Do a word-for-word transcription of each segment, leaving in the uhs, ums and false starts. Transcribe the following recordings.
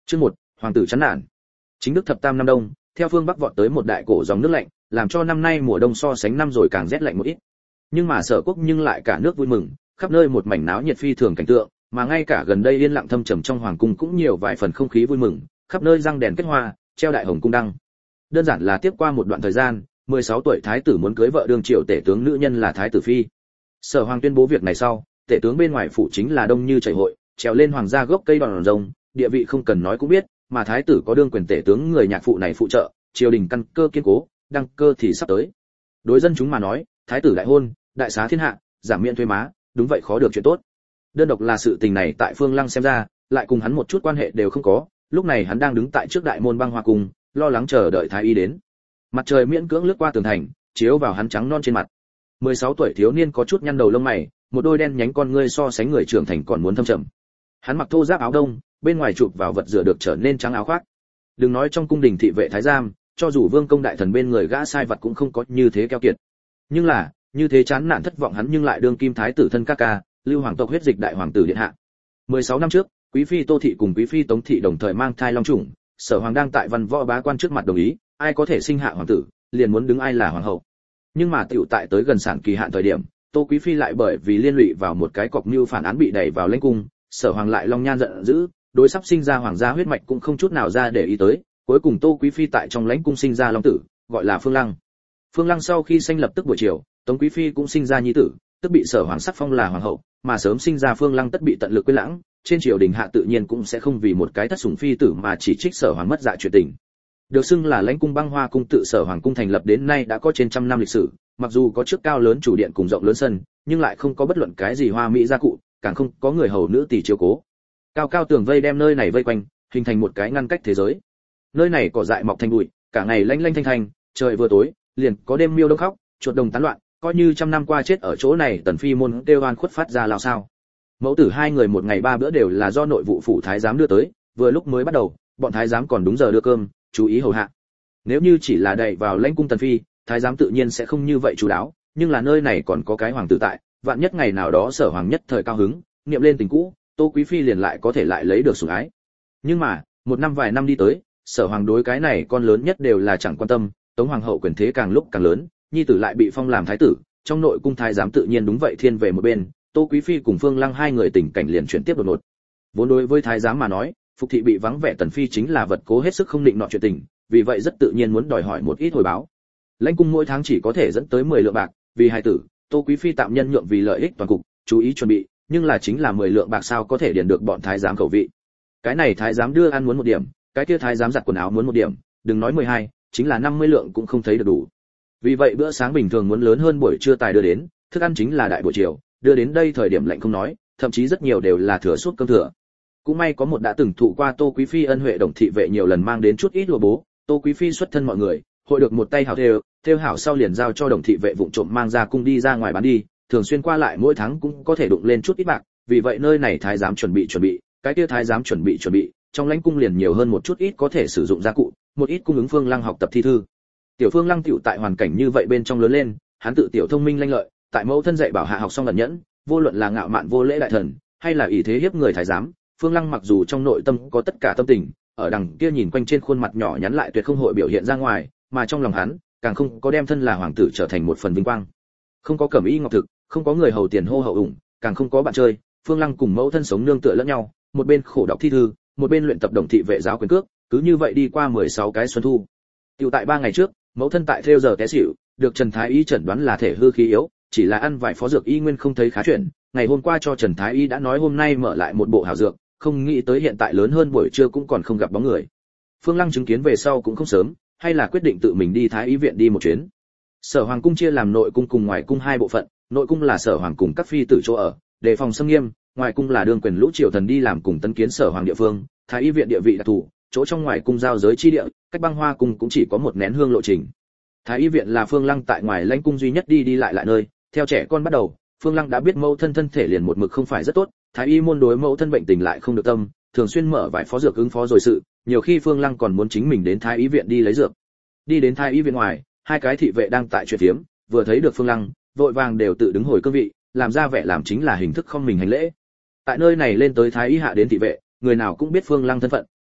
Chương một, hoàng tử chán nản. Chính đức thập tam năm đông, theo phương bắc vọt tới một đại cổ dòng nước lạnh, làm cho năm nay mùa đông so sánh năm rồi càng rét lạnh một ít. Nhưng mà Sở Quốc nhưng lại cả nước vui mừng, khắp nơi một mảnh náo nhiệt phi thường cảnh tượng, mà ngay cả gần đây yên lặng thâm trầm trong hoàng cung cũng nhiều vài phần không khí vui mừng, khắp nơi răng đèn kết hoa, treo đại hồng cung đăng. Đơn giản là tiếp qua một đoạn thời gian, mười sáu tuổi thái tử muốn cưới vợ đương triều tể tướng nữ nhân là thái tử phi. Sở Hoàng tuyên bố việc này sau, tể tướng bên ngoài phủ chính là đông như chảy hội, trèo lên hoàng gia gốc cây đòn rồng, địa vị không cần nói cũng biết, mà thái tử có đương quyền tể tướng người nhạc phụ này phụ trợ, triều đình căn cơ kiên cố, đăng cơ thì sắp tới. Đối dân chúng mà nói, thái tử đại hôn, đại xá thiên hạ, giảm miễn thuế má, đúng vậy khó được chuyện tốt. Đơn độc là sự tình này tại Phương Lăng xem ra, lại cùng hắn một chút quan hệ đều không có, lúc này hắn đang đứng tại trước đại môn băng hoa cung, lo lắng chờ đợi thái y đến. Mặt trời miễn cưỡng lướt qua tường thành, chiếu vào hắn trắng non trên mặt. mười sáu tuổi thiếu niên có chút nhăn đầu lông mày, một đôi đen nhánh con ngươi so sánh người trưởng thành còn muốn thâm trầm. Hắn mặc thô giáp áo đông, bên ngoài chụp vào vật rửa được trở nên trắng áo khoác. Đừng nói trong cung đình thị vệ thái giám, cho dù vương công đại thần bên người gã sai vật cũng không có như thế keo kiệt. Nhưng là, như thế chán nản thất vọng hắn nhưng lại đương kim thái tử thân ca ca, lưu hoàng tộc huyết dịch đại hoàng tử điện hạ. mười sáu năm trước, quý phi Tô thị cùng quý phi Tống thị đồng thời mang thai long chủng, Sở Hoàng đang tại văn võ bá quan trước mặt đồng ý, ai có thể sinh hạ hoàng tử, liền muốn đứng ai là hoàng hậu. Nhưng mà tiểu tại tới gần sản kỳ hạn thời điểm, Tô quý phi lại bởi vì liên lụy vào một cái cọc mưu phản án bị đẩy vào lãnh cung, Sở Hoàng lại long nhan giận dữ, đối sắp sinh ra hoàng gia huyết mạch cũng không chút nào ra để ý tới, cuối cùng Tô quý phi tại trong lãnh cung sinh ra long tử, gọi là Phương Lăng. Phương Lăng sau khi sanh lập tức buổi chiều, Tống quý phi cũng sinh ra nhi tử, tức bị Sở Hoàng sắc phong là hoàng hậu, mà sớm sinh ra Phương Lăng tất bị tận lực quên lãng, trên triều đình hạ tự nhiên cũng sẽ không vì một cái thất sủng phi tử mà chỉ trích Sở Hoàng mất dạ chuyện tình. Được xưng là lãnh cung băng hoa cung tự Sở Hoàng cung thành lập đến nay đã có trên trăm năm lịch sử, mặc dù có trước cao lớn chủ điện cùng rộng lớn sân, nhưng lại không có bất luận cái gì hoa mỹ gia cụ, càng không có người hầu nữ tỳ chiếu cố. Cao cao tường vây đem nơi này vây quanh, hình thành một cái ngăn cách thế giới. Nơi này cỏ dại mọc thành bụi, cả ngày lanh lanh thanh thanh, trời vừa tối, liền có đêm miêu đông khóc, chuột đồng tán loạn, coi như trăm năm qua chết ở chỗ này tần phi môn kêu oan khuất phát ra lao sao. Mẫu tử hai người một ngày ba bữa đều là do nội vụ phủ thái giám đưa tới, vừa lúc mới bắt đầu, bọn thái giám còn đúng giờ đưa cơm, chú ý hầu hạ. Nếu như chỉ là đẩy vào lãnh cung tần phi, thái giám tự nhiên sẽ không như vậy chú đáo, nhưng là nơi này còn có cái hoàng tử tại, vạn nhất ngày nào đó Sở Hoàng nhất thời cao hứng, niệm lên tình cũ, Tô quý phi liền lại có thể lại lấy được sủng ái. Nhưng mà, một năm vài năm đi tới, Sở Hoàng đối cái này con lớn nhất đều là chẳng quan tâm, Tống hoàng hậu quyền thế càng lúc càng lớn, nhi tử lại bị phong làm thái tử, trong nội cung thái giám tự nhiên đúng vậy thiên về một bên, Tô quý phi cùng Phương Lăng hai người tình cảnh liền chuyển tiếp đột ngột. Vốn đối với thái giám mà nói, phục thị bị vắng vẻ tần phi chính là vật cố hết sức không định nọ chuyện tình, vì vậy rất tự nhiên muốn đòi hỏi một ít hồi báo. Lãnh cung mỗi tháng chỉ có thể dẫn tới mười lượng bạc, vì hài tử, Tô quý phi tạm nhân nhượng vì lợi ích toàn cục, chú ý chuẩn bị, nhưng là chính là mười lượng bạc sao có thể điền được bọn thái giám khẩu vị. Cái này thái giám đưa ăn muốn một điểm, cái kia thái giám giặt quần áo muốn một điểm, đừng nói mười hai, chính là năm mươi lượng cũng không thấy được đủ. Vì vậy bữa sáng bình thường muốn lớn hơn buổi trưa tài đưa đến, thức ăn chính là đại buổi chiều, đưa đến đây thời điểm lạnh không nói, thậm chí rất nhiều đều là thừa suốt cơm thừa. Cũng may có một đã từng thụ qua Tô quý phi ân huệ đồng thị vệ nhiều lần mang đến chút ít lúa bố, Tô quý phi xuất thân mọi người, hội được một tay hảo thêu, thêu hảo sau liền giao cho đồng thị vệ vụng trộm mang ra cung đi ra ngoài bán đi, thường xuyên qua lại mỗi tháng cũng có thể đụng lên chút ít bạc, vì vậy nơi này thái giám chuẩn bị chuẩn bị, cái kia thái giám chuẩn bị chuẩn bị, trong lãnh cung liền nhiều hơn một chút ít có thể sử dụng gia cụ, một ít cung ứng Phương Lăng học tập thi thư. Tiểu Phương Lăng tiểu tại hoàn cảnh như vậy bên trong lớn lên, hắn tự tiểu thông minh lanh lợi, tại mẫu thân dạy bảo hạ học xong ẩn nhẫn, vô luận là ngạo mạn vô lễ đại thần, hay là ỷ thế hiếp người thái giám, Phương Lăng mặc dù trong nội tâm có tất cả tâm tình, ở đằng kia nhìn quanh trên khuôn mặt nhỏ nhắn lại tuyệt không hội biểu hiện ra ngoài, mà trong lòng hắn, càng không có đem thân là hoàng tử trở thành một phần vinh quang. Không có cẩm y ngọc thực, không có người hầu tiền hô hậu ủng, càng không có bạn chơi, Phương Lăng cùng mẫu thân sống nương tựa lẫn nhau, một bên khổ đọc thi thư, một bên luyện tập đồng thị vệ giáo quyền cước, cứ như vậy đi qua mười sáu cái xuân thu. Tiểu tại ba ngày trước, mẫu thân tại theo giờ té xỉu, được Trần Thái Y chẩn đoán là thể hư khí yếu, chỉ là ăn vài phó dược y nguyên không thấy khá chuyển, ngày hôm qua cho Trần Thái Y đã nói hôm nay mở lại một bộ hảo dược, không nghĩ tới hiện tại lớn hơn buổi trưa cũng còn không gặp bóng người. Phương Lăng chứng kiến về sau cũng không sớm, hay là quyết định tự mình đi Thái Y viện đi một chuyến. Sở Hoàng cung chia làm nội cung cùng ngoài cung hai bộ phận, nội cung là Sở Hoàng cùng các phi tử chỗ ở, đề phòng xâm nghiêm, ngoài cung là đương quyền lũ triều thần đi làm cùng tân kiến Sở Hoàng địa phương, Thái Y viện địa vị đặc thù, chỗ trong ngoài cung giao giới chi địa, cách băng hoa cung cũng chỉ có một nén hương lộ trình. Thái Y viện là Phương Lăng tại ngoài lãnh cung duy nhất đi đi lại lại nơi, theo trẻ con bắt đầu, Phương Lăng đã biết mẫu thân thân thể liền một mực không phải rất tốt, Thái Y môn đối mẫu thân bệnh tình lại không được tâm, thường xuyên mở vài phó dược ứng phó rồi sự, nhiều khi Phương Lăng còn muốn chính mình đến Thái Y viện đi lấy dược. Đi đến Thái Y viện ngoài, hai cái thị vệ đang tại chuyện phiếm, vừa thấy được Phương Lăng, vội vàng đều tự đứng hồi cương vị, làm ra vẻ làm chính là hình thức không mình hành lễ. Tại nơi này lên tới Thái Y hạ đến thị vệ, người nào cũng biết Phương Lăng thân phận,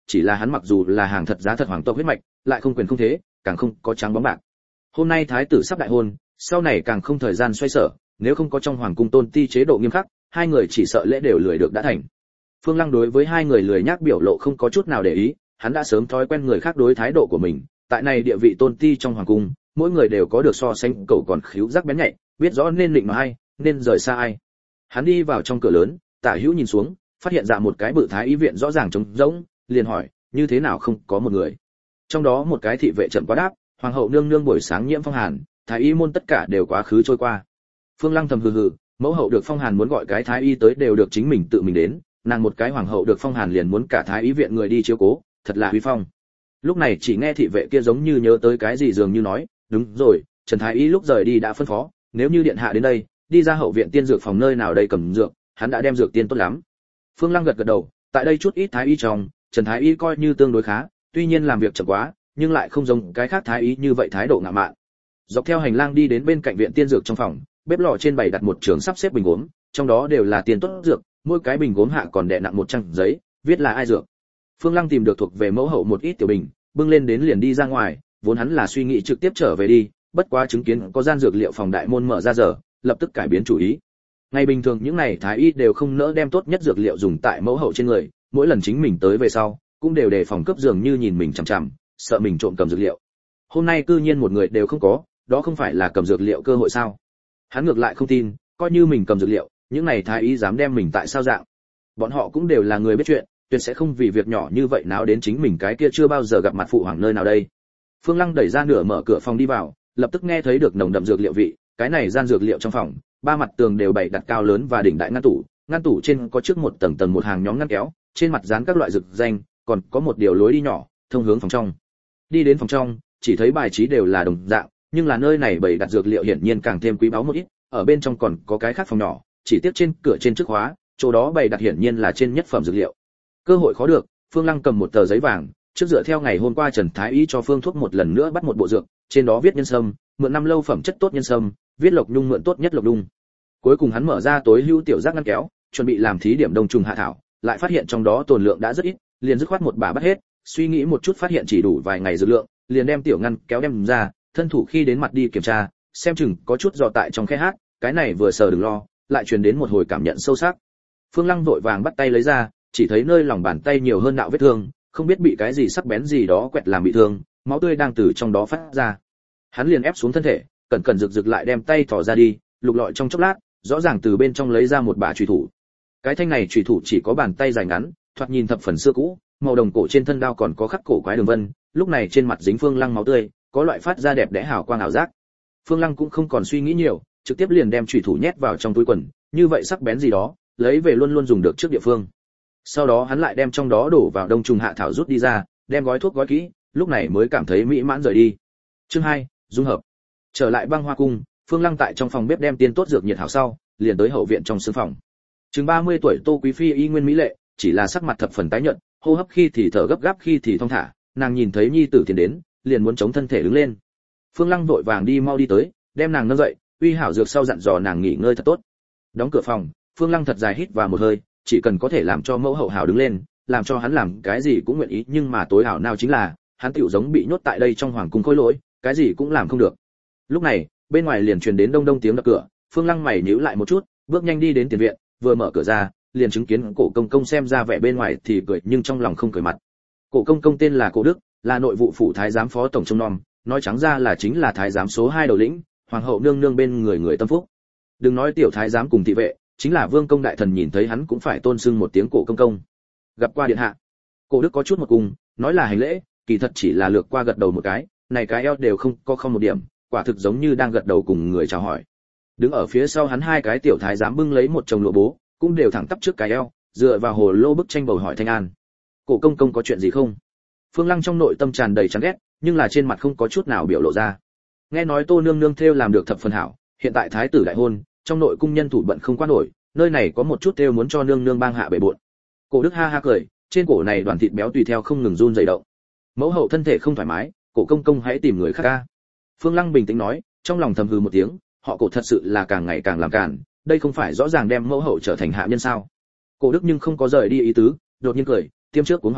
chỉ là hắn mặc dù là hàng thật giá thật hoàng tộc huyết mạch, lại không quyền không thế, càng không có trắng bóng bạc. Hôm nay thái tử sắp đại hôn, sau này càng không thời gian xoay sở, nếu không có trong hoàng cung tôn ti chế độ nghiêm khắc, hai người chỉ sợ lễ đều lười được đã thành. Phương Lăng đối với hai người lười nhác biểu lộ không có chút nào để ý, hắn đã sớm thói quen người khác đối thái độ của mình, tại này địa vị tôn ti trong hoàng cung, mỗi người đều có được so sánh cậu còn khíu giác bén nhạy, biết rõ nên định mà ai, nên rời xa ai. Hắn đi vào trong cửa lớn, tả hữu nhìn xuống, phát hiện ra một cái bự thái y viện rõ ràng trống rỗng, liền hỏi, như thế nào không có một người. Trong đó một cái thị vệ chậm quá đáp, hoàng hậu nương nương buổi sáng nhiễm phong hàn, thái y môn tất cả đều quá khứ trôi qua. Phương Lăng thầm hừ hừ, mẫu hậu được phong hàn muốn gọi cái thái y tới đều được chính mình tự mình đến, nàng một cái hoàng hậu được phong hàn liền muốn cả thái y viện người đi chiếu cố, thật là uy phong. Lúc này chỉ nghe thị vệ kia giống như nhớ tới cái gì dường như nói, đúng rồi, Trần thái y lúc rời đi đã phân phó, nếu như điện hạ đến đây, đi ra hậu viện tiên dược phòng nơi nào đây cầm dược, hắn đã đem dược tiên tốt lắm. Phương Lăng gật gật đầu, tại đây chút ít thái y trong, Trần thái y coi như tương đối khá, tuy nhiên làm việc chậm quá, nhưng lại không giống cái khác thái y như vậy thái độ ngạo mạn. Dọc theo hành lang đi đến bên cạnh viện tiên dược trong phòng, bếp lò trên bày đặt một trường sắp xếp bình gốm, trong đó đều là tiên tốt dược, mỗi cái bình gốm hạ còn đè nặng một trang giấy, viết là ai dược. Phương Lăng tìm được thuộc về mẫu hậu một ít tiểu bình, bưng lên đến liền đi ra ngoài, vốn hắn là suy nghĩ trực tiếp trở về đi, bất quá chứng kiến có gian dược liệu phòng đại môn mở ra giờ, lập tức cải biến chủ ý. Ngày bình thường những này thái y đều không nỡ đem tốt nhất dược liệu dùng tại mẫu hậu trên người, mỗi lần chính mình tới về sau, cũng đều đề phòng cướp dường như nhìn mình chằm chằm, sợ mình trộm cầm dược liệu. Hôm nay cư nhiên một người đều không có, đó không phải là cầm dược liệu cơ hội sao? Hắn ngược lại không tin, coi như mình cầm dược liệu, những này thái y dám đem mình tại sao dạng? Bọn họ cũng đều là người biết chuyện, tuyệt sẽ không vì việc nhỏ như vậy náo đến chính mình cái kia chưa bao giờ gặp mặt phụ hoàng nơi nào đây. Phương Lăng đẩy ra nửa mở cửa phòng đi vào, lập tức nghe thấy được nồng đậm dược liệu vị, cái này gian dược liệu trong phòng, ba mặt tường đều bày đặt cao lớn và đỉnh đại ngăn tủ, ngăn tủ trên có trước một tầng tầng một hàng nhóm ngăn kéo, trên mặt dán các loại dược danh, còn có một điều lối đi nhỏ, thông hướng phòng trong. Đi đến phòng trong, chỉ thấy bài trí đều là đồng dạng, nhưng là nơi này bày đặt dược liệu hiển nhiên càng thêm quý báu một ít, ở bên trong còn có cái khác phòng nhỏ, chỉ tiếc trên cửa trên trước khóa, chỗ đó bày đặt hiển nhiên là trên nhất phẩm dược liệu. Cơ hội khó được, Phương Lăng cầm một tờ giấy vàng, trước dựa theo ngày hôm qua Trần Thái y cho phương thuốc một lần nữa bắt một bộ dược, trên đó viết nhân sâm, mượn năm lâu phẩm chất tốt nhân sâm, viết lộc nhung mượn tốt nhất lộc nhung. Cuối cùng hắn mở ra tối hưu tiểu giác ngăn kéo, chuẩn bị làm thí điểm đông trùng hạ thảo, lại phát hiện trong đó tồn lượng đã rất ít, liền dứt khoát một bà bắt hết, suy nghĩ một chút phát hiện chỉ đủ vài ngày dược lượng, liền đem tiểu ngăn kéo đem ra, thân thủ khi đến mặt đi kiểm tra, xem chừng có chút dò tại trong khe hát, cái này vừa sờ đừng lo, lại truyền đến một hồi cảm nhận sâu sắc. Phương Lăng vội vàng bắt tay lấy ra, chỉ thấy nơi lòng bàn tay nhiều hơn đạo vết thương, không biết bị cái gì sắc bén gì đó quẹt làm bị thương, máu tươi đang từ trong đó phát ra. Hắn liền ép xuống thân thể, cẩn cẩn rực rực lại đem tay thò ra đi, lục lọi trong chốc lát, rõ ràng từ bên trong lấy ra một bả chùy thủ. Cái thanh này chùy thủ chỉ có bàn tay dài ngắn, thoạt nhìn thập phần xưa cũ, màu đồng cổ trên thân đao còn có khắc cổ quái đường vân, lúc này trên mặt dính Phương Lăng máu tươi, có loại phát ra đẹp đẽ hào quang ảo giác. Phương Lăng cũng không còn suy nghĩ nhiều, trực tiếp liền đem chùy thủ nhét vào trong túi quần, như vậy sắc bén gì đó, lấy về luôn luôn dùng được trước địa phương. Sau đó hắn lại đem trong đó đổ vào đông trùng hạ thảo rút đi ra, đem gói thuốc gói kỹ, lúc này mới cảm thấy mỹ mãn rời đi. Chương hai, dung hợp. Trở lại Băng Hoa cung, Phương Lăng tại trong phòng bếp đem tiên tốt dược nhiệt hảo sau, liền tới hậu viện trong sương phòng. Chừng ba mươi tuổi Tô Quý phi y nguyên mỹ lệ, chỉ là sắc mặt thập phần tái nhợt, hô hấp khi thì thở gấp gáp khi thì thong thả, nàng nhìn thấy nhi tử tiến đến, liền muốn chống thân thể đứng lên. Phương Lăng vội vàng đi mau đi tới, đem nàng nâng dậy, uy hảo dược sau dặn dò nàng nghỉ ngơi thật tốt. Đóng cửa phòng, Phương Lăng thật dài hít vào một hơi, chỉ cần có thể làm cho mẫu hậu hảo đứng lên, làm cho hắn làm cái gì cũng nguyện ý, nhưng mà tối hảo nào chính là, hắn tiểu giống bị nhốt tại đây trong hoàng cung khối lỗi, cái gì cũng làm không được. Lúc này, bên ngoài liền truyền đến đông đông tiếng đập cửa, Phương Lăng mày nhíu lại một chút, bước nhanh đi đến tiền viện, vừa mở cửa ra, liền chứng kiến Cổ công công xem ra vẻ bên ngoài thì cười nhưng trong lòng không cười mặt. Cổ công công tên là Cổ Đức, là nội vụ phủ thái giám phó tổng trông nom, nói trắng ra là chính là thái giám số hai đầu lĩnh, hoàng hậu nương nương bên người người tâm phúc. Đừng nói tiểu thái giám cùng thị vệ, chính là vương công đại thần nhìn thấy hắn cũng phải tôn sưng một tiếng Cổ công công. Gặp qua điện hạ. Cổ Đức có chút một cung, nói là hành lễ, kỳ thật chỉ là lược qua gật đầu một cái, này cái eo đều không có không một điểm, quả thực giống như đang gật đầu cùng người chào hỏi. Đứng ở phía sau hắn hai cái tiểu thái giám bưng lấy một chồng lụa bố, cũng đều thẳng tắp trước cái eo, dựa vào hồ lô bức tranh bầu hỏi Thanh An. Cổ công công có chuyện gì không? Phương Lăng trong nội tâm tràn đầy chán ghét, nhưng là trên mặt không có chút nào biểu lộ ra. Nghe nói Tô nương nương thêu làm được thập phần hảo, hiện tại thái tử đại hôn, trong nội cung nhân thủ bận không qua nổi, nơi này có một chút thêu muốn cho nương nương bang hạ bệ bội. Cổ Đức ha ha cười, trên cổ này đoàn thịt béo tùy theo không ngừng run rẩy động. Mẫu hậu thân thể không thoải mái, Cổ công công hãy tìm người khác ca. Phương Lăng bình tĩnh nói, trong lòng thầm hừ một tiếng, họ Cổ thật sự là càng ngày càng làm càn, đây không phải rõ ràng đem mẫu hậu trở thành hạ nhân sao? Cổ Đức nhưng không có rời đi ý tứ, đột nhiên cười, tiêm trước cuống họng nói,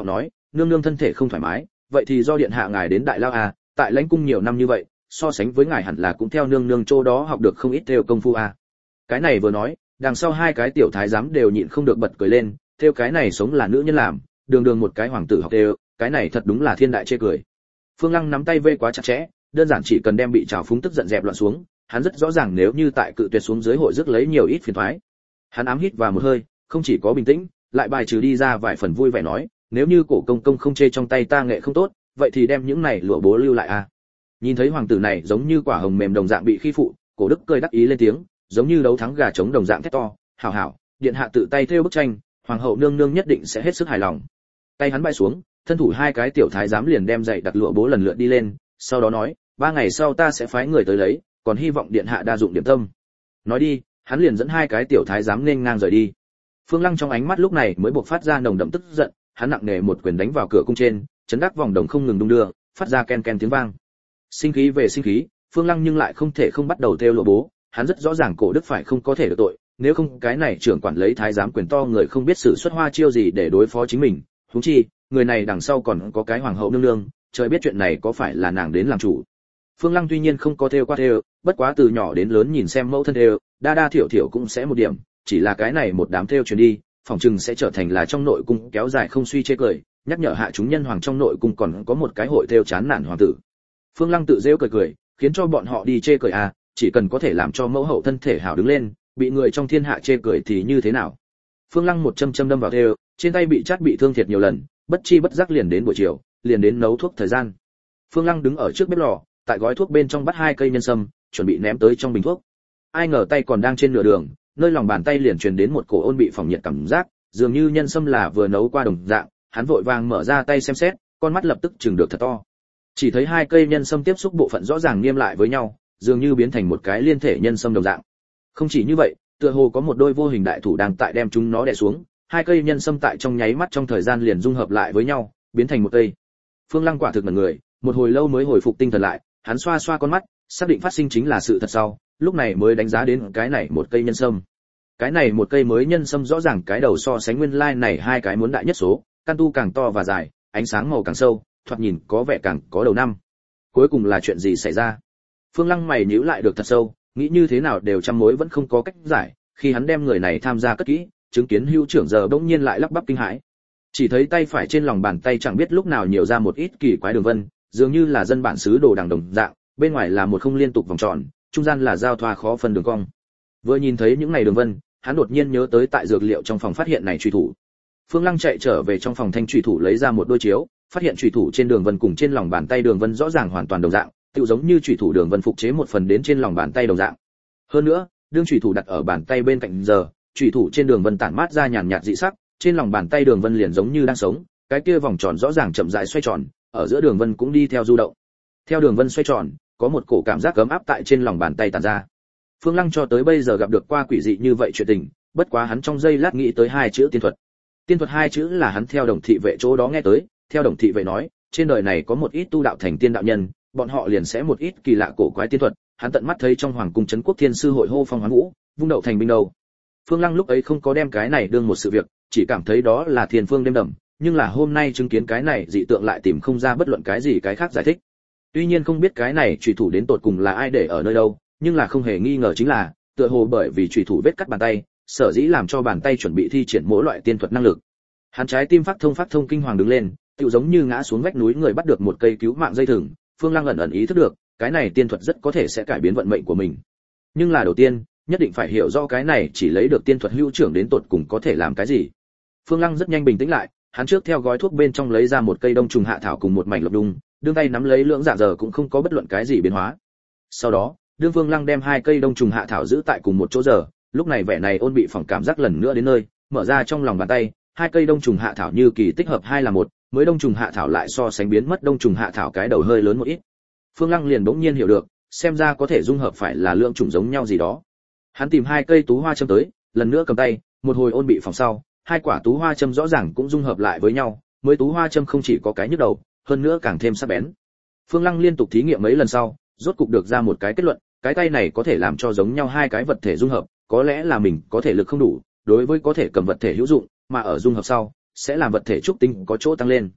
nương nương thân thể không thoải mái, vậy thì do điện hạ ngài đến đại lao à, tại lãnh cung nhiều năm như vậy, so sánh với ngài hẳn là cũng theo nương nương chỗ đó học được không ít theo công phu à. Cái này vừa nói, đằng sau hai cái tiểu thái giám đều nhịn không được bật cười lên, theo cái này sống là nữ nhân làm, đường đường một cái hoàng tử học theo, cái này thật đúng là thiên đại chê cười. Phương Lăng nắm tay vê quá chặt chẽ, đơn giản chỉ cần đem bị trào phúng tức giận dẹp loạn xuống, hắn rất rõ ràng nếu như tại cự tuyệt xuống dưới hội rước lấy nhiều ít phiền toái. Hắn ám hít vào một hơi, không chỉ có bình tĩnh, lại bài trừ đi ra vài phần vui vẻ nói, nếu như cổ công công không chê trong tay ta nghệ không tốt, vậy thì đem những này lụa bố lưu lại a. Nhìn thấy hoàng tử này giống như quả hồng mềm đồng dạng bị khi phụ, Cổ Đức cười đắc ý lên tiếng, giống như đấu thắng gà trống đồng dạng thét to, hảo hảo, điện hạ tự tay thêu bức tranh, hoàng hậu nương nương nhất định sẽ hết sức hài lòng. Tay hắn bay xuống, thân thủ hai cái tiểu thái giám liền đem dạy đặt lụa bố lần lượt đi lên, sau đó nói, ba ngày sau ta sẽ phái người tới lấy, còn hy vọng điện hạ đa dụng điểm tâm. Nói đi, hắn liền dẫn hai cái tiểu thái giám nên ngang rời đi. Phương Lăng trong ánh mắt lúc này mới bộc phát ra nồng đậm tức giận, hắn nặng nề một quyền đánh vào cửa cung trên, chấn đắc vòng đồng không ngừng đung đưa, phát ra ken ken tiếng vang. Sinh khí về sinh khí, Phương Lăng nhưng lại không thể không bắt đầu theo lụa bố, hắn rất rõ ràng Cổ Đức phải không có thể được tội, nếu không cái này trưởng quản lấy thái giám quyền to người không biết sử xuất hoa chiêu gì để đối phó chính mình, huống chi, người này đằng sau còn có cái hoàng hậu nương nương, trời biết chuyện này có phải là nàng đến làm chủ. Phương Lăng tuy nhiên không có theo qua theo, bất quá từ nhỏ đến lớn nhìn xem mẫu thân theo, đa đa thiểu thiểu cũng sẽ một điểm, chỉ là cái này một đám theo truyền đi, phòng trừng sẽ trở thành là trong nội cung kéo dài không suy chê cười, nhắc nhở hạ chúng nhân hoàng trong nội cung còn có một cái hội theo chán nản hoàng tử. Phương Lăng tự giễu cười cười, khiến cho bọn họ đi chê cười à, chỉ cần có thể làm cho mẫu hậu thân thể hảo đứng lên, bị người trong thiên hạ chê cười thì như thế nào. Phương Lăng một châm châm đâm vào theo, trên tay bị chát bị thương thiệt nhiều lần, bất chi bất giác liền đến buổi chiều, liền đến nấu thuốc thời gian. Phương Lăng đứng ở trước bếp lò, tại gói thuốc bên trong bắt hai cây nhân sâm, chuẩn bị ném tới trong bình thuốc. Ai ngờ tay còn đang trên nửa đường, nơi lòng bàn tay liền truyền đến một cổ ôn bị phòng nhiệt cảm giác, dường như nhân sâm là vừa nấu qua đồng dạng, hắn vội vàng mở ra tay xem xét, con mắt lập tức trừng được thật to. Chỉ thấy hai cây nhân sâm tiếp xúc bộ phận rõ ràng niêm lại với nhau, dường như biến thành một cái liên thể nhân sâm đồng dạng. Không chỉ như vậy, tựa hồ có một đôi vô hình đại thủ đang tại đem chúng nó đè xuống, hai cây nhân sâm tại trong nháy mắt trong thời gian liền dung hợp lại với nhau, biến thành một cây. Phương Lăng quả thực ngẩn người, một hồi lâu mới hồi phục tinh thần lại, hắn xoa xoa con mắt, xác định phát sinh chính là sự thật sau, lúc này mới đánh giá đến cái này một cây nhân sâm. Cái này một cây mới nhân sâm rõ ràng cái đầu so sánh nguyên lai này hai cái muốn đại nhất số, căn tu càng to và dài, ánh sáng màu càng sâu, thoạt nhìn có vẻ càng có đầu năm. Cuối cùng là chuyện gì xảy ra? Phương Lăng mày nhíu lại được thật sâu, nghĩ như thế nào đều trăm mối vẫn không có cách giải, khi hắn đem người này tham gia cất kỹ, chứng kiến hữu trưởng giờ bỗng nhiên lại lắp bắp kinh hãi. Chỉ thấy tay phải trên lòng bàn tay chẳng biết lúc nào nhiều ra một ít kỳ quái đường vân, dường như là dân bản xứ đồ đằng đồng dạng, bên ngoài là một không liên tục vòng tròn, trung gian là giao thoa khó phân đường cong. Vừa nhìn thấy những này đường vân, hắn đột nhiên nhớ tới tại dược liệu trong phòng phát hiện này truy thủ. Phương Lăng chạy trở về trong phòng thanh truy thủ lấy ra một đôi chiếu, phát hiện truy thủ trên đường vân cùng trên lòng bàn tay đường vân rõ ràng hoàn toàn đồng dạng, tựu giống như truy thủ đường vân phục chế một phần đến trên lòng bàn tay đồng dạng. Hơn nữa, đương truy thủ đặt ở bàn tay bên cạnh giờ, truy thủ trên đường vân tản mát ra nhàn nhạt dị sắc, trên lòng bàn tay đường vân liền giống như đang sống, cái kia vòng tròn rõ ràng chậm rãi xoay tròn, ở giữa đường vân cũng đi theo du động. Theo đường vân xoay tròn, có một cổ cảm giác ấm áp tại trên lòng bàn tay tản ra. Phương Lăng cho tới bây giờ gặp được qua quỷ dị như vậy chuyện tình, bất quá hắn trong giây lát nghĩ tới hai chữ tiên thuật. Tiên thuật hai chữ là hắn theo Đồng thị vệ chỗ đó nghe tới, theo Đồng thị vệ nói, trên đời này có một ít tu đạo thành tiên đạo nhân, bọn họ liền sẽ một ít kỳ lạ cổ quái tiên thuật, hắn tận mắt thấy trong hoàng cung trấn quốc thiên sư hội hô phong hoán vũ, vung đậu thành binh đầu. Phương Lăng lúc ấy không có đem cái này đương một sự việc, chỉ cảm thấy đó là thiên phương đêm đầm, nhưng là hôm nay chứng kiến cái này dị tượng lại tìm không ra bất luận cái gì cái khác giải thích. Tuy nhiên không biết cái này chủy thủ đến tột cùng là ai để ở nơi đâu, nhưng là không hề nghi ngờ chính là, tựa hồ bởi vì chủy thủ vết cắt bàn tay, sở dĩ làm cho bàn tay chuẩn bị thi triển mỗi loại tiên thuật năng lực. Hắn trái tim phát thông phát thông kinh hoàng đứng lên, tựu giống như ngã xuống vách núi người bắt được một cây cứu mạng dây thừng, Phương Lăng ẩn ẩn ý thức được, cái này tiên thuật rất có thể sẽ cải biến vận mệnh của mình. Nhưng là đầu tiên, nhất định phải hiểu rõ cái này chỉ lấy được tiên thuật hữu trưởng đến tột cùng có thể làm cái gì. Phương Lăng rất nhanh bình tĩnh lại, hắn trước theo gói thuốc bên trong lấy ra một cây đông trùng hạ thảo cùng một mảnh lộc đung, đương tay nắm lấy lưỡng dạ giờ cũng không có bất luận cái gì biến hóa. Sau đó, đương Phương Lăng đem hai cây đông trùng hạ thảo giữ tại cùng một chỗ giờ, lúc này vẻ này ôn bị phỏng cảm giác lần nữa đến nơi, mở ra trong lòng bàn tay, hai cây đông trùng hạ thảo như kỳ tích hợp hai là một, mới đông trùng hạ thảo lại so sánh biến mất đông trùng hạ thảo cái đầu hơi lớn một ít. Phương Lăng liền bỗng nhiên hiểu được, xem ra có thể dung hợp phải là lượng trùng giống nhau gì đó. Hắn tìm hai cây tú hoa châm tới, lần nữa cầm tay, một hồi ôn bị phỏng sau, hai quả tú hoa châm rõ ràng cũng dung hợp lại với nhau, mới tú hoa châm không chỉ có cái nhức đầu, hơn nữa càng thêm sắc bén. Phương Lăng liên tục thí nghiệm mấy lần sau, rốt cục được ra một cái kết luận, cái tay này có thể làm cho giống nhau hai cái vật thể dung hợp, có lẽ là mình có thể lực không đủ, đối với có thể cầm vật thể hữu dụng, mà ở dung hợp sau, sẽ làm vật thể trúc tinh có chỗ tăng lên.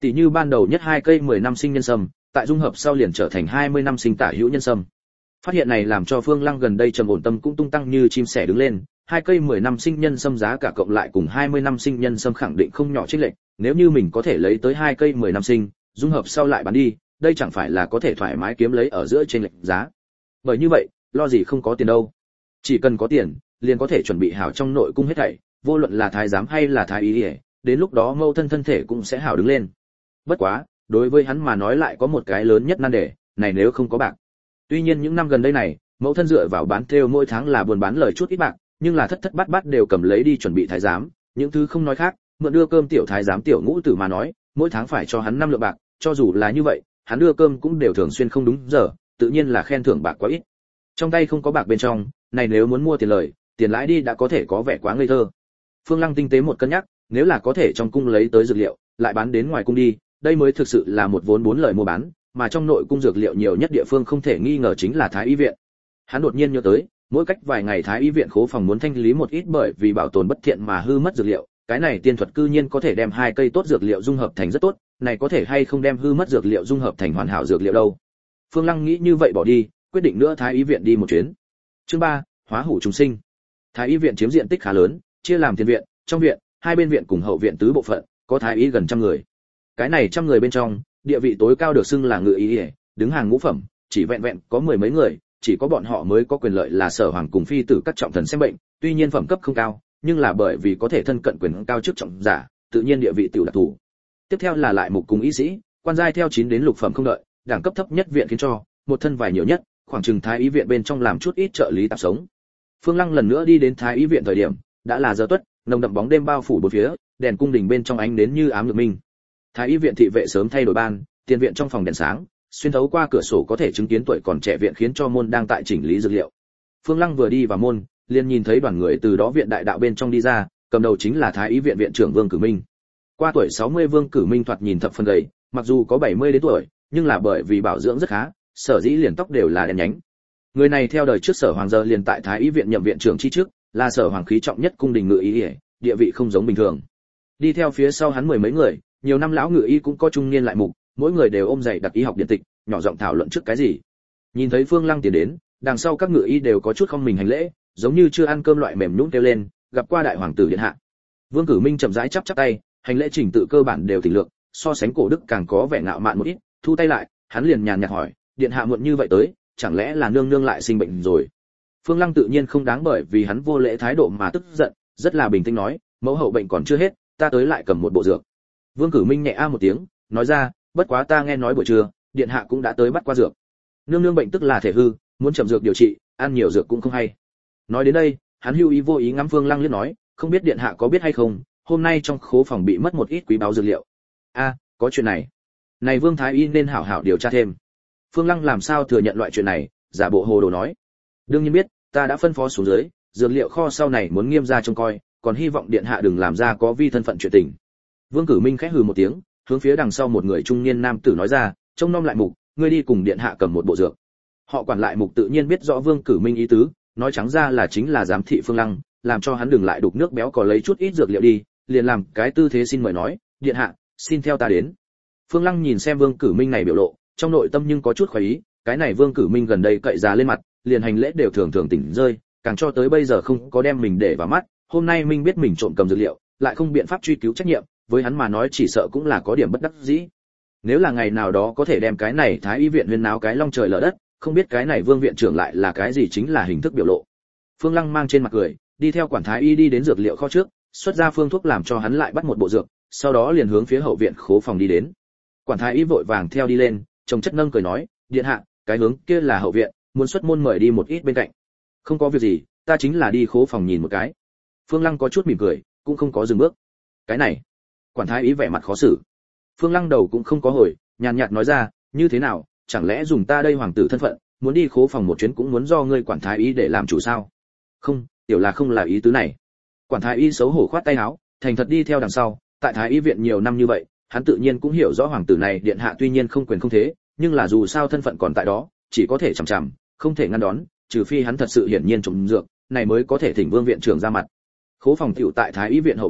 Tỷ như ban đầu nhất hai cây mười năm sinh nhân sâm, tại dung hợp sau liền trở thành hai mươi năm sinh tả hữu nhân sâm. Phát hiện này làm cho Phương Lăng gần đây trầm ổn tâm cũng tung tăng như chim sẻ đứng lên, hai cây mười năm sinh nhân sâm giá cả cộng lại cùng hai mươi năm sinh nhân sâm khẳng định không nhỏ chênh lệch, nếu như mình có thể lấy tới hai cây mười năm sinh, dung hợp sau lại bán đi, đây chẳng phải là có thể thoải mái kiếm lấy ở giữa chênh lệch giá. Bởi như vậy, lo gì không có tiền đâu. Chỉ cần có tiền, liền có thể chuẩn bị hảo trong nội cung hết thảy, vô luận là thái giám hay là thái y, đến lúc đó mâu thân thân thể cũng sẽ hảo đứng lên. Bất quá, đối với hắn mà nói lại có một cái lớn nhất nan đề, này nếu không có bạc. Tuy nhiên những năm gần đây này, mẫu thân dựa vào bán thêu mỗi tháng là buồn bán lời chút ít bạc, nhưng là thất thất bát bát đều cầm lấy đi chuẩn bị thái giám, những thứ không nói khác, mượn đưa cơm tiểu thái giám tiểu ngũ tử mà nói, mỗi tháng phải cho hắn năm lượng bạc, cho dù là như vậy, hắn đưa cơm cũng đều thường xuyên không đúng giờ, tự nhiên là khen thưởng bạc quá ít. Trong tay không có bạc bên trong, này nếu muốn mua tiền lời, tiền lãi đi đã có thể có vẻ quá ngây thơ. Phương Lăng tinh tế một cân nhắc, nếu là có thể trong cung lấy tới dược liệu, lại bán đến ngoài cung đi, đây mới thực sự là một vốn bốn lời mua bán, mà trong nội cung dược liệu nhiều nhất địa phương không thể nghi ngờ chính là thái y viện. Hắn đột nhiên nhớ tới, mỗi cách vài ngày thái y viện khố phòng muốn thanh lý một ít bởi vì bảo tồn bất thiện mà hư mất dược liệu, cái này tiên thuật cư nhiên có thể đem hai cây tốt dược liệu dung hợp thành rất tốt, này có thể hay không đem hư mất dược liệu dung hợp thành hoàn hảo dược liệu đâu. Phương Lăng nghĩ như vậy bỏ đi, quyết định nữa thái y viện đi một chuyến. Chương ba, hóa hủ trùng sinh. Thái y viện chiếm diện tích khá lớn, chia làm tiền viện, trong viện, hai bên viện cùng hậu viện tứ bộ phận, có thái y gần trăm người. Cái này trăm người bên trong, địa vị tối cao được xưng là ngự y, đứng hàng ngũ phẩm, chỉ vẹn vẹn có mười mấy người, chỉ có bọn họ mới có quyền lợi là sở hoàng cùng phi tử các trọng thần xem bệnh, tuy nhiên phẩm cấp không cao, nhưng là bởi vì có thể thân cận quyền cao chức trọng giả, tự nhiên địa vị tiểu đặc thù. Tiếp theo là lại mục cùng y sĩ, quan giai theo chín đến lục phẩm không đợi, đẳng cấp thấp nhất viện khiến cho một thân vài nhiều nhất, khoảng chừng thái y viện bên trong làm chút ít trợ lý tạp sống. Phương Lăng lần nữa đi đến thái y viện thời điểm, đã là giờ tuất, nồng đậm bóng đêm bao phủ bốn phía, đèn cung đình bên trong ánh đến như ám lược minh. Thái y viện thị vệ sớm thay đổi ban, tiền viện trong phòng đèn sáng, xuyên thấu qua cửa sổ có thể chứng kiến tuổi còn trẻ viện khiến cho môn đang tại chỉnh lý dược liệu. Phương Lăng vừa đi vào môn, liền nhìn thấy đoàn người từ đó viện đại đạo bên trong đi ra, cầm đầu chính là thái y viện viện trưởng Vương Cử Minh. Qua tuổi sáu mươi Vương Cử Minh thoạt nhìn thập phần gầy, mặc dù có bảy mươi đến tuổi, nhưng là bởi vì bảo dưỡng rất khá, sở dĩ liền tóc đều là đen nhánh. Người này theo đời trước sở hoàng giờ liền tại thái y viện nhậm viện trưởng chi trước, là sở hoàng khí trọng nhất cung đình ngự y, địa vị không giống bình thường. Đi theo phía sau hắn mười mấy người, nhiều năm lão ngự y cũng có trung niên lại mục, mỗi người đều ôm dày đặc y học điện tịch, nhỏ giọng thảo luận trước cái gì. Nhìn thấy Phương Lăng tiến đến, đằng sau các ngự y đều có chút không mình hành lễ, giống như chưa ăn cơm loại mềm nhũn kêu lên, gặp qua đại hoàng tử điện hạ. Vương Cử Minh chậm rãi chắp chắp tay, hành lễ trình tự cơ bản đều tỉnh lược, so sánh cổ đức càng có vẻ ngạo mạn một ít, thu tay lại, hắn liền nhàn nhạt hỏi, điện hạ muộn như vậy tới, chẳng lẽ là nương nương lại sinh bệnh rồi? Phương Lăng tự nhiên không đáng bởi vì hắn vô lễ thái độ mà tức giận, rất là bình tĩnh nói, mẫu hậu bệnh còn chưa hết, ta tới lại cầm một bộ dược. Vương Cử Minh nhẹ a một tiếng, nói ra, bất quá ta nghe nói buổi trưa, điện hạ cũng đã tới bắt qua dược. Nương nương bệnh tức là thể hư, muốn chậm dược điều trị, ăn nhiều dược cũng không hay. Nói đến đây, hắn hưu ý vô ý ngắm Phương Lăng liếc nói, không biết điện hạ có biết hay không, hôm nay trong khố phòng bị mất một ít quý báu dược liệu. A, có chuyện này. Này Vương thái y nên hảo hảo điều tra thêm. Phương Lăng làm sao thừa nhận loại chuyện này, giả bộ hồ đồ nói. Đương nhiên biết, ta đã phân phó xuống dưới, dược liệu kho sau này muốn nghiêm ra trông coi, còn hy vọng điện hạ đừng làm ra có vi thân phận chuyện tình. Vương Cử Minh khẽ hừ một tiếng, hướng phía đằng sau một người trung niên nam tử nói ra, trông nom lại mục, ngươi đi cùng điện hạ cầm một bộ dược. Họ quản lại mục tự nhiên biết rõ Vương Cử Minh ý tứ, nói trắng ra là chính là giám thị Phương Lăng, làm cho hắn đừng lại đục nước béo cò lấy chút ít dược liệu đi, liền làm cái tư thế xin mời nói, điện hạ, xin theo ta đến. Phương Lăng nhìn xem Vương Cử Minh này biểu lộ, trong nội tâm nhưng có chút khoái ý, cái này Vương Cử Minh gần đây cậy già lên mặt, liền hành lễ đều thường thường tỉnh rơi, càng cho tới bây giờ không có đem mình để vào mắt, hôm nay Minh biết mình trộm cầm dược liệu, lại không biện pháp truy cứu trách nhiệm, với hắn mà nói chỉ sợ cũng là có điểm bất đắc dĩ. Nếu là ngày nào đó có thể đem cái này thái y viện huyên náo cái long trời lở đất, không biết cái này Vương viện trưởng lại là cái gì chính là hình thức biểu lộ. Phương Lăng mang trên mặt cười, đi theo quản thái y đi đến dược liệu kho trước, xuất ra phương thuốc làm cho hắn lại bắt một bộ dược, sau đó liền hướng phía hậu viện khố phòng đi đến. Quản thái y vội vàng theo đi lên, chồng chất nâng cười nói, điện hạ, cái hướng kia là hậu viện, muốn xuất môn mời đi một ít bên cạnh. Không có việc gì, ta chính là đi khố phòng nhìn một cái. Phương Lăng có chút mỉm cười, cũng không có dừng bước. Cái này, quản thái y vẻ mặt khó xử. Phương Lăng đầu cũng không có hồi, nhàn nhạt nói ra, như thế nào, chẳng lẽ dùng ta đây hoàng tử thân phận, muốn đi khố phòng một chuyến cũng muốn do ngươi quản thái y để làm chủ sao? Không, tiểu là không là ý tứ này. Quản thái y xấu hổ khoát tay áo, thành thật đi theo đằng sau, tại thái y viện nhiều năm như vậy, hắn tự nhiên cũng hiểu rõ hoàng tử này điện hạ tuy nhiên không quyền không thế, nhưng là dù sao thân phận còn tại đó, chỉ có thể chằm chằm, không thể ngăn đón, trừ phi hắn thật sự hiển nhiên trộm dược, này mới có thể thỉnh Vương viện trưởng ra mặt. Khố phòng tiểu tại thái y viện hậu viện,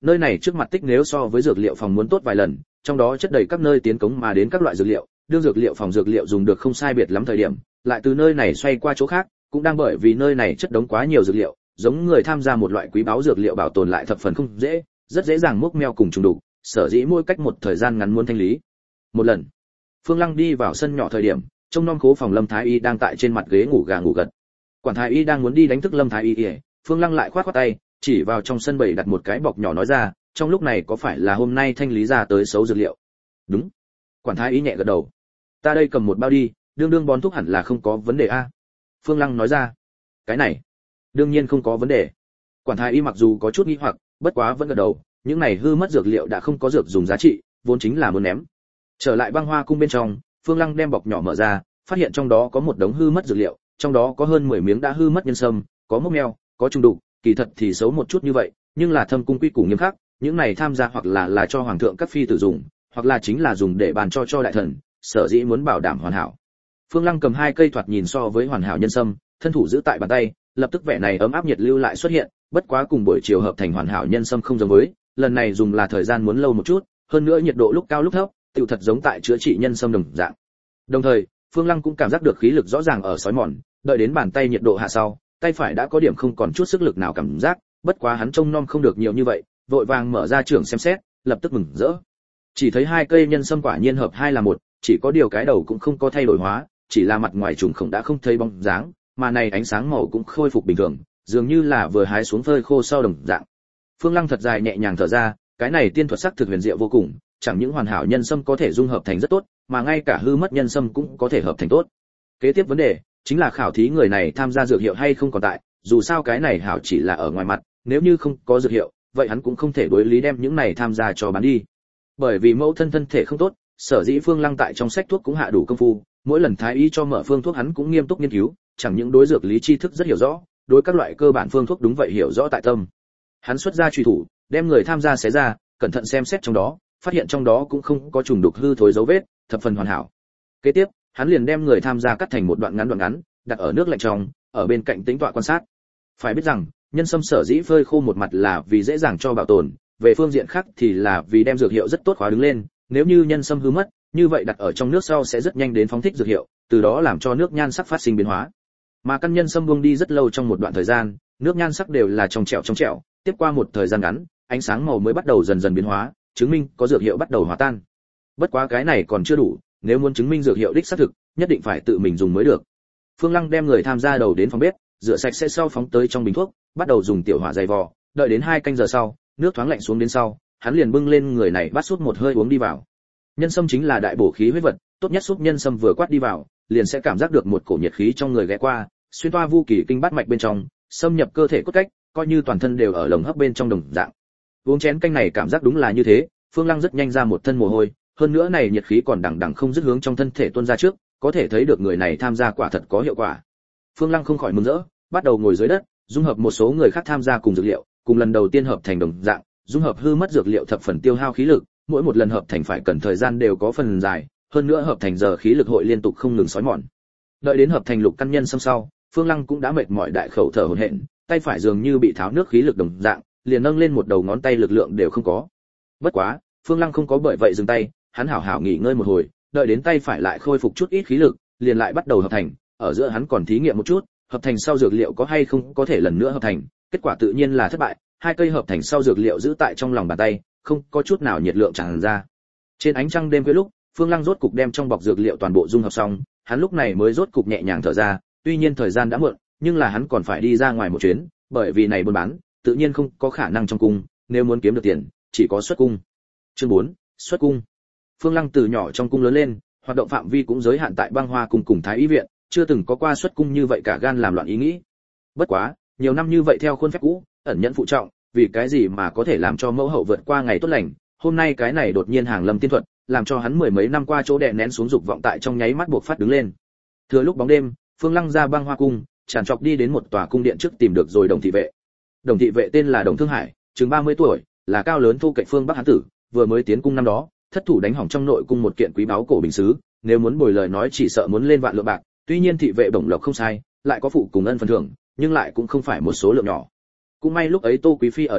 nơi này trước mặt tích nếu so với dược liệu phòng muốn tốt vài lần, trong đó chất đầy các nơi tiến cống mà đến các loại dược liệu, đương dược liệu phòng dược liệu dùng được không sai biệt lắm thời điểm, lại từ nơi này xoay qua chỗ khác, cũng đang bởi vì nơi này chất đống quá nhiều dược liệu, giống người tham gia một loại quý báu dược liệu bảo tồn lại thập phần không dễ, rất dễ dàng mốc meo cùng trùng đục, sở dĩ mỗi cách một thời gian ngắn muốn thanh lý. Một lần, Phương Lăng đi vào sân nhỏ thời điểm, trông nom khố phòng Lâm Thái Y đang tại trên mặt ghế ngủ gà ngủ gật. Quản Thái Y đang muốn đi đánh thức Lâm Thái Y, Phương Lăng lại khoát khoát tay, chỉ vào trong sân bày đặt một cái bọc nhỏ nói ra, trong lúc này có phải là hôm nay thanh lý ra tới xấu dược liệu? Đúng. Quản Thái Y nhẹ gật đầu. Ta đây cầm một bao đi, đương đương bón thuốc hẳn là không có vấn đề a. Phương Lăng nói ra. Cái này, đương nhiên không có vấn đề. Quản Thái Y mặc dù có chút nghi hoặc, bất quá vẫn gật đầu, những này hư mất dược liệu đã không có dược dùng giá trị, vốn chính là muốn ném. Trở lại Băng Hoa cung bên trong, Phương Lăng đem bọc nhỏ mở ra, phát hiện trong đó có một đống hư mất dược liệu, trong đó có hơn mười miếng đã hư mất nhân sâm, có mốc meo, có trùng đục, kỳ thật thì xấu một chút như vậy, nhưng là thâm cung quy củ nghiêm khắc, những này tham gia hoặc là là cho hoàng thượng các phi tử dùng, hoặc là chính là dùng để bàn cho cho đại thần, sở dĩ muốn bảo đảm hoàn hảo. Phương Lăng cầm hai cây thoạt nhìn so với hoàn hảo nhân sâm, thân thủ giữ tại bàn tay, lập tức vẻ này ấm áp nhiệt lưu lại xuất hiện, bất quá cùng buổi chiều hợp thành hoàn hảo nhân sâm không giống với, lần này dùng là thời gian muốn lâu một chút, hơn nữa nhiệt độ lúc cao lúc thấp, tựu thật giống tại chữa trị nhân sâm đồng dạng. Đồng thời, Phương Lăng cũng cảm giác được khí lực rõ ràng ở sói mòn, đợi đến bàn tay nhiệt độ hạ sau, tay phải đã có điểm không còn chút sức lực nào cảm giác, bất quá hắn trông nom không được nhiều như vậy, vội vàng mở ra trưởng xem xét, lập tức mừng rỡ. Chỉ thấy hai cây nhân sâm quả nhiên hợp hai là một, chỉ có điều cái đầu cũng không có thay đổi hóa, chỉ là mặt ngoài trùng khổng đã không thấy bóng dáng, mà này ánh sáng màu cũng khôi phục bình thường, dường như là vừa hái xuống phơi khô sau đồng dạng. Phương Lăng thật dài nhẹ nhàng thở ra, cái này tiên thuật sắc thực huyền diệu vô cùng, chẳng những hoàn hảo nhân sâm có thể dung hợp thành rất tốt, mà ngay cả hư mất nhân sâm cũng có thể hợp thành tốt. Kế tiếp vấn đề chính là khảo thí người này tham gia dược hiệu hay không còn tại, dù sao cái này hảo chỉ là ở ngoài mặt, nếu như không có dược hiệu, vậy hắn cũng không thể đối lý đem những này tham gia cho bán đi. Bởi vì mẫu thân thân thể không tốt, sở dĩ Phương Lăng tại trong sách thuốc cũng hạ đủ công phu, mỗi lần thái y cho mở phương thuốc hắn cũng nghiêm túc nghiên cứu, chẳng những đối dược lý tri thức rất hiểu rõ, đối các loại cơ bản phương thuốc đúng vậy hiểu rõ tại tâm. Hắn xuất ra truy thủ, đem người tham gia xé ra, cẩn thận xem xét trong đó, phát hiện trong đó cũng không có trùng đục hư thối dấu vết, thập phần hoàn hảo. Kế tiếp, hắn liền đem người tham gia cắt thành một đoạn ngắn đoạn ngắn, đặt ở nước lạnh trong, ở bên cạnh tĩnh tọa quan sát. Phải biết rằng, nhân sâm sở dĩ phơi khô một mặt là vì dễ dàng cho bảo tồn, về phương diện khác thì là vì đem dược hiệu rất tốt khóa đứng lên, nếu như nhân sâm hư mất, như vậy đặt ở trong nước sau sẽ rất nhanh đến phóng thích dược hiệu, từ đó làm cho nước nhan sắc phát sinh biến hóa. Mà căn nhân sâm buông đi rất lâu trong một đoạn thời gian, nước nhan sắc đều là trong trẻo trong trẻo, tiếp qua một thời gian ngắn, ánh sáng màu mới bắt đầu dần dần biến hóa, chứng minh có dược hiệu bắt đầu hòa tan. Bất quá cái này còn chưa đủ, nếu muốn chứng minh dược hiệu đích xác thực, nhất định phải tự mình dùng mới được. Phương Lăng đem người tham gia đầu đến phòng bếp, rửa sạch sẽ sau phóng tới trong bình thuốc, bắt đầu dùng tiểu hỏa dày vò, đợi đến hai canh giờ sau, nước thoáng lạnh xuống đến sau, hắn liền bưng lên người này bắt sút một hơi uống đi vào. Nhân sâm chính là đại bổ khí huyết vật, tốt nhất súp nhân sâm vừa quát đi vào, liền sẽ cảm giác được một cổ nhiệt khí trong người ghé qua, xuyên toa vu kỳ kinh bát mạch bên trong, xâm nhập cơ thể cốt cách, coi như toàn thân đều ở lồng hấp bên trong đồng dạng. Uống chén canh này cảm giác đúng là như thế, Phương Lăng rất nhanh ra một thân mồ hôi, hơn nữa này nhiệt khí còn đằng đằng không dứt hướng trong thân thể tuôn ra trước, có thể thấy được người này tham gia quả thật có hiệu quả. Phương Lăng không khỏi mừng rỡ, bắt đầu ngồi dưới đất, dung hợp một số người khác tham gia cùng dược liệu, cùng lần đầu tiên hợp thành đồng dạng, dung hợp hư mất dược liệu thập phần tiêu hao khí lực, mỗi một lần hợp thành phải cần thời gian đều có phần dài, hơn nữa hợp thành giờ khí lực hội liên tục không ngừng xói mòn. Đợi đến hợp thành lục căn nhân sâm sau, Phương Lăng cũng đã mệt mỏi đại khẩu thở hổn hển, tay phải dường như bị tháo nước khí lực đồng dạng, liền nâng lên một đầu ngón tay lực lượng đều không có. Bất quá, Phương Lăng không có bởi vậy dừng tay, hắn hảo hảo nghỉ ngơi một hồi, đợi đến tay phải lại khôi phục chút ít khí lực, liền lại bắt đầu hợp thành, ở giữa hắn còn thí nghiệm một chút, hợp thành sau dược liệu có hay không có thể lần nữa hợp thành, kết quả tự nhiên là thất bại, hai cây hợp thành sau dược liệu giữ tại trong lòng bàn tay, không có chút nào nhiệt lượng tràn ra. Trên ánh trăng đêm khuya lúc, Phương Lăng rốt cục đem trong bọc dược liệu toàn bộ dung hợp xong, hắn lúc này mới rốt cục nhẹ nhàng thở ra, tuy nhiên thời gian đã muộn, nhưng là hắn còn phải đi ra ngoài một chuyến, bởi vì này buôn bán, tự nhiên không có khả năng trong cung, nếu muốn kiếm được tiền, chỉ có xuất cung. Chương bốn, xuất cung. Phương Lăng từ nhỏ trong cung lớn lên, hoạt động phạm vi cũng giới hạn tại Băng Hoa cung cùng Thái Y viện, chưa từng có qua xuất cung như vậy cả gan làm loạn ý nghĩ. Bất quá, nhiều năm như vậy theo khuôn phép cũ, ẩn nhẫn phụ trọng, vì cái gì mà có thể làm cho mẫu hậu vượt qua ngày tốt lành, hôm nay cái này đột nhiên hàng lâm tiên thuật, làm cho hắn mười mấy năm qua chỗ đè nén xuống dục vọng tại trong nháy mắt buộc phát đứng lên. Thừa lúc bóng đêm, Phương Lăng ra Băng Hoa cung, tràn trọc đi đến một tòa cung điện trước tìm được rồi Đồng thị vệ. Đồng thị vệ tên là Đồng Thương Hải, chừng ba mươi tuổi, là cao lớn thu cạnh phương Bắc hán tử, vừa mới tiến cung năm đó, thất thủ đánh hỏng trong nội cung một kiện quý báu cổ bình sứ, nếu muốn bồi lời nói chỉ sợ muốn lên vạn lượng bạc, tuy nhiên thị vệ bổng lộc không sai, lại có phụ cùng ân phần thưởng, nhưng lại cũng không phải một số lượng nhỏ. Cũng may lúc ấy Tô Quý phi ở đây,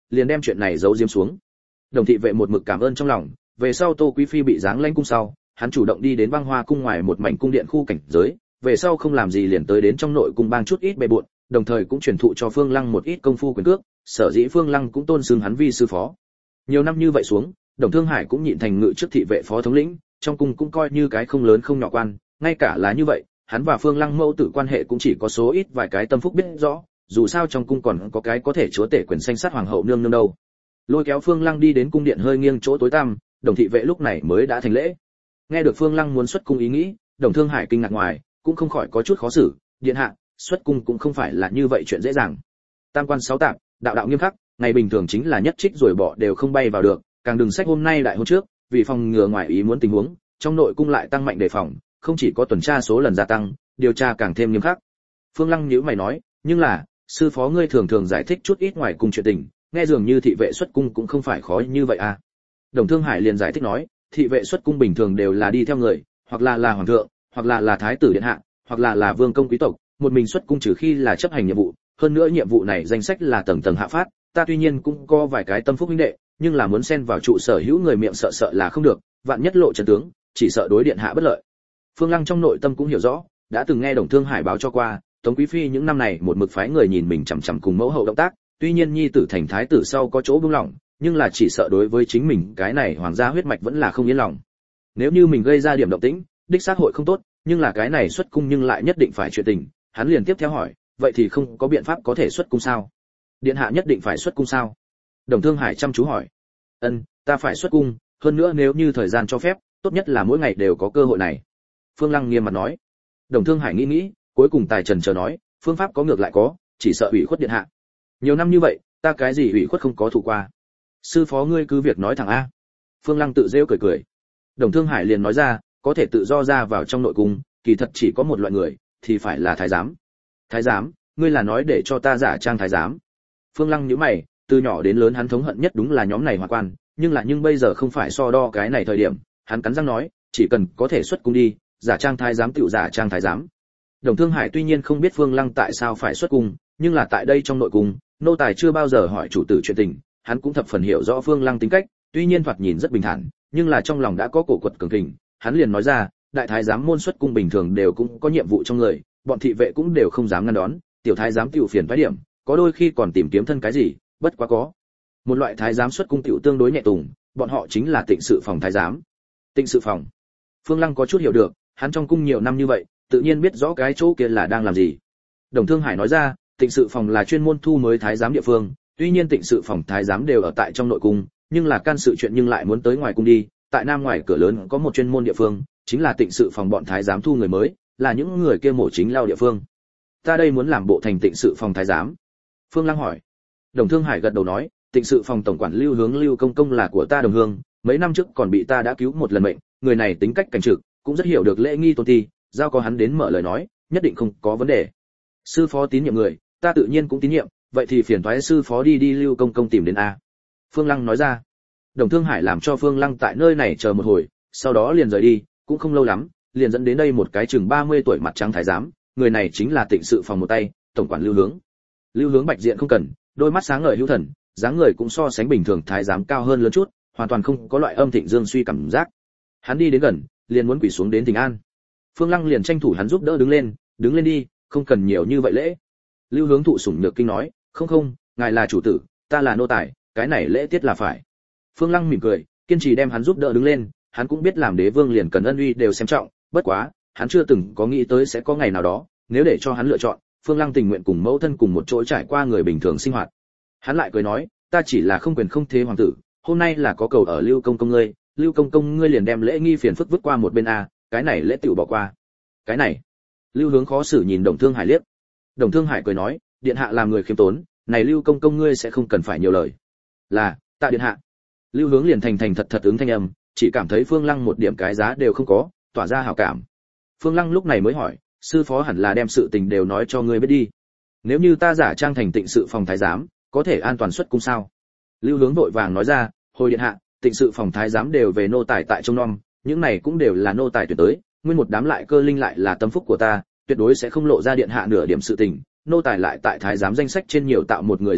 liền đem chuyện này giấu giếm xuống. Đồng thị vệ một mực cảm ơn trong lòng, về sau Tô Quý phi bị giáng lãnh cung sau, hắn chủ động đi đến Băng Hoa cung ngoài một mảnh cung điện khu cảnh giới, về sau không làm gì liền tới đến trong nội cung bang chút ít bề bộn, đồng thời cũng truyền thụ cho Phương Lăng một ít công phu quyền cước, sở dĩ Phương Lăng cũng tôn xưng hắn vi sư phó. Nhiều năm như vậy xuống, Đồng Thương Hải cũng nhịn thành ngự trước thị vệ phó thống lĩnh, trong cung cũng coi như cái không lớn không nhỏ quan, ngay cả là như vậy, hắn và Phương Lăng mẫu tử quan hệ cũng chỉ có số ít vài cái tâm phúc biết rõ, dù sao trong cung còn có cái có thể chúa tể quyền xanh sát hoàng hậu nương nương đâu. Lôi kéo Phương Lăng đi đến cung điện hơi nghiêng chỗ tối tăm, Đồng thị vệ lúc này mới đã thành lễ. Nghe được Phương Lăng muốn xuất cung ý nghĩ, Đồng Thương Hải kinh ngạc ngoài, cũng không khỏi có chút khó xử, điện hạ, xuất cung cũng không phải là như vậy chuyện dễ dàng. Tam quan sáu tạp, đạo đạo nghiêm khắc, ngày bình thường chính là nhất trích rồi bỏ đều không bay vào được, càng đừng sách hôm nay đại hôn trước, vì phòng ngừa ngoài ý muốn tình huống, trong nội cung lại tăng mạnh đề phòng, không chỉ có tuần tra số lần gia tăng, điều tra càng thêm nghiêm khắc. Phương Lăng nhíu mày nói, nhưng là, sư phó ngươi thường thường giải thích chút ít ngoài cung chuyện tình, nghe dường như thị vệ xuất cung cũng không phải khó như vậy à. Đồng Thương Hải liền giải thích nói, thị vệ xuất cung bình thường đều là đi theo người, hoặc là là hoàng thượng, hoặc là là thái tử điện hạ, hoặc là là vương công quý tộc, một mình xuất cung trừ khi là chấp hành nhiệm vụ, hơn nữa nhiệm vụ này danh sách là tầng tầng hạ phát, ta tuy nhiên cũng có vài cái tâm phúc huynh đệ, nhưng là muốn xen vào trụ sở hữu người miệng sợ sợ là không được, vạn nhất lộ trận tướng, chỉ sợ đối điện hạ bất lợi. Phương Lăng trong nội tâm cũng hiểu rõ, đã từng nghe Đồng Thương Hải báo cho qua, Tống Quý phi những năm này một mực phái người nhìn mình chằm chằm cùng mẫu hậu động tác, tuy nhiên nhi tử thành thái tử sau có chỗ buông lỏng, nhưng là chỉ sợ đối với chính mình cái này hoàng gia huyết mạch vẫn là không yên lòng. Nếu như mình gây ra điểm động tĩnh, đích xác hội không tốt, nhưng là cái này xuất cung nhưng lại nhất định phải chuyện tình, hắn liền tiếp theo hỏi, vậy thì không có biện pháp có thể xuất cung sao? Điện hạ nhất định phải xuất cung sao? Đồng Thương Hải chăm chú hỏi. Ân, ta phải xuất cung, hơn nữa nếu như thời gian cho phép, tốt nhất là mỗi ngày đều có cơ hội này. Phương Lăng nghiêm mặt nói. Đồng Thương Hải nghĩ nghĩ, cuối cùng tài trần chờ nói, phương pháp có ngược lại có, chỉ sợ ủy khuất điện hạ. Nhiều năm như vậy, ta cái gì ủy khuất không có thụ qua. Sư phó ngươi cứ việc nói thẳng a. Phương Lăng tự rêu cười cười. Đồng Thương Hải liền nói ra, có thể tự do ra vào trong nội cung, kỳ thật chỉ có một loại người, thì phải là thái giám. Thái giám, ngươi là nói để cho ta giả trang thái giám? Phương Lăng nhíu mày, từ nhỏ đến lớn hắn thống hận nhất đúng là nhóm này hòa quan, nhưng là nhưng bây giờ không phải so đo cái này thời điểm, hắn cắn răng nói, chỉ cần có thể xuất cung đi, giả trang thái giám tựu giả trang thái giám. Đồng Thương Hải tuy nhiên không biết Phương Lăng tại sao phải xuất cung, nhưng là tại đây trong nội cung, nô tài chưa bao giờ hỏi chủ tử chuyện tình, hắn cũng thập phần hiểu rõ Phương Lăng tính cách, tuy nhiên thoạt nhìn rất bình thản, nhưng là trong lòng đã có cổ quật cường kình, hắn liền nói ra, đại thái giám môn xuất cung bình thường đều cũng có nhiệm vụ trong người, bọn thị vệ cũng đều không dám ngăn đón, tiểu thái giám tiểu phiền phái điểm, có đôi khi còn tìm kiếm thân cái gì, bất quá có một loại thái giám xuất cung tiểu tương đối nhẹ tùng, bọn họ chính là tịnh sự phòng thái giám. Tịnh sự phòng. Phương Lăng có chút hiểu được, hắn trong cung nhiều năm như vậy, tự nhiên biết rõ cái chỗ kia là đang làm gì. Đồng Thương Hải nói ra, tịnh sự phòng là chuyên môn thu mới thái giám địa phương, tuy nhiên tịnh sự phòng thái giám đều ở tại trong nội cung, nhưng là can sự chuyện nhưng lại muốn tới ngoài cung đi, tại nam ngoài cửa lớn có một chuyên môn địa phương, chính là tịnh sự phòng bọn thái giám thu người mới, là những người kia mổ chính lao địa phương. Ta đây muốn làm bộ thành tịnh sự phòng thái giám. Phương Lăng hỏi. Đồng Thương Hải gật đầu nói, tịnh sự phòng tổng quản Lưu Hướng Lưu công công là của ta đồng hương, mấy năm trước còn bị ta đã cứu một lần mệnh, người này tính cách cảnh trực, cũng rất hiểu được lễ nghi tôn ti, giao có hắn đến mở lời nói, nhất định không có vấn đề. Sư phó tín nhiệm người, ta tự nhiên cũng tín nhiệm, vậy thì phiền toái sư phó đi đi Lưu công công tìm đến a. Phương Lăng nói ra. Đồng Thương Hải làm cho Phương Lăng tại nơi này chờ một hồi, sau đó liền rời đi, cũng không lâu lắm, liền dẫn đến đây một cái chừng ba mươi tuổi mặt trắng thái giám, người này chính là tịnh sự phòng một tay, tổng quản Lưu Hướng. Lưu Hướng bạch diện không cần, đôi mắt sáng ngời hữu thần, dáng người cũng so sánh bình thường thái giám cao hơn lớn chút, hoàn toàn không có loại âm thịnh dương suy cảm giác. Hắn đi đến gần, liền muốn quỳ xuống đến thỉnh an. Phương Lăng liền tranh thủ hắn giúp đỡ đứng lên, đứng lên đi, không cần nhiều như vậy lễ. Lưu Hướng thụ sủng nhược kinh nói, không không, ngài là chủ tử, ta là nô tài, cái này lễ tiết là phải. Phương Lăng mỉm cười, kiên trì đem hắn giúp đỡ đứng lên, hắn cũng biết làm đế vương liền cần ân uy đều xem trọng, bất quá, hắn chưa từng có nghĩ tới sẽ có ngày nào đó, nếu để cho hắn lựa chọn, Phương Lăng tình nguyện cùng mẫu thân cùng một chỗ trải qua người bình thường sinh hoạt. Hắn lại cười nói, ta chỉ là không quyền không thế hoàng tử, hôm nay là có cầu ở Lưu công công ngươi, Lưu công công ngươi liền đem lễ nghi phiền phức vứt qua một bên a, cái này lễ tiểu bỏ qua. Cái này. Lưu Hướng khó xử nhìn Đồng Thương Hải liếc. Đồng Thương Hải cười nói, điện hạ làm người khiêm tốn, này Lưu công công ngươi sẽ không cần phải nhiều lời. Là, tạ điện hạ. Lưu Hướng liền thành thành thật thật ứng thanh âm, chỉ cảm thấy Phương Lăng một điểm cái giá đều không có, tỏa ra hảo cảm. Phương Lăng lúc này mới hỏi, sư phó hẳn là đem sự tình đều nói cho ngươi biết đi. Nếu như ta giả trang thành tịnh sự phòng thái giám, có thể an toàn xuất cung sao? Lưu Hướng vội vàng nói ra, hồi điện hạ, tịnh sự phòng thái giám đều về nô tài tại trong nom, những này cũng đều là nô tài tuyệt tới, nguyên một đám lại cơ linh lại là tâm phúc của ta, tuyệt đối sẽ không lộ ra điện hạ nửa điểm sự tình. Nô tài lại tại thái giám danh sách trên nhiều tạo một người danh tự,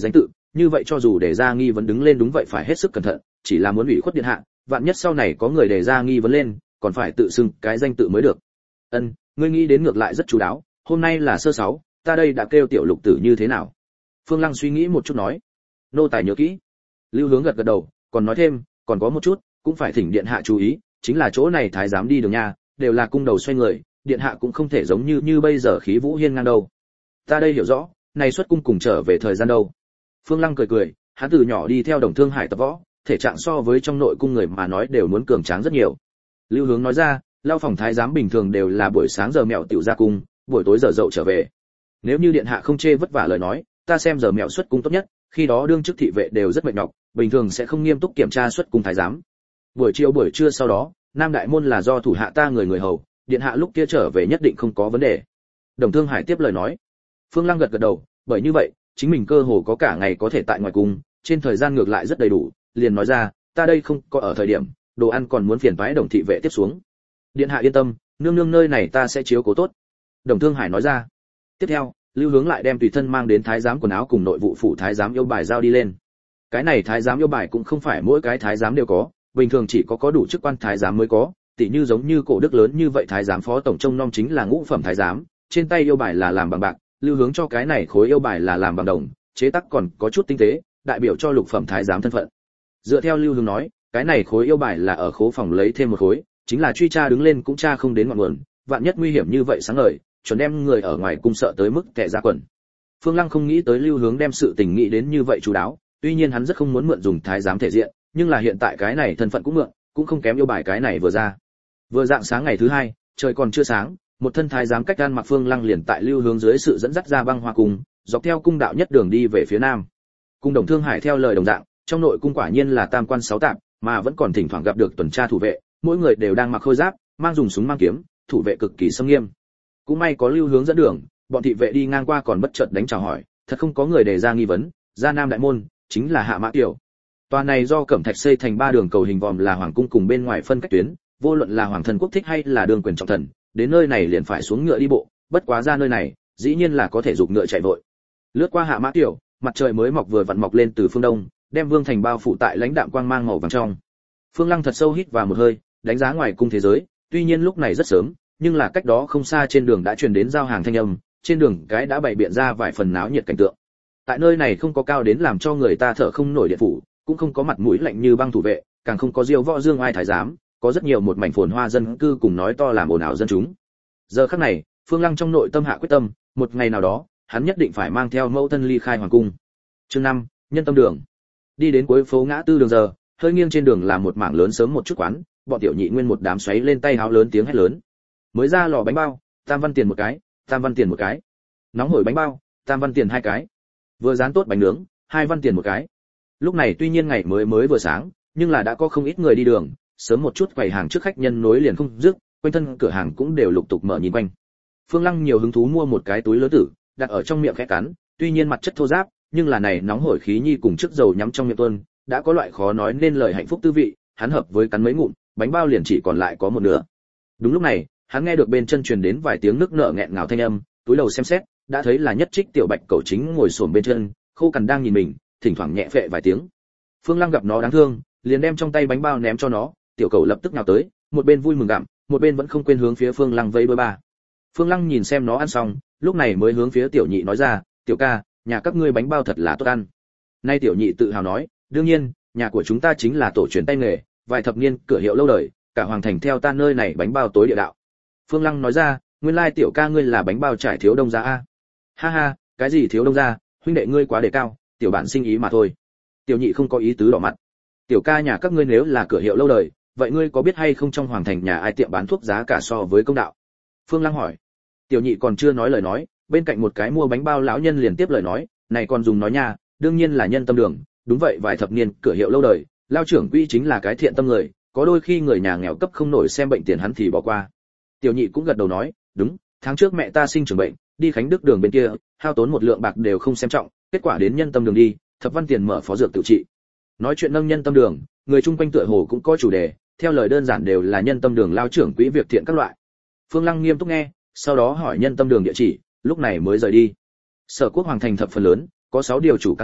như vậy cho dù đề ra nghi vấn đứng lên đúng vậy phải hết sức cẩn thận, chỉ là muốn ủy khuất điện hạ, vạn nhất sau này có người đề ra nghi vấn lên, còn phải tự xưng cái danh tự mới được. Ân, ngươi nghĩ đến ngược lại rất chú đáo, hôm nay là sơ sáu, ta đây đã kêu tiểu lục tử như thế nào? Phương Lăng suy nghĩ một chút nói. Nô tài nhớ kỹ. Lưu Hướng gật gật đầu, còn nói thêm, còn có một chút, cũng phải thỉnh điện hạ chú ý, chính là chỗ này thái giám đi đường nha, đều là cung đầu xoay người, điện hạ cũng không thể giống như như bây giờ khí vũ hiên ngang đâu. Ta đây hiểu rõ, này xuất cung cùng trở về thời gian đâu. Phương Lăng cười cười, hắn từ nhỏ đi theo Đồng Thương Hải tập võ, thể trạng so với trong nội cung người mà nói đều muốn cường tráng rất nhiều. Lưu Hướng nói ra, lao phòng thái giám bình thường đều là buổi sáng giờ mẹo tiểu ra cung, buổi tối giờ dậu trở về. Nếu như điện hạ không chê vất vả lời nói, ta xem giờ mẹo xuất cung tốt nhất, khi đó đương chức thị vệ đều rất mệt nhọc, bình thường sẽ không nghiêm túc kiểm tra xuất cung thái giám. Buổi chiều buổi trưa sau đó, Nam đại môn là do thủ hạ ta người người hầu, điện hạ lúc kia trở về nhất định không có vấn đề. Đồng Thương Hải tiếp lời nói. Phương Lăng gật gật đầu, bởi như vậy, chính mình cơ hồ có cả ngày có thể tại ngoài cung, trên thời gian ngược lại rất đầy đủ, liền nói ra, ta đây không có ở thời điểm, đồ ăn còn muốn phiền toái Đồng thị vệ tiếp xuống. Điện hạ yên tâm, nương nương nơi này ta sẽ chiếu cố tốt. Đồng Thương Hải nói ra. Tiếp theo, Lưu Hướng lại đem tùy thân mang đến thái giám quần áo cùng nội vụ phủ thái giám yêu bài giao đi lên. Cái này thái giám yêu bài cũng không phải mỗi cái thái giám đều có, bình thường chỉ có có đủ chức quan thái giám mới có, tỉ như giống như cổ đức lớn như vậy thái giám phó tổng trông nom chính là ngũ phẩm thái giám, trên tay yêu bài là làm bằng bạc, Lưu Hướng cho cái này khối yêu bài là làm bằng đồng, chế tác còn có chút tinh tế, đại biểu cho lục phẩm thái giám thân phận. Dựa theo Lưu Hướng nói, cái này khối yêu bài là ở khố phòng lấy thêm một khối, chính là truy tra đứng lên cũng tra không đến ngọn nguồn, vạn nhất nguy hiểm như vậy sáng ngời, chuẩn đem người ở ngoài cung sợ tới mức tè ra quần. Phương Lăng không nghĩ tới Lưu Hướng đem sự tình nghĩ đến như vậy chú đáo, tuy nhiên hắn rất không muốn mượn dùng thái giám thể diện, nhưng là hiện tại cái này thân phận cũng mượn, cũng không kém yêu bài cái này vừa ra. Vừa dạng sáng ngày thứ hai, trời còn chưa sáng, một thân thái giám cách gan mặc Phương Lăng liền tại Lưu Hướng dưới sự dẫn dắt ra băng hoa cung, dọc theo cung đạo nhất đường đi về phía nam. Cung Đồng Thương Hải theo lời đồng dạng, trong nội cung quả nhiên là tam quan sáu tạp, mà vẫn còn thỉnh thoảng gặp được tuần tra thủ vệ, mỗi người đều đang mặc khôi giáp, mang dùng súng mang kiếm, thủ vệ cực kỳ nghiêm nghiêm. Cũng may có Lưu Hướng dẫn đường, bọn thị vệ đi ngang qua còn bất chợt đánh chào hỏi, thật không có người đề ra nghi vấn, ra Nam đại môn chính là Hạ Mã Kiều. Tòa này do cẩm thạch xây thành ba đường cầu hình vòm là hoàng cung cùng bên ngoài phân cách tuyến, vô luận là hoàng thần quốc thích hay là đường quyền trọng thần, đến nơi này liền phải xuống ngựa đi bộ, bất quá ra nơi này, dĩ nhiên là có thể dục ngựa chạy vội. Lướt qua Hạ Mã Kiều, mặt trời mới mọc vừa vặn mọc lên từ phương đông, đem vương thành bao phủ tại lãnh đạm quang mang màu vàng trong. Phương Lăng thật sâu hít vào một hơi, đánh giá ngoài cung thế giới, tuy nhiên lúc này rất sớm, nhưng là cách đó không xa trên đường đã truyền đến giao hàng thanh âm, trên đường cái đã bày biện ra vài phần náo nhiệt cảnh tượng. Tại nơi này không có cao đến làm cho người ta thở không nổi điện phủ, cũng không có mặt mũi lạnh như băng thủ vệ, càng không có diêu võ dương ai thái giám, có rất nhiều một mảnh phồn hoa dân cư cùng nói to làm ồn ào dân chúng. Giờ khắc này, Phương Lăng trong nội tâm hạ quyết tâm, một ngày nào đó, hắn nhất định phải mang theo mẫu thân ly khai hoàng cung. Chương năm, nhân tâm đường. Đi đến cuối phố ngã tư đường giờ, hơi nghiêng trên đường là một mảng lớn sớm một chút quán, bọn tiểu nhị nguyên một đám xoáy lên tay háo lớn tiếng hét lớn. Mới ra lò bánh bao, tam văn tiền một cái, tam văn tiền một cái. Nóng hổi bánh bao, tam văn tiền hai cái. Vừa rán tốt bánh nướng, hai văn tiền một cái. Lúc này tuy nhiên ngày mới mới vừa sáng, nhưng là đã có không ít người đi đường, sớm một chút quầy hàng trước khách nhân nối liền không dứt, quanh thân cửa hàng cũng đều lục tục mở nhìn quanh. Phương Lăng nhiều hứng thú mua một cái túi lớn tử, đặt ở trong miệng khẽ cắn, tuy nhiên mặt chất thô ráp, nhưng là này nóng hổi khí nhi cùng trước dầu nhắm trong miệng tuôn, đã có loại khó nói nên lời hạnh phúc tư vị, hắn hợp với cắn mấy ngụm, bánh bao liền chỉ còn lại có một nửa. Đúng lúc này, hắn nghe được bên chân truyền đến vài tiếng nước nợ nghẹn ngào thanh âm, túi đầu xem xét, đã thấy là Nhất Trích tiểu bạch cẩu chính ngồi xổm bên chân, khô cằn đang nhìn mình, thỉnh thoảng nhẹ phệ vài tiếng. Phương Lăng gặp nó đáng thương, liền đem trong tay bánh bao ném cho nó, tiểu cẩu lập tức nhào tới, một bên vui mừng gặm, một bên vẫn không quên hướng phía Phương Lăng vẫy đôi ba. Phương Lăng nhìn xem nó ăn xong, lúc này mới hướng phía tiểu nhị nói ra, tiểu ca, nhà các ngươi bánh bao thật là tốt ăn. Nay tiểu nhị tự hào nói, đương nhiên, nhà của chúng ta chính là tổ truyền tay nghề, vài thập niên cửa hiệu lâu đời, cả hoàng thành theo ta nơi này bánh bao tối địa đạo. Phương Lăng nói ra, nguyên lai tiểu ca ngươi là bánh bao trải thiếu đông gia a. Ha ha, cái gì thiếu đông gia, huynh đệ ngươi quá đề cao, tiểu bản sinh ý mà thôi. Tiểu nhị không có ý tứ đỏ mặt. Tiểu ca nhà các ngươi nếu là cửa hiệu lâu đời, vậy ngươi có biết hay không trong hoàng thành nhà ai tiệm bán thuốc giá cả so với công đạo? Phương Lăng hỏi. Tiểu nhị còn chưa nói lời nói, bên cạnh một cái mua bánh bao lão nhân liền tiếp lời nói, này còn dùng nói nha, đương nhiên là nhân tâm đường, đúng vậy vài thập niên cửa hiệu lâu đời, lao trưởng quỹ chính là cái thiện tâm người, có đôi khi người nhà nghèo cấp không nổi xem bệnh tiền hắn thì bỏ qua. Tiểu nhị cũng gật đầu nói, đúng, tháng trước mẹ ta sinh trưởng bệnh, đi Khánh Đức đường bên kia, hao tốn một lượng bạc đều không xem trọng, kết quả đến nhân tâm đường đi, thập văn tiền mở phó dược tự trị. Nói chuyện nâng nhân tâm đường, người chung quanh tựa hồ cũng có chủ đề, theo lời đơn giản đều là nhân tâm đường lao trưởng quỹ việc thiện các loại. Phương Lăng nghiêm túc nghe, sau đó hỏi nhân tâm đường địa chỉ, lúc này mới rời đi. Sở Quốc hoàng thành thập phần lớn, có sáu điều chủ cán đạo,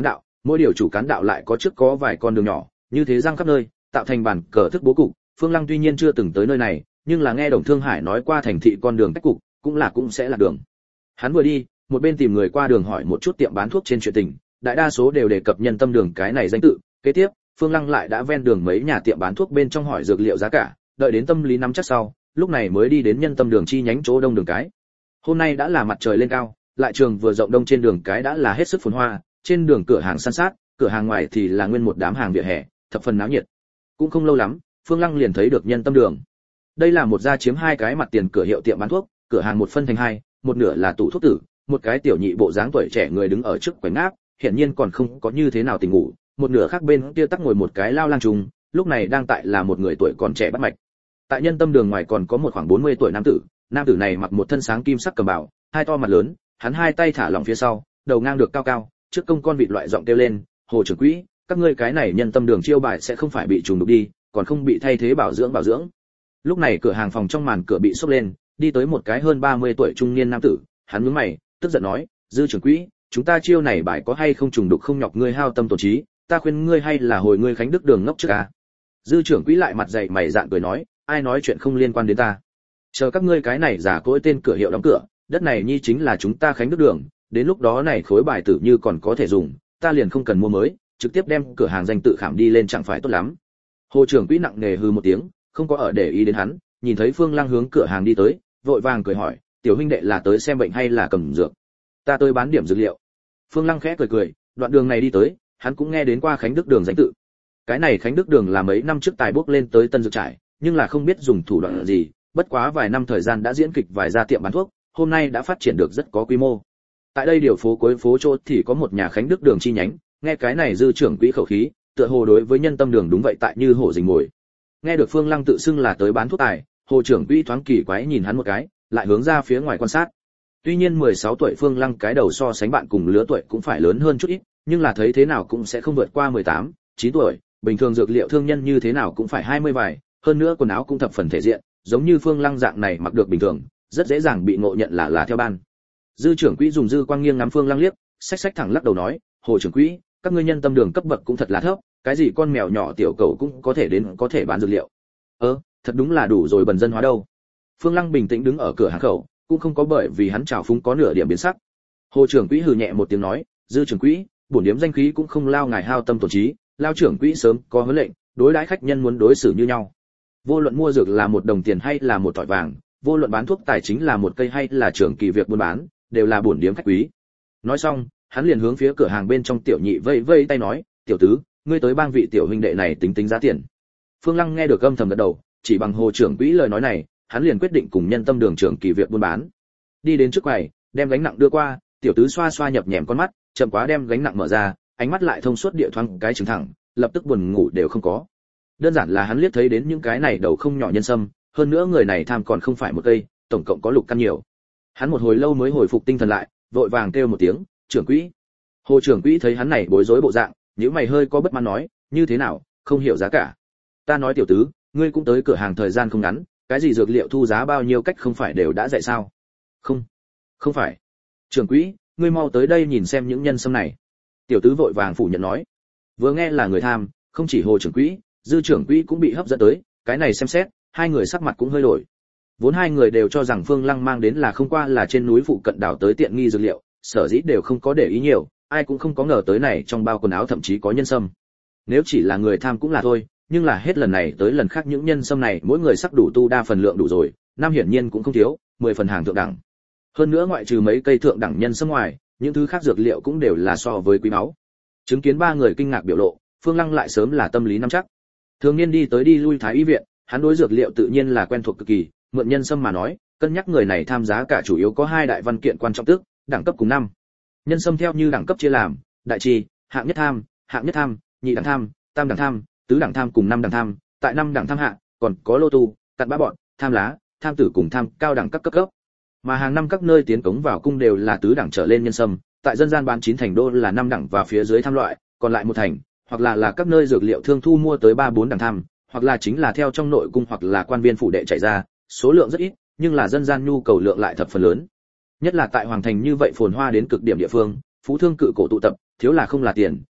Mỗi điều chủ cán đạo lại có trước có vài con đường nhỏ, như thế răng khắp nơi, tạo thành bản cờ thức bố cục. Phương Lăng tuy nhiên chưa từng tới nơi này, nhưng là nghe Đồng Thương Hải nói qua thành thị con đường cách cục, cũng là cũng sẽ là đường. Hắn vừa đi, một bên tìm người qua đường hỏi một chút tiệm bán thuốc trên chuyện tình, đại đa số đều đề cập Nhân Tâm Đường cái này danh tự. Kế tiếp, Phương Lăng lại đã ven đường mấy nhà tiệm bán thuốc bên trong hỏi dược liệu giá cả, đợi đến tâm lý nắm chắc sau, lúc này mới đi đến Nhân Tâm Đường chi nhánh chỗ đông đường cái. Hôm nay đã là mặt trời lên cao, lại trường vừa rộng đông trên đường cái đã là hết sức phồn hoa, trên đường cửa hàng san sát, cửa hàng ngoài thì là nguyên một đám hàng vỉa hè, thập phần náo nhiệt. Cũng không lâu lắm, Phương Lăng liền thấy được Nhân Tâm Đường. Đây là một gia chiếm hai cái mặt tiền cửa hiệu tiệm bán thuốc, cửa hàng một phân thành hai, một nửa là tủ thuốc tử, một cái tiểu nhị bộ dáng tuổi trẻ người đứng ở trước quầy ngáp, hiển nhiên còn không có như thế nào tỉnh ngủ, một nửa khác bên kia tắc ngồi một cái lao lang trùng, lúc này đang tại là một người tuổi còn trẻ bắt mạch. Tại Nhân Tâm Đường ngoài còn có một khoảng bốn mươi tuổi nam tử, nam tử này mặc một thân sáng kim sắc cầm bào, hai to mặt lớn, hắn hai tay thả lỏng phía sau, đầu ngang được cao cao, trước công con vịt loại giọng kêu lên, "Hồ trưởng quỹ, các ngươi cái này Nhân Tâm Đường chiêu bài sẽ không phải bị trùng đục đi, còn không bị thay thế bảo dưỡng bảo dưỡng." Lúc này cửa hàng phòng trong màn cửa bị xốc lên, đi tới một cái hơn ba mươi tuổi trung niên nam tử, hắn nhướng mày, tức giận nói, "Dư trưởng quỹ, chúng ta chiêu này bài có hay không trùng đục không nhọc ngươi hao tâm tổn trí, ta khuyên ngươi hay là hồi ngươi Khánh Đức Đường ngốc trước a." Dư trưởng quỹ lại mặt dày mày dạn cười nói, "Ai nói chuyện không liên quan đến ta? Chờ các ngươi cái này giả cỗi tên cửa hiệu đóng cửa, đất này nhi chính là chúng ta Khánh Đức Đường, đến lúc đó này khối bài tử như còn có thể dùng, ta liền không cần mua mới, trực tiếp đem cửa hàng danh tự khảm đi lên chẳng phải tốt lắm." Hồ trưởng quỹ nặng nề hừ một tiếng, không có ở để ý đến hắn, nhìn thấy Phương Lăng hướng cửa hàng đi tới, vội vàng cười hỏi, "Tiểu huynh đệ là tới xem bệnh hay là cầm dược?" "Ta tới bán điểm dược liệu." Phương Lăng khẽ cười cười, đoạn đường này đi tới, hắn cũng nghe đến qua Khánh Đức Đường danh tự. Cái này Khánh Đức Đường là mấy năm trước tài bước lên tới Tân Dược Trải, nhưng là không biết dùng thủ đoạn gì, bất quá vài năm thời gian đã diễn kịch vài gia tiệm bán thuốc, hôm nay đã phát triển được rất có quy mô. Tại đây điều phố cuối phố chỗ thì có một nhà Khánh Đức Đường chi nhánh, nghe cái này Dư trưởng quỹ khẩu khí, tựa hồ đối với Nhân Tâm Đường đúng vậy tại như hổ rình mồi. Nghe được Phương Lăng tự xưng là tới bán thuốc tài, Hồ trưởng quỹ thoáng kỳ quái nhìn hắn một cái, lại hướng ra phía ngoài quan sát. Tuy nhiên mười sáu tuổi Phương Lăng cái đầu so sánh bạn cùng lứa tuổi cũng phải lớn hơn chút ít, nhưng là thấy thế nào cũng sẽ không vượt qua mười tám, chín tuổi, bình thường dược liệu thương nhân như thế nào cũng phải hai mươi vài, hơn nữa quần áo cũng thập phần thể diện, giống như Phương Lăng dạng này mặc được bình thường, rất dễ dàng bị ngộ nhận là là theo ban. Dư trưởng quỹ dùng dư quang nghiêng ngắm Phương Lăng liếc, xách xách thẳng lắc đầu nói, "Hồ trưởng quỹ, các ngươi Nhân Tâm Đường cấp bậc cũng thật là thấp, cái gì con mèo nhỏ tiểu cầu cũng có thể đến có thể bán dược liệu." "Ơ, thật đúng là đủ rồi bần dân hóa đâu." Phương Lăng bình tĩnh đứng ở cửa hàng khẩu, cũng không có bởi vì hắn trào phúng có nửa điểm biến sắc. Hồ trưởng quỹ hừ nhẹ một tiếng nói, "Dư trưởng quỹ, bổn điếm danh khí cũng không lao ngài hao tâm tổn trí, lao trưởng quỹ sớm có huấn lệnh, đối đãi khách nhân muốn đối xử như nhau. Vô luận mua dược là một đồng tiền hay là một thỏi vàng, vô luận bán thuốc tài chính là một cây hay là trưởng kỳ việc buôn bán, đều là bổn điếm khách quý." Nói xong, hắn liền hướng phía cửa hàng bên trong tiểu nhị vây vây tay nói, "Tiểu tứ, ngươi tới bang vị tiểu huynh đệ này tính tính giá tiền." Phương Lăng nghe được âm thầm gật đầu, chỉ bằng Hồ trưởng quỹ lời nói này, hắn liền quyết định cùng Nhân Tâm Đường trưởng kỳ việc buôn bán. Đi đến trước quầy, đem gánh nặng đưa qua, tiểu tứ xoa xoa nhập nhèm con mắt, chậm quá đem gánh nặng mở ra, ánh mắt lại thông suốt địa thoáng cái trừng thẳng, lập tức buồn ngủ đều không có. Đơn giản là hắn liếc thấy đến những cái này đầu không nhỏ nhân sâm, hơn nữa người này tham còn không phải một cây, tổng cộng có lục căn nhiều. Hắn một hồi lâu mới hồi phục tinh thần lại, vội vàng kêu một tiếng, "Trưởng quỹ." Hồ trưởng quỹ thấy hắn này bối rối bộ dạng, nhíu mày hơi có bất mãn nói, "Như thế nào, không hiểu giá cả?" "Ta nói tiểu tứ, ngươi cũng tới cửa hàng thời gian không ngắn, cái gì dược liệu thu giá bao nhiêu cách không phải đều đã dạy sao?" "Không, không phải." "Trưởng quỹ, ngươi mau tới đây nhìn xem những nhân sâm này." Tiểu tứ vội vàng phủ nhận nói. Vừa nghe là người tham, không chỉ Hồ trưởng quỹ, Dư trưởng quỹ cũng bị hấp dẫn tới, cái này xem xét, hai người sắc mặt cũng hơi đổi. Vốn hai người đều cho rằng Phương Lăng mang đến là không qua là trên núi phụ cận đảo tới tiện nghi dược liệu, sở dĩ đều không có để ý nhiều, ai cũng không có ngờ tới này trong bao quần áo thậm chí có nhân sâm. Nếu chỉ là người tham cũng là thôi, nhưng là hết lần này tới lần khác những nhân sâm này mỗi người sắc đủ tu đa phần lượng đủ rồi, nam hiển nhiên cũng không thiếu, mười phần hàng thượng đẳng. Hơn nữa ngoại trừ mấy cây thượng đẳng nhân sâm ngoài, những thứ khác dược liệu cũng đều là so với quý báu. Chứng kiến ba người kinh ngạc biểu lộ, Phương Lăng lại sớm là tâm lý nắm chắc. Thường niên đi tới đi lui thái y viện, hắn đối dược liệu tự nhiên là quen thuộc cực kỳ, mượn nhân sâm mà nói, cân nhắc người này tham giá cả chủ yếu có hai đại văn kiện quan trọng tức, đẳng cấp cùng năm. Nhân sâm theo như đẳng cấp chia làm, đại chi, hạng nhất tham, hạng nhất tham, nhị đẳng tham, tam đẳng tham, tứ đẳng tham cùng năm đẳng tham, tại năm đẳng tham hạ, còn có lô tu, cặn bã bọn, tham lá, tham tử cùng tham cao đẳng cấp cấp cấp. Mà hàng năm các nơi tiến cống vào cung đều là tứ đẳng trở lên nhân sâm, tại dân gian bán chín thành đô là năm đẳng và phía dưới tham loại, còn lại một thành, hoặc là là các nơi dược liệu thương thu mua tới ba bốn đẳng tham, hoặc là chính là theo trong nội cung hoặc là quan viên phủ đệ chạy ra, số lượng rất ít, nhưng là dân gian nhu cầu lượng lại thập phần lớn. Nhất là tại hoàng thành như vậy phồn hoa đến cực điểm địa phương, phú thương cự cổ tụ tập, thiếu là không là tiền,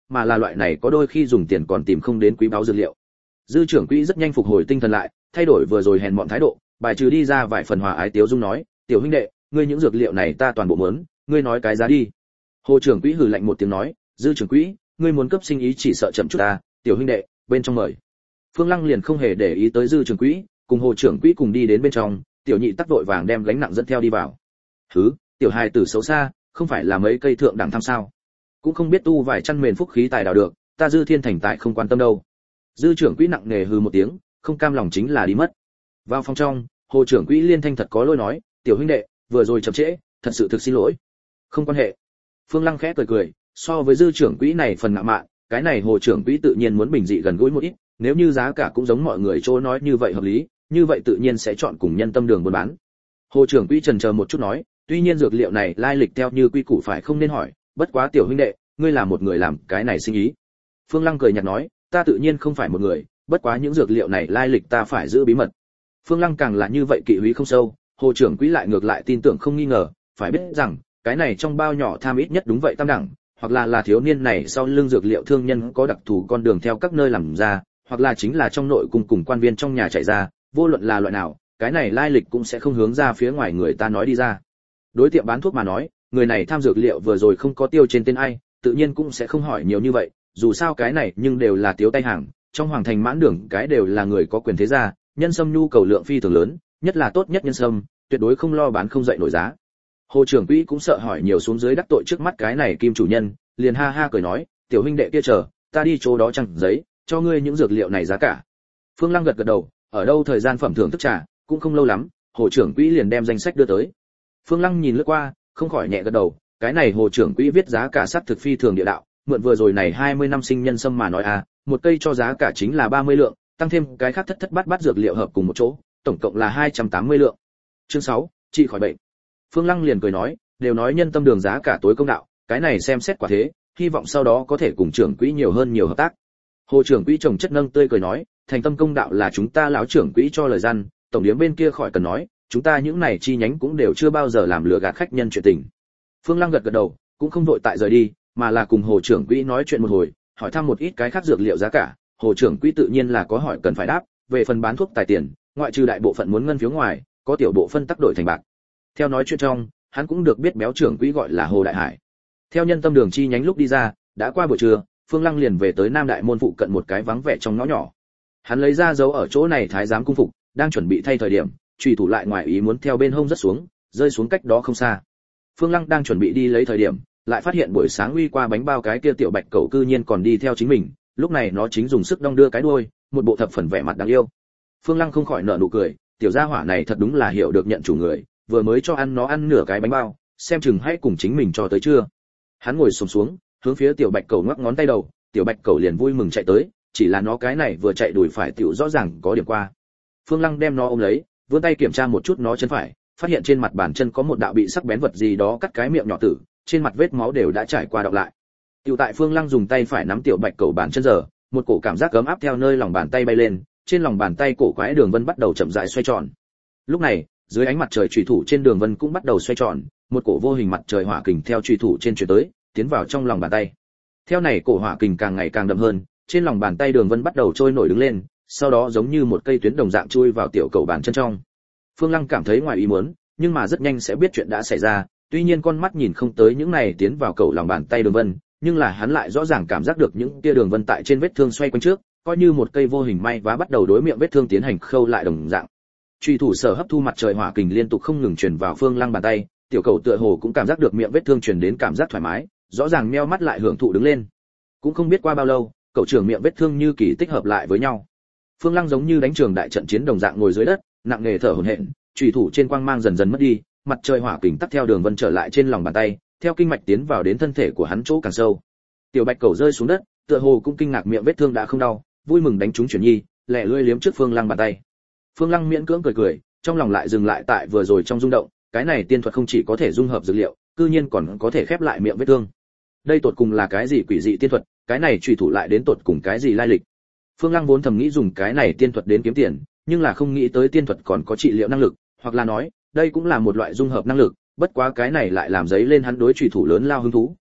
mà là loại này có đôi khi dùng tiền còn tìm không đến quý báu dược liệu. Dư trưởng quỹ rất nhanh phục hồi tinh thần lại, thay đổi vừa rồi hèn mọn thái độ, bài trừ đi ra vài phần hòa ái tiếu dung nói, tiểu huynh đệ, ngươi những dược liệu này ta toàn bộ muốn, ngươi nói cái giá đi. Hồ trưởng quỹ hừ lạnh một tiếng nói, dư trưởng quỹ, ngươi muốn cấp sinh ý chỉ sợ chậm chút ta, tiểu huynh đệ, bên trong mời. Phương Lăng liền không hề để ý tới dư trưởng quỹ, cùng hồ trưởng quỹ cùng đi đến bên trong, tiểu nhị tắc đội vàng đem gánh nặng dẫn theo đi vào. Hứ, tiểu hài tử xấu xa, không phải là mấy cây thượng đẳng tham sao? Cũng không biết tu vài chăn mền phúc khí tài đào được, ta dư thiên thành tại không quan tâm đâu. Dư trưởng quỹ nặng nề hừ một tiếng, không cam lòng chính là đi mất. Vào phòng trong, hồ trưởng quỹ liên thanh thật có lỗi nói, tiểu huynh đệ, vừa rồi chậm trễ, thật sự thực xin lỗi. Không quan hệ. Phương Lăng khẽ cười cười, so với dư trưởng quỹ này phần ngạo mạn, cái này hồ trưởng quỹ tự nhiên muốn bình dị gần gũi một ít, nếu như giá cả cũng giống mọi người chỗ nói như vậy hợp lý, như vậy tự nhiên sẽ chọn cùng nhân tâm đường buôn bán. Hồ trưởng quỹ chần chờ một chút nói, tuy nhiên dược liệu này lai lịch theo như quy củ phải không nên hỏi, bất quá tiểu huynh đệ, ngươi là một người làm cái này sinh ý. Phương Lăng cười nhạt nói, ta tự nhiên không phải một người, bất quá những dược liệu này lai lịch ta phải giữ bí mật. Phương Lăng càng là như vậy kỵ húy không sâu, hồ trưởng quỹ lại ngược lại tin tưởng không nghi ngờ, phải biết rằng cái này trong bao nhỏ tham ít nhất đúng vậy tam đẳng, hoặc là là thiếu niên này sau lưng dược liệu thương nhân có đặc thù con đường theo các nơi làm ra, hoặc là chính là trong nội cung cùng quan viên trong nhà chạy ra, vô luận là loại nào, cái này lai lịch cũng sẽ không hướng ra phía ngoài người ta nói đi ra. Đối tiệm bán thuốc mà nói, người này tham dược liệu vừa rồi không có tiêu trên tên ai, tự nhiên cũng sẽ không hỏi nhiều như vậy, dù sao cái này nhưng đều là tiếu tay hàng, trong hoàng thành mãn đường cái đều là người có quyền thế gia, nhân sâm nhu cầu lượng phi thường lớn, nhất là tốt nhất nhân sâm, tuyệt đối không lo bán không dậy nổi giá. Hồ trưởng quỹ cũng sợ hỏi nhiều xuống dưới đắc tội trước mắt cái này kim chủ nhân, liền ha ha cười nói, tiểu huynh đệ kia chờ, ta đi chỗ đó chẳng giấy, cho ngươi những dược liệu này giá cả. Phương Lăng gật gật đầu, ở đâu thời gian phẩm thưởng thức trà, cũng không lâu lắm, hồ trưởng quỹ liền đem danh sách đưa tới. Phương Lăng nhìn lướt qua, không khỏi nhẹ gật đầu, cái này hồ trưởng quỹ viết giá cả sắt thực phi thường địa đạo, mượn vừa rồi này hai mươi năm sinh nhân sâm mà nói à, một cây cho giá cả chính là ba mươi lượng, tăng thêm cái khác thất thất bát bát dược liệu hợp cùng một chỗ, tổng cộng là hai trăm tám mươi lượng. Chương sáu, trị khỏi bệnh. Phương Lăng liền cười nói, đều nói nhân tâm đường giá cả tối công đạo, cái này xem xét quả thế, hy vọng sau đó có thể cùng trưởng quỹ nhiều hơn nhiều hợp tác. Hồ trưởng quỹ trồng chất nâng tươi cười nói, thành tâm công đạo là chúng ta lão trưởng quỹ cho lời gian, tổng điếm bên kia khỏi cần nói, chúng ta những này chi nhánh cũng đều chưa bao giờ làm lừa gạt khách nhân chuyện tình. Phương Lăng gật gật đầu, cũng không vội tại rời đi, mà là cùng hồ trưởng quỹ nói chuyện một hồi, hỏi thăm một ít cái khác dược liệu giá cả, hồ trưởng quỹ tự nhiên là có hỏi cần phải đáp, về phần bán thuốc tài tiền, ngoại trừ đại bộ phận muốn ngân phiếu ngoài, có tiểu bộ phân tắc đổi thành bạc. Theo nói chuyện trong, hắn cũng được biết béo trưởng quỹ gọi là Hồ Đại Hải. Theo nhân tâm đường chi nhánh lúc đi ra, đã qua buổi trưa, Phương Lăng liền về tới Nam Đại môn phụ cận một cái vắng vẻ trong ngõ nhỏ. Hắn lấy ra dấu ở chỗ này thái giám cung phục, đang chuẩn bị thay thời điểm, chùy thủ lại ngoài ý muốn theo bên hông rất xuống, rơi xuống cách đó không xa. Phương Lăng đang chuẩn bị đi lấy thời điểm, lại phát hiện buổi sáng uy qua bánh bao cái kia tiểu bạch cẩu cư nhiên còn đi theo chính mình, lúc này nó chính dùng sức đong đưa cái đuôi, một bộ thập phần vẻ mặt đáng yêu. Phương Lăng không khỏi nở nụ cười, tiểu gia hỏa này thật đúng là hiểu được nhận chủ người, vừa mới cho ăn nó ăn nửa cái bánh bao, xem chừng hãy cùng chính mình cho tới chưa. Hắn ngồi xổm xuống, hướng phía tiểu bạch cẩu ngoắc ngón tay đầu, tiểu bạch cẩu liền vui mừng chạy tới, chỉ là nó cái này vừa chạy đuổi phải tiểu rõ ràng có điểm qua. Phương Lăng đem nó ôm lấy, vươn tay kiểm tra một chút nó chân phải, phát hiện trên mặt bàn chân có một đạo bị sắc bén vật gì đó cắt cái miệng nhỏ tử, trên mặt vết máu đều đã trải qua đọng lại. Tiểu tại Phương Lăng dùng tay phải nắm tiểu bạch cẩu bàn chân giờ, một cổ cảm giác ấm áp theo nơi lòng bàn tay bay lên, trên lòng bàn tay cổ quái đường vân bắt đầu chậm rãi xoay tròn. Lúc này, dưới ánh mặt trời chủy thủ trên đường vân cũng bắt đầu xoay tròn, một cổ vô hình mặt trời hỏa kình theo chủy thủ trên truyền tới, tiến vào trong lòng bàn tay. Theo này cổ hỏa kình càng ngày càng đậm hơn, trên lòng bàn tay đường vân bắt đầu trôi nổi đứng lên, sau đó giống như một cây tuyến đồng dạng chui vào tiểu cầu bàn chân trong. Phương Lăng cảm thấy ngoài ý muốn, nhưng mà rất nhanh sẽ biết chuyện đã xảy ra, tuy nhiên con mắt nhìn không tới những này tiến vào cầu lòng bàn tay đường vân, nhưng là hắn lại rõ ràng cảm giác được những tia đường vân tại trên vết thương xoay quanh trước, coi như một cây vô hình may vá bắt đầu đối miệng vết thương tiến hành khâu lại đồng dạng. Truy thủ sở hấp thu mặt trời hỏa kình liên tục không ngừng truyền vào Phương Lăng bàn tay, tiểu cầu tựa hồ cũng cảm giác được miệng vết thương truyền đến cảm giác thoải mái, rõ ràng meo mắt lại hưởng thụ đứng lên. Cũng không biết qua bao lâu, cậu trưởng miệng vết thương như kỳ tích hợp lại với nhau. Phương Lăng giống như đánh trường đại trận chiến đồng dạng ngồi dưới đất, nặng nề thở hổn hển, chủy thủ trên quang mang dần dần mất đi, mặt trời hỏa kình tắt theo đường vân trở lại trên lòng bàn tay, theo kinh mạch tiến vào đến thân thể của hắn chỗ càng sâu. Tiểu bạch cầu rơi xuống đất, tựa hồ cũng kinh ngạc miệng vết thương đã không đau, vui mừng đánh trúng chuyển nhi, lẻ lươi liếm trước Phương Lăng bàn tay. Phương Lăng miễn cưỡng cười cười, trong lòng lại dừng lại tại vừa rồi trong rung động, cái này tiên thuật không chỉ có thể dung hợp dược liệu, cư nhiên còn có thể khép lại miệng vết thương. Đây tột cùng là cái gì quỷ dị tiên thuật, cái này chủy thủ lại đến tột cùng cái gì lai lịch? Phương Lăng vốn thầm nghĩ dùng cái này tiên thuật đến kiếm tiền, nhưng là không nghĩ tới tiên thuật còn có trị liệu năng lực, hoặc là nói, đây cũng là một loại dung hợp năng lực, bất quá cái này lại làm giấy lên hắn đối chủy thủ lớn lao hứng thú,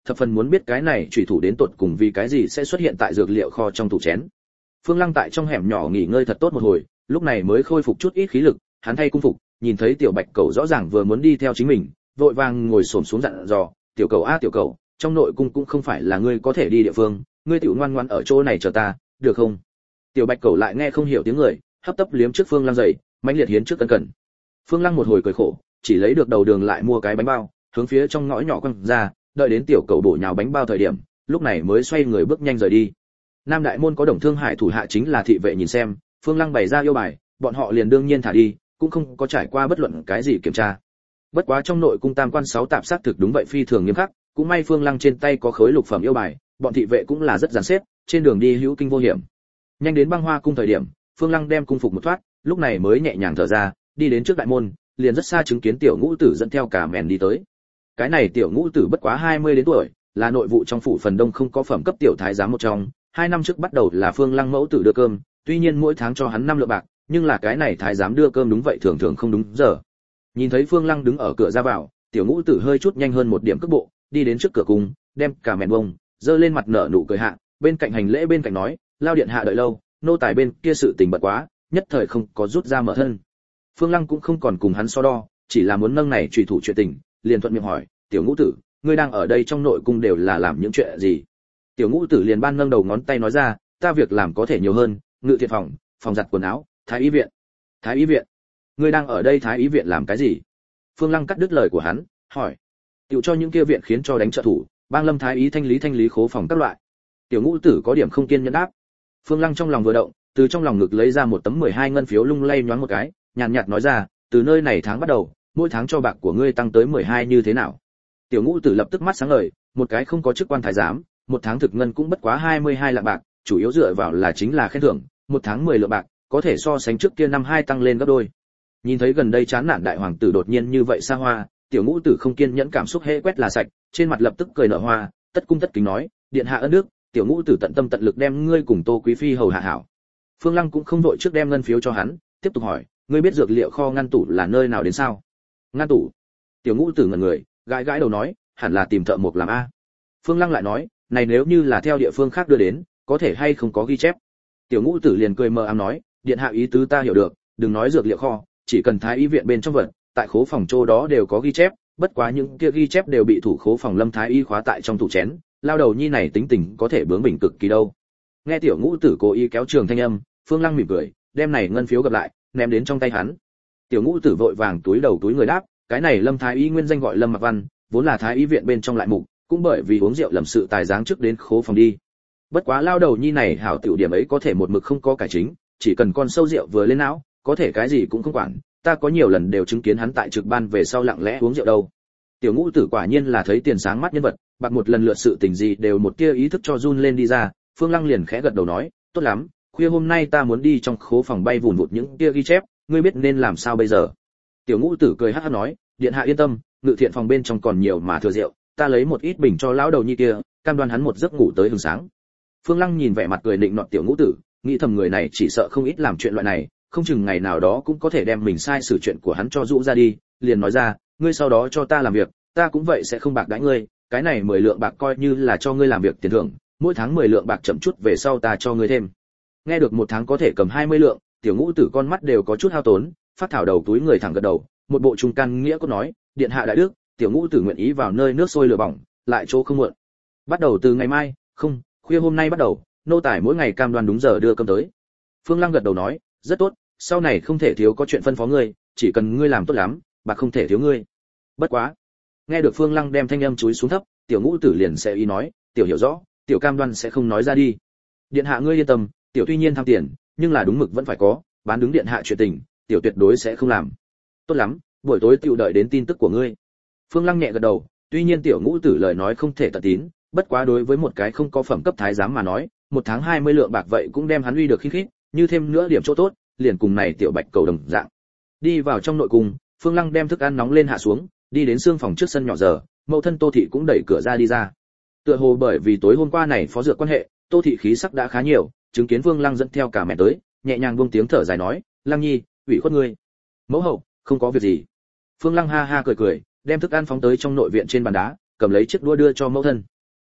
thập phần muốn biết cái này chủy thủ đến tột cùng vì cái gì sẽ xuất hiện tại dược liệu kho trong tủ chén. Phương Lăng tại trong hẻm nhỏ nghỉ ngơi thật tốt một hồi, lúc này mới khôi phục chút ít khí lực, hắn thay cung phục, nhìn thấy tiểu bạch cầu rõ ràng vừa muốn đi theo chính mình, vội vàng ngồi xổm xuống dặn dò, "Tiểu cầu a tiểu cầu, trong nội cung cũng không phải là ngươi có thể đi địa phương, ngươi tiểu ngoan ngoãn ở chỗ này chờ ta, được không?" Tiểu bạch cầu lại nghe không hiểu tiếng người, hấp tấp liếm trước Phương Lăng dậy, mãnh liệt hiến trước cân cẩn. Phương Lăng một hồi cười khổ, chỉ lấy được đầu đường lại mua cái bánh bao, hướng phía trong ngõ nhỏ quăng ra, đợi đến tiểu cầu bổ nhào bánh bao thời điểm, lúc này mới xoay người bước nhanh rời đi. Nam đại môn có Đồng Thương Hải thủ hạ chính là thị vệ nhìn xem, Phương Lăng bày ra yêu bài, bọn họ liền đương nhiên thả đi, cũng không có trải qua bất luận cái gì kiểm tra. Bất quá trong nội cung tam quan sáu tạp sát thực đúng vậy phi thường nghiêm khắc, cũng may Phương Lăng trên tay có khối lục phẩm yêu bài, bọn thị vệ cũng là rất dàn xếp, trên đường đi hữu kinh vô hiểm. Nhanh đến Băng Hoa cung thời điểm, Phương Lăng đem cung phục một thoát, lúc này mới nhẹ nhàng thở ra, đi đến trước đại môn, liền rất xa chứng kiến tiểu ngũ tử dẫn theo cả mèn đi tới. Cái này tiểu ngũ tử bất quá hai mươi đến tuổi, là nội vụ trong phủ phần đông không có phẩm cấp tiểu thái giám một trong, hai năm trước bắt đầu là Phương Lăng mẫu tử đưa cơm, tuy nhiên mỗi tháng cho hắn năm lượng bạc, nhưng là cái này thái giám đưa cơm đúng vậy thường thường không đúng giờ. Nhìn thấy Phương Lăng đứng ở cửa ra vào, tiểu ngũ tử hơi chút nhanh hơn một điểm cước bộ, đi đến trước cửa cung, đem cả mèn bông, giơ lên mặt nở nụ cười hạ, bên cạnh hành lễ bên cạnh nói, lao điện hạ đợi lâu, nô tài bên kia sự tình bận quá, nhất thời không có rút ra mở thân. Phương Lăng cũng không còn cùng hắn so đo, chỉ là muốn nâng này truy thủ chuyện tình, liền thuận miệng hỏi, tiểu ngũ tử, ngươi đang ở đây trong nội cung đều là làm những chuyện gì? Tiểu ngũ tử liền ban nâng đầu ngón tay nói ra, ta việc làm có thể nhiều hơn, ngự thiện phòng, phòng giặt quần áo, thái y viện. Thái y viện? Ngươi đang ở đây thái y viện làm cái gì? Phương Lăng cắt đứt lời của hắn, hỏi. Tiểu cho những kia viện khiến cho đánh trợ thủ, bang lâm thái y thanh lý thanh lý khố phòng các loại. Tiểu ngũ tử có điểm không kiên nhẫn đáp. Phương Lăng trong lòng vừa động, từ trong lòng ngực lấy ra một tấm mười hai ngân phiếu lung lay nhoáng một cái, nhàn nhạt nói ra, từ nơi này tháng bắt đầu, mỗi tháng cho bạc của ngươi tăng tới mười hai như thế nào? Tiểu ngũ tử lập tức mắt sáng ngời, một cái không có chức quan thái giám, một tháng thực ngân cũng bất quá hai mươi hai lạng bạc, chủ yếu dựa vào là chính là khen thưởng, một tháng mười lượng bạc, có thể so sánh trước kia năm hai tăng lên gấp đôi. Nhìn thấy gần đây chán nản đại hoàng tử đột nhiên như vậy xa hoa, tiểu ngũ tử không kiên nhẫn cảm xúc hễ quét là sạch, trên mặt lập tức cười nở hoa, tất cung tất kính nói, điện hạ ân đức, tiểu ngũ tử tận tâm tận lực đem ngươi cùng Tô quý phi hầu hạ hảo. Phương Lăng cũng không đội trước đem ngân phiếu cho hắn, tiếp tục hỏi, ngươi biết dược liệu kho ngăn tủ là nơi nào đến sao? Ngăn tủ? Tiểu ngũ tử ngẩn người, gãi gãi đầu nói, hẳn là tìm thợ mộc làm a. Phương Lăng lại nói, này nếu như là theo địa phương khác đưa đến, có thể hay không có ghi chép. Tiểu ngũ tử liền cười mờ ám nói, điện hạ ý tứ ta hiểu được, đừng nói dược liệu kho, chỉ cần thái y viện bên trong vật, tại khố phòng chỗ đó đều có ghi chép, bất quá những kia ghi chép đều bị thủ khố phòng Lâm thái y khóa tại trong tủ chén, lao đầu nhi này tính tình có thể bướng bỉnh cực kỳ đâu. Nghe tiểu ngũ tử cố ý kéo trường thanh âm, Phương Lăng mỉm cười, đem này ngân phiếu gặp lại, ném đến trong tay hắn. Tiểu ngũ tử vội vàng túi đầu túi người đáp, cái này Lâm thái y nguyên danh gọi Lâm Mặc Văn, vốn là thái y viện bên trong lại mục, cũng bởi vì uống rượu lầm sự tài giáng trước đến khố phòng đi. Bất quá lao đầu nhi này hảo tiểu điểm ấy có thể một mực không có cải chính, chỉ cần con sâu rượu vừa lên não, có thể cái gì cũng không quản, ta có nhiều lần đều chứng kiến hắn tại trực ban về sau lặng lẽ uống rượu đâu. Tiểu ngũ tử quả nhiên là thấy tiền sáng mắt nhân vật, bạc một lần lượt sự tình gì đều một tia ý thức cho run lên đi ra. Phương Lăng liền khẽ gật đầu nói, tốt lắm, khuya hôm nay ta muốn đi trong khố phòng bay vụn vụt những tia ghi chép, ngươi biết nên làm sao bây giờ? Tiểu ngũ tử cười hắc hắc nói, điện hạ yên tâm, ngự thiện phòng bên trong còn nhiều mà thừa rượu, ta lấy một ít bình cho lão đầu nhi kia, cam đoan hắn một giấc ngủ tới hừng sáng. Phương Lăng nhìn vẻ mặt cười định nọt tiểu ngũ tử, nghĩ thầm người này chỉ sợ không ít làm chuyện loại này, không chừng ngày nào đó cũng có thể đem mình sai xử chuyện của hắn cho rũ ra đi, liền nói ra, ngươi sau đó cho ta làm việc, ta cũng vậy sẽ không bạc đãi ngươi, cái này mười lượng bạc coi như là cho ngươi làm việc tiền thưởng, mỗi tháng mười lượng bạc chậm chút về sau ta cho ngươi thêm. Nghe được một tháng có thể cầm hai mươi lượng, tiểu ngũ tử con mắt đều có chút hao tốn, phát thảo đầu túi người thẳng gật đầu, một bộ trung căn nghĩa có nói, điện hạ đại đức, tiểu ngũ tử nguyện ý vào nơi nước sôi lửa bỏng, lại chỗ không muộn. Bắt đầu từ ngày mai, không, khuya hôm nay bắt đầu, nô tài mỗi ngày cam đoan đúng giờ đưa cơm tới. Phương Lăng gật đầu nói, rất tốt, sau này không thể thiếu có chuyện phân phó ngươi, chỉ cần ngươi làm tốt lắm, bạc không thể thiếu ngươi. Bất quá. Nghe được Phương Lăng đem thanh âm chúi xuống thấp, tiểu ngũ tử liền sẽ ý nói, tiểu hiểu rõ, tiểu cam đoan sẽ không nói ra đi. Điện hạ ngươi yên tâm, tiểu tuy nhiên tham tiền, nhưng là đúng mực vẫn phải có, bán đứng điện hạ chuyện tình, tiểu tuyệt đối sẽ không làm. Tốt lắm, buổi tối tiểu đợi đến tin tức của ngươi. Phương Lăng nhẹ gật đầu, tuy nhiên tiểu ngũ tử lời nói không thể tận tín, bất quá đối với một cái không có phẩm cấp thái giám mà nói, một tháng hai mươi lượng bạc vậy cũng đem hắn uy được khít khít, như thêm nữa điểm chỗ tốt, liền cùng này tiểu bạch cầu đồng dạng. Đi vào trong nội cung, Phương Lăng đem thức ăn nóng lên hạ xuống, đi đến xương phòng trước sân nhỏ giờ, mẫu thân Tô thị cũng đẩy cửa ra đi ra. Tựa hồ bởi vì tối hôm qua này phó dược quan hệ, Tô thị khí sắc đã khá nhiều, chứng kiến Phương Lăng dẫn theo cả mẹ tới, nhẹ nhàng buông tiếng thở dài nói, Lăng nhi, ủy khuất ngươi. Mẫu hậu, không có việc gì. Phương Lăng ha ha cười cười, đem thức ăn phóng tới trong nội viện trên bàn đá, cầm lấy chiếc đũa đưa cho mẫu thân.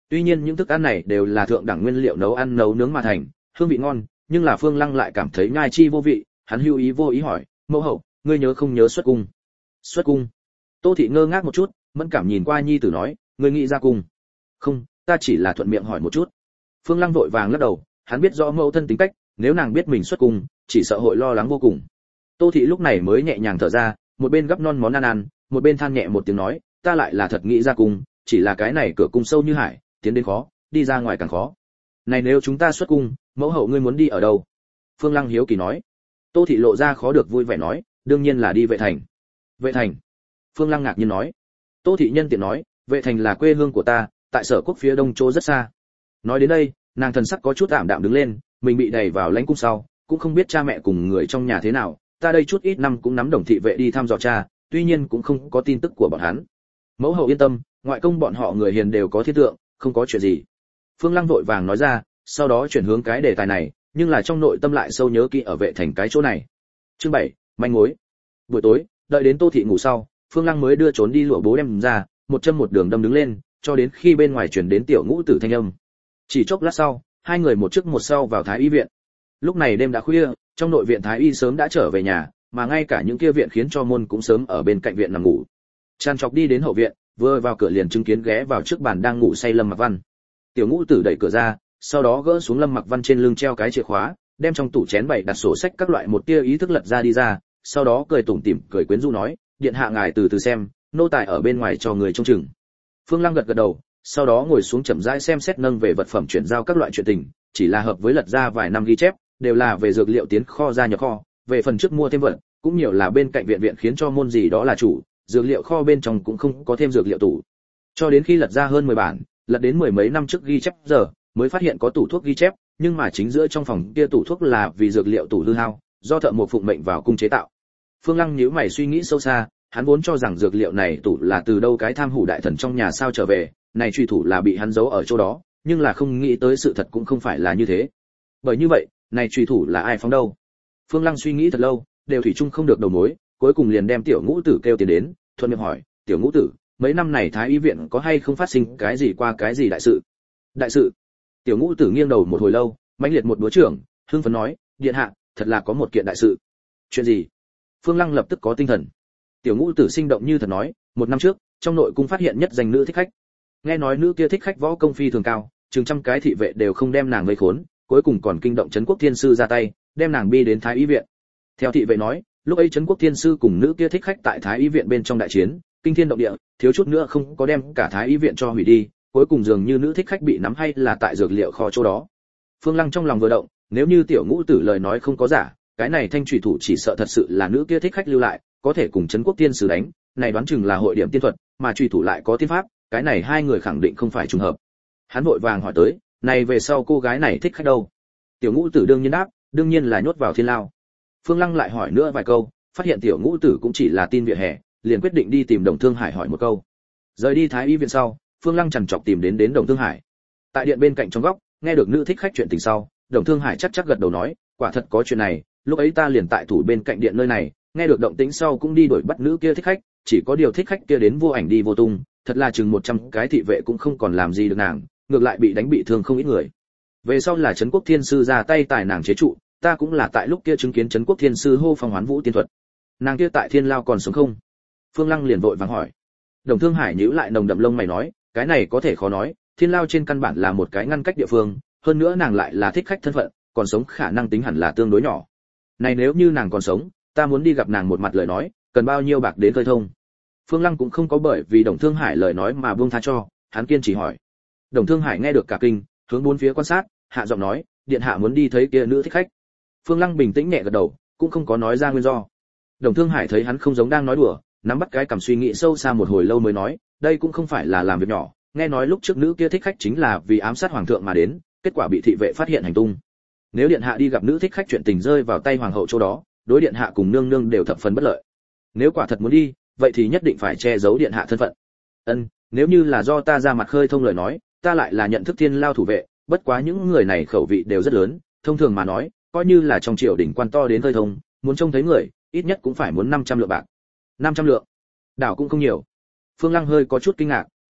Tuy nhiên những thức ăn này đều là thượng đẳng nguyên liệu nấu ăn nấu nướng mà thành, hương vị ngon, nhưng là Phương Lăng lại cảm thấy nhai chi vô vị, hắn hưu ý vô ý hỏi, mẫu hậu, ngươi nhớ không nhớ xuất cung? Xuất cung? Tô thị ngơ ngác một chút, mẫn cảm nhìn qua nhi tử nói, ngươi nghĩ ra cung? Không, ta chỉ là thuận miệng hỏi một chút. Phương Lăng vội vàng lắc đầu, hắn biết rõ mẫu thân tính cách, nếu nàng biết mình xuất cung, chỉ sợ hội lo lắng vô cùng. Tô thị lúc này mới nhẹ nhàng thở ra, một bên gắp non món ăn ăn, một bên than nhẹ một tiếng nói, ta lại là thật nghĩ ra cung, chỉ là cái này cửa cung sâu như hải, tiến đến khó, đi ra ngoài càng khó. Này nếu chúng ta xuất cung, mẫu hậu ngươi muốn đi ở đâu? Phương Lăng hiếu kỳ nói. Tô thị lộ ra khó được vui vẻ nói, đương nhiên là đi Vệ Thành. Vệ Thành? Phương Lăng ngạc nhiên nói. Tô thị nhân tiện nói, Vệ Thành là quê hương của ta, tại Sở Quốc phía đông chỗ rất xa. Nói đến đây, nàng thần sắc có chút ảm đạm đứng lên, mình bị đẩy vào lãnh cung sau, cũng không biết cha mẹ cùng người trong nhà thế nào, ta đây chút ít năm cũng nắm đồng thị vệ đi thăm dò cha, tuy nhiên cũng không có tin tức của bọn hắn. Mẫu hậu yên tâm, ngoại công bọn họ người hiền đều có thiết tượng, không có chuyện gì. Phương Lăng vội vàng nói ra, sau đó chuyển hướng cái đề tài này, nhưng là trong nội tâm lại sâu nhớ kỹ ở Vệ Thành cái chỗ này. Chương bảy, manh mối. Buổi tối, đợi đến Tô thị ngủ sau, Phương Lăng mới đưa trốn đi lụa bố đem ra, một chân một đường đâm đứng lên, cho đến khi bên ngoài truyền đến tiểu ngũ tử thanh âm. Chỉ chốc lát sau, hai người một trước một sau vào thái y viện. Lúc này đêm đã khuya, trong nội viện thái y sớm đã trở về nhà, mà ngay cả những kia viện khiến cho môn cũng sớm ở bên cạnh viện nằm ngủ. Tràn Trọc đi đến hậu viện, vừa vào cửa liền chứng kiến ghé vào trước bàn đang ngủ say Lâm Mặc Văn. Tiểu ngũ tử đẩy cửa ra, sau đó gỡ xuống Lâm Mặc Văn trên lưng treo cái chìa khóa, đem trong tủ chén bày đặt sổ sách các loại một tia ý thức lật ra đi ra, sau đó cười tủm tỉm cười quyến rũ nói, điện hạ ngài từ từ xem, nô tài ở bên ngoài cho người trông chừng. Phương Lăng gật gật đầu, sau đó ngồi xuống chậm rãi xem xét nâng về vật phẩm chuyển giao các loại chuyện tình, chỉ là hợp với lật ra vài năm ghi chép, đều là về dược liệu tiến kho ra nhập kho, về phần trước mua thêm vật, cũng nhiều là bên cạnh viện viện khiến cho môn gì đó là chủ, dược liệu kho bên trong cũng không có thêm dược liệu tủ. Cho đến khi lật ra hơn mười bản, lật đến mười mấy năm trước ghi chép giờ, mới phát hiện có tủ thuốc ghi chép, nhưng mà chính giữa trong phòng kia tủ thuốc là vì dược liệu tủ hư hao, do thợ một phụng mệnh vào cung chế tạo. Phương Lăng nhíu mày suy nghĩ sâu xa, hắn vốn cho rằng dược liệu này tủ là từ đâu cái tham hủ đại thần trong nhà sao trở về, này truy thủ là bị hắn giấu ở chỗ đó, nhưng là không nghĩ tới sự thật cũng không phải là như thế. Bởi như vậy, này truy thủ là ai phóng đâu? Phương Lăng suy nghĩ thật lâu, đều thủy chung không được đầu mối, cuối cùng liền đem tiểu ngũ tử kêu tiền đến, thuận miệng hỏi, tiểu ngũ tử, mấy năm này thái y viện có hay không phát sinh cái gì qua cái gì đại sự? Đại sự? Tiểu ngũ tử nghiêng đầu một hồi lâu, mãnh liệt một búa trưởng, hưng phấn nói, điện hạ, thật là có một kiện đại sự. Chuyện gì? Phương Lăng lập tức có tinh thần. Tiểu ngũ tử sinh động như thật nói, một năm trước, trong nội cung phát hiện nhất danh nữ thích khách. Nghe nói nữ kia thích khách võ công phi thường cao, chừng trăm cái thị vệ đều không đem nàng vây khốn, cuối cùng còn kinh động Trấn Quốc Thiên sư ra tay, đem nàng bi đến thái y viện. Theo thị vệ nói, lúc ấy Trấn Quốc Thiên sư cùng nữ kia thích khách tại thái y viện bên trong đại chiến, kinh thiên động địa, thiếu chút nữa không có đem cả thái y viện cho hủy đi, cuối cùng dường như nữ thích khách bị nắm hay là tại dược liệu kho chỗ đó. Phương Lăng trong lòng vừa động, nếu như tiểu ngũ tử lời nói không có giả, cái này thanh trùy thủ chỉ sợ thật sự là nữ kia thích khách lưu lại, có thể cùng Trấn Quốc Tiên sư đánh, này đoán chừng là hội điểm tiên thuật, mà trùy thủ lại có tiên pháp, cái này hai người khẳng định không phải trùng hợp. Hắn vội vàng hỏi tới, này về sau cô gái này thích khách đâu? Tiểu ngũ tử đương nhiên đáp, đương nhiên là nhốt vào thiên lao. Phương Lăng lại hỏi nữa vài câu, phát hiện tiểu ngũ tử cũng chỉ là tin vỉa hè, liền quyết định đi tìm Đồng Thương Hải hỏi một câu. Rời đi thái y viện sau, Phương Lăng chằn chọc tìm đến đến Đồng Thương Hải. Tại điện bên cạnh trong góc, nghe được nữ thích khách chuyện tình sau, Đồng Thương Hải chắc chắc gật đầu nói, quả thật có chuyện này, lúc ấy ta liền tại thủ bên cạnh điện nơi này, nghe được động tĩnh sau cũng đi đuổi bắt nữ kia thích khách, chỉ có điều thích khách kia đến vô ảnh đi vô tung, thật là chừng một trăm cái thị vệ cũng không còn làm gì được nàng, ngược lại bị đánh bị thương không ít người. Về sau là Trấn Quốc Thiên sư ra tay tài nàng chế trụ, ta cũng là tại lúc kia chứng kiến Trấn Quốc Thiên sư hô phong hoán vũ tiên thuật. Nàng kia tại thiên lao còn sống không? Phương Lăng liền vội vàng hỏi. Đồng Thương Hải nhíu lại nồng đậm lông mày nói, cái này có thể khó nói, thiên lao trên căn bản là một cái ngăn cách địa phương, hơn nữa nàng lại là thích khách thân phận, còn sống khả năng tính hẳn là tương đối nhỏ. Này nếu như nàng còn sống, ta muốn đi gặp nàng một mặt lời nói, cần bao nhiêu bạc đến khơi thông? Phương Lăng cũng không có bởi vì Đồng Thương Hải lời nói mà buông tha cho, hắn kiên trì hỏi. Đồng Thương Hải nghe được cả kinh, hướng bốn phía quan sát, hạ giọng nói, điện hạ muốn đi thấy kia nữ thích khách. Phương Lăng bình tĩnh nhẹ gật đầu, cũng không có nói ra nguyên do. Đồng Thương Hải thấy hắn không giống đang nói đùa, nắm bắt cái cảm suy nghĩ sâu xa một hồi lâu mới nói, đây cũng không phải là làm việc nhỏ, nghe nói lúc trước nữ kia thích khách chính là vì ám sát hoàng thượng mà đến, kết quả bị thị vệ phát hiện hành tung. Nếu điện hạ đi gặp nữ thích khách chuyện tình rơi vào tay hoàng hậu chỗ đó, đối điện hạ cùng nương nương đều thập phần bất lợi. Nếu quả thật muốn đi, vậy thì nhất định phải che giấu điện hạ thân phận. Ân, nếu như là do ta ra mặt khơi thông lời nói, ta lại là nhận thức thiên lao thủ vệ, bất quá những người này khẩu vị đều rất lớn, thông thường mà nói, coi như là trong triều đình quan to đến khơi thông, muốn trông thấy người, ít nhất cũng phải muốn năm trăm lượng bạc. năm trăm lượng, đảo cũng không nhiều. Phương Lăng hơi có chút kinh ngạc,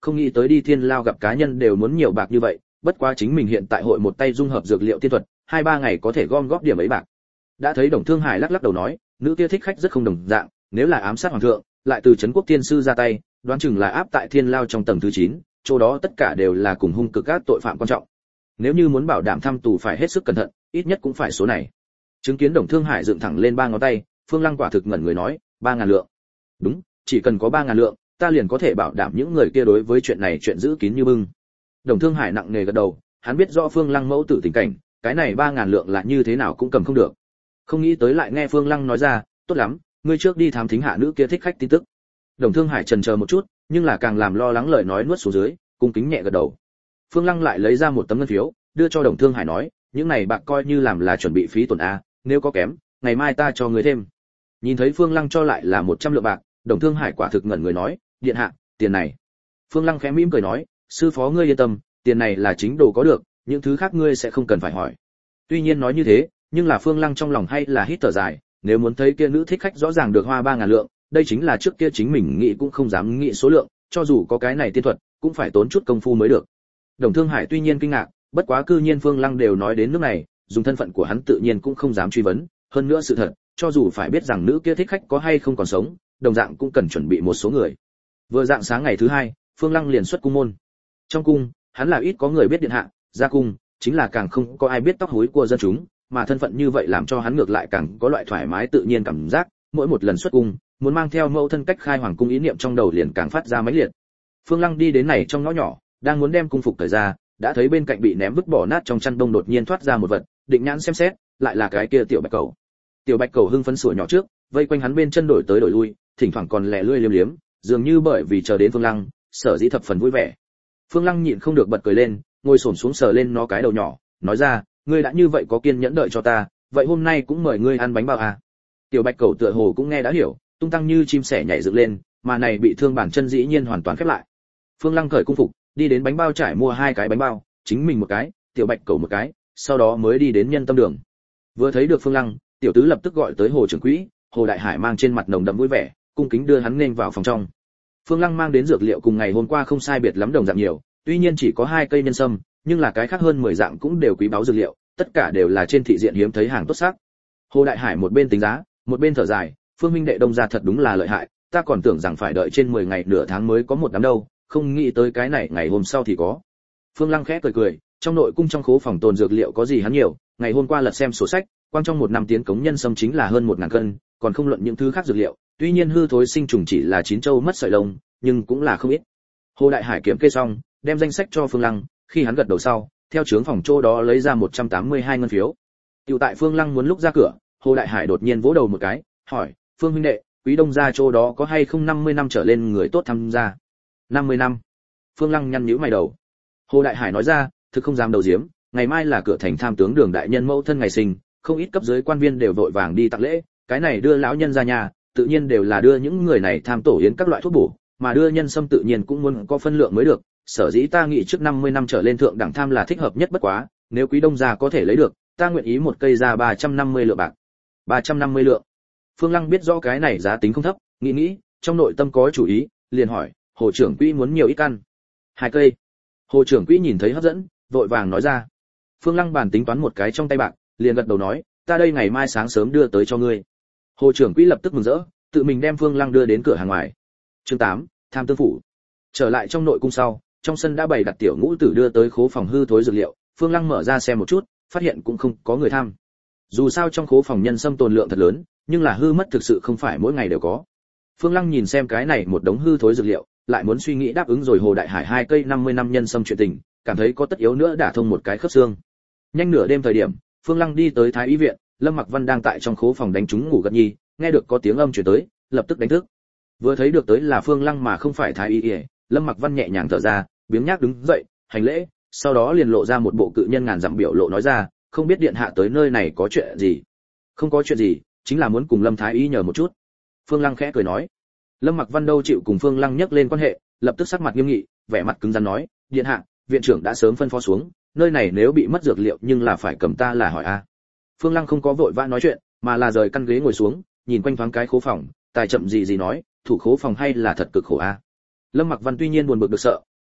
không nghĩ tới đi thiên lao gặp cá nhân đều muốn nhiều bạc như vậy, bất quá chính mình hiện tại hội một tay dung hợp dược liệu tiên thuật, hai ba ngày có thể gom góp điểm ấy bạc. Đã thấy Đồng Thương Hải lắc lắc đầu nói, nữ kia thích khách rất không đồng dạng, nếu là ám sát hoàng thượng, lại từ trấn quốc tiên sư ra tay, đoán chừng là áp tại thiên lao trong tầng thứ chín, chỗ đó tất cả đều là cùng hung cực các tội phạm quan trọng. Nếu như muốn bảo đảm thăm tù phải hết sức cẩn thận, ít nhất cũng phải số này. Chứng kiến Đồng Thương Hải dựng thẳng lên ba ngón tay, Phương Lăng quả thực ngẩn người nói, ba ngàn lượng. Đúng, chỉ cần có ba ngàn lượng, ta liền có thể bảo đảm những người kia đối với chuyện này chuyện giữ kín như bưng. Đồng Thương Hải nặng nề gật đầu, hắn biết rõ Phương Lăng mẫu tử tình cảnh, cái này ba ngàn lượng là như thế nào cũng cầm không được. Không nghĩ tới lại nghe Phương Lăng nói ra, tốt lắm, ngươi trước đi thám thính hạ nữ kia thích khách tin tức. Đồng Thương Hải chần chờ một chút, nhưng là càng làm lo lắng lời nói nuốt xuống dưới, cung kính nhẹ gật đầu. Phương Lăng lại lấy ra một tấm ngân phiếu, đưa cho Đồng Thương Hải nói, những này bạc coi như làm là chuẩn bị phí tổn a, nếu có kém, ngày mai ta cho ngươi thêm. Nhìn thấy Phương Lăng cho lại là một trăm lượng bạc, Đồng Thương Hải quả thực ngẩn người nói, điện hạ, tiền này. Phương Lăng khẽ mỉm cười nói, sư phó ngươi yên tâm, tiền này là chính đồ có được, những thứ khác ngươi sẽ không cần phải hỏi. Tuy nhiên nói như thế, nhưng là Phương Lăng trong lòng hay là hít thở dài, nếu muốn thấy kia nữ thích khách rõ ràng được hoa ba ngàn lượng, đây chính là trước kia chính mình nghĩ cũng không dám nghĩ số lượng, cho dù có cái này tiên thuật, cũng phải tốn chút công phu mới được. Đồng Thương Hải tuy nhiên kinh ngạc, bất quá cư nhiên Phương Lăng đều nói đến nước này, dùng thân phận của hắn tự nhiên cũng không dám truy vấn, hơn nữa sự thật, cho dù phải biết rằng nữ kia thích khách có hay không còn sống, đồng dạng cũng cần chuẩn bị một số người. Vừa dạng sáng ngày thứ hai, Phương Lăng liền xuất cung môn. Trong cung, hắn là ít có người biết điện hạ, ra cung, chính là càng không có ai biết tóc hối của dân chúng, mà thân phận như vậy làm cho hắn ngược lại càng có loại thoải mái tự nhiên cảm giác, mỗi một lần xuất cung, muốn mang theo mẫu thân cách khai hoàng cung ý niệm trong đầu liền càng phát ra mãnh liệt. Phương Lăng đi đến này trong ngõ nhỏ, đang muốn đem cung phục cởi ra, đã thấy bên cạnh bị ném vứt bỏ nát trong chăn đông đột nhiên thoát ra một vật, định nhãn xem xét, lại là cái kia tiểu bạch cầu. Tiểu bạch cầu hưng phấn sủa nhỏ trước, vây quanh hắn bên chân đổi tới đổi lui, thỉnh thoảng còn lẻ lươi liếm liếm, dường như bởi vì chờ đến Phương Lăng, sở dĩ thập phần vui vẻ. Phương Lăng nhịn không được bật cười lên, ngồi xổm xuống sờ lên nó cái đầu nhỏ, nói ra, ngươi đã như vậy có kiên nhẫn đợi cho ta, vậy hôm nay cũng mời ngươi ăn bánh bao à. Tiểu bạch cầu tựa hồ cũng nghe đã hiểu, tung tăng như chim sẻ nhảy dựng lên, mà này bị thương bản chân dĩ nhiên hoàn toàn khép lại. Phương Lăng cởi cung phục, đi đến bánh bao trải mua hai cái bánh bao, chính mình một cái, tiểu bạch cầu một cái, sau đó mới đi đến Nhân Tâm Đường. Vừa thấy được Phương Lăng, tiểu tứ lập tức gọi tới Hồ trưởng quỹ, Hồ Đại Hải mang trên mặt nồng đậm vui vẻ, cung kính đưa hắn nên vào phòng trong. Phương Lăng mang đến dược liệu cùng ngày hôm qua không sai biệt lắm đồng dạng nhiều, tuy nhiên chỉ có hai cây nhân sâm, nhưng là cái khác hơn mười dạng cũng đều quý báu dược liệu, tất cả đều là trên thị diện hiếm thấy hàng tốt sắc. Hồ Đại Hải một bên tính giá, một bên thở dài, Phương minh đệ đông gia thật đúng là lợi hại, ta còn tưởng rằng phải đợi trên mười ngày nửa tháng mới có một đám đâu, không nghĩ tới cái này ngày hôm sau thì có. Phương Lăng khẽ cười cười, trong nội cung trong khố phòng tồn dược liệu có gì hắn nhiều, ngày hôm qua lật xem sổ sách, quang trong một năm tiến cống nhân sâm chính là hơn một ngàn cân, còn không luận những thứ khác dược liệu, tuy nhiên hư thối sinh trùng chỉ là chín châu mất sợi lông, nhưng cũng là không ít. Hồ Đại Hải kiểm kê xong, đem danh sách cho Phương Lăng, khi hắn gật đầu sau, theo trướng phòng chỗ đó lấy ra một trăm tám mươi hai ngân phiếu. Tiểu tại Phương Lăng muốn lúc ra cửa, Hồ Đại Hải đột nhiên vỗ đầu một cái, hỏi, Phương huynh đệ, quý đông gia chỗ đó có hay không năm mươi năm trở lên người tốt tham gia? năm mươi năm. Phương Lăng nhăn nhíu mày đầu. Hồ Đại Hải nói ra, thực không dám đầu diếm, ngày mai là cửa thành tham tướng Đường đại nhân mẫu thân ngày sinh, không ít cấp dưới quan viên đều vội vàng đi tặng lễ, cái này đưa lão nhân ra nhà, tự nhiên đều là đưa những người này tham tổ yến các loại thuốc bổ, mà đưa nhân sâm tự nhiên cũng muốn có phân lượng mới được, sở dĩ ta nghĩ trước năm mươi năm trở lên thượng đẳng tham là thích hợp nhất bất quá, nếu quý đông gia có thể lấy được, ta nguyện ý một cây ra ba trăm năm mươi lượng bạc. ba trăm năm mươi lượng. Phương Lăng biết rõ cái này giá tính không thấp, nghĩ nghĩ, trong nội tâm có chủ ý, liền hỏi, Hồ trưởng quỹ muốn nhiều ít căn? Hai cây. Hồ trưởng quỹ nhìn thấy hấp dẫn, vội vàng nói ra. Phương Lăng bàn tính toán một cái trong tay bạc, liền gật đầu nói, ta đây ngày mai sáng sớm đưa tới cho ngươi. Hồ trưởng quỹ lập tức mừng rỡ, tự mình đem Phương Lăng đưa đến cửa hàng ngoài. Chương tám, Tham Tương phủ. Trở lại trong nội cung sau, trong sân đã bày đặt tiểu ngũ tử đưa tới khố phòng hư thối dược liệu, Phương Lăng mở ra xem một chút, phát hiện cũng không có người tham. Dù sao trong khố phòng nhân sâm tồn lượng thật lớn, nhưng là hư mất thực sự không phải mỗi ngày đều có. Phương Lăng nhìn xem cái này một đống hư thối dược liệu, lại muốn suy nghĩ đáp ứng rồi Hồ Đại Hải hai cây năm mươi năm nhân sâm chuyện tình, cảm thấy có tất yếu nữa đả thông một cái khớp xương. Nhanh nửa đêm thời điểm, Phương Lăng đi tới Thái y viện, Lâm Mặc Văn đang tại trong khố phòng đánh trúng ngủ gật nhi, nghe được có tiếng âm truyền tới, lập tức đánh thức. Vừa thấy được tới là Phương Lăng mà không phải Thái y, Lâm Mặc Văn nhẹ nhàng thở ra, biếng nhác đứng dậy, hành lễ, sau đó liền lộ ra một bộ cự nhân ngàn dặm biểu lộ nói ra, không biết điện hạ tới nơi này có chuyện gì? Không có chuyện gì, chính là muốn cùng Lâm Thái y nhờ một chút. Phương Lăng khẽ cười nói. Lâm Mặc Văn đâu chịu cùng Phương Lăng nhắc lên quan hệ, lập tức sắc mặt nghiêm nghị, vẻ mặt cứng rắn nói, điện hạ, viện trưởng đã sớm phân phó xuống, nơi này nếu bị mất dược liệu nhưng là phải cầm ta là hỏi a. Phương Lăng không có vội vã nói chuyện, mà là rời căn ghế ngồi xuống, nhìn quanh thoáng cái khố phòng, tài chậm gì gì nói, thủ khố phòng hay là thật cực khổ a. Lâm Mặc Văn tuy nhiên buồn bực được sợ,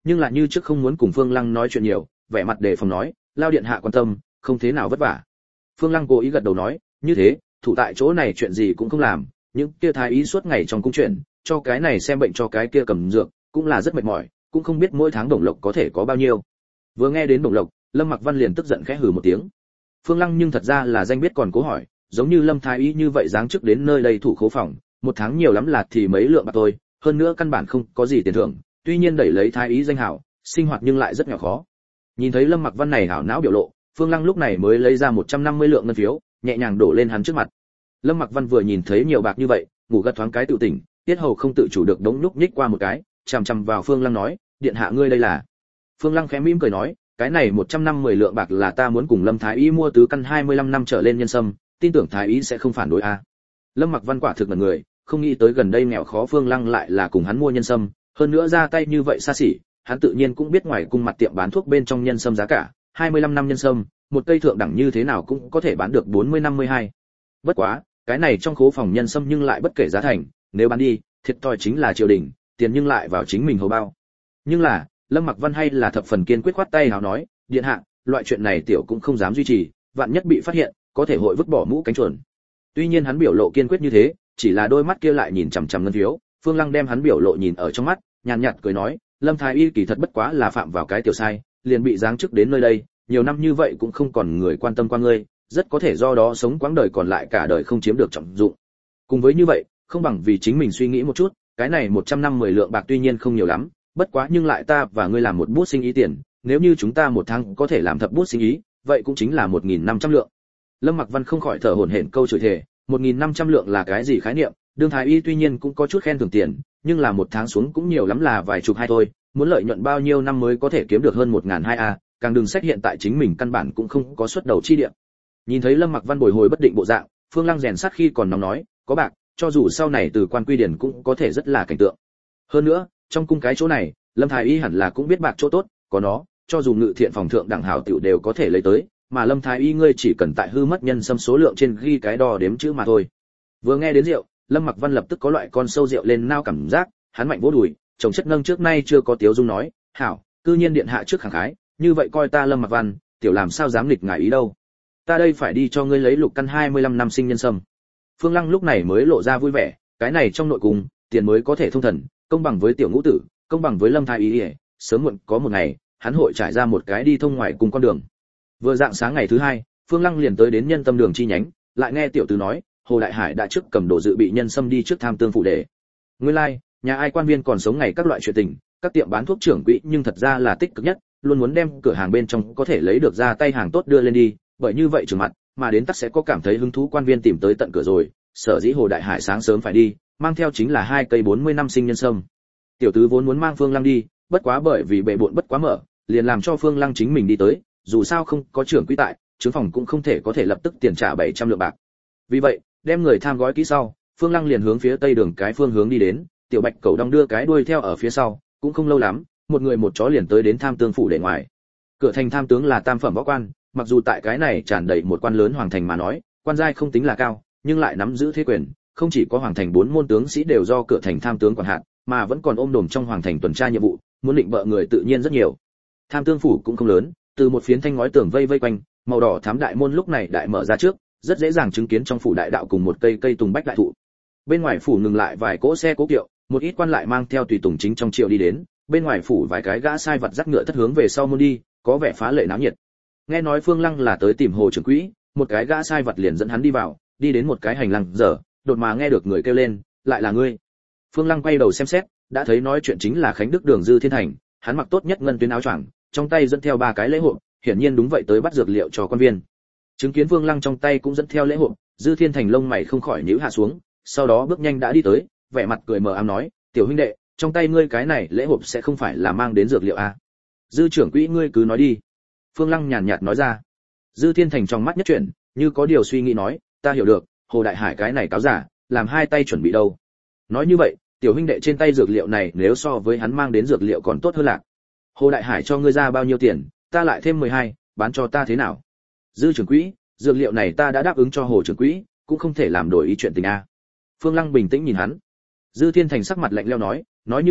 nhưng lại như trước không muốn cùng Phương Lăng nói chuyện nhiều, vẻ mặt đề phòng nói, lao điện hạ quan tâm, không thế nào vất vả. Phương Lăng cố ý gật đầu nói, như thế, thủ tại chỗ này chuyện gì cũng không làm, những kia thái y suốt ngày trong cung chuyện, cho cái này xem bệnh cho cái kia cầm dược, cũng là rất mệt mỏi, cũng không biết mỗi tháng đồng lộc có thể có bao nhiêu. Vừa nghe đến đồng lộc, Lâm Mặc Văn liền tức giận khẽ hừ một tiếng. Phương Lăng nhưng thật ra là danh biết còn cố hỏi, giống như Lâm thái y như vậy dáng trước đến nơi đây thủ khố phòng, một tháng nhiều lắm là thì mấy lượng bạc thôi, hơn nữa căn bản không có gì tiền thưởng, tuy nhiên đẩy lấy thái y danh hảo, sinh hoạt nhưng lại rất nghèo khó. Nhìn thấy Lâm Mặc Văn này hảo não biểu lộ, Phương Lăng lúc này mới lấy ra một trăm năm mươi lượng ngân phiếu, nhẹ nhàng đổ lên hắn trước mặt. Lâm Mặc Văn vừa nhìn thấy nhiều bạc như vậy, ngủ gật thoáng cái tự tỉnh, tiết hầu không tự chủ được đống núc nhích qua một cái, chằm chằm vào Phương Lăng nói, điện hạ ngươi đây là. Phương Lăng khẽ mỉm cười nói, cái này một trăm năm mươi lượng bạc là ta muốn cùng Lâm thái y mua tứ căn hai mươi lăm năm trở lên nhân sâm, tin tưởng thái y sẽ không phản đối a. Lâm Mặc Văn quả thực là người, không nghĩ tới gần đây nghèo khó Phương Lăng lại là cùng hắn mua nhân sâm, hơn nữa ra tay như vậy xa xỉ, hắn tự nhiên cũng biết ngoài cung mặt tiệm bán thuốc bên trong nhân sâm giá cả, hai mươi lăm năm nhân sâm, một cây thượng đẳng như thế nào cũng có thể bán được bốn mươi năm mươi hai. Bất quá, cái này trong khố phòng nhân sâm nhưng lại bất kể giá thành, nếu bán đi, thiệt thòi chính là triều đình, tiền nhưng lại vào chính mình hầu bao. Nhưng là, Lâm Mặc Văn hay là thập phần kiên quyết khoát tay hào nói, điện hạ, loại chuyện này tiểu cũng không dám duy trì, vạn nhất bị phát hiện, có thể hội vứt bỏ mũ cánh chuồn. Tuy nhiên hắn biểu lộ kiên quyết như thế, chỉ là đôi mắt kia lại nhìn chằm chằm ngân phiếu, Phương Lăng đem hắn biểu lộ nhìn ở trong mắt, nhàn nhạt cười nói, Lâm thái y kỳ thật bất quá là phạm vào cái tiểu sai, liền bị giáng chức đến nơi đây, nhiều năm như vậy cũng không còn người quan tâm qua ngươi, rất có thể do đó sống quãng đời còn lại cả đời không chiếm được trọng dụng. Cùng với như vậy, không bằng vì chính mình suy nghĩ một chút, cái này một trăm năm mươi lượng bạc tuy nhiên không nhiều lắm, bất quá nhưng lại ta và ngươi làm một bút sinh ý tiền, nếu như chúng ta một tháng có thể làm thập bút sinh ý, vậy cũng chính là một nghìn năm trăm lượng. Lâm Mặc Văn không khỏi thở hổn hển câu chửi thề, một nghìn năm trăm lượng là cái gì khái niệm, đương thái y tuy nhiên cũng có chút khen thưởng tiền, nhưng là một tháng xuống cũng nhiều lắm là vài chục hai thôi, muốn lợi nhuận bao nhiêu năm mới có thể kiếm được hơn một nghìn hai a, càng đừng xét hiện tại chính mình căn bản cũng không có xuất đầu chi địa. Nhìn thấy Lâm Mặc Văn bồi hồi bất định bộ dạng, Phương Lăng rèn sát khi còn nóng nói, có bạc, cho dù sau này từ quan quy điển cũng có thể rất là cảnh tượng. Hơn nữa, trong cung cái chỗ này, Lâm thái y hẳn là cũng biết bạc chỗ tốt, có nó, cho dù ngự thiện phòng thượng đẳng hảo tiểu đều có thể lấy tới, mà Lâm thái y ngươi chỉ cần tại hư mất nhân xâm số lượng trên ghi cái đo đếm chữ mà thôi. Vừa nghe đến rượu, Lâm Mặc Văn lập tức có loại con sâu rượu lên nao cảm giác, hắn mạnh vỗ đùi, chồng chất nâng trước nay chưa có tiếu dung nói, hảo, cư nhiên điện hạ trước khẳng khái, như vậy coi ta Lâm Mặc Văn, tiểu làm sao dám nghịch ngài ý đâu. Ta đây phải đi cho ngươi lấy lục căn hai mươi lăm năm sinh nhân sâm. Phương Lăng lúc này mới lộ ra vui vẻ, cái này trong nội cung, tiền mới có thể thông thần, công bằng với tiểu ngũ tử, công bằng với Lâm thái y, sớm muộn có một ngày, hắn hội trải ra một cái đi thông ngoài cùng con đường. Vừa dạng sáng ngày thứ hai, Phương Lăng liền tới đến Nhân Tâm đường chi nhánh, lại nghe tiểu tử nói, Hồ Đại Hải đã trước cầm đồ dự bị nhân sâm đi trước tham tương phủ để. Nguyên lai, like, nhà ai quan viên còn sống ngày các loại chuyện tình, các tiệm bán thuốc trưởng quỹ nhưng thật ra là tích cực nhất, luôn muốn đem cửa hàng bên trong có thể lấy được ra tay hàng tốt đưa lên đi, bởi như vậy trường mặt, mà đến tắc sẽ có cảm thấy hứng thú quan viên tìm tới tận cửa rồi. Sở dĩ Hồ Đại Hải sáng sớm phải đi, mang theo chính là hai cây bốn mươi năm sinh nhân sâm. Tiểu tứ vốn muốn mang Phương Lăng đi, bất quá bởi vì bệ bội bất quá mở, liền làm cho Phương Lăng chính mình đi tới, dù sao không có trưởng quỹ tại, chứng phòng cũng không thể có thể lập tức tiền trả bảy trăm lượng bạc. Vì vậy, đem người tham gói kỹ sau, Phương Lăng liền hướng phía tây đường cái phương hướng đi đến, tiểu Bạch Cẩu đong đưa cái đuôi theo ở phía sau, cũng không lâu lắm, một người một chó liền tới đến tham tướng phủ để ngoài. Cửa thành tham tướng là tam phẩm võ quan, mặc dù tại cái này tràn đầy một quan lớn hoàng thành mà nói, quan giai không tính là cao, nhưng lại nắm giữ thế quyền, không chỉ có hoàng thành bốn môn tướng sĩ đều do cửa thành tham tướng quản hạt, mà vẫn còn ôm đồm trong hoàng thành tuần tra nhiệm vụ, muốn định bợ người tự nhiên rất nhiều. Tham tướng phủ cũng không lớn, từ một phiến thanh ngói tường vây vây quanh, màu đỏ thám đại môn lúc này đại mở ra trước, rất dễ dàng chứng kiến trong phủ đại đạo cùng một cây cây tùng bách đại thụ. Bên ngoài phủ ngừng lại vài cỗ xe cố kiệu, một ít quan lại mang theo tùy tùng chính trong triều đi đến, bên ngoài phủ vài cái gã sai vật dắt ngựa thất hướng về sau môn đi, có vẻ phá lệ náo nhiệt. Nghe nói Phương Lăng là tới tìm Hồ trưởng quỹ, một cái gã sai vật liền dẫn hắn đi vào, đi đến một cái hành lang dở, đột mà nghe được người kêu lên, lại là ngươi. Phương Lăng quay đầu xem xét, đã thấy nói chuyện chính là Khánh Đức Đường Dư Thiên Thành, hắn mặc tốt nhất ngân tuyến áo choàng, trong tay dẫn theo ba cái lễ hộp, hiển nhiên đúng vậy tới bắt dược liệu cho quan viên. Chứng kiến Phương Lăng trong tay cũng dẫn theo lễ hộp, Dư Thiên Thành lông mày không khỏi nhíu hạ xuống, sau đó bước nhanh đã đi tới, vẻ mặt cười mờ ám nói, tiểu huynh đệ, trong tay ngươi cái này lễ hộp sẽ không phải là mang đến dược liệu à? Dư trưởng quỹ ngươi cứ nói đi. Phương Lăng nhàn nhạt nói ra. Dư Thiên Thành trong mắt nhất chuyển, như có điều suy nghĩ nói, ta hiểu được, Hồ Đại Hải cái này cáo giả, làm hai tay chuẩn bị đâu. Nói như vậy, tiểu huynh đệ trên tay dược liệu này nếu so với hắn mang đến dược liệu còn tốt hơn lạc. Hồ Đại Hải cho ngươi ra bao nhiêu tiền, ta lại thêm mười hai, bán cho ta thế nào? Dư trưởng quỹ, dược liệu này ta đã đáp ứng cho Hồ trưởng quỹ, cũng không thể làm đổi ý chuyện tình a. Phương Lăng bình tĩnh nhìn hắn. Dư Thiên Thành sắc mặt lạnh lẽo nói, nói như vậy,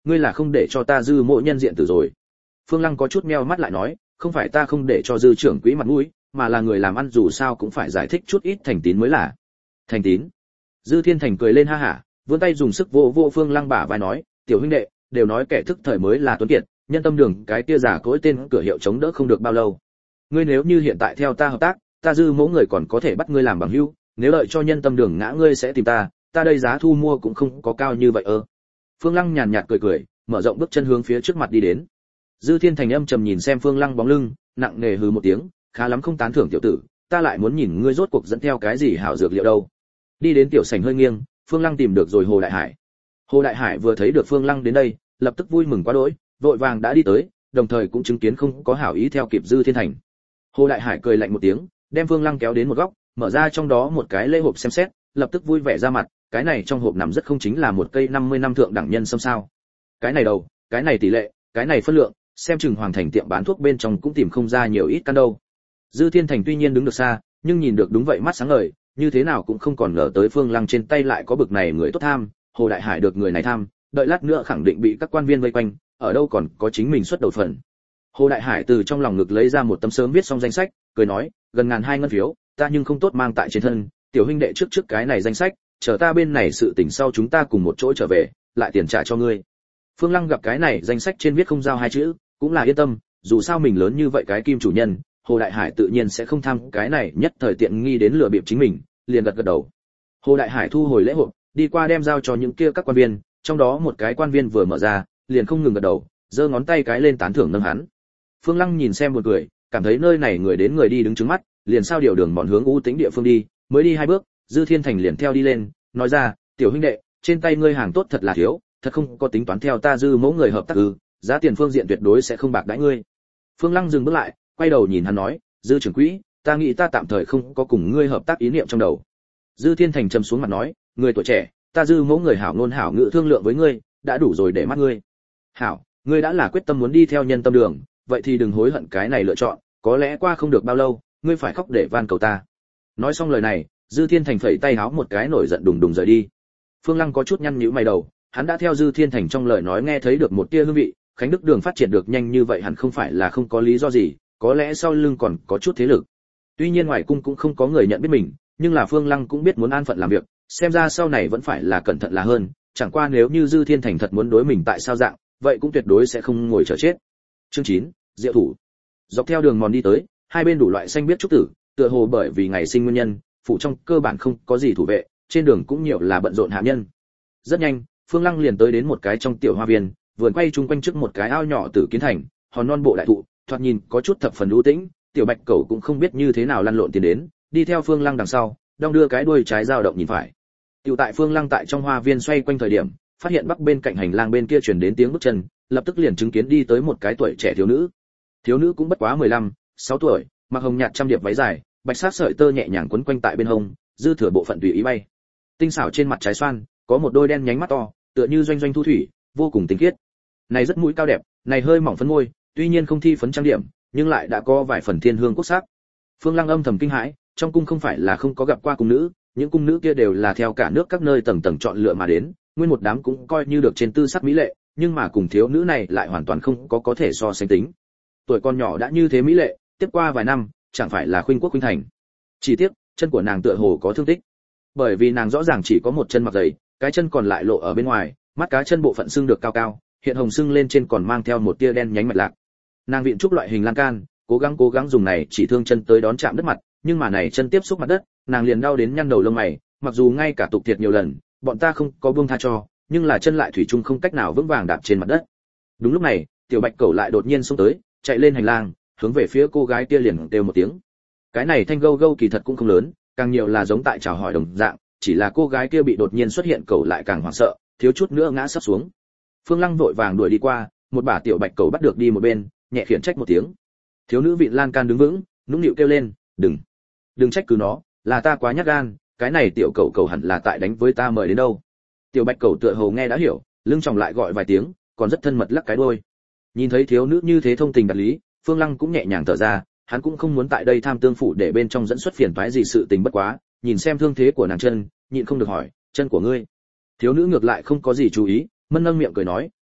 ngươi là không để cho ta dư mộ nhân diện tử rồi. Phương Lăng có chút meo mắt lại nói, không phải ta không để cho dư trưởng quỹ mặt mũi, mà là người làm ăn dù sao cũng phải giải thích chút ít thành tín mới là. Thành tín? Dư Thiên Thành cười lên ha hả, vươn tay dùng sức vô vô Phương Lăng bả vai nói, tiểu huynh đệ, đều nói kẻ thức thời mới là tuấn kiệt, nhân tâm đường cái kia giả cỗi tên cửa hiệu chống đỡ không được bao lâu. Ngươi nếu như hiện tại theo ta hợp tác, ta dư mẫu người còn có thể bắt ngươi làm bằng hữu, nếu đợi cho nhân tâm đường ngã ngươi sẽ tìm ta, ta đây giá thu mua cũng không có cao như vậy ơ. Phương Lăng nhàn nhạt cười cười, mở rộng bước chân hướng phía trước mặt đi đến. Dư Thiên Thành âm trầm nhìn xem Phương Lăng bóng lưng, nặng nề hừ một tiếng, khá lắm không tán thưởng tiểu tử, ta lại muốn nhìn ngươi rốt cuộc dẫn theo cái gì hảo dược liệu đâu. Đi đến tiểu sảnh hơi nghiêng, Phương Lăng tìm được rồi Hồ Đại Hải. Hồ Đại Hải vừa thấy được Phương Lăng đến đây, lập tức vui mừng quá đỗi, vội vàng đã đi tới, đồng thời cũng chứng kiến không có hảo ý theo kịp Dư Thiên Thành. Hồ Đại Hải cười lạnh một tiếng, đem Phương Lăng kéo đến một góc, mở ra trong đó một cái lễ hộp xem xét, lập tức vui vẻ ra mặt, cái này trong hộp nằm rất không chính là một cây năm mươi năm thượng đẳng nhân sâm sao? Cái này đầu, cái này tỷ lệ, cái này phân lượng, xem chừng Hoàng Thành tiệm bán thuốc bên trong cũng tìm không ra nhiều ít căn đâu. Dư Thiên Thành tuy nhiên đứng được xa, nhưng nhìn được đúng vậy mắt sáng ngời, như thế nào cũng không còn ngờ tới Phương Lăng trên tay lại có bực này người tốt tham, Hồ Đại Hải được người này tham, đợi lát nữa khẳng định bị các quan viên vây quanh, ở đâu còn có chính mình xuất đầu phần. Hồ Đại Hải từ trong lòng ngực lấy ra một tấm sớm viết xong danh sách, cười nói, gần ngàn hai ngân phiếu, ta nhưng không tốt mang tại trên thân, tiểu huynh đệ trước trước cái này danh sách, chờ ta bên này sự tình sau chúng ta cùng một chỗ trở về, lại tiền trả cho ngươi. Phương Lăng gặp cái này danh sách trên viết không giao hai chữ, cũng là yên tâm, dù sao mình lớn như vậy cái kim chủ nhân, Hồ Đại Hải tự nhiên sẽ không tham cái này nhất thời tiện nghi đến lừa bịp chính mình, liền gật gật đầu. Hồ Đại Hải thu hồi lễ hộp, đi qua đem giao cho những kia các quan viên, trong đó một cái quan viên vừa mở ra, liền không ngừng gật đầu, giơ ngón tay cái lên tán thưởng nâng hắn. Phương Lăng nhìn xem một người, cảm thấy nơi này người đến người đi đứng trứng mắt, liền sao điều đường bọn hướng u tính địa phương đi, mới đi hai bước, Dư Thiên Thành liền theo đi lên, nói ra, tiểu huynh đệ, trên tay ngươi hàng tốt thật là thiếu, thật không có tính toán theo ta dư mẫu người hợp tác ư, giá tiền phương diện tuyệt đối sẽ không bạc đãi ngươi. Phương Lăng dừng bước lại, quay đầu nhìn hắn nói, Dư trưởng quỹ, ta nghĩ ta tạm thời không có cùng ngươi hợp tác ý niệm trong đầu. Dư Thiên Thành trầm xuống mặt nói, người tuổi trẻ, ta dư mẫu người hảo ngôn hảo ngữ thương lượng với ngươi, đã đủ rồi để mắt ngươi. Hảo, ngươi đã là quyết tâm muốn đi theo nhân tâm đường, vậy thì đừng hối hận cái này lựa chọn, có lẽ qua không được bao lâu, ngươi phải khóc để van cầu ta. Nói xong lời này, Dư Thiên Thành phẩy tay háo một cái nổi giận đùng đùng rời đi. Phương Lăng có chút nhăn nhíu mày đầu, hắn đã theo Dư Thiên Thành trong lời nói nghe thấy được một tia hương vị, Khánh Đức Đường phát triển được nhanh như vậy hẳn không phải là không có lý do gì, có lẽ sau lưng còn có chút thế lực. Tuy nhiên ngoài cung cũng không có người nhận biết mình, nhưng là Phương Lăng cũng biết muốn an phận làm việc, xem ra sau này vẫn phải là cẩn thận là hơn, chẳng qua nếu như Dư Thiên Thành thật muốn đối mình tại sao dạng, vậy cũng tuyệt đối sẽ không ngồi chờ chết. Chương chín, Diệu thủ. Dọc theo đường mòn đi tới, hai bên đủ loại xanh biết trúc tử, tựa hồ bởi vì ngày sinh nguyên nhân, phủ trong cơ bản không có gì thủ vệ, trên đường cũng nhiều là bận rộn hạ nhân. Rất nhanh, Phương Lăng liền tới đến một cái trong tiểu hoa viên, vườn quay chung quanh trước một cái ao nhỏ tử kiến thành, hòn non bộ đại thụ, thoạt nhìn có chút thập phần u tĩnh, tiểu bạch cẩu cũng không biết như thế nào lăn lộn tiến đến, đi theo Phương Lăng đằng sau, đong đưa cái đuôi trái dao động nhìn phải. Tiểu tại Phương Lăng tại trong hoa viên xoay quanh thời điểm, phát hiện bắc bên cạnh hành lang bên kia truyền đến tiếng bước chân, lập tức liền chứng kiến đi tới một cái tuổi trẻ thiếu nữ. Thiếu nữ cũng bất quá mười lăm, sáu tuổi, mặc hồng nhạt trăm điệp váy dài, bạch sát sợi tơ nhẹ nhàng quấn quanh tại bên hông, dư thừa bộ phận tùy ý bay. Tinh xảo trên mặt trái xoan, có một đôi đen nhánh mắt to, tựa như doanh doanh thu thủy, vô cùng tinh khiết. Này rất mũi cao đẹp, này hơi mỏng phấn môi, tuy nhiên không thi phấn trang điểm, nhưng lại đã có vài phần thiên hương quốc sắc. Phương Lăng âm thầm kinh hãi, trong cung không phải là không có gặp qua cung nữ, những cung nữ kia đều là theo cả nước các nơi tầng tầng chọn lựa mà đến, nguyên một đám cũng coi như được trên tư sắc mỹ lệ, nhưng mà cùng thiếu nữ này lại hoàn toàn không có có thể so sánh tính. Tuổi con nhỏ đã như thế mỹ lệ, tiếp qua vài năm, chẳng phải là khuynh quốc khuynh thành. Chỉ tiếc, chân của nàng tựa hồ có thương tích. Bởi vì nàng rõ ràng chỉ có một chân mặc giày, cái chân còn lại lộ ở bên ngoài, mắt cá chân bộ phận xương được cao cao, hiện hồng xương lên trên còn mang theo một tia đen nhánh mạch lạc. Nàng viện trúc loại hình lan can, cố gắng cố gắng dùng này chỉ thương chân tới đón chạm đất mặt, nhưng mà này chân tiếp xúc mặt đất, nàng liền đau đến nhăn đầu lông mày, mặc dù ngay cả tục thiệt nhiều lần, bọn ta không có buông tha cho, nhưng là chân lại thủy chung không cách nào vững vàng đạp trên mặt đất. Đúng lúc này, tiểu bạch cẩu lại đột nhiên xông tới, chạy lên hành lang, hướng về phía cô gái kia liền kêu một tiếng. Cái này thanh gâu gâu kỳ thật cũng không lớn, càng nhiều là giống tại chào hỏi đồng dạng, chỉ là cô gái kia bị đột nhiên xuất hiện cẩu lại càng hoảng sợ, thiếu chút nữa ngã sắp xuống. Phương Lăng vội vàng đuổi đi qua, một bả tiểu bạch cẩu bắt được đi một bên, nhẹ khiển trách một tiếng. Thiếu nữ vịn lan can đứng vững, nũng nịu kêu lên, đừng, đừng trách cứ nó, là ta quá nhát gan, cái này tiểu cẩu cẩu hẳn là tại đánh với ta mời đến đâu. Tiểu bạch cẩu tựa hồ nghe đã hiểu, lưng tròng lại gọi vài tiếng, còn rất thân mật lắc cái đuôi. Nhìn thấy thiếu nữ như thế thông tình đạt lý, Phương Lăng cũng nhẹ nhàng thở ra, hắn cũng không muốn tại đây tham tương phủ để bên trong dẫn xuất phiền toái gì sự tình bất quá, nhìn xem thương thế của nàng chân, nhịn không được hỏi, chân của ngươi. Thiếu nữ ngược lại không có gì chú ý, mân nâng miệng cười nói,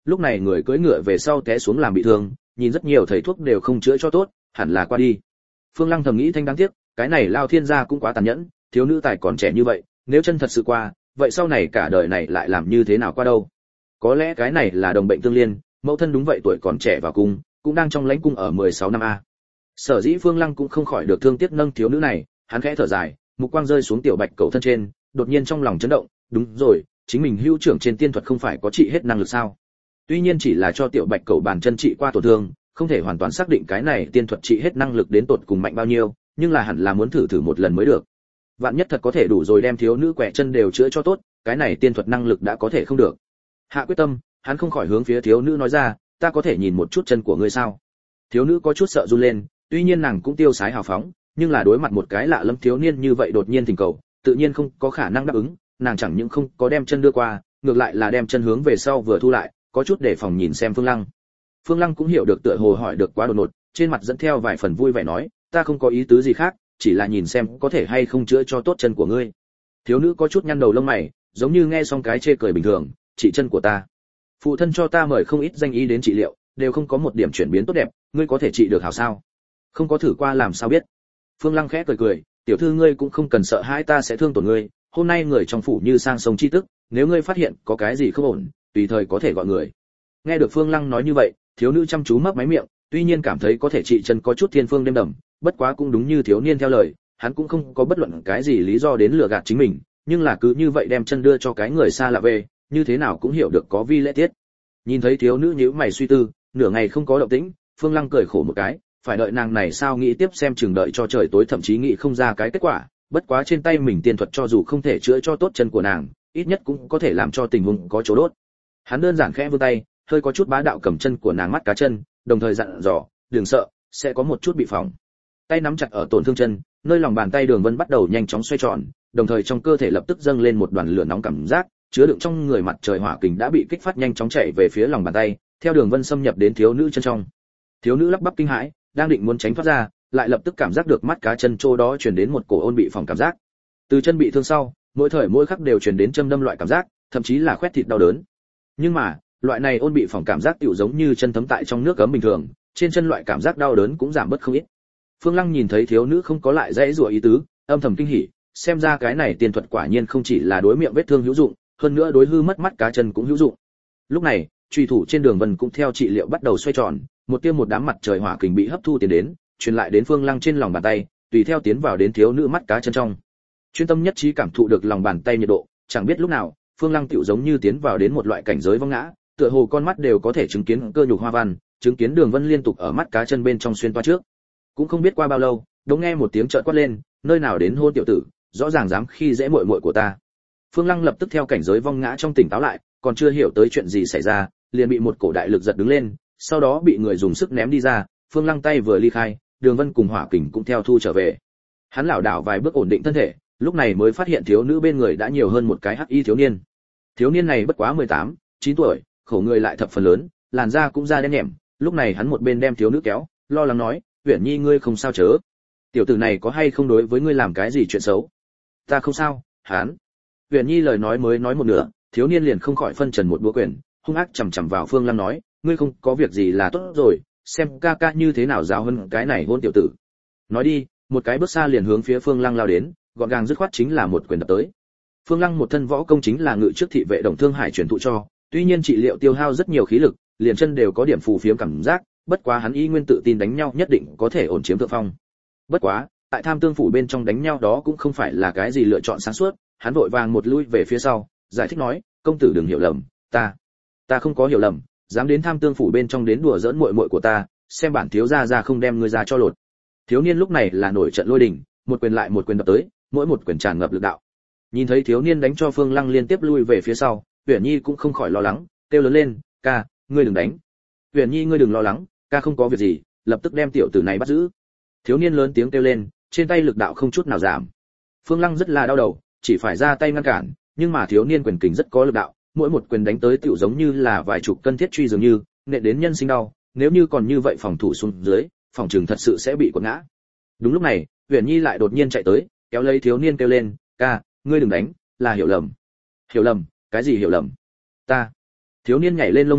lúc này người cưỡi ngựa về sau té xuống làm bị thương, nhìn rất nhiều thầy thuốc đều không chữa cho tốt, hẳn là qua đi. Phương Lăng thầm nghĩ thanh đáng tiếc, cái này Lao Thiên gia cũng quá tàn nhẫn, thiếu nữ tài còn trẻ như vậy, nếu chân thật sự qua, vậy sau này cả đời này lại làm như thế nào qua đâu? Có lẽ cái này là đồng bệnh tương liên, mẫu thân đúng vậy tuổi còn trẻ vào cung, cũng đang trong lãnh cung ở mười sáu năm a. Sở dĩ Phương Lăng cũng không khỏi được thương tiếc nâng thiếu nữ này, hắn khẽ thở dài, mục quang rơi xuống tiểu bạch cầu thân trên, đột nhiên trong lòng chấn động, đúng rồi, chính mình hữu trưởng trên tiên thuật không phải có trị hết năng lực sao? Tuy nhiên chỉ là cho tiểu bạch cầu bàn chân trị qua tổn thương, không thể hoàn toàn xác định cái này tiên thuật trị hết năng lực đến tột cùng mạnh bao nhiêu, nhưng là hẳn là muốn thử thử một lần mới được. Vạn nhất thật có thể đủ rồi đem thiếu nữ quẻ chân đều chữa cho tốt, cái này tiên thuật năng lực đã có thể không được. Hạ quyết tâm, hắn không khỏi hướng phía thiếu nữ nói ra, ta có thể nhìn một chút chân của ngươi sao? Thiếu nữ có chút sợ run lên, tuy nhiên nàng cũng tiêu sái hào phóng, nhưng là đối mặt một cái lạ lẫm thiếu niên như vậy đột nhiên thỉnh cầu, tự nhiên không có khả năng đáp ứng, nàng chẳng những không có đem chân đưa qua, ngược lại là đem chân hướng về sau vừa thu lại, có chút để phòng nhìn xem Phương Lăng. Phương Lăng cũng hiểu được tựa hồ hỏi được quá đột ngột, trên mặt dẫn theo vài phần vui vẻ nói, ta không có ý tứ gì khác, chỉ là nhìn xem có thể hay không chữa cho tốt chân của ngươi. Thiếu nữ có chút nhăn đầu lông mày, giống như nghe xong cái chê cười bình thường, chỉ chân của ta. Phụ thân cho ta mời không ít danh y đến trị liệu, đều không có một điểm chuyển biến tốt đẹp, ngươi có thể trị được hảo sao? Không có thử qua làm sao biết? Phương Lăng khẽ cười cười, tiểu thư ngươi cũng không cần sợ hãi ta sẽ thương tổn ngươi, hôm nay người trong phủ như sang sông chi tức, nếu ngươi phát hiện có cái gì không ổn, tùy thời có thể gọi người. Nghe được Phương Lăng nói như vậy, thiếu nữ chăm chú mấp máy miệng, tuy nhiên cảm thấy có thể trị chân có chút thiên phương đêm đầm, bất quá cũng đúng như thiếu niên theo lời, hắn cũng không có bất luận cái gì lý do đến lừa gạt chính mình, nhưng là cứ như vậy đem chân đưa cho cái người xa lạ về, như thế nào cũng hiểu được có vi lễ tiết. Nhìn thấy thiếu nữ nhíu mày suy tư, nửa ngày không có động tĩnh, Phương Lăng cười khổ một cái, phải đợi nàng này sao nghĩ tiếp xem chừng đợi cho trời tối thậm chí nghĩ không ra cái kết quả, bất quá trên tay mình tiên thuật cho dù không thể chữa cho tốt chân của nàng, ít nhất cũng có thể làm cho tình huống có chỗ đốt. Hắn đơn giản khẽ vươn tay, hơi có chút bá đạo cầm chân của nàng mắt cá chân, đồng thời dặn dò, đừng sợ, sẽ có một chút bị phỏng. Tay nắm chặt ở tổn thương chân, nơi lòng bàn tay Đường Vân bắt đầu nhanh chóng xoay tròn, đồng thời trong cơ thể lập tức dâng lên một đoàn lửa nóng cảm giác, chứa đựng trong người mặt trời hỏa kình đã bị kích phát nhanh chóng chạy về phía lòng bàn tay, theo Đường Vân xâm nhập đến thiếu nữ chân trong. Thiếu nữ lắp bắp kinh hãi, đang định muốn tránh thoát ra, lại lập tức cảm giác được mắt cá chân chỗ đó truyền đến một cổ ôn bị phỏng cảm giác. Từ chân bị thương sau, mỗi thời mỗi khắc đều truyền đến châm đâm loại cảm giác, thậm chí là khoét thịt đau đớn. Nhưng mà, loại này ôn bị phỏng cảm giác tựu giống như chân thấm tại trong nước ấm bình thường, trên chân loại cảm giác đau đớn cũng giảm bớt không ít. Phương Lăng nhìn thấy thiếu nữ không có lại dãy rủa ý tứ, âm thầm kinh hỉ, xem ra cái này tiên thuật quả nhiên không chỉ là đối miệng vết thương hữu dụng, hơn nữa đối hư mất mắt cá chân cũng hữu dụng. Lúc này, truy thủ trên Đường Vân cũng theo trị liệu bắt đầu xoay tròn, một tia một đám mặt trời hỏa kình bị hấp thu tiến đến, truyền lại đến Phương Lăng trên lòng bàn tay, tùy theo tiến vào đến thiếu nữ mắt cá chân trong. Chuyên tâm nhất trí cảm thụ được lòng bàn tay nhiệt độ, chẳng biết lúc nào, Phương Lăng tựu giống như tiến vào đến một loại cảnh giới vong ngã, tựa hồ con mắt đều có thể chứng kiến cơ nhục hoa văn, chứng kiến đường vân liên tục ở mắt cá chân bên trong xuyên toa trước. Cũng không biết qua bao lâu, đột nghe một tiếng chợt quát lên, nơi nào đến hôn tiểu tử, rõ ràng dám khi dễ muội muội của ta. Phương Lăng lập tức theo cảnh giới vong ngã trong tỉnh táo lại, còn chưa hiểu tới chuyện gì xảy ra, liền bị một cổ đại lực giật đứng lên, sau đó bị người dùng sức ném đi ra. Phương Lăng tay vừa ly khai, Đường Vân cùng hỏa kình cũng theo thu trở về. Hắn lảo đảo vài bước ổn định thân thể, lúc này mới phát hiện thiếu nữ bên người đã nhiều hơn một cái hắc y thiếu niên. Thiếu niên này bất quá mười tám, chín tuổi, khổ người lại thập phần lớn, làn da cũng da đen nhẹm. Lúc này hắn một bên đem thiếu nữ kéo, lo lắng nói, "Uyển Nhi ngươi không sao chớ? Tiểu tử này có hay không đối với ngươi làm cái gì chuyện xấu?" "Ta không sao." Hắn. Uyển Nhi lời nói mới nói một nửa, thiếu niên liền không khỏi phân trần một búa quyền, hung ác chằm chằm vào Phương Lăng nói, "Ngươi không có việc gì là tốt rồi, xem ca ca như thế nào giáo hơn cái này hôn tiểu tử." Nói đi, một cái bước xa liền hướng phía Phương Lăng lao đến, gọn gàng dứt khoát chính là một quyền đập tới. Phương Lăng một thân võ công chính là ngự trước thị vệ Đồng Thương Hải truyền thụ cho, tuy nhiên trị liệu tiêu hao rất nhiều khí lực, liền chân đều có điểm phù phiếm cảm giác, bất quá hắn y nguyên tự tin đánh nhau nhất định có thể ổn chiếm thượng phong. Bất quá, tại Tham Tương phủ bên trong đánh nhau đó cũng không phải là cái gì lựa chọn sáng suốt, hắn vội vàng một lui về phía sau, giải thích nói, "Công tử đừng hiểu lầm, ta, ta không có hiểu lầm, dám đến Tham Tương phủ bên trong đến đùa giỡn muội muội của ta, xem bản thiếu gia ra không đem ngươi ra cho lột." Thiếu niên lúc này là nổi trận lôi đình, một quyền lại một quyền đập tới, mỗi một quyền tràn ngập lực đạo. Nhìn thấy thiếu niên đánh cho Phương Lăng liên tiếp lui về phía sau, Uyển Nhi cũng không khỏi lo lắng, kêu lớn lên, "Ca, ngươi đừng đánh." "Uyển Nhi ngươi đừng lo lắng, ca không có việc gì, lập tức đem tiểu tử này bắt giữ." Thiếu niên lớn tiếng kêu lên, trên tay lực đạo không chút nào giảm. Phương Lăng rất là đau đầu, chỉ phải ra tay ngăn cản, nhưng mà thiếu niên quyền kình rất có lực đạo, mỗi một quyền đánh tới tựu giống như là vài chục cân thiết truy dường như, nện đến nhân sinh đau, nếu như còn như vậy phòng thủ xuống dưới, phòng trường thật sự sẽ bị quật ngã. Đúng lúc này, Uyển Nhi lại đột nhiên chạy tới, kéo lấy thiếu niên kêu lên, "Ca, ngươi đừng đánh, là hiểu lầm." "Hiểu lầm? Cái gì hiểu lầm?" "Ta." Thiếu niên nhảy lên lông mi,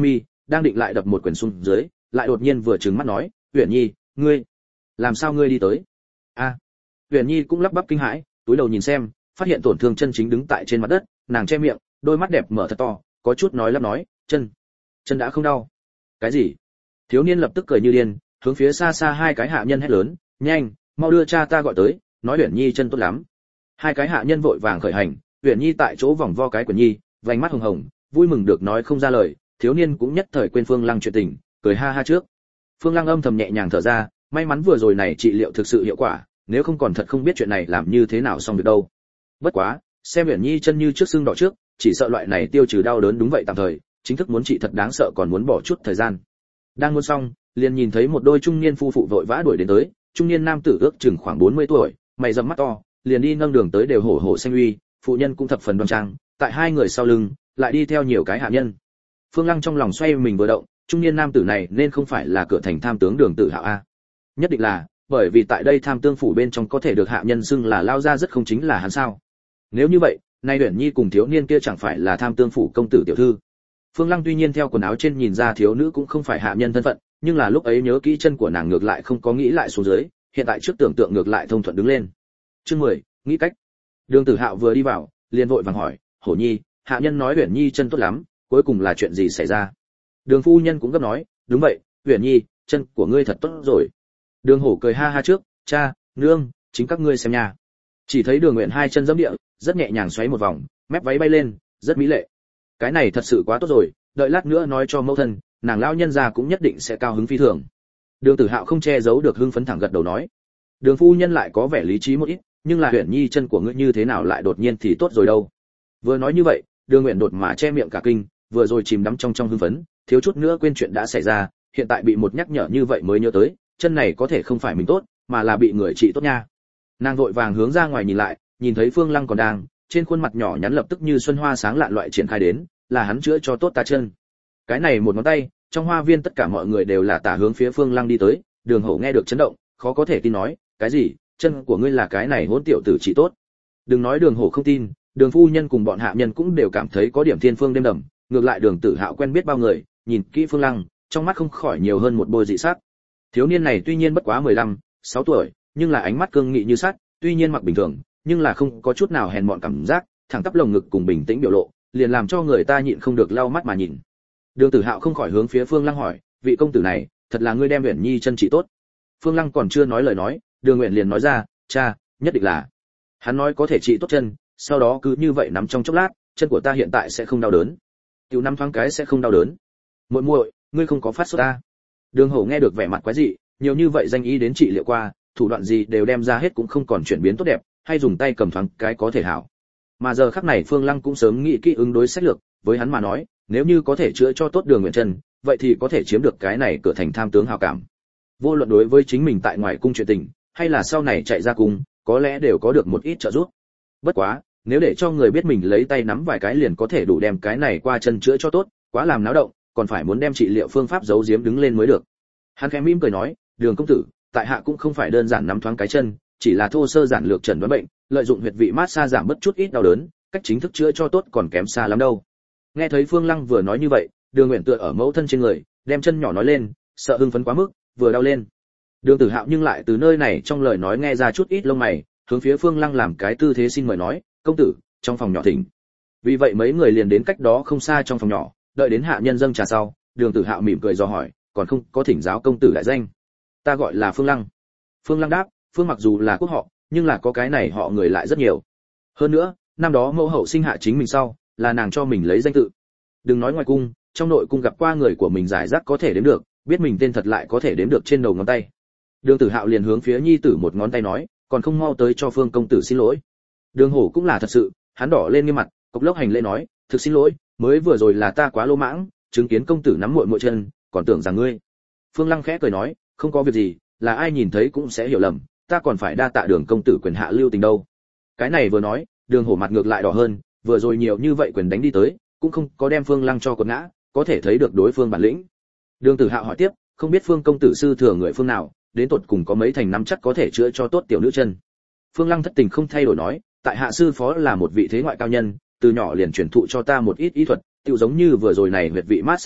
đang định lại đập một quyền xuống dưới, lại đột nhiên vừa trừng mắt nói, "Uyển Nhi, ngươi, làm sao ngươi đi tới?" A. À, Uyển Nhi cũng lắp bắp kinh hãi, túi đầu nhìn xem, phát hiện tổn thương chân chính đứng tại trên mặt đất, nàng che miệng, đôi mắt đẹp mở thật to, có chút nói lắp nói, "Chân, chân đã không đau." "Cái gì?" Thiếu niên lập tức cười như điên, hướng phía xa xa hai cái hạ nhân hét lớn, "Nhanh, mau đưa cha ta gọi tới, nói Uyển Nhi chân tốt lắm." Hai cái hạ nhân vội vàng khởi hành, Uyển Nhi tại chỗ vòng vo cái Quyển Nhi, vành mắt hồng hồng, vui mừng được nói không ra lời, thiếu niên cũng nhất thời quên Phương Lăng chuyện tình, cười ha ha trước. Phương Lăng âm thầm nhẹ nhàng thở ra, may mắn vừa rồi này trị liệu thực sự hiệu quả, nếu không còn thật không biết chuyện này làm như thế nào xong được đâu. Bất quá, xem Uyển Nhi chân như trước sưng đỏ trước, chỉ sợ loại này tiêu trừ đau đớn đúng vậy tạm thời, chính thức muốn trị thật đáng sợ còn muốn bỏ chút thời gian. Đang muốn xong, liền nhìn thấy một đôi trung niên phu phụ vội vã đuổi đến tới, trung niên nam tử ước chừng khoảng bốn mươi tuổi, mày rậm mắt to, liền đi nâng đường tới đều hổ hổ xanh uy, phụ nhân cũng thập phần đoan trang, tại hai người sau lưng, lại đi theo nhiều cái hạ nhân. Phương Lăng trong lòng xoay mình vừa động, trung niên nam tử này nên không phải là cửa thành tham tướng Đường Tử Hạo a? Nhất định là, bởi vì tại đây tham tướng phủ bên trong có thể được hạ nhân xưng là lao ra rất không chính là hắn sao? Nếu như vậy, nay Uyển Nhi cùng thiếu niên kia chẳng phải là tham tướng phủ công tử tiểu thư? Phương Lăng tuy nhiên theo quần áo trên nhìn ra thiếu nữ cũng không phải hạ nhân thân phận, nhưng là lúc ấy nhớ kỹ chân của nàng ngược lại không có nghĩ lại xuống dưới, hiện tại trước tưởng tượng ngược lại thông thuận đứng lên. Chương mười, nghĩ cách. Đường Tử Hạo vừa đi vào, liền vội vàng hỏi, "Hổ Nhi, hạ nhân nói Uyển Nhi chân tốt lắm, cuối cùng là chuyện gì xảy ra?" Đường phu nhân cũng gấp nói, "Đúng vậy, Uyển Nhi, chân của ngươi thật tốt rồi." Đường Hổ cười ha ha trước, "Cha, nương, chính các ngươi xem nha." Chỉ thấy Đường Uyển hai chân giẫm địa, rất nhẹ nhàng xoáy một vòng, mép váy bay lên, rất mỹ lệ. Cái này thật sự quá tốt rồi, đợi lát nữa nói cho mẫu thân, nàng lão nhân gia cũng nhất định sẽ cao hứng phi thường. Đường Tử Hạo không che giấu được hưng phấn thẳng gật đầu nói. Đường phu nhân lại có vẻ lý trí một ít, nhưng là Uyển Nhi chân của ngươi như thế nào lại đột nhiên thì tốt rồi đâu. Vừa nói như vậy, Đường Uyển đột mà che miệng cả kinh, vừa rồi chìm đắm trong trong hưng phấn, thiếu chút nữa quên chuyện đã xảy ra, hiện tại bị một nhắc nhở như vậy mới nhớ tới, chân này có thể không phải mình tốt, mà là bị người trị tốt nha. Nàng vội vàng hướng ra ngoài nhìn lại, nhìn thấy Phương Lăng còn đang, trên khuôn mặt nhỏ nhắn lập tức như xuân hoa sáng lạn loại triển khai đến, là hắn chữa cho tốt ta chân. Cái này một ngón tay, trong hoa viên tất cả mọi người đều là tả hướng phía Phương Lăng đi tới, Đường Hổ nghe được chấn động, khó có thể tin nói, "Cái gì? Chân của ngươi là cái này hỗn tiểu tử trị tốt?" Đừng nói Đường Hổ không tin, Đường phu nhân cùng bọn hạ nhân cũng đều cảm thấy có điểm thiên phương đêm đầm, ngược lại Đường Tử Hạo quen biết bao người, nhìn kỹ Phương Lăng, trong mắt không khỏi nhiều hơn một bôi dị sắc. Thiếu niên này tuy nhiên bất quá mười lăm, sáu tuổi, nhưng là ánh mắt cương nghị như sắt, tuy nhiên mặc bình thường, nhưng là không có chút nào hèn mọn cảm giác, thẳng tắp lồng ngực cùng bình tĩnh biểu lộ, liền làm cho người ta nhịn không được lau mắt mà nhìn. Đường Tử Hạo không khỏi hướng phía Phương Lăng hỏi, "Vị công tử này, thật là ngươi đem Uyển Nhi chân trị tốt?" Phương Lăng còn chưa nói lời nói, Đường Uyển liền nói ra, "Cha, nhất định là." Hắn nói có thể trị tốt chân, sau đó cứ như vậy nắm trong chốc lát, chân của ta hiện tại sẽ không đau đớn. Tiểu năm thoáng cái sẽ không đau đớn. Muội muội, ngươi không có phát sốt ta? Đường Hổ nghe được vẻ mặt quái dị, nhiều như vậy danh ý đến trị liệu qua, thủ đoạn gì đều đem ra hết cũng không còn chuyển biến tốt đẹp, hay dùng tay cầm thoáng cái có thể hảo. Mà giờ khắc này Phương Lăng cũng sớm nghĩ kỹ ứng đối sách lược, với hắn mà nói, nếu như có thể chữa cho tốt Đường Uyển chân, vậy thì có thể chiếm được cái này cửa thành tham tướng hảo cảm. Vô luận đối với chính mình tại ngoài cung chuyện tình, hay là sau này chạy ra cung, có lẽ đều có được một ít trợ giúp. Bất quá, nếu để cho người biết mình lấy tay nắm vài cái liền có thể đủ đem cái này qua chân chữa cho tốt, quá làm náo động, còn phải muốn đem trị liệu phương pháp giấu giếm đứng lên mới được. Hắn khẽ mỉm cười nói, "Đường công tử, tại hạ cũng không phải đơn giản nắm thoáng cái chân, chỉ là thô sơ giản lược chẩn đoán bệnh, lợi dụng huyệt vị massage giảm bớt chút ít đau đớn, cách chính thức chữa cho tốt còn kém xa lắm đâu." Nghe thấy Phương Lăng vừa nói như vậy, Đường Uyển tựa ở mẫu thân trên người, đem chân nhỏ nói lên, sợ hưng phấn quá mức, vừa đau lên. Đường Tử Hạo nhưng lại từ nơi này trong lời nói nghe ra chút ít lông mày, hướng phía Phương Lăng làm cái tư thế xin mời nói, "Công tử, trong phòng nhỏ thỉnh." Vì vậy mấy người liền đến cách đó không xa trong phòng nhỏ, đợi đến hạ nhân dâng trà sau, Đường Tử Hạo mỉm cười dò hỏi, "Còn không có thỉnh giáo công tử đại danh?" "Ta gọi là Phương Lăng." Phương Lăng đáp, Phương mặc dù là quốc họ, nhưng là có cái này họ người lại rất nhiều. Hơn nữa, năm đó mẫu hậu sinh hạ chính mình sau, là nàng cho mình lấy danh tự. Đừng nói ngoài cung, trong nội cung gặp qua người của mình giải rác có thể đếm được, biết mình tên thật lại có thể đếm được trên đầu ngón tay. Đường Tử Hạo liền hướng phía nhi tử một ngón tay nói, "Còn không mau tới cho Phương công tử xin lỗi." Đường Hổ cũng là thật sự, hắn đỏ lên nghiêm mặt, cộc lốc hành lễ nói, "Thực xin lỗi, mới vừa rồi là ta quá lô mãng, chứng kiến công tử nắm muội muội chân, còn tưởng rằng ngươi." Phương Lăng khẽ cười nói, "Không có việc gì, là ai nhìn thấy cũng sẽ hiểu lầm, ta còn phải đa tạ Đường công tử quyền hạ lưu tình đâu." Cái này vừa nói, Đường Hổ mặt ngược lại đỏ hơn, vừa rồi nhiều như vậy quyền đánh đi tới, cũng không có đem Phương Lăng cho quật ngã, có thể thấy được đối phương bản lĩnh. Đường Tử Hạo hỏi tiếp, "Không biết Phương công tử sư thừa người phương nào, đến tột cùng có mấy thành năm chắc có thể chữa cho tốt tiểu nữ chân?" Phương Lăng thất tình không thay đổi nói, "Tại hạ sư phó là một vị thế ngoại cao nhân, từ nhỏ liền truyền thụ cho ta một ít ý thuật, tựu giống như vừa rồi này huyệt vị mát xa pháp,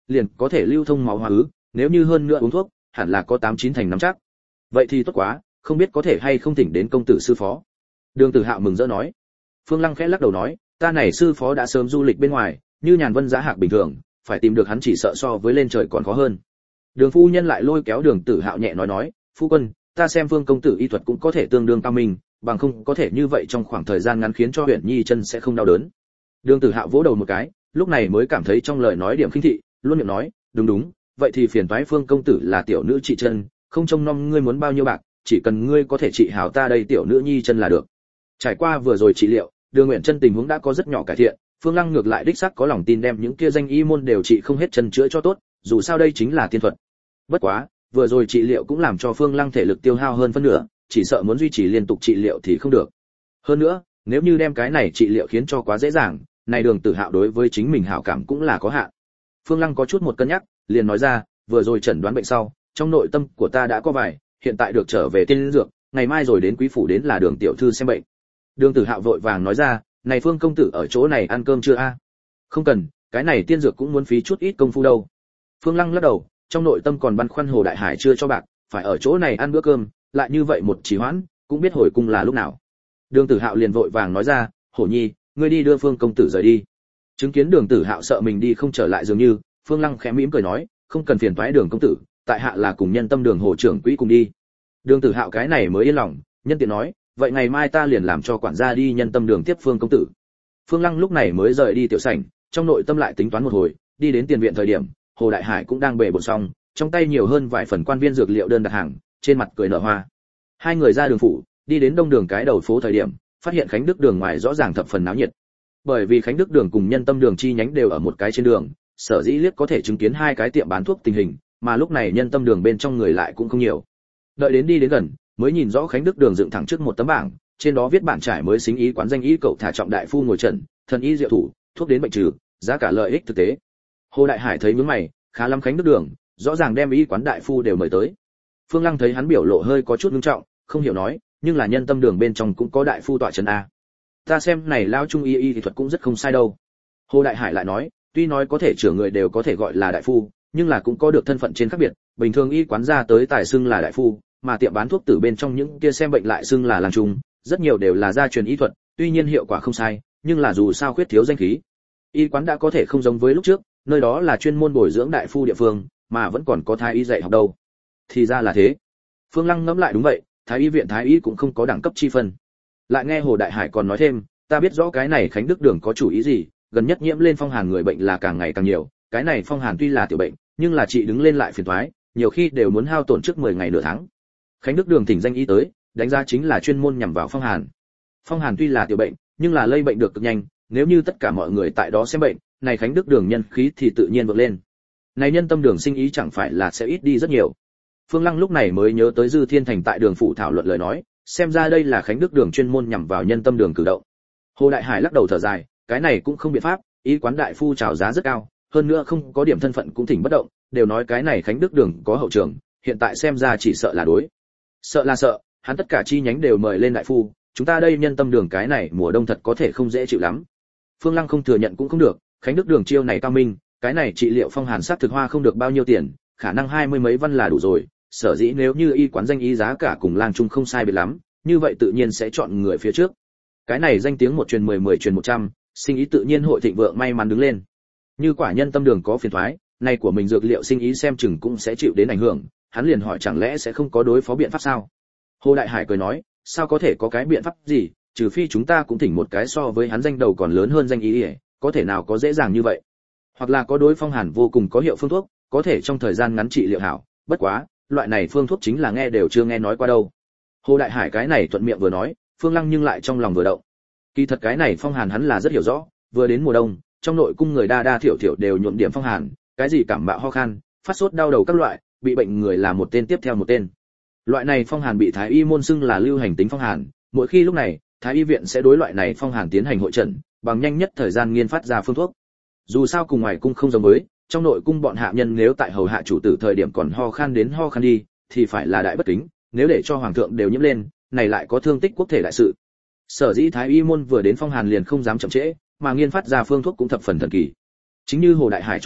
liền có thể lưu thông máu hóa ứ, nếu như hơn nữa uống thuốc, hẳn là có tám chín thành nắm chắc. Vậy thì tốt quá, không biết có thể hay không thỉnh đến công tử sư phó. Đường Tử Hạo mừng rỡ nói. Phương Lăng khẽ lắc đầu nói, ta này sư phó đã sớm du lịch bên ngoài, như nhàn vân giá hạc bình thường, phải tìm được hắn chỉ sợ so với lên trời còn khó hơn. Đường phu nhân lại lôi kéo Đường Tử Hạo nhẹ nói nói, phu quân, ta xem Phương công tử y thuật cũng có thể tương đương cao minh, bằng không có thể như vậy trong khoảng thời gian ngắn khiến cho Huyền Nhi chân sẽ không đau đớn. Đường Tử Hạo vỗ đầu một cái, lúc này mới cảm thấy trong lời nói điểm khinh thị, luôn miệng nói, đúng đúng, vậy thì phiền toái Phương công tử là tiểu nữ trị chân, không trông nom ngươi muốn bao nhiêu bạc, chỉ cần ngươi có thể trị hảo ta đây tiểu nữ nhi chân là được. Trải qua vừa rồi trị liệu, Đường Nguyện chân tình huống đã có rất nhỏ cải thiện, Phương Lăng ngược lại đích xác có lòng tin đem những kia danh y môn đều trị không hết chân chữa cho tốt, dù sao đây chính là tiên thuật. Bất quá, vừa rồi trị liệu cũng làm cho Phương Lăng thể lực tiêu hao hơn phân nửa, chỉ sợ muốn duy trì liên tục trị liệu thì không được. Hơn nữa, nếu như đem cái này trị liệu khiến cho quá dễ dàng, này Đường Tử Hạo đối với chính mình hảo cảm cũng là có hạn. Phương Lăng có chút một cân nhắc, liền nói ra, vừa rồi chẩn đoán bệnh sau, trong nội tâm của ta đã có vài, hiện tại được trở về tiên dược, ngày mai rồi đến quý phủ đến là Đường tiểu thư xem bệnh. Đường Tử Hạo vội vàng nói ra, này Phương công tử ở chỗ này ăn cơm chưa a? Không cần, cái này tiên dược cũng muốn phí chút ít công phu đâu. Phương Lăng lắc đầu, trong nội tâm còn băn khoăn Hồ Đại Hải chưa cho bạc, phải ở chỗ này ăn bữa cơm, lại như vậy một trì hoãn, cũng biết hồi cung là lúc nào. Đường Tử Hạo liền vội vàng nói ra, Hổ Nhi, ngươi đi đưa Phương công tử rời đi. Chứng kiến Đường Tử Hạo sợ mình đi không trở lại dường như, Phương Lăng khẽ mỉm cười nói, không cần phiền toái Đường công tử, tại hạ là cùng nhân tâm Đường Hồ trưởng quỹ cùng đi. Đường Tử Hạo cái này mới yên lòng, nhân tiện nói, vậy ngày mai ta liền làm cho quản gia đi nhân tâm Đường tiếp Phương công tử. Phương Lăng lúc này mới rời đi tiểu sảnh, trong nội tâm lại tính toán một hồi, đi đến tiền viện thời điểm, Hồ Đại Hải cũng đang bề bộn xong, trong tay nhiều hơn vài phần quan viên dược liệu đơn đặt hàng, trên mặt cười nở hoa. Hai người ra đường phủ, đi đến đông đường cái đầu phố thời điểm, phát hiện Khánh Đức đường ngoài rõ ràng thập phần náo nhiệt. Bởi vì Khánh Đức đường cùng nhân tâm đường chi nhánh đều ở một cái trên đường, sở dĩ liếc có thể chứng kiến hai cái tiệm bán thuốc tình hình, mà lúc này nhân tâm đường bên trong người lại cũng không nhiều. Đợi đến đi đến gần, mới nhìn rõ Khánh Đức đường dựng thẳng trước một tấm bảng, trên đó viết bản trải mới xính ý quán danh ý cậu thả trọng đại phu ngồi trần, thần y diệu thủ, thuốc đến bệnh trừ, giá cả lợi ích thực tế. Hồ Đại Hải thấy nhướng mày, khá lắm Khánh Đức đường, rõ ràng đem y quán đại phu đều mời tới. Phương Lăng thấy hắn biểu lộ hơi có chút nghiêm trọng, không hiểu nói, nhưng là nhân tâm đường bên trong cũng có đại phu tọa trấn a. Ta xem này lao trung y y thì thuật cũng rất không sai đâu. Hồ Đại Hải lại nói, tuy nói có thể trưởng người đều có thể gọi là đại phu, nhưng là cũng có được thân phận trên khác biệt, bình thường y quán ra tới tài xưng là đại phu, mà tiệm bán thuốc tử bên trong những kia xem bệnh lại xưng là làng trung, rất nhiều đều là gia truyền y thuật, tuy nhiên hiệu quả không sai, nhưng là dù sao khuyết thiếu danh khí. Y quán đã có thể không giống với lúc trước, nơi đó là chuyên môn bồi dưỡng đại phu địa phương, mà vẫn còn có thái y dạy học đâu. Thì ra là thế. Phương Lăng ngẫm lại đúng vậy, thái y viện thái y cũng không có đẳng cấp chi phân. Lại nghe Hồ Đại Hải còn nói thêm, ta biết rõ cái này Khánh Đức đường có chủ ý gì, gần nhất nhiễm lên phong hàn người bệnh là càng ngày càng nhiều, cái này phong hàn tuy là tiểu bệnh, nhưng là trị đứng lên lại phiền toái, nhiều khi đều muốn hao tổn trước mười ngày nửa tháng. Khánh Đức đường thỉnh danh y tới, đánh giá chính là chuyên môn nhằm vào phong hàn. Phong hàn tuy là tiểu bệnh, nhưng là lây bệnh được cực nhanh, nếu như tất cả mọi người tại đó xem bệnh, này Khánh Đức đường nhân khí thì tự nhiên vượt lên. Này nhân tâm đường sinh ý chẳng phải là sẽ ít đi rất nhiều. Phương Lăng lúc này mới nhớ tới Dư Thiên Thành tại đường phủ thảo luận lời nói, xem ra đây là Khánh Đức đường chuyên môn nhằm vào nhân tâm đường cử động. Hồ Đại Hải lắc đầu thở dài, cái này cũng không biện pháp, y quán đại phu chào giá rất cao, hơn nữa không có điểm thân phận cũng thỉnh bất động, đều nói cái này Khánh Đức đường có hậu trường, hiện tại xem ra chỉ sợ là đối. Sợ là sợ, hắn tất cả chi nhánh đều mời lên đại phu, chúng ta đây nhân tâm đường cái này mùa đông thật có thể không dễ chịu lắm. Phương Lăng không thừa nhận cũng không được, Khánh Đức đường chiêu này cao minh, cái này trị liệu phong hàn sát thực hoa không được bao nhiêu tiền, khả năng hai mươi mấy văn là đủ rồi, sở dĩ nếu như y quán danh y giá cả cùng lang trung không sai biệt lắm, như vậy tự nhiên sẽ chọn người phía trước. Cái này danh tiếng một truyền mười, mười truyền một trăm, sinh ý tự nhiên hội thịnh vượng may mắn đứng lên. Như quả nhân tâm đường có phiền toái, này của mình dược liệu sinh ý xem chừng cũng sẽ chịu đến ảnh hưởng, hắn liền hỏi chẳng lẽ sẽ không có đối phó biện pháp sao? Hồ Đại Hải cười nói, sao có thể có cái biện pháp gì, trừ phi chúng ta cũng thỉnh một cái so với hắn danh đầu còn lớn hơn danh ý, có thể nào có dễ dàng như vậy? Hoặc là có đối phong hàn vô cùng có hiệu phương thuốc, có thể trong thời gian ngắn trị liệu hảo, bất quá, loại này phương thuốc chính là nghe đều chưa nghe nói qua đâu. Hồ Đại Hải cái này thuận miệng vừa nói, Phương Lăng nhưng lại trong lòng vừa động. Kỳ thật cái này phong hàn hắn là rất hiểu rõ, vừa đến mùa đông, trong nội cung người đa đa thiểu thiểu đều nhuộm điểm phong hàn, cái gì cảm mạo ho khan, phát sốt đau đầu các loại, bị bệnh người là một tên tiếp theo một tên. Loại này phong hàn bị thái y môn xưng là lưu hành tính phong hàn, mỗi khi lúc này, thái y viện sẽ đối loại này phong hàn tiến hành hội trần, bằng nhanh nhất thời gian nghiên phát ra phương thuốc. Dù sao cùng ngoài cung không giống với, trong nội cung bọn hạ nhân nếu tại hầu hạ chủ tử thời điểm còn ho khan đến ho khan đi, thì phải là đại bất kính, nếu để cho hoàng thượng đều nhiễm lên, này lại có thương tích quốc thể đại sự. Sở dĩ thái y môn vừa đến phong hàn liền không dám chậm trễ, mà nghiên phát ra phương thuốc cũng thập phần thần kỳ. Chính như Hồ Đại Hải châu nói,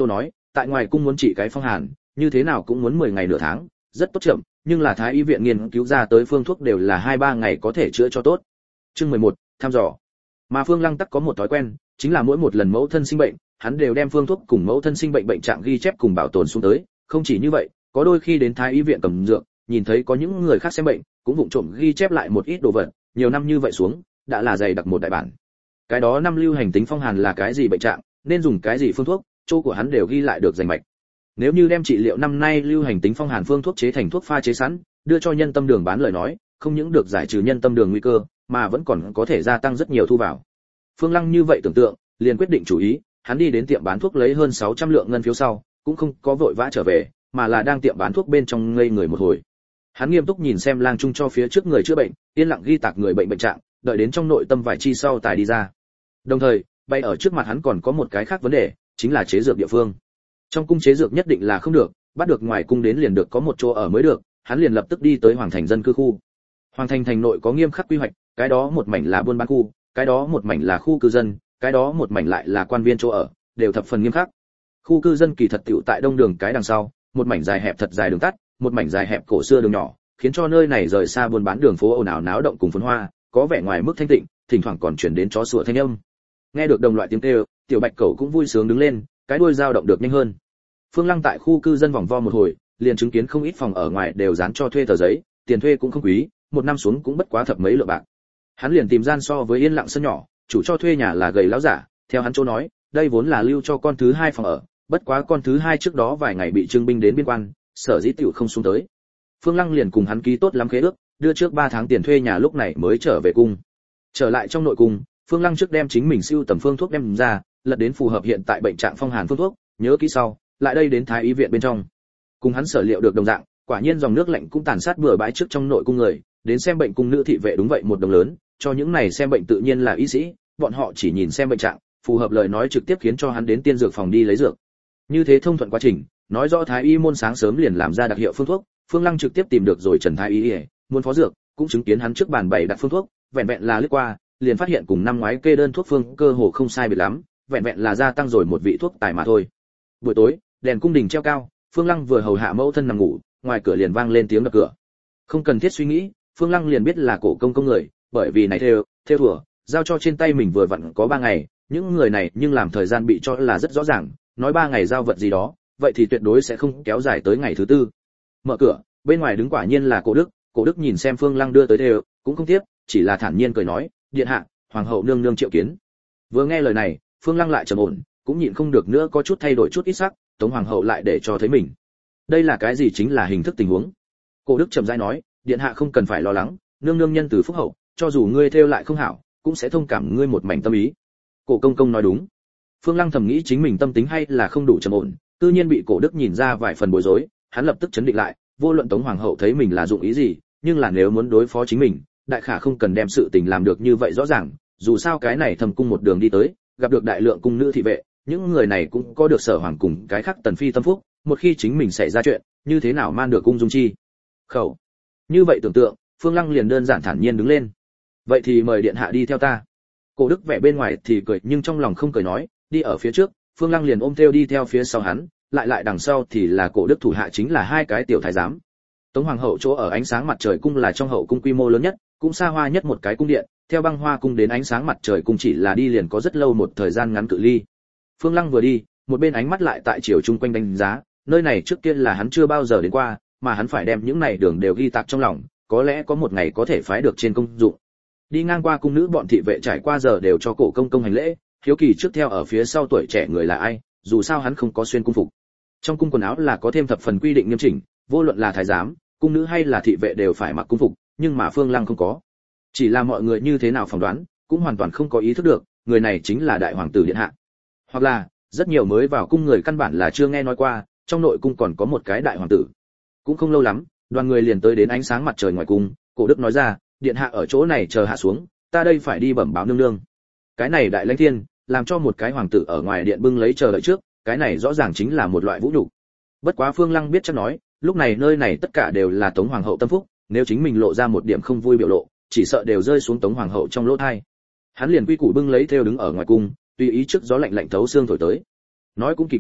tại ngoài cung muốn trị cái phong hàn, như thế nào cũng muốn mười ngày nửa tháng, rất tốt chậm, nhưng là thái y viện nghiên cứu ra tới phương thuốc đều là hai ba ngày có thể chữa cho tốt. Chương mười một, thăm dò. Mà Phương Lăng tắc có một thói quen, chính là mỗi một lần mẫu thân sinh bệnh, hắn đều đem phương thuốc cùng mẫu thân sinh bệnh bệnh trạng ghi chép cùng bảo tồn xuống tới, không chỉ như vậy, có đôi khi đến thái y viện cầm dược, nhìn thấy có những người khác xem bệnh, cũng vụng trộm ghi chép lại một ít đồ vật, nhiều năm như vậy xuống, đã là dày đặc một đại bản. Cái đó năm lưu hành tính phong hàn là cái gì bệnh trạng, nên dùng cái gì phương thuốc, chỗ của hắn đều ghi lại được rành mạch. Nếu như đem trị liệu năm nay lưu hành tính phong hàn phương thuốc chế thành thuốc pha chế sẵn, đưa cho nhân tâm đường bán lời nói, không những được giải trừ nhân tâm đường nguy cơ, mà vẫn còn có thể gia tăng rất nhiều thu vào. Phương Lăng như vậy tưởng tượng, liền quyết định chủ ý, hắn đi đến tiệm bán thuốc lấy hơn sáu trăm lượng ngân phiếu sau, cũng không có vội vã trở về, mà là đang tiệm bán thuốc bên trong ngây người một hồi. Hắn nghiêm túc nhìn xem lang trung cho phía trước người chữa bệnh, yên lặng ghi tạc người bệnh bệnh trạng, đợi đến trong nội tâm vài chi sau tài đi ra. Đồng thời, bay ở trước mặt hắn còn có một cái khác vấn đề, chính là chế dược địa phương. Trong cung chế dược nhất định là không được, bắt được ngoài cung đến liền được có một chỗ ở mới được, hắn liền lập tức đi tới hoàng thành dân cư khu. Hoàng thành thành nội có nghiêm khắc quy hoạch, cái đó một mảnh là buôn bán khu, cái đó một mảnh là khu cư dân, cái đó một mảnh lại là quan viên chỗ ở, đều thập phần nghiêm khắc. Khu cư dân kỳ thật tiểu tại đông đường cái đằng sau, một mảnh dài hẹp thật dài đường tắt, một mảnh dài hẹp cổ xưa đường nhỏ, khiến cho nơi này rời xa buôn bán đường phố ồn ào náo động cùng phồn hoa, có vẻ ngoài mức thanh tịnh, thỉnh thoảng còn truyền đến chó sủa thanh âm. Nghe được đồng loại tiếng kêu, tiểu bạch cẩu cũng vui sướng đứng lên, cái đuôi dao động được nhanh hơn. Phương Lăng tại khu cư dân vòng vo một hồi, liền chứng kiến không ít phòng ở ngoài đều dán cho thuê tờ giấy, tiền thuê cũng không quý, một năm xuống cũng bất quá thập mấy lượng bạc. Hắn liền tìm gian so với yên lặng sân nhỏ, chủ cho thuê nhà là gầy lão giả, theo hắn chỗ nói, đây vốn là lưu cho con thứ hai phòng ở, bất quá con thứ hai trước đó vài ngày bị trương binh đến biên quan, sở dĩ tiểu không xuống tới. Phương Lăng liền cùng hắn ký tốt lắm khế ước, đưa trước ba tháng tiền thuê nhà lúc này mới trở về cung. Trở lại trong nội cung, Phương Lăng trước đem chính mình siêu tầm phương thuốc đem ra, lật đến phù hợp hiện tại bệnh trạng phong hàn phương thuốc, nhớ kỹ sau, lại đây đến thái y viện bên trong. Cùng hắn sở liệu được đồng dạng, quả nhiên dòng nước lạnh cũng tàn sát bừa bãi trước trong nội cung người, đến xem bệnh cung nữ thị vệ đúng vậy một đồng lớn, cho những này xem bệnh tự nhiên là y sĩ, bọn họ chỉ nhìn xem bệnh trạng, phù hợp lời nói trực tiếp khiến cho hắn đến tiên dược phòng đi lấy dược. Như thế thông thuận quá trình, nói rõ thái y môn sáng sớm liền làm ra đặc hiệu phương thuốc, Phương Lăng trực tiếp tìm được rồi Trần thái y, muốn phó dược, cũng chứng kiến hắn trước bàn bày đặt phương thuốc, vẹn vẹn là lướt qua, liền phát hiện cùng năm ngoái kê đơn thuốc phương cơ hồ không sai biệt lắm, vẹn vẹn là gia tăng rồi một vị thuốc tài mà thôi. Buổi tối, đèn cung đình treo cao, Phương Lăng vừa hầu hạ mẫu thân nằm ngủ, ngoài cửa liền vang lên tiếng đập cửa. Không cần thiết suy nghĩ, Phương Lăng liền biết là cổ công công người, bởi vì này theo, theo thủa, giao cho trên tay mình vừa vặn có ba ngày, những người này nhưng làm thời gian bị cho là rất rõ ràng, nói ba ngày giao vật gì đó, vậy thì tuyệt đối sẽ không kéo dài tới ngày thứ tư. Mở cửa, bên ngoài đứng quả nhiên là Cổ Đức, Cổ Đức nhìn xem Phương Lăng đưa tới đều, cũng không tiếp, chỉ là thản nhiên cười nói, điện hạ, hoàng hậu nương nương triệu kiến. Vừa nghe lời này, Phương Lăng lại trầm ổn, cũng nhịn không được nữa có chút thay đổi chút ít sắc, Tống hoàng hậu lại để cho thấy mình. Đây là cái gì chính là hình thức tình huống. Cổ Đức trầm rãi nói, điện hạ không cần phải lo lắng, nương nương nhân từ phúc hậu, cho dù ngươi theo lại không hảo, cũng sẽ thông cảm ngươi một mảnh tâm ý. Cổ công công nói đúng. Phương Lăng thầm nghĩ chính mình tâm tính hay là không đủ trầm ổn, tự nhiên bị Cổ Đức nhìn ra vài phần bối rối, hắn lập tức chấn định lại, vô luận Tống hoàng hậu thấy mình là dụng ý gì, nhưng là nếu muốn đối phó chính mình, đại khả không cần đem sự tình làm được như vậy rõ ràng, dù sao cái này thầm cung một đường đi tới, gặp được đại lượng cung nữ thị vệ, những người này cũng có được sở hoàng cùng cái khác tần phi tâm phúc, một khi chính mình xảy ra chuyện, như thế nào man được cung dung chi khẩu. Như vậy tưởng tượng, Phương Lăng liền đơn giản thản nhiên đứng lên. Vậy thì mời điện hạ đi theo ta. Cổ Đức vẻ bên ngoài thì cười nhưng trong lòng không cười nói, đi ở phía trước, Phương Lăng liền ôm theo đi theo phía sau hắn, lại lại đằng sau thì là Cổ Đức thủ hạ chính là hai cái tiểu thái giám. Tống hoàng hậu chỗ ở ánh sáng mặt trời cung là trong hậu cung quy mô lớn nhất, cũng xa hoa nhất một cái cung điện, theo băng hoa cung đến ánh sáng mặt trời cung chỉ là đi liền có rất lâu một thời gian ngắn cự ly. Phương Lăng vừa đi, một bên ánh mắt lại tại chiều chung quanh đánh giá, nơi này trước kia là hắn chưa bao giờ đến qua, mà hắn phải đem những này đường đều ghi tạc trong lòng, có lẽ có một ngày có thể phái được trên công dụng. Đi ngang qua cung nữ bọn thị vệ trải qua giờ đều cho Cổ công công hành lễ, hiếu kỳ trước theo ở phía sau tuổi trẻ người là ai, dù sao hắn không có xuyên cung phục. Trong cung quần áo là có thêm thập phần quy định nghiêm chỉnh, vô luận là thái giám, cung nữ hay là thị vệ đều phải mặc cung phục, nhưng mà Phương Lăng không có. Chỉ là mọi người như thế nào phỏng đoán, cũng hoàn toàn không có ý thức được, người này chính là đại hoàng tử điện hạ. Hoặc là, rất nhiều mới vào cung người căn bản là chưa nghe nói qua, trong nội cung còn có một cái đại hoàng tử. Cũng không lâu lắm, đoàn người liền tới đến ánh sáng mặt trời ngoài cung, Cổ Đức nói ra, điện hạ ở chỗ này chờ hạ xuống, ta đây phải đi bẩm báo nương nương. Cái này đại lãnh thiên, làm cho một cái hoàng tử ở ngoài điện bưng lấy chờ đợi trước, cái này rõ ràng chính là một loại vũ nhục. Bất quá Phương Lăng biết chắc nói, lúc này nơi này tất cả đều là Tống hoàng hậu tâm phúc, nếu chính mình lộ ra một điểm không vui biểu lộ, chỉ sợ đều rơi xuống Tống hoàng hậu trong lỗ tai. Hắn liền quy củ bưng lấy theo đứng ở ngoài cung, tùy ý trước gió lạnh lạnh thấu xương thổi tới. Nói cũng kỳ quái,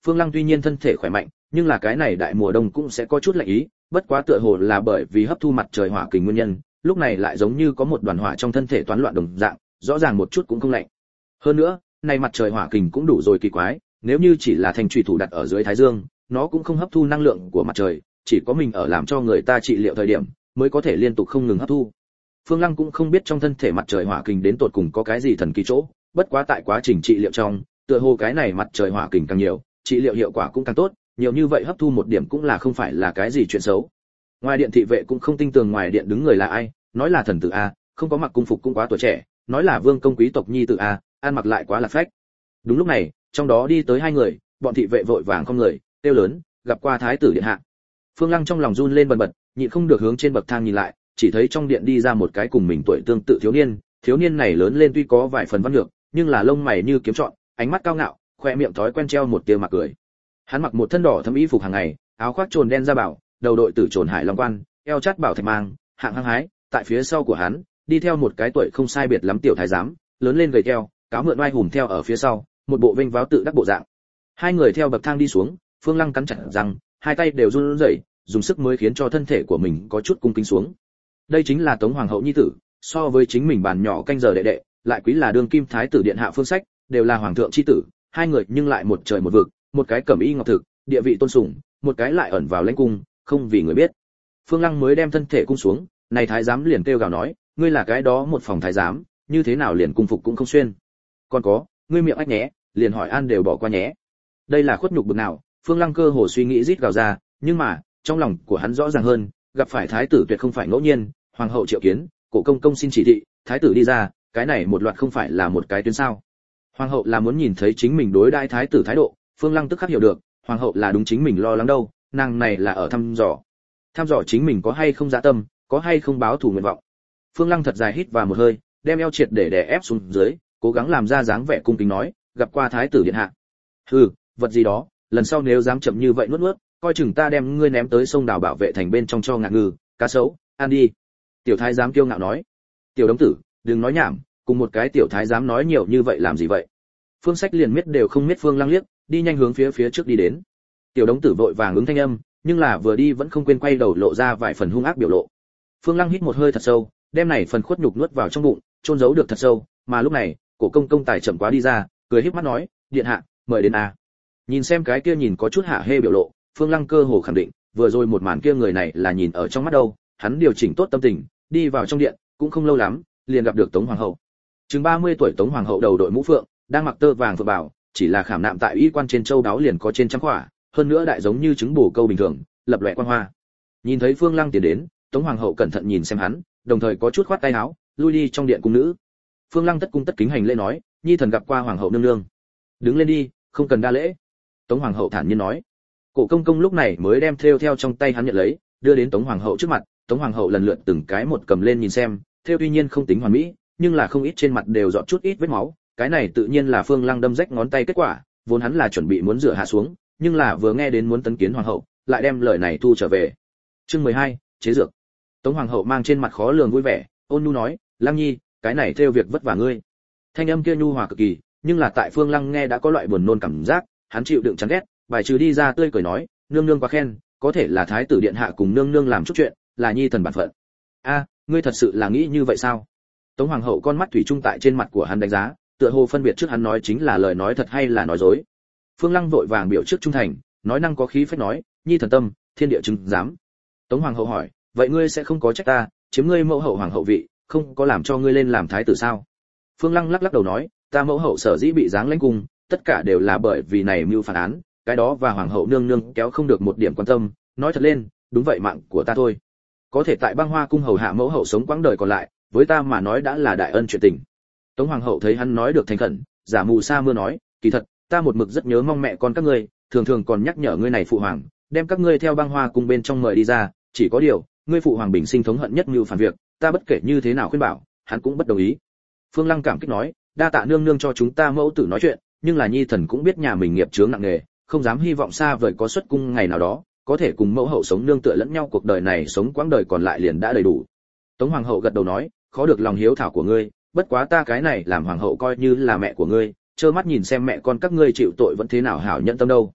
Phương Lăng tuy nhiên thân thể khỏe mạnh, nhưng là cái này đại mùa đông cũng sẽ có chút lạnh ý, bất quá tựa hồ là bởi vì hấp thu mặt trời hỏa kình nguyên nhân, lúc này lại giống như có một đoàn hỏa trong thân thể toán loạn đồng dạng, rõ ràng một chút cũng không lạnh. Hơn nữa, này mặt trời hỏa kình cũng đủ rồi kỳ quái, nếu như chỉ là thành chủy thủ đặt ở dưới thái dương, nó cũng không hấp thu năng lượng của mặt trời, chỉ có mình ở làm cho người ta trị liệu thời điểm mới có thể liên tục không ngừng hấp thu. Phương Lăng cũng không biết trong thân thể mặt trời hỏa kình đến tột cùng có cái gì thần kỳ chỗ, bất quá tại quá trình trị liệu trong, tựa hồ cái này mặt trời hỏa kình càng nhiều, trị liệu hiệu quả cũng càng tốt, nhiều như vậy hấp thu một điểm cũng là không phải là cái gì chuyện xấu. Ngoài điện thị vệ cũng không tin tưởng ngoài điện đứng người là ai, nói là thần tử a, không có mặc cung phục cũng quá tuổi trẻ, nói là vương công quý tộc nhi tử a, ăn mặc lại quá là phách. Đúng lúc này, trong đó đi tới hai người, bọn thị vệ vội vàng không người, kêu lớn, gặp qua thái tử điện hạ. Phương Lăng trong lòng run lên bần bật, nhịn không được hướng trên bậc thang nhìn lại, chỉ thấy trong điện đi ra một cái cùng mình tuổi tương tự thiếu niên, thiếu niên này lớn lên tuy có vài phần văn nhược, nhưng là lông mày như kiếm trọn, ánh mắt cao ngạo, khoe miệng thói quen treo một tia mặt cười. Hắn mặc một thân đỏ thâm y phục hàng ngày, áo khoác trồn đen da bảo, đầu đội tử trồn hải long quan, eo chát bảo thạch mang, hạng hăng hái, tại phía sau của hắn, đi theo một cái tuổi không sai biệt lắm tiểu thái giám, lớn lên gầy teo, cáo mượn oai hùng theo ở phía sau, một bộ vinh váo tự đắc bộ dạng. Hai người theo bậc thang đi xuống, Phương Lăng cắn chặt răng, hai tay đều run rẩy, dùng sức mới khiến cho thân thể của mình có chút cung kính xuống. Đây chính là Tống hoàng hậu nhi tử, so với chính mình bàn nhỏ canh giờ đệ đệ, lại quý là đương kim thái tử điện hạ Phương Sách, đều là hoàng thượng chi tử, hai người nhưng lại một trời một vực, một cái cẩm y ngọc thực, địa vị tôn sủng, một cái lại ẩn vào lãnh cung, không vì người biết. Phương Lăng mới đem thân thể cung xuống, này thái giám liền kêu gào nói, ngươi là cái đó một phòng thái giám, như thế nào liền cung phục cũng không xuyên. Còn có, ngươi miệng ách nhé, liền hỏi an đều bỏ qua nhé. Đây là khuất nhục bực nào, Phương Lăng cơ hồ suy nghĩ rít gào ra, nhưng mà, trong lòng của hắn rõ ràng hơn, gặp phải thái tử tuyệt không phải ngẫu nhiên, hoàng hậu triệu kiến, cổ công công xin chỉ thị, thái tử đi ra, cái này một loạt không phải là một cái tuyến sao? Hoàng hậu là muốn nhìn thấy chính mình đối đãi thái tử thái độ, Phương Lăng tức khắc hiểu được, hoàng hậu là đúng chính mình lo lắng đâu, nàng này là ở thăm dò. Thăm dò chính mình có hay không dạ tâm, có hay không báo thù nguyện vọng. Phương Lăng thật dài hít vào một hơi, đem eo triệt để đè ép xuống dưới, cố gắng làm ra dáng vẻ cung kính nói, gặp qua thái tử điện hạ. Hừ, vật gì đó, lần sau nếu dám chậm như vậy nuốt nuốt, coi chừng ta đem ngươi ném tới sông đào bảo vệ thành bên trong cho ngạn ngư, cá sấu, ăn đi. Tiểu thái giám kiêu ngạo nói. Tiểu đống tử, đừng nói nhảm, cùng một cái tiểu thái giám nói nhiều như vậy làm gì vậy? Phương Sách liền miết đều không miết Phương Lăng liếc, đi nhanh hướng phía phía trước đi đến. Tiểu đống tử vội vàng ứng thanh âm, nhưng là vừa đi vẫn không quên quay đầu lộ ra vài phần hung ác biểu lộ. Phương Lăng hít một hơi thật sâu, đem này phần khuất nhục nuốt vào trong bụng, chôn giấu được thật sâu, mà lúc này, cổ công công tài chậm quá đi ra, cười híp mắt nói, điện hạ, mời đến a. Nhìn xem cái kia nhìn có chút hạ hê biểu lộ, Phương Lăng cơ hồ khẳng định, vừa rồi một màn kia người này là nhìn ở trong mắt đâu, hắn điều chỉnh tốt tâm tình, đi vào trong điện, cũng không lâu lắm, liền gặp được Tống hoàng hậu. Chừng ba mươi tuổi Tống hoàng hậu đầu đội mũ phượng, đang mặc tơ vàng phượng bảo, chỉ là khảm nạm tại y quan trên châu đáo liền có trên trăm khỏa, hơn nữa đại giống như trứng bổ câu bình thường, lập lòe quang hoa. Nhìn thấy Phương Lăng tiến đến, Tống hoàng hậu cẩn thận nhìn xem hắn, đồng thời có chút khoát tay áo, lui đi trong điện cung nữ. Phương Lăng tất cung tất kính hành lễ nói, nhi thần gặp qua hoàng hậu nương nương. Đứng lên đi, không cần đa lễ. Tống hoàng hậu thản nhiên nói. Cổ công công lúc này mới đem thêu theo trong tay hắn nhận lấy, đưa đến Tống hoàng hậu trước mặt. Tống hoàng hậu lần lượt từng cái một cầm lên nhìn xem, thêu tuy nhiên không tính hoàn mỹ, nhưng là không ít trên mặt đều dọt chút ít vết máu, cái này tự nhiên là Phương Lăng đâm rách ngón tay kết quả, vốn hắn là chuẩn bị muốn rửa hạ xuống, nhưng là vừa nghe đến muốn tấn kiến hoàng hậu, lại đem lời này thu trở về. Chương mười hai, chế dược. Tống hoàng hậu mang trên mặt khó lường vui vẻ, ôn nhu nói, Lăng nhi, cái này theo việc vất vả ngươi. Thanh âm kia nhu hòa cực kỳ, nhưng là tại Phương Lăng nghe đã có loại buồn nôn cảm giác, hắn chịu đựng chán ghét, bài trừ đi ra tươi cười nói, nương nương quá khen, có thể là thái tử điện hạ cùng nương nương làm chút chuyện, là nhi thần bản phận. A, ngươi thật sự là nghĩ như vậy sao? Tống hoàng hậu con mắt thủy chung tại trên mặt của hắn đánh giá, tựa hồ phân biệt trước hắn nói chính là lời nói thật hay là nói dối. Phương Lăng vội vàng biểu trước trung thành, nói năng có khí phách nói, nhi thần tâm, thiên địa chứng giám. Tống hoàng hậu hỏi, vậy ngươi sẽ không có trách ta, chiếm ngươi mẫu hậu hoàng hậu vị, không có làm cho ngươi lên làm thái tử sao? Phương Lăng lắc lắc đầu nói, ta mẫu hậu sở dĩ bị giáng lãnh cung, tất cả đều là bởi vì này mưu phản án, cái đó và hoàng hậu nương nương kéo không được một điểm quan tâm, nói thật lên, đúng vậy mạng của ta thôi. Có thể tại Băng Hoa cung hầu hạ mẫu hậu sống quãng đời còn lại, với ta mà nói đã là đại ân chuyện tình. Tống hoàng hậu thấy hắn nói được thành khẩn, giả mù sa mưa nói, kỳ thật, ta một mực rất nhớ mong mẹ con các ngươi, thường thường còn nhắc nhở ngươi này phụ hoàng, đem các ngươi theo Băng Hoa cung bên trong mời đi ra, chỉ có điều, ngươi phụ hoàng bình sinh thống hận nhất mưu phản việc, ta bất kể như thế nào khuyên bảo, hắn cũng bất đồng ý. Phương Lăng cảm kích nói, đa tạ nương nương cho chúng ta mẫu tử nói chuyện, nhưng là nhi thần cũng biết nhà mình nghiệp chướng nặng nề, không dám hy vọng xa vời có xuất cung ngày nào đó, có thể cùng mẫu hậu sống nương tựa lẫn nhau cuộc đời này sống quãng đời còn lại liền đã đầy đủ. Tống hoàng hậu gật đầu nói, khó được lòng hiếu thảo của ngươi, bất quá ta cái này làm hoàng hậu coi như là mẹ của ngươi, trơ mắt nhìn xem mẹ con các ngươi chịu tội vẫn thế nào hảo nhận tâm đâu.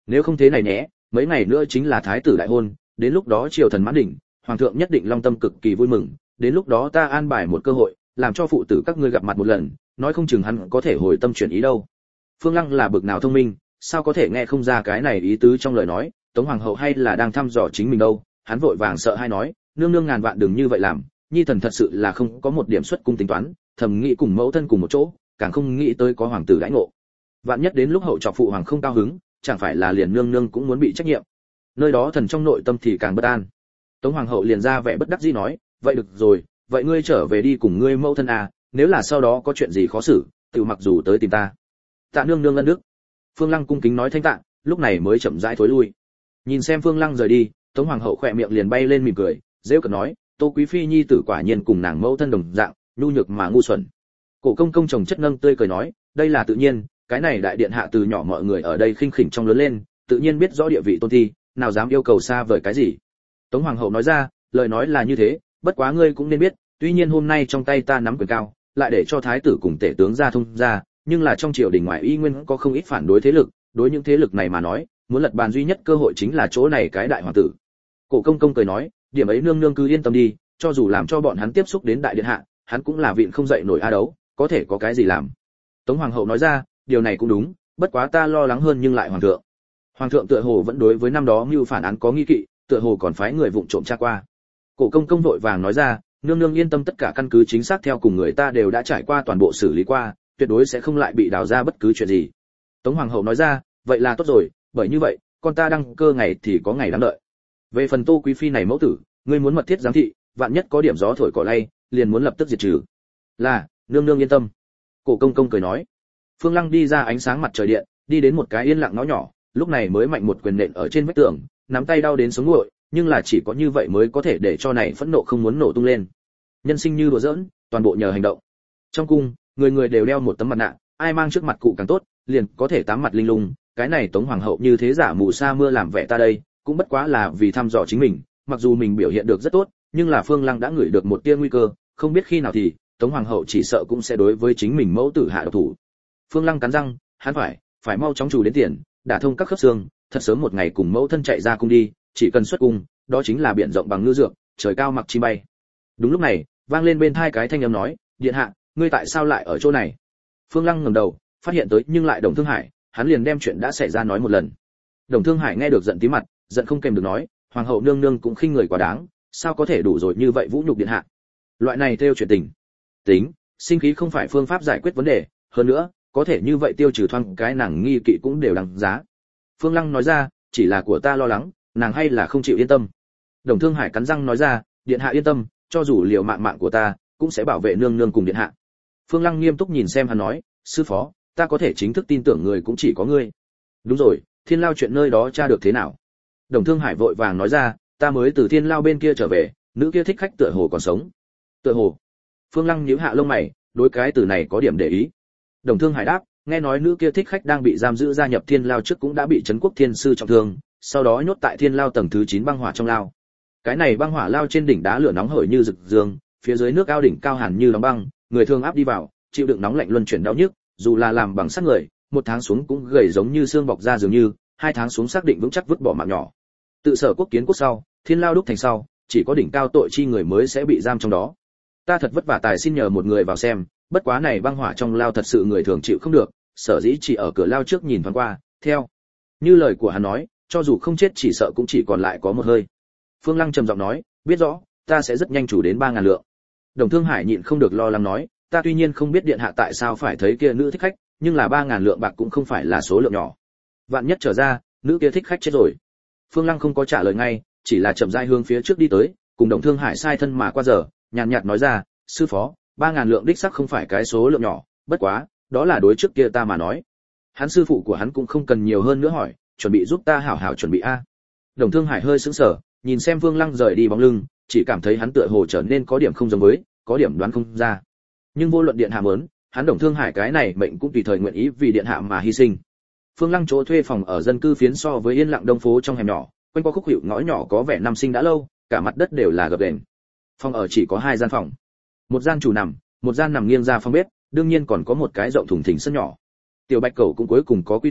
Nếu không thế này nhé, mấy ngày nữa chính là thái tử đại hôn, đến lúc đó triều thần mãn đỉnh, hoàng thượng nhất định long tâm cực kỳ vui mừng, đến lúc đó ta an bài một cơ hội, làm cho phụ tử các ngươi gặp mặt một lần, nói không chừng hắn có thể hồi tâm chuyển ý đâu. Phương Lăng là bực nào thông minh, sao có thể nghe không ra cái này ý tứ trong lời nói, Tống hoàng hậu hay là đang thăm dò chính mình đâu. Hắn vội vàng sợ hai nói, nương nương ngàn vạn đừng như vậy làm, nhi thần thật sự là không có một điểm xuất cung tính toán, thầm nghĩ cùng mẫu thân cùng một chỗ, càng không nghĩ tới có hoàng tử đãi ngộ. Vạn nhất đến lúc hậu trọc phụ hoàng không cao hứng, chẳng phải là liền nương nương cũng muốn bị trách nhiệm. Nơi đó thần trong nội tâm thì càng bất an. Tống hoàng hậu liền ra vẻ bất đắc dĩ nói, vậy được rồi, vậy ngươi trở về đi cùng ngươi mẫu thân à, nếu là sau đó có chuyện gì khó xử, tự mặc dù tới tìm ta. Tạ nương nương ân đức. Phương Lăng cung kính nói thanh tạ, lúc này mới chậm rãi thối lui. Nhìn xem Phương Lăng rời đi, Tống hoàng hậu khỏe miệng liền bay lên mỉm cười, giễu cợt nói, Tô quý phi nhi tử quả nhiên cùng nàng mẫu thân đồng dạng, nhu nhược mà ngu xuẩn. Cổ công công chồng chất nâng tươi cười nói, đây là tự nhiên, cái này đại điện hạ từ nhỏ mọi người ở đây khinh khỉnh trong lớn lên, tự nhiên biết rõ địa vị tôn thi, nào dám yêu cầu xa vời cái gì. Tống hoàng hậu nói ra, lời nói là như thế, bất quá ngươi cũng nên biết, tuy nhiên hôm nay trong tay ta nắm quyền cao, lại để cho thái tử cùng tể tướng ra thông ra, nhưng là trong triều đình ngoại y nguyên có không ít phản đối thế lực, đối những thế lực này mà nói, muốn lật bàn duy nhất cơ hội chính là chỗ này cái đại hoàng tử. Cổ công công cười nói, điểm ấy nương nương cứ yên tâm đi, cho dù làm cho bọn hắn tiếp xúc đến đại điện hạ, hắn cũng là vịn không dậy nổi a đấu, có thể có cái gì làm. Tống hoàng hậu nói ra, điều này cũng đúng, bất quá ta lo lắng hơn nhưng lại hoàng thượng. Hoàng thượng tựa hồ vẫn đối với năm đó mưu phản án có nghi kỵ, tựa hồ còn phái người vụng trộm tra qua. Cổ công công vội vàng nói ra, nương nương yên tâm, tất cả căn cứ chính xác theo cùng người ta đều đã trải qua toàn bộ xử lý qua, tuyệt đối sẽ không lại bị đào ra bất cứ chuyện gì. Tống hoàng hậu nói ra, vậy là tốt rồi, bởi như vậy, con ta đăng cơ ngày thì có ngày đáng đợi. Về phần Tô quý phi này mẫu tử, ngươi muốn mật thiết giám thị, vạn nhất có điểm gió thổi cỏ lay, liền muốn lập tức diệt trừ. Là, nương nương yên tâm. Cổ công công cười nói. Phương Lăng đi ra ánh sáng mặt trời điện, đi đến một cái yên lặng ngõ nhỏ, lúc này mới mạnh một quyền nện ở trên vách tường, nắm tay đau đến sống nguội, nhưng là chỉ có như vậy mới có thể để cho này phẫn nộ không muốn nổ tung lên. Nhân sinh như đùa giỡn, toàn bộ nhờ hành động. Trong cung, người người đều đeo một tấm mặt nạ, ai mang trước mặt cụ càng tốt, liền có thể tám mặt linh lung, cái này Tống hoàng hậu như thế giả mù sa mưa làm vẻ ta đây, cũng bất quá là vì thăm dò chính mình, mặc dù mình biểu hiện được rất tốt, nhưng là Phương Lăng đã ngửi được một tia nguy cơ, không biết khi nào thì Tống hoàng hậu chỉ sợ cũng sẽ đối với chính mình mẫu tử hạ độc thủ. Phương Lăng cắn răng, hắn phải, phải mau chóng chủ đến tiền, đả thông các khớp xương, thật sớm một ngày cùng mẫu thân chạy ra cung đi, chỉ cần xuất cung, đó chính là biển rộng bằng ngư dược, trời cao mặc chim bay. Đúng lúc này, vang lên bên tai cái thanh âm nói, điện hạ, ngươi tại sao lại ở chỗ này? Phương Lăng ngẩng đầu, phát hiện tới nhưng lại Đồng Thương Hải, hắn liền đem chuyện đã xảy ra nói một lần. Đồng Thương Hải nghe được giận tí mặt, giận không kềm được nói, hoàng hậu nương nương cũng khinh người quá đáng, sao có thể đủ rồi như vậy vũ nhục điện hạ? Loại này theo chuyện tình, tính, sinh khí không phải phương pháp giải quyết vấn đề, hơn nữa, có thể như vậy tiêu trừ thoáng cái nàng nghi kỵ cũng đều đáng giá. Phương Lăng nói ra, chỉ là của ta lo lắng, nàng hay là không chịu yên tâm. Đồng Thương Hải cắn răng nói ra, điện hạ yên tâm, cho dù liều mạng mạng của ta, cũng sẽ bảo vệ nương nương cùng điện hạ. Phương Lăng nghiêm túc nhìn xem hắn nói, sư phó, ta có thể chính thức tin tưởng người cũng chỉ có ngươi. Đúng rồi, Thiên Lao chuyện nơi đó tra được thế nào? Đồng Thương Hải vội vàng nói ra, ta mới từ Thiên Lao bên kia trở về, nữ kia thích khách tựa hồ còn sống. Tựa hồ? Phương Lăng nhíu hạ lông mày, đối cái từ này có điểm để ý. Đồng Thương Hải đáp, nghe nói nữ kia thích khách đang bị giam giữ gia nhập Thiên Lao trước cũng đã bị Trấn Quốc Thiên sư trọng thương, sau đó nhốt tại Thiên Lao tầng thứ chín băng hỏa trong lao. Cái này băng hỏa lao trên đỉnh đá lửa nóng hởi như rực dương, phía dưới nước ao đỉnh cao hàn như đóng băng, người thường áp đi vào, chịu đựng nóng lạnh luân chuyển đau nhức, dù là làm bằng sắt người, một tháng xuống cũng gầy giống như xương bọc ra dường như, hai tháng xuống xác định vững chắc vứt bỏ mạng nhỏ. Tự Sở Quốc kiến quốc sau, Thiên Lao đúc thành sau, chỉ có đỉnh cao tội chi người mới sẽ bị giam trong đó. Ta thật vất vả tài xin nhờ một người vào xem, bất quá này băng hỏa trong lao thật sự người thường chịu không được, sở dĩ chỉ ở cửa lao trước nhìn thoáng qua, theo như lời của hắn nói, cho dù không chết chỉ sợ cũng chỉ còn lại có một hơi. Phương Lăng trầm giọng nói, biết rõ, ta sẽ rất nhanh chủ đến ba ngàn lượng. Đồng Thương Hải nhịn không được lo lắng nói, ta tuy nhiên không biết điện hạ tại sao phải thấy kia nữ thích khách, nhưng là ba ngàn lượng bạc cũng không phải là số lượng nhỏ. Vạn nhất trở ra, nữ kia thích khách chết rồi. Phương Lăng không có trả lời ngay, chỉ là chậm rãi hướng phía trước đi tới, cùng Đồng Thương Hải sai thân mà qua giờ, nhàn nhạt nói ra, sư phó, ba ngàn lượng đích xác không phải cái số lượng nhỏ, bất quá, đó là đối trước kia ta mà nói. Hắn sư phụ của hắn cũng không cần nhiều hơn nữa hỏi, chuẩn bị giúp ta hảo hảo chuẩn bị a. Đồng Thương Hải hơi sững sờ, nhìn xem Phương Lăng rời đi bóng lưng, chỉ cảm thấy hắn tựa hồ trở nên có điểm không giống với, có điểm đoán không ra. Nhưng vô luận điện hạ muốn, hắn Đồng Thương Hải cái này mệnh cũng tùy thời nguyện ý vì điện hạ mà hy sinh. Phương Lăng chỗ thuê phòng ở dân cư phiến so với yên lặng đông phố trong hẻm nhỏ, quanh qua khúc hiệu ngõ nhỏ có vẻ năm sinh đã lâu, cả mặt đất đều là gập ghềnh. Phòng ở chỉ có hai gian phòng, một gian chủ nằm, một gian nằm nghiêng ra phòng bếp, đương nhiên còn có một cái rộng thùng thình sân nhỏ. Tiểu Bạch Cẩu cũng cuối cùng có quy tụ,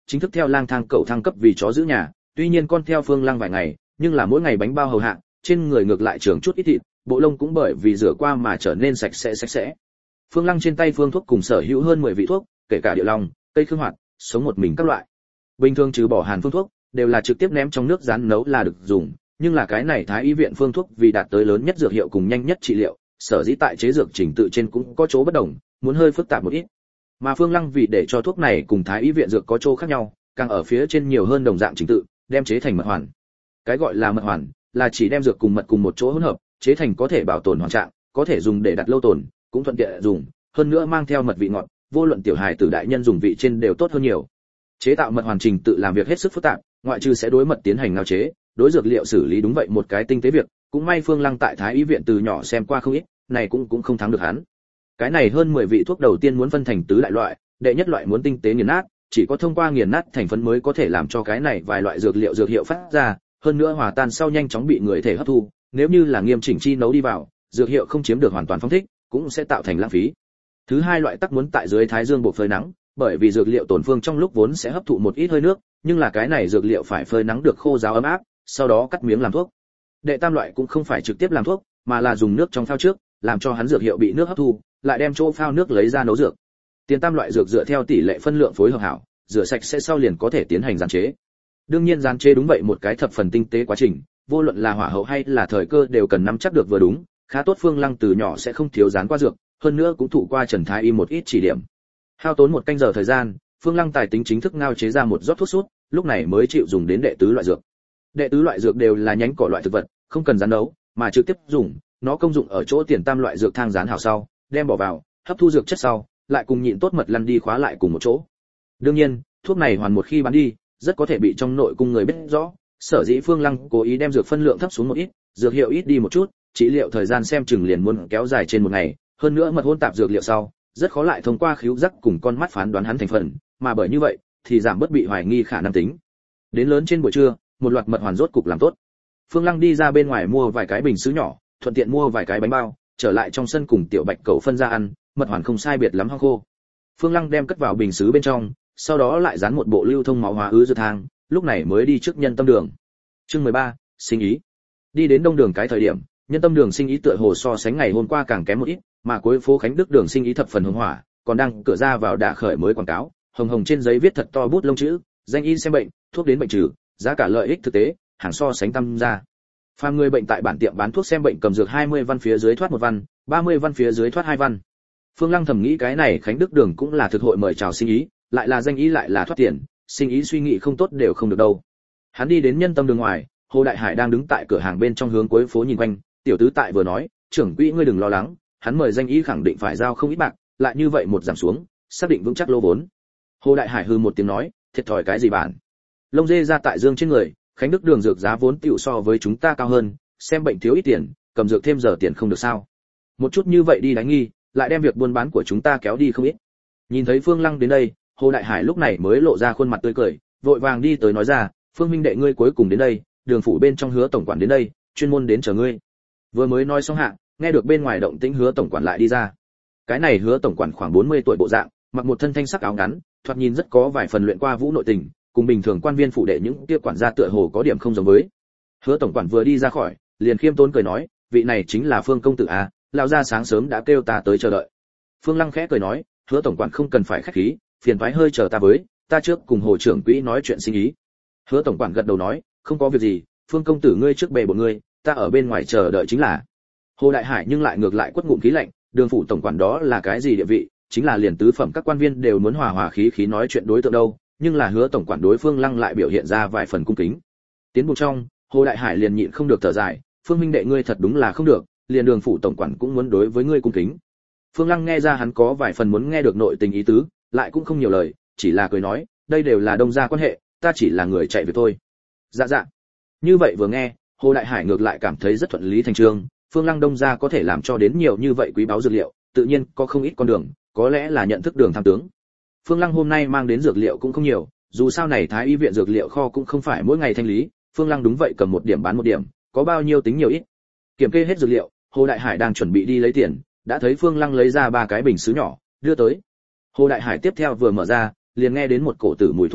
chính thức theo lang thang cẩu thăng cấp vì chó giữ nhà, tuy nhiên con theo Phương Lăng vài ngày, nhưng là mỗi ngày bánh bao hầu hạ, trên người ngược lại trưởng chút ít thịt, bộ lông cũng bởi vì rửa qua mà trở nên sạch sẽ sạch sẽ. Phương Lăng trên tay phương thuốc cùng sở hữu hơn mười vị thuốc, kể cả địa long, cây khương hoạt, sống một mình các loại. Bình thường trừ bỏ hàn phương thuốc, đều là trực tiếp ném trong nước rán nấu là được dùng, nhưng là cái này Thái y viện phương thuốc vì đạt tới lớn nhất dược hiệu cùng nhanh nhất trị liệu, sở dĩ tại chế dược trình tự trên cũng có chỗ bất đồng, muốn hơi phức tạp một ít. Mà Phương Lăng vì để cho thuốc này cùng Thái y viện dược có chỗ khác nhau, càng ở phía trên nhiều hơn đồng dạng trình tự, đem chế thành mật hoàn. Cái gọi là mật hoàn, là chỉ đem dược cùng mật cùng một chỗ hỗn hợp, chế thành có thể bảo tồn hoàn trạng, có thể dùng để đặt lâu tồn, cũng thuận tiện dùng, hơn nữa mang theo mật vị ngọt, vô luận tiểu hài tử đại nhân dùng vị trên đều tốt hơn nhiều. Chế tạo mật hoàn trình tự làm việc hết sức phức tạp, ngoại trừ sẽ đối mật tiến hành ngao chế, đối dược liệu xử lý đúng vậy một cái tinh tế việc, cũng may Phương Lăng tại Thái y viện từ nhỏ xem qua không ít, này cũng cũng không thắng được hắn. Cái này hơn mười vị thuốc đầu tiên muốn phân thành tứ đại loại, đệ nhất loại muốn tinh tế nghiền nát, chỉ có thông qua nghiền nát thành phấn mới có thể làm cho cái này vài loại dược liệu dược hiệu phát ra, hơn nữa hòa tan sau nhanh chóng bị người thể hấp thu, nếu như là nghiêm chỉnh chi nấu đi vào, dược hiệu không chiếm được hoàn toàn phong thích, cũng sẽ tạo thành lãng phí. Thứ hai loại tắc muốn tại dưới thái dương buộc phơi nắng, bởi vì dược liệu tổn phương trong lúc vốn sẽ hấp thụ một ít hơi nước, nhưng là cái này dược liệu phải phơi nắng được khô ráo ấm áp, sau đó cắt miếng làm thuốc. Đệ tam loại cũng không phải trực tiếp làm thuốc, mà là dùng nước trong phao trước, làm cho hắn dược hiệu bị nước hấp thu, lại đem chỗ phao nước lấy ra nấu dược. Tiền tam loại dược dựa theo tỷ lệ phân lượng phối hợp hảo, rửa sạch sẽ sau liền có thể tiến hành gián chế. Đương nhiên gián chế đúng vậy một cái thập phần tinh tế quá trình, vô luận là hỏa hậu hay là thời cơ đều cần nắm chắc được vừa đúng, khá tốt Phương Lăng từ nhỏ sẽ không thiếu gián qua dược, hơn nữa cũng thụ qua Trần Thái y một ít chỉ điểm. Hao tốn một canh giờ thời gian, Phương Lăng tài tính chính thức ngao chế ra một rót thuốc sút, lúc này mới chịu dùng đến đệ tứ loại dược. Đệ tứ loại dược đều là nhánh cỏ loại thực vật, không cần rán nấu, mà trực tiếp dùng, nó công dụng ở chỗ tiền tam loại dược thang rán hảo sau, đem bỏ vào, hấp thu dược chất sau, lại cùng nhịn tốt mật lăn đi khóa lại cùng một chỗ. Đương nhiên, thuốc này hoàn một khi bán đi, rất có thể bị trong nội cung người biết rõ, sở dĩ Phương Lăng cố ý đem dược phân lượng thấp xuống một ít, dược hiệu ít đi một chút, trị liệu thời gian xem chừng liền muốn kéo dài trên một ngày, hơn nữa mật hỗn tạp dược liệu sau, rất khó lại thông qua khứu giác cùng con mắt phán đoán hắn thành phần, mà bởi như vậy thì giảm bớt bị hoài nghi khả năng tính. Đến lớn trên buổi trưa, một loạt mật hoàn rốt cục làm tốt. Phương Lăng đi ra bên ngoài mua vài cái bình sứ nhỏ, thuận tiện mua vài cái bánh bao, trở lại trong sân cùng tiểu bạch cẩu phân ra ăn, mật hoàn không sai biệt lắm hong khô. Phương Lăng đem cất vào bình sứ bên trong, sau đó lại dán một bộ lưu thông máu hóa ứ dược thang, lúc này mới đi trước nhân tâm đường. Chương mười ba, sinh ý. Đi đến đông đường cái thời điểm, nhân tâm đường sinh ý tựa hồ so sánh ngày hôm qua càng kém một ít, mà cuối phố Khánh Đức đường sinh ý thập phần hưng hỏa, còn đang cửa ra vào đã khởi mới quảng cáo, hồng hồng trên giấy viết thật to bút lông chữ, danh y xem bệnh, thuốc đến bệnh trừ, giá cả lợi ích thực tế, hàng so sánh tăng ra. Phàm người bệnh tại bản tiệm bán thuốc xem bệnh cầm dược hai mươi văn phía dưới thoát một văn, ba mươi văn phía dưới thoát hai văn. Phương Lăng thầm nghĩ cái này Khánh Đức đường cũng là thực hội mời chào sinh ý, lại là danh ý lại là thoát tiền, sinh ý suy nghĩ không tốt đều không được đâu. Hắn đi đến nhân tâm đường ngoài, Hồ Đại Hải đang đứng tại cửa hàng bên trong hướng cuối phố nhìn quanh, tiểu tứ tại vừa nói, trưởng quỹ ngươi đừng lo lắng, hắn mời danh ý khẳng định phải giao không ít bạc, lại như vậy một giảm xuống, xác định vững chắc lô vốn. Hồ Đại Hải hừ một tiếng nói, thiệt thòi cái gì bản? Lông dê ra tại dương trên người, Khánh Đức đường dược giá vốn tiểu so với chúng ta cao hơn, xem bệnh thiếu ít tiền, cầm dược thêm giờ tiền không được sao? Một chút như vậy đi đánh nghi, lại đem việc buôn bán của chúng ta kéo đi không ít. Nhìn thấy Phương Lăng đến đây, Hồ Đại Hải lúc này mới lộ ra khuôn mặt tươi cười, vội vàng đi tới nói ra, Phương minh đệ ngươi cuối cùng đến đây, đường phủ bên trong Hứa tổng quản đến đây, chuyên môn đến chờ ngươi. Vừa mới nói xong hạ, nghe được bên ngoài động tĩnh Hứa tổng quản lại đi ra. Cái này Hứa tổng quản khoảng bốn mươi tuổi bộ dạng, mặc một thân thanh sắc áo ngắn, thoạt nhìn rất có vài phần luyện qua vũ nội tình, cùng bình thường quan viên phủ đệ những kia quản gia tựa hồ có điểm không giống với. Hứa tổng quản vừa đi ra khỏi, liền khiêm tốn cười nói, vị này chính là Phương công tử à, lão gia sáng sớm đã kêu ta tới chờ đợi. Phương Lăng khẽ cười nói, Hứa tổng quản không cần phải khách khí, phiền toái hơi chờ ta với, ta trước cùng Hồ trưởng quỹ nói chuyện sinh ý. Hứa tổng quản gật đầu nói, không có việc gì, Phương công tử ngươi trước bề bộn ngươi, ta ở bên ngoài chờ đợi chính là. Hồ Đại Hải nhưng lại ngược lại quất ngụm khí lạnh, đường phủ tổng quản đó là cái gì địa vị, chính là liền tứ phẩm các quan viên đều muốn hòa hòa khí khí nói chuyện đối tượng đâu, nhưng là Hứa tổng quản đối Phương Lăng lại biểu hiện ra vài phần cung kính. Tiến bộ trong, Hồ Đại Hải liền nhịn không được thở dài, Phương minh đệ ngươi thật đúng là không được, liền đường phủ tổng quản cũng muốn đối với ngươi cung kính. Phương Lăng nghe ra hắn có vài phần muốn nghe được nội tình ý tứ, lại cũng không nhiều lời, chỉ là cười nói, đây đều là đông gia quan hệ, ta chỉ là người chạy việc thôi. Dạ dạ. Như vậy vừa nghe, Hồ Đại Hải ngược lại cảm thấy rất thuận lý thành chương, Phương Lăng đông gia có thể làm cho đến nhiều như vậy quý báu dược liệu, tự nhiên có không ít con đường, có lẽ là nhận thức đường tham tướng. Phương Lăng hôm nay mang đến dược liệu cũng không nhiều, dù sao này Thái y viện dược liệu kho cũng không phải mỗi ngày thanh lý, Phương Lăng đúng vậy cầm một điểm bán một điểm, có bao nhiêu tính nhiều ít. Kiểm kê hết dược liệu, Hồ Đại Hải đang chuẩn bị đi lấy tiền, đã thấy Phương Lăng lấy ra ba cái bình sứ nhỏ, đưa tới. Hồ Đại Hải tiếp theo vừa mở ra, liền nghe đến một cổ tử mùi thuốc vị,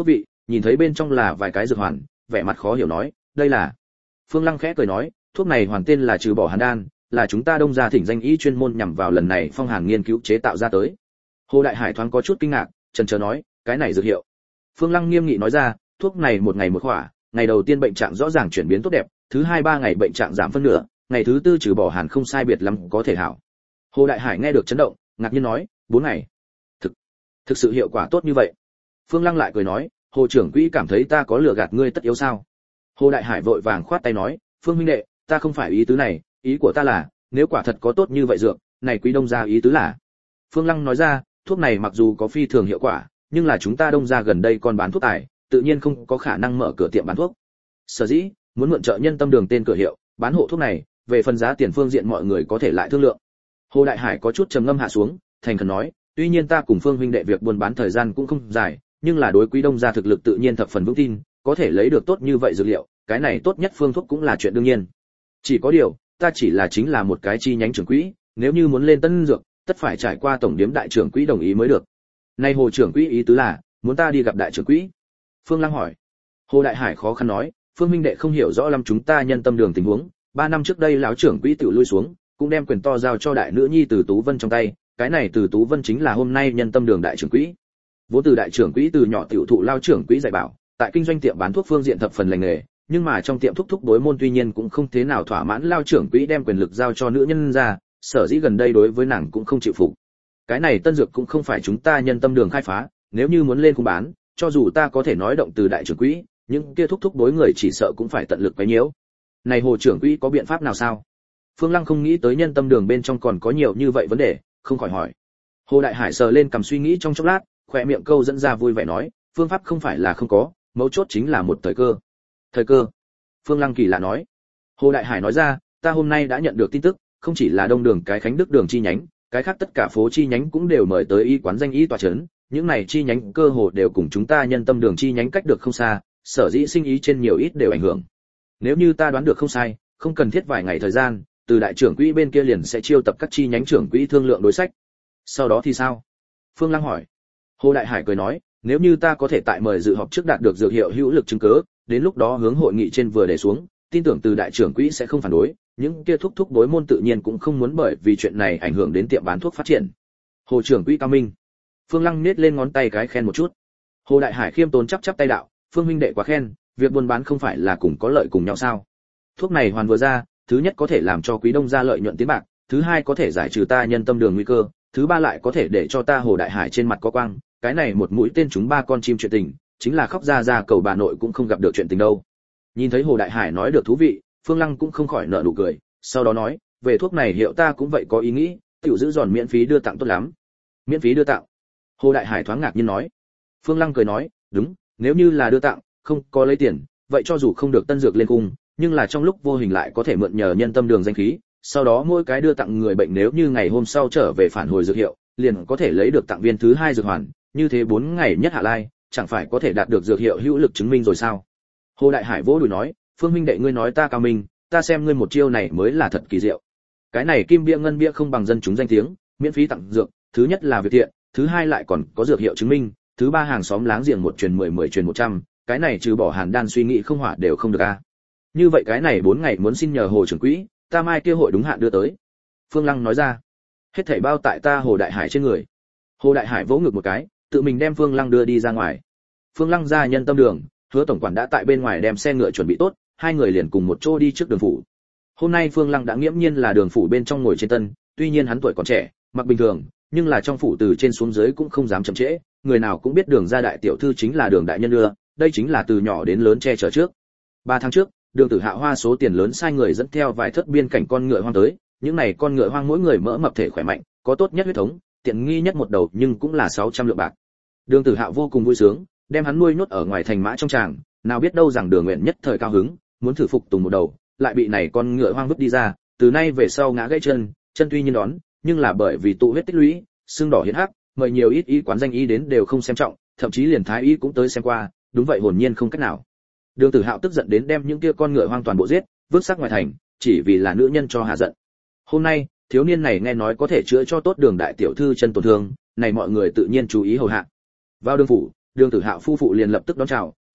nhìn thấy bên trong là vài cái dược hoàn, vẻ mặt khó hiểu nói, đây là. Phương Lăng khẽ cười nói, thuốc này hoàn tên là trừ bỏ hàn đan, là chúng ta Đông gia thỉnh danh y chuyên môn nhằm vào lần này phong hàn nghiên cứu chế tạo ra tới. Hồ Đại Hải thoáng có chút kinh ngạc, chần chờ nói, cái này dược hiệu. Phương Lăng nghiêm nghị nói ra, thuốc này một ngày một khỏa, ngày đầu tiên bệnh trạng rõ ràng chuyển biến tốt đẹp, thứ hai ba ngày bệnh trạng giảm phân nửa, ngày thứ tư trừ bỏ hàn không sai biệt lắm có thể hảo. Hồ Đại Hải nghe được chấn động, ngạc nhiên nói, bốn ngày. Thực, thực sự hiệu quả tốt như vậy. Phương Lăng lại cười nói, Hồ trưởng quỹ cảm thấy ta có lừa gạt ngươi tất yếu sao? Hồ Đại Hải vội vàng khoát tay nói, Phương huynh đệ, ta không phải ý tứ này, ý của ta là, nếu quả thật có tốt như vậy dược, này Quý Đông gia ý tứ là. Phương Lăng nói ra, thuốc này mặc dù có phi thường hiệu quả, nhưng là chúng ta Đông gia gần đây còn bán thuốc tài, tự nhiên không có khả năng mở cửa tiệm bán thuốc. Sở dĩ, muốn mượn trợ nhân tâm đường tên cửa hiệu, bán hộ thuốc này, về phần giá tiền phương diện mọi người có thể lại thương lượng. Hồ Đại Hải có chút trầm ngâm hạ xuống, thành khẩn nói, tuy nhiên ta cùng Phương huynh đệ việc buôn bán thời gian cũng không dài, nhưng là đối Quý Đông gia thực lực tự nhiên thập phần vững tin, có thể lấy được tốt như vậy dược liệu, cái này tốt nhất phương thuốc cũng là chuyện đương nhiên. Chỉ có điều, ta chỉ là chính là một cái chi nhánh trưởng quỹ, nếu như muốn lên tân dược, tất phải trải qua tổng điếm đại trưởng quỹ đồng ý mới được. Nay Hồ trưởng quỹ ý tứ là, muốn ta đi gặp đại trưởng quỹ. Phương Lăng hỏi. Hồ Đại Hải khó khăn nói, Phương huynh đệ không hiểu rõ lắm chúng ta nhân tâm đường tình huống, ba năm trước đây lão trưởng quỹ tự lui xuống, cũng đem quyền to giao cho đại nữ nhi Từ Tú Vân trong tay, cái này Từ Tú Vân chính là hôm nay nhân tâm đường đại trưởng quỹ. Vốn từ đại trưởng quỹ từ nhỏ tiểu thụ lao trưởng quỹ dạy bảo, tại kinh doanh tiệm bán thuốc phương diện thập phần lành nghề, nhưng mà trong tiệm thúc thúc đối môn tuy nhiên cũng không thế nào thỏa mãn lao trưởng quỹ đem quyền lực giao cho nữ nhân ra, sở dĩ gần đây đối với nàng cũng không chịu phục. Cái này tân dược cũng không phải chúng ta nhân tâm đường khai phá, nếu như muốn lên cung bán, cho dù ta có thể nói động từ đại trưởng quỹ, những kia thúc thúc đối người chỉ sợ cũng phải tận lực quấy nhiễu. Này Hồ trưởng quỹ có biện pháp nào sao? Phương Lăng không nghĩ tới nhân tâm đường bên trong còn có nhiều như vậy vấn đề, không khỏi hỏi. Hồ Đại Hải sờ lên cầm suy nghĩ trong chốc lát, khỏe miệng câu dẫn ra vui vẻ nói, phương pháp không phải là không có, mấu chốt chính là một thời cơ. Thời cơ? Phương Lăng kỳ lạ nói. Hồ Đại Hải nói ra, ta hôm nay đã nhận được tin tức, không chỉ là Đông đường cái Khánh Đức đường chi nhánh, cái khác tất cả phố chi nhánh cũng đều mời tới y quán danh y tòa chấn, những này chi nhánh cơ hồ đều cùng chúng ta nhân tâm đường chi nhánh cách được không xa, sở dĩ sinh ý trên nhiều ít đều ảnh hưởng. Nếu như ta đoán được không sai, không cần thiết vài ngày thời gian, từ đại trưởng quỹ bên kia liền sẽ chiêu tập các chi nhánh trưởng quỹ thương lượng đối sách. Sau đó thì sao? Phương Lăng hỏi. Hồ Đại Hải cười nói, nếu như ta có thể tại mời dự họp trước đạt được dược hiệu hữu lực chứng cứ, đến lúc đó hướng hội nghị trên vừa để xuống, tin tưởng từ đại trưởng quỹ sẽ không phản đối, những kia thúc thúc đối môn tự nhiên cũng không muốn bởi vì chuyện này ảnh hưởng đến tiệm bán thuốc phát triển. Hồ trưởng quỹ cao minh. Phương Lăng nết lên ngón tay cái khen một chút. Hồ Đại Hải khiêm tốn chắp chắp tay đạo, Phương huynh đệ quá khen, việc buôn bán không phải là cùng có lợi cùng nhau sao? Thuốc này hoàn vừa ra, thứ nhất có thể làm cho Quý Đông gia lợi nhuận tiến bạc, thứ hai có thể giải trừ ta nhân tâm đường nguy cơ, thứ ba lại có thể để cho ta Hồ Đại Hải trên mặt có quang, cái này một mũi tên chúng ba con chim chuyện tình, chính là khóc ra ra cầu bà nội cũng không gặp được chuyện tình đâu. Nhìn thấy Hồ Đại Hải nói được thú vị, Phương Lăng cũng không khỏi nở nụ cười, sau đó nói, về thuốc này hiệu ta cũng vậy có ý nghĩ, tiểu giữ giòn miễn phí đưa tặng tốt lắm. Miễn phí đưa tặng? Hồ Đại Hải thoáng ngạc nhiên nói. Phương Lăng cười nói, đúng, nếu như là đưa tặng, không có lấy tiền, vậy cho dù không được tân dược lên cung, nhưng là trong lúc vô hình lại có thể mượn nhờ nhân tâm đường danh khí, sau đó mỗi cái đưa tặng người bệnh nếu như ngày hôm sau trở về phản hồi dược hiệu, liền có thể lấy được tặng viên thứ hai dược hoàn, như thế bốn ngày nhất hạ lai, chẳng phải có thể đạt được dược hiệu hữu lực chứng minh rồi sao? Hồ Đại Hải vỗ đùi nói, Phương huynh đệ ngươi nói ta cao minh, ta xem ngươi một chiêu này mới là thật kỳ diệu. Cái này kim bia ngân bia không bằng dân chúng danh tiếng, miễn phí tặng dược, thứ nhất là việc thiện, thứ hai lại còn có dược hiệu chứng minh, thứ ba hàng xóm láng giềng một truyền mười mười truyền một trăm, cái này trừ bỏ hàn đan suy nghĩ không hỏa đều không được a. Như vậy cái này bốn ngày muốn xin nhờ Hồ trưởng quỹ, ta mai kia hội đúng hạn đưa tới. Phương Lăng nói ra, hết thảy bao tại ta Hồ Đại Hải trên người. Hồ Đại Hải vỗ ngực một cái, tự mình đem Phương Lăng đưa đi ra ngoài. Phương Lăng ra nhân tâm đường, Hứa tổng quản đã tại bên ngoài đem xe ngựa chuẩn bị tốt, hai người liền cùng một chỗ đi trước đường phủ. Hôm nay Phương Lăng đã nghiễm nhiên là đường phủ bên trong ngồi trên tân, tuy nhiên hắn tuổi còn trẻ, mặc bình thường, nhưng là trong phủ từ trên xuống dưới cũng không dám chậm trễ, người nào cũng biết Đường gia đại tiểu thư chính là Đường đại nhân đưa, đây chính là từ nhỏ đến lớn che chở trước. Ba tháng trước, Đường Tử Hạ hoa số tiền lớn sai người dẫn theo vài thất biên cảnh con ngựa hoang tới, những này con ngựa hoang mỗi người mỡ mập thể khỏe mạnh, có tốt nhất huyết thống, tiện nghi nhất một đầu nhưng cũng là sáu trăm lượng bạc. Đường Tử Hạ vô cùng vui sướng, đem hắn nuôi nhốt ở ngoài thành mã trong tràng, nào biết đâu rằng Đường Nguyện nhất thời cao hứng, muốn thử phục tùng một đầu, lại bị này con ngựa hoang vứt đi ra, từ nay về sau ngã gãy chân, chân tuy nhiên đón, nhưng là bởi vì tụ huyết tích lũy, xương đỏ hiến hắc, mời nhiều ít y quán danh y đến đều không xem trọng, thậm chí liền thái y cũng tới xem qua, đúng vậy hồn nhiên không cách nào. Đường Tử Hạo tức giận đến đem những kia con ngựa hoang toàn bộ giết, vứt xác ngoài thành, chỉ vì là nữ nhân cho hạ giận. Hôm nay, thiếu niên này nghe nói có thể chữa cho tốt Đường đại tiểu thư chân tổn thương, này mọi người tự nhiên chú ý hầu hạ. Vào đường phủ, Đường Tử Hạo phu phụ liền lập tức đón chào,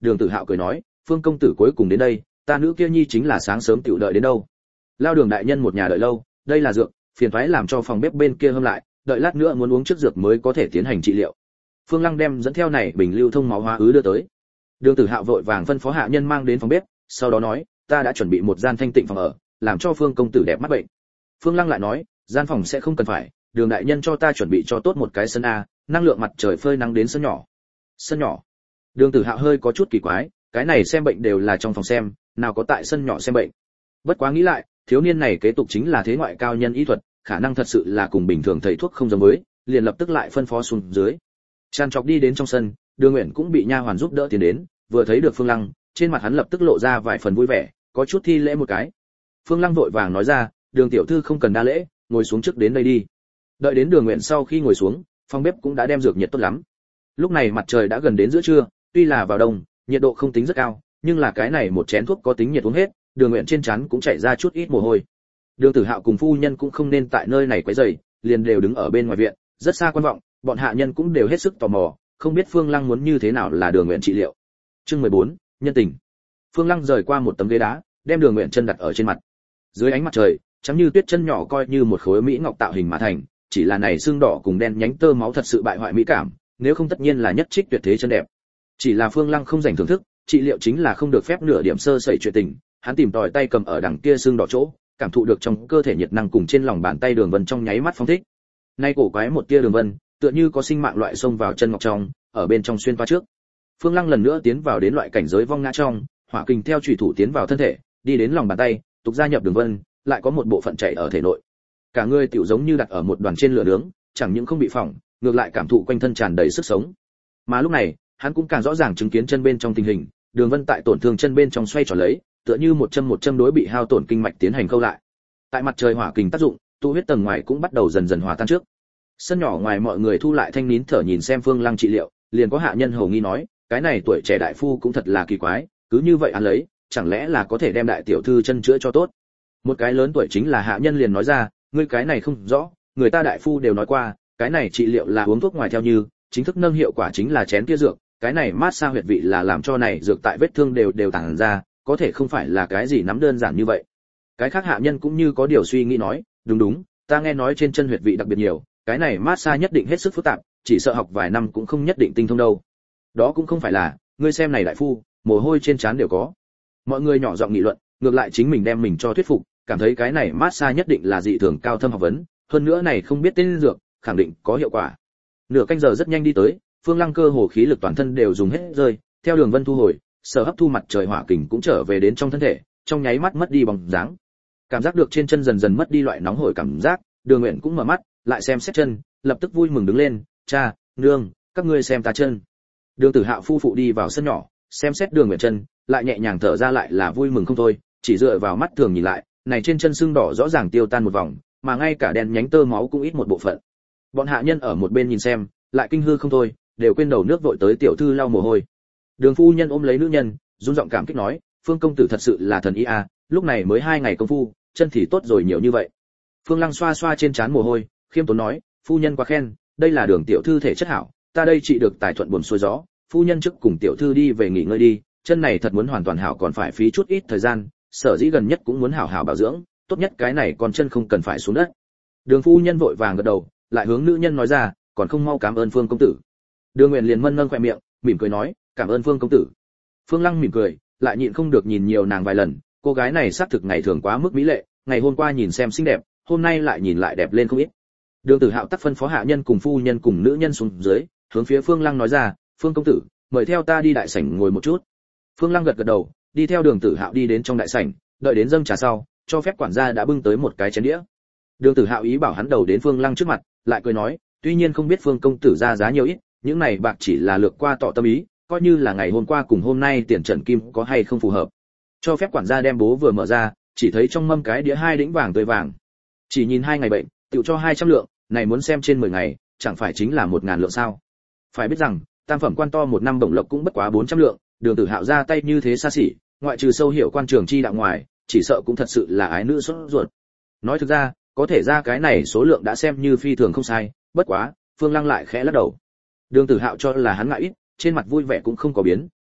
Đường Tử Hạo cười nói, Phương công tử cuối cùng đến đây, ta nữ kia nhi chính là sáng sớm tiểu đợi đến đâu. Lao Đường đại nhân một nhà đợi lâu, đây là dược, phiền toái làm cho phòng bếp bên kia hâm lại, đợi lát nữa muốn uống trước dược mới có thể tiến hành trị liệu. Phương Lăng đem dẫn theo này bình lưu thông máu hóa ứ đưa tới. Đường Tử Hạo vội vàng phân phó hạ nhân mang đến phòng bếp, sau đó nói, ta đã chuẩn bị một gian thanh tịnh phòng ở, làm cho Phương công tử đẹp mắt bệnh. Phương Lăng lại nói, gian phòng sẽ không cần phải, Đường đại nhân cho ta chuẩn bị cho tốt một cái sân a, năng lượng mặt trời phơi nắng đến sân nhỏ. Sân nhỏ? Đường Tử Hạo hơi có chút kỳ quái, cái này xem bệnh đều là trong phòng xem, nào có tại sân nhỏ xem bệnh. Bất quá nghĩ lại, thiếu niên này kế tục chính là thế ngoại cao nhân y thuật, khả năng thật sự là cùng bình thường thầy thuốc không giống với, liền lập tức lại phân phó xuống dưới. Tràn trọc đi đến trong sân, Đường Nguyện cũng bị nha hoàn giúp đỡ tiến đến, vừa thấy được Phương Lăng, trên mặt hắn lập tức lộ ra vài phần vui vẻ, có chút thi lễ một cái. Phương Lăng vội vàng nói ra, Đường tiểu thư không cần đa lễ, ngồi xuống trước đến đây đi. Đợi đến Đường Nguyện sau khi ngồi xuống, phòng bếp cũng đã đem dược nhiệt tốt lắm. Lúc này mặt trời đã gần đến giữa trưa, tuy là vào đông, nhiệt độ không tính rất cao, nhưng là cái này một chén thuốc có tính nhiệt uống hết, Đường Nguyện trên trán cũng chảy ra chút ít mồ hôi. Đường Tử Hạo cùng phu nhân cũng không nên tại nơi này quấy rầy, liền đều đứng ở bên ngoài viện, rất xa quan vọng, bọn hạ nhân cũng đều hết sức tò mò, không biết Phương Lăng muốn như thế nào là Đường Nguyện trị liệu. Chương mười bốn, nhân tình. Phương Lăng rời qua một tấm ghế đá, đem Đường Nguyện chân đặt ở trên mặt. Dưới ánh mặt trời, trắng như tuyết chân nhỏ coi như một khối mỹ ngọc tạo hình mà thành, chỉ là này xương đỏ cùng đen nhánh tơ máu thật sự bại hoại mỹ cảm, nếu không tất nhiên là nhất trích tuyệt thế chân đẹp. Chỉ là Phương Lăng không dành thưởng thức, trị liệu chính là không được phép nửa điểm sơ sẩy chuyện tình, hắn tìm tòi tay cầm ở đằng kia xương đỏ chỗ, cảm thụ được trong cơ thể nhiệt năng cùng trên lòng bàn tay đường vân trong nháy mắt phóng thích. Nay cổ quái một tia đường vân, tựa như có sinh mạng loại xông vào chân ngọc trong, ở bên trong xuyên qua trước. Phương Lăng lần nữa tiến vào đến loại cảnh giới vong ngã trong, hỏa kình theo chủy thủ tiến vào thân thể, đi đến lòng bàn tay, tục gia nhập đường vân, lại có một bộ phận chảy ở thể nội. Cả người tiểu giống như đặt ở một đoàn trên lửa nướng, chẳng những không bị phỏng, ngược lại cảm thụ quanh thân tràn đầy sức sống. Mà lúc này, hắn cũng càng rõ ràng chứng kiến chân bên trong tình hình, đường vân tại tổn thương chân bên trong xoay tròn lấy, tựa như một châm một châm đối bị hao tổn kinh mạch tiến hành câu lại. Tại mặt trời hỏa kình tác dụng, tụ huyết tầng ngoài cũng bắt đầu dần dần hòa tan trước. Sân nhỏ ngoài mọi người thu lại thanh nín thở nhìn xem Phương Lăng trị liệu, liền có hạ nhân hầu nghi nói, cái này tuổi trẻ đại phu cũng thật là kỳ quái, cứ như vậy ăn lấy, chẳng lẽ là có thể đem đại tiểu thư chân chữa cho tốt. Một cái lớn tuổi chính là hạ nhân liền nói ra, ngươi cái này không rõ, người ta đại phu đều nói qua, cái này trị liệu là uống thuốc ngoài theo như, chính thức nâng hiệu quả chính là chén kia dược, cái này mát xa huyệt vị là làm cho này dược tại vết thương đều đều tản ra, có thể không phải là cái gì nắm đơn giản như vậy. Cái khác hạ nhân cũng như có điều suy nghĩ nói, đúng đúng, ta nghe nói trên chân huyệt vị đặc biệt nhiều, cái này mát xa nhất định hết sức phức tạp, chỉ sợ học vài năm cũng không nhất định tinh thông đâu. Đó cũng không phải là, ngươi xem này đại phu, mồ hôi trên trán đều có. Mọi người nhỏ giọng nghị luận, ngược lại chính mình đem mình cho thuyết phục, cảm thấy cái này mát xa nhất định là dị thường cao thâm học vấn, hơn nữa này không biết tên dược, khẳng định có hiệu quả. Nửa canh giờ rất nhanh đi tới, Phương Lăng cơ hồ khí lực toàn thân đều dùng hết rơi, theo đường vân thu hồi, sở hấp thu mặt trời hỏa kình cũng trở về đến trong thân thể, trong nháy mắt mất đi bóng dáng. Cảm giác được trên chân dần dần mất đi loại nóng hổi cảm giác, Đường Nguyện cũng mở mắt, lại xem xét chân, lập tức vui mừng đứng lên, "Cha, nương, các ngươi xem ta chân." Đường Tử Hạo phu phụ đi vào sân nhỏ, xem xét Đường Nguyện chân, lại nhẹ nhàng thở ra lại là vui mừng không thôi, chỉ dựa vào mắt thường nhìn lại, này trên chân sưng đỏ rõ ràng tiêu tan một vòng, mà ngay cả đen nhánh tơ máu cũng ít một bộ phận. Bọn hạ nhân ở một bên nhìn xem, lại kinh hư không thôi, đều quên đầu nước vội tới tiểu thư lau mồ hôi. Đường phu nhân ôm lấy nữ nhân, run giọng cảm kích nói, Phương công tử thật sự là thần y a, lúc này mới hai ngày công phu, chân thì tốt rồi nhiều như vậy. Phương Lăng xoa xoa trên trán mồ hôi, khiêm tốn nói, phu nhân quá khen, đây là Đường tiểu thư thể chất hảo, ta đây trị được tài thuận buồm xuôi gió, phu nhân trước cùng tiểu thư đi về nghỉ ngơi đi, chân này thật muốn hoàn toàn hảo còn phải phí chút ít thời gian, sở dĩ gần nhất cũng muốn hảo hảo bảo dưỡng, tốt nhất cái này còn chân không cần phải xuống đất. Đường phu nhân vội vàng gật đầu, lại hướng nữ nhân nói ra, còn không mau cảm ơn Phương công tử. Đường Nguyện liền mân mân khóe miệng, mỉm cười nói, cảm ơn Phương công tử. Phương Lăng mỉm cười, lại nhịn không được nhìn nhiều nàng vài lần, cô gái này xác thực ngày thường quá mức mỹ lệ, ngày hôm qua nhìn xem xinh đẹp, hôm nay lại nhìn lại đẹp lên không ít. Đường Tử Hạo tắc phân phó hạ nhân cùng phu nhân cùng nữ nhân xuống dưới, hướng phía Phương Lăng nói ra, Phương công tử, mời theo ta đi đại sảnh ngồi một chút. Phương Lăng gật gật đầu, đi theo Đường Tử Hạo đi đến trong đại sảnh, đợi đến dâng trà sau, cho phép quản gia đã bưng tới một cái chén đĩa. Đường Tử Hạo ý bảo hắn đầu đến Phương Lăng trước mặt, lại cười nói, tuy nhiên không biết Phương công tử ra giá nhiều ít, những này bạc chỉ là lược qua tỏ tâm ý, coi như là ngày hôm qua cùng hôm nay tiền trần kim có hay không phù hợp. Cho phép quản gia đem bố vừa mở ra, chỉ thấy trong mâm cái đĩa hai đĩnh vàng tươi vàng. Chỉ nhìn hai ngày bệnh, tiểu cho hai trăm lượng, này muốn xem trên mười ngày, chẳng phải chính là một ngàn lượng sao? Phải biết rằng, tam phẩm quan to một năm bổng lộc cũng bất quá bốn trăm lượng, Đường Tử Hạo ra tay như thế xa xỉ, ngoại trừ sâu hiểu quan trường chi đạo ngoài, chỉ sợ cũng thật sự là ái nữ sốt ruột. Nói thực ra, có thể ra cái này số lượng đã xem như phi thường không sai, bất quá, Phương Lăng lại khẽ lắc đầu. Đường Tử Hạo cho là hắn ngại ít, trên mặt vui vẻ cũng không có biến,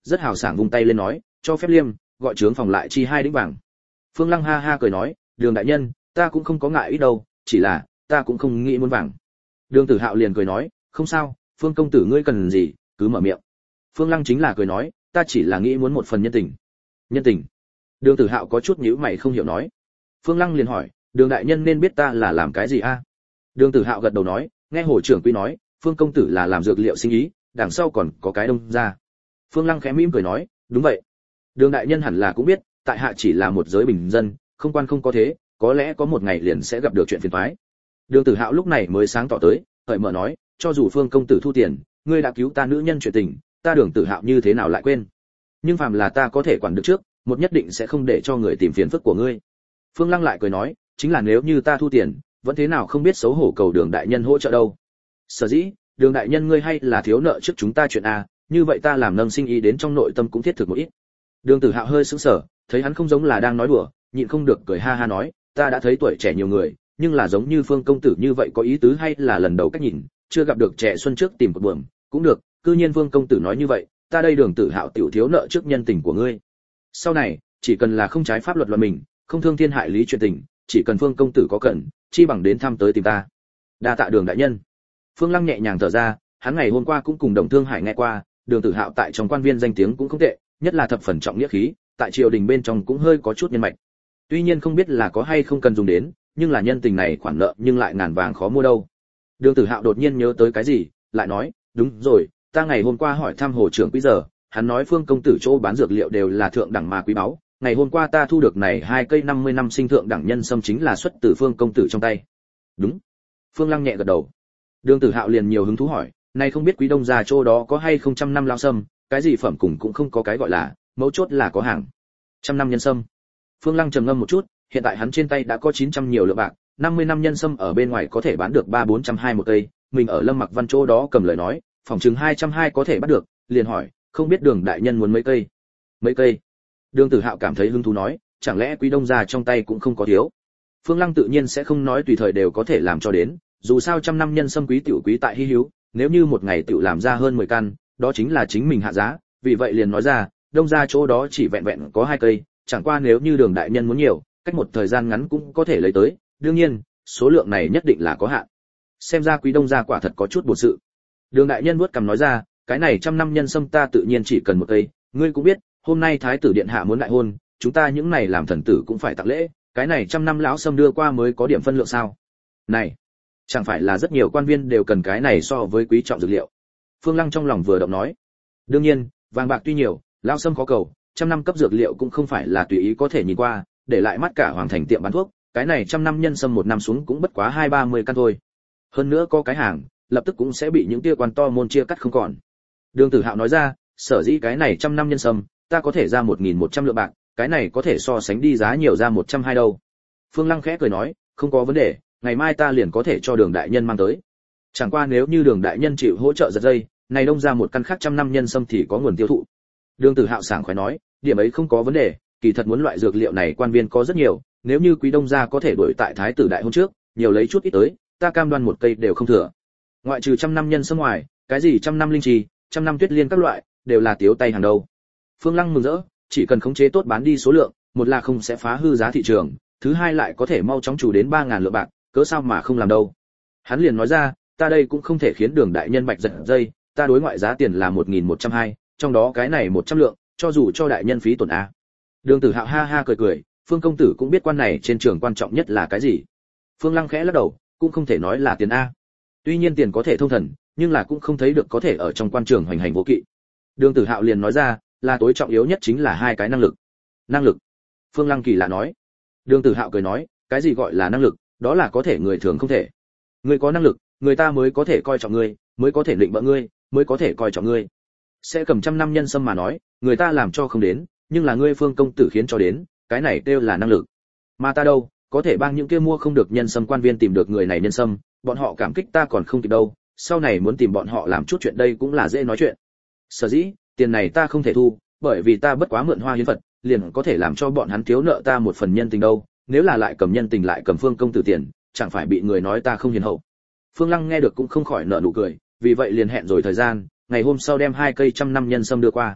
rất hào sảng vung tay lên nói, cho phép liêm, gọi trướng phòng lại chi hai đĩnh vàng. Phương Lăng ha ha cười nói, Đường đại nhân, ta cũng không có ngại ít đâu, chỉ là ta cũng không nghĩ muốn vàng. Đường Tử Hạo liền cười nói, không sao, Phương công tử ngươi cần gì, cứ mở miệng. Phương Lăng chính là cười nói, ta chỉ là nghĩ muốn một phần nhân tình. Nhân tình? Đường Tử Hạo có chút nhíu mày không hiểu nói. Phương Lăng liền hỏi, Đường đại nhân nên biết ta là làm cái gì a? Đường Tử Hạo gật đầu nói, nghe hồ trưởng quy nói, Phương công tử là làm dược liệu sinh ý, đằng sau còn có cái đông ra. Phương Lăng khẽ mỉm cười nói, đúng vậy. Đường đại nhân hẳn là cũng biết, tại hạ chỉ là một giới bình dân, không quan không có thế, có lẽ có một ngày liền sẽ gặp được chuyện phiền toái. Đường Tử Hạo lúc này mới sáng tỏ tới, hởi mở nói, cho dù Phương công tử thu tiền, ngươi đã cứu ta nữ nhân chuyện tình, ta Đường Tử Hạo như thế nào lại quên. Nhưng phàm là ta có thể quản được trước, một nhất định sẽ không để cho người tìm phiền phức của ngươi. Phương Lăng lại cười nói, chính là nếu như ta thu tiền, vẫn thế nào không biết xấu hổ cầu Đường đại nhân hỗ trợ đâu. Sở dĩ, Đường đại nhân ngươi hay là thiếu nợ trước chúng ta chuyện a, như vậy ta làm nâng sinh ý đến trong nội tâm cũng thiết thực một ít. Đường Tử Hạo hơi sững sờ, thấy hắn không giống là đang nói đùa, nhịn không được cười ha ha nói, ta đã thấy tuổi trẻ nhiều người, nhưng là giống như Phương công tử như vậy có ý tứ hay là lần đầu cách nhìn, chưa gặp được trẻ xuân trước tìm một buồm, cũng được, cư nhiên Phương công tử nói như vậy, ta đây Đường Tử Hạo tiểu thiếu nợ trước nhân tình của ngươi. Sau này, chỉ cần là không trái pháp luật luật mình, không thương thiên hại lý chuyện tình, chỉ cần Phương công tử có cần, chi bằng đến thăm tới tìm ta. Đa tạ Đường đại nhân. Phương Lăng nhẹ nhàng thở ra, hắn ngày hôm qua cũng cùng Đồng Thương Hải nghe qua, Đường Tử Hạo tại trong quan viên danh tiếng cũng không tệ, nhất là thập phần trọng nghĩa khí, tại triều đình bên trong cũng hơi có chút nhân mạch. Tuy nhiên không biết là có hay không cần dùng đến, nhưng là nhân tình này khoản nợ nhưng lại ngàn vàng khó mua đâu. Đường Tử Hạo đột nhiên nhớ tới cái gì, lại nói, đúng rồi, ta ngày hôm qua hỏi thăm hồ trưởng quý giờ, hắn nói Phương công tử chỗ bán dược liệu đều là thượng đẳng mà quý báu, ngày hôm qua ta thu được này hai cây năm mươi năm sinh thượng đẳng nhân sâm chính là xuất từ Phương công tử trong tay. Đúng. Phương Lăng nhẹ gật đầu. Đường Tử Hạo liền nhiều hứng thú hỏi, này không biết quý đông gia chỗ đó có hay không trăm năm lao sâm, cái gì phẩm cùng cũng không có cái gọi là, mấu chốt là có hàng. Trăm năm nhân sâm. Phương Lăng trầm ngâm một chút, hiện tại hắn trên tay đã có chín trăm nhiều lượng bạc, năm mươi năm nhân sâm ở bên ngoài có thể bán được ba bốn trăm hai một cây, mình ở Lâm Mặc Văn chỗ đó cầm lời nói, phòng chừng hai trăm hai có thể bắt được, liền hỏi, không biết Đường đại nhân muốn mấy cây? Mấy cây? Đường Tử Hạo cảm thấy hứng thú nói, chẳng lẽ quý đông gia trong tay cũng không có thiếu? Phương Lăng tự nhiên sẽ không nói tùy thời đều có thể làm cho đến, dù sao trăm năm nhân sâm quý tiểu quý tại hi hữu, nếu như một ngày tiểu làm ra hơn mười căn, đó chính là chính mình hạ giá, vì vậy liền nói ra, đông gia chỗ đó chỉ vẹn vẹn có hai cây, chẳng qua nếu như Đường đại nhân muốn nhiều, cách một thời gian ngắn cũng có thể lấy tới, đương nhiên, số lượng này nhất định là có hạn. Xem ra quý đông gia quả thật có chút buồn sự. Đường đại nhân vuốt cằm nói ra, cái này trăm năm nhân sâm ta tự nhiên chỉ cần một cây, ngươi cũng biết, hôm nay thái tử điện hạ muốn đại hôn, chúng ta những này làm thần tử cũng phải tặng lễ, cái này trăm năm lão sâm đưa qua mới có điểm phân lượng sao? Này, chẳng phải là rất nhiều quan viên đều cần cái này so với quý trọng dược liệu. Phương Lăng trong lòng vừa động nói, đương nhiên, vàng bạc tuy nhiều, lão sâm khó cầu, trăm năm cấp dược liệu cũng không phải là tùy ý có thể nhìn qua, để lại mắt cả hoàng thành tiệm bán thuốc, cái này trăm năm nhân sâm một năm xuống cũng bất quá hai ba mươi căn thôi. Hơn nữa có cái hàng, lập tức cũng sẽ bị những tia quan to môn chia cắt không còn. Đường Tử Hạo nói ra, sở dĩ cái này trăm năm nhân sâm, ta có thể ra một nghìn một trăm lượng bạc, cái này có thể so sánh đi giá nhiều ra một trăm hai đâu. Phương Lăng khẽ cười nói, không có vấn đề, ngày mai ta liền có thể cho Đường đại nhân mang tới. Chẳng qua nếu như Đường đại nhân chịu hỗ trợ giật dây, này đông ra một căn khác trăm năm nhân sâm thì có nguồn tiêu thụ. Đường Tử Hạo sảng khoái nói, điểm ấy không có vấn đề, kỳ thật muốn loại dược liệu này quan viên có rất nhiều, nếu như quý đông gia có thể đuổi tại thái tử đại hôn trước, nhiều lấy chút ít tới, ta cam đoan một cây đều không thừa. Ngoại trừ trăm năm nhân sâm ngoài, cái gì trăm năm linh trì, trăm năm tuyết liên các loại, đều là tiếu tay hàng đầu. Phương Lăng mừng rỡ, chỉ cần khống chế tốt bán đi số lượng, một là không sẽ phá hư giá thị trường, thứ hai lại có thể mau chóng chủ đến ba ngàn lượng bạc, cớ sao mà không làm đâu. Hắn liền nói ra, ta đây cũng không thể khiến Đường đại nhân bạch giật dây, ta đối ngoại giá tiền là một nghìn một trăm hai, trong đó cái này một trăm lượng, cho dù cho đại nhân phí tổn a. Đường Tử Hạo ha ha cười cười, Phương công tử cũng biết quan này trên trường quan trọng nhất là cái gì. Phương Lăng khẽ lắc đầu, cũng không thể nói là tiền a. Tuy nhiên tiền có thể thông thần, nhưng là cũng không thấy được có thể ở trong quan trường hoành hành vô kỵ. Đường Tử Hạo liền nói ra, là tối trọng yếu nhất chính là hai cái năng lực. Năng lực? Phương Lăng kỳ lạ nói. Đường Tử Hạo cười nói, cái gì gọi là năng lực, đó là có thể người thường không thể. Ngươi có năng lực, người ta mới có thể coi trọng ngươi, mới có thể định bợ ngươi, mới có thể coi trọng ngươi. Sẽ cầm trăm năm nhân sâm mà nói, người ta làm cho không đến, nhưng là ngươi Phương công tử khiến cho đến, cái này đều là năng lực. Mà ta đâu, có thể bang những kia mua không được nhân sâm quan viên tìm được người này nhân sâm, bọn họ cảm kích ta còn không kịp đâu, sau này muốn tìm bọn họ làm chút chuyện đây cũng là dễ nói chuyện. Sở dĩ, tiền này ta không thể thu, bởi vì ta bất quá mượn hoa hiến vật, liền có thể làm cho bọn hắn thiếu nợ ta một phần nhân tình đâu, nếu là lại cầm nhân tình lại cầm Phương công tử tiền, chẳng phải bị người nói ta không hiền hậu. Phương Lăng nghe được cũng không khỏi nở nụ cười, vì vậy liền hẹn rồi thời gian, ngày hôm sau đem hai cây trăm năm nhân sâm đưa qua.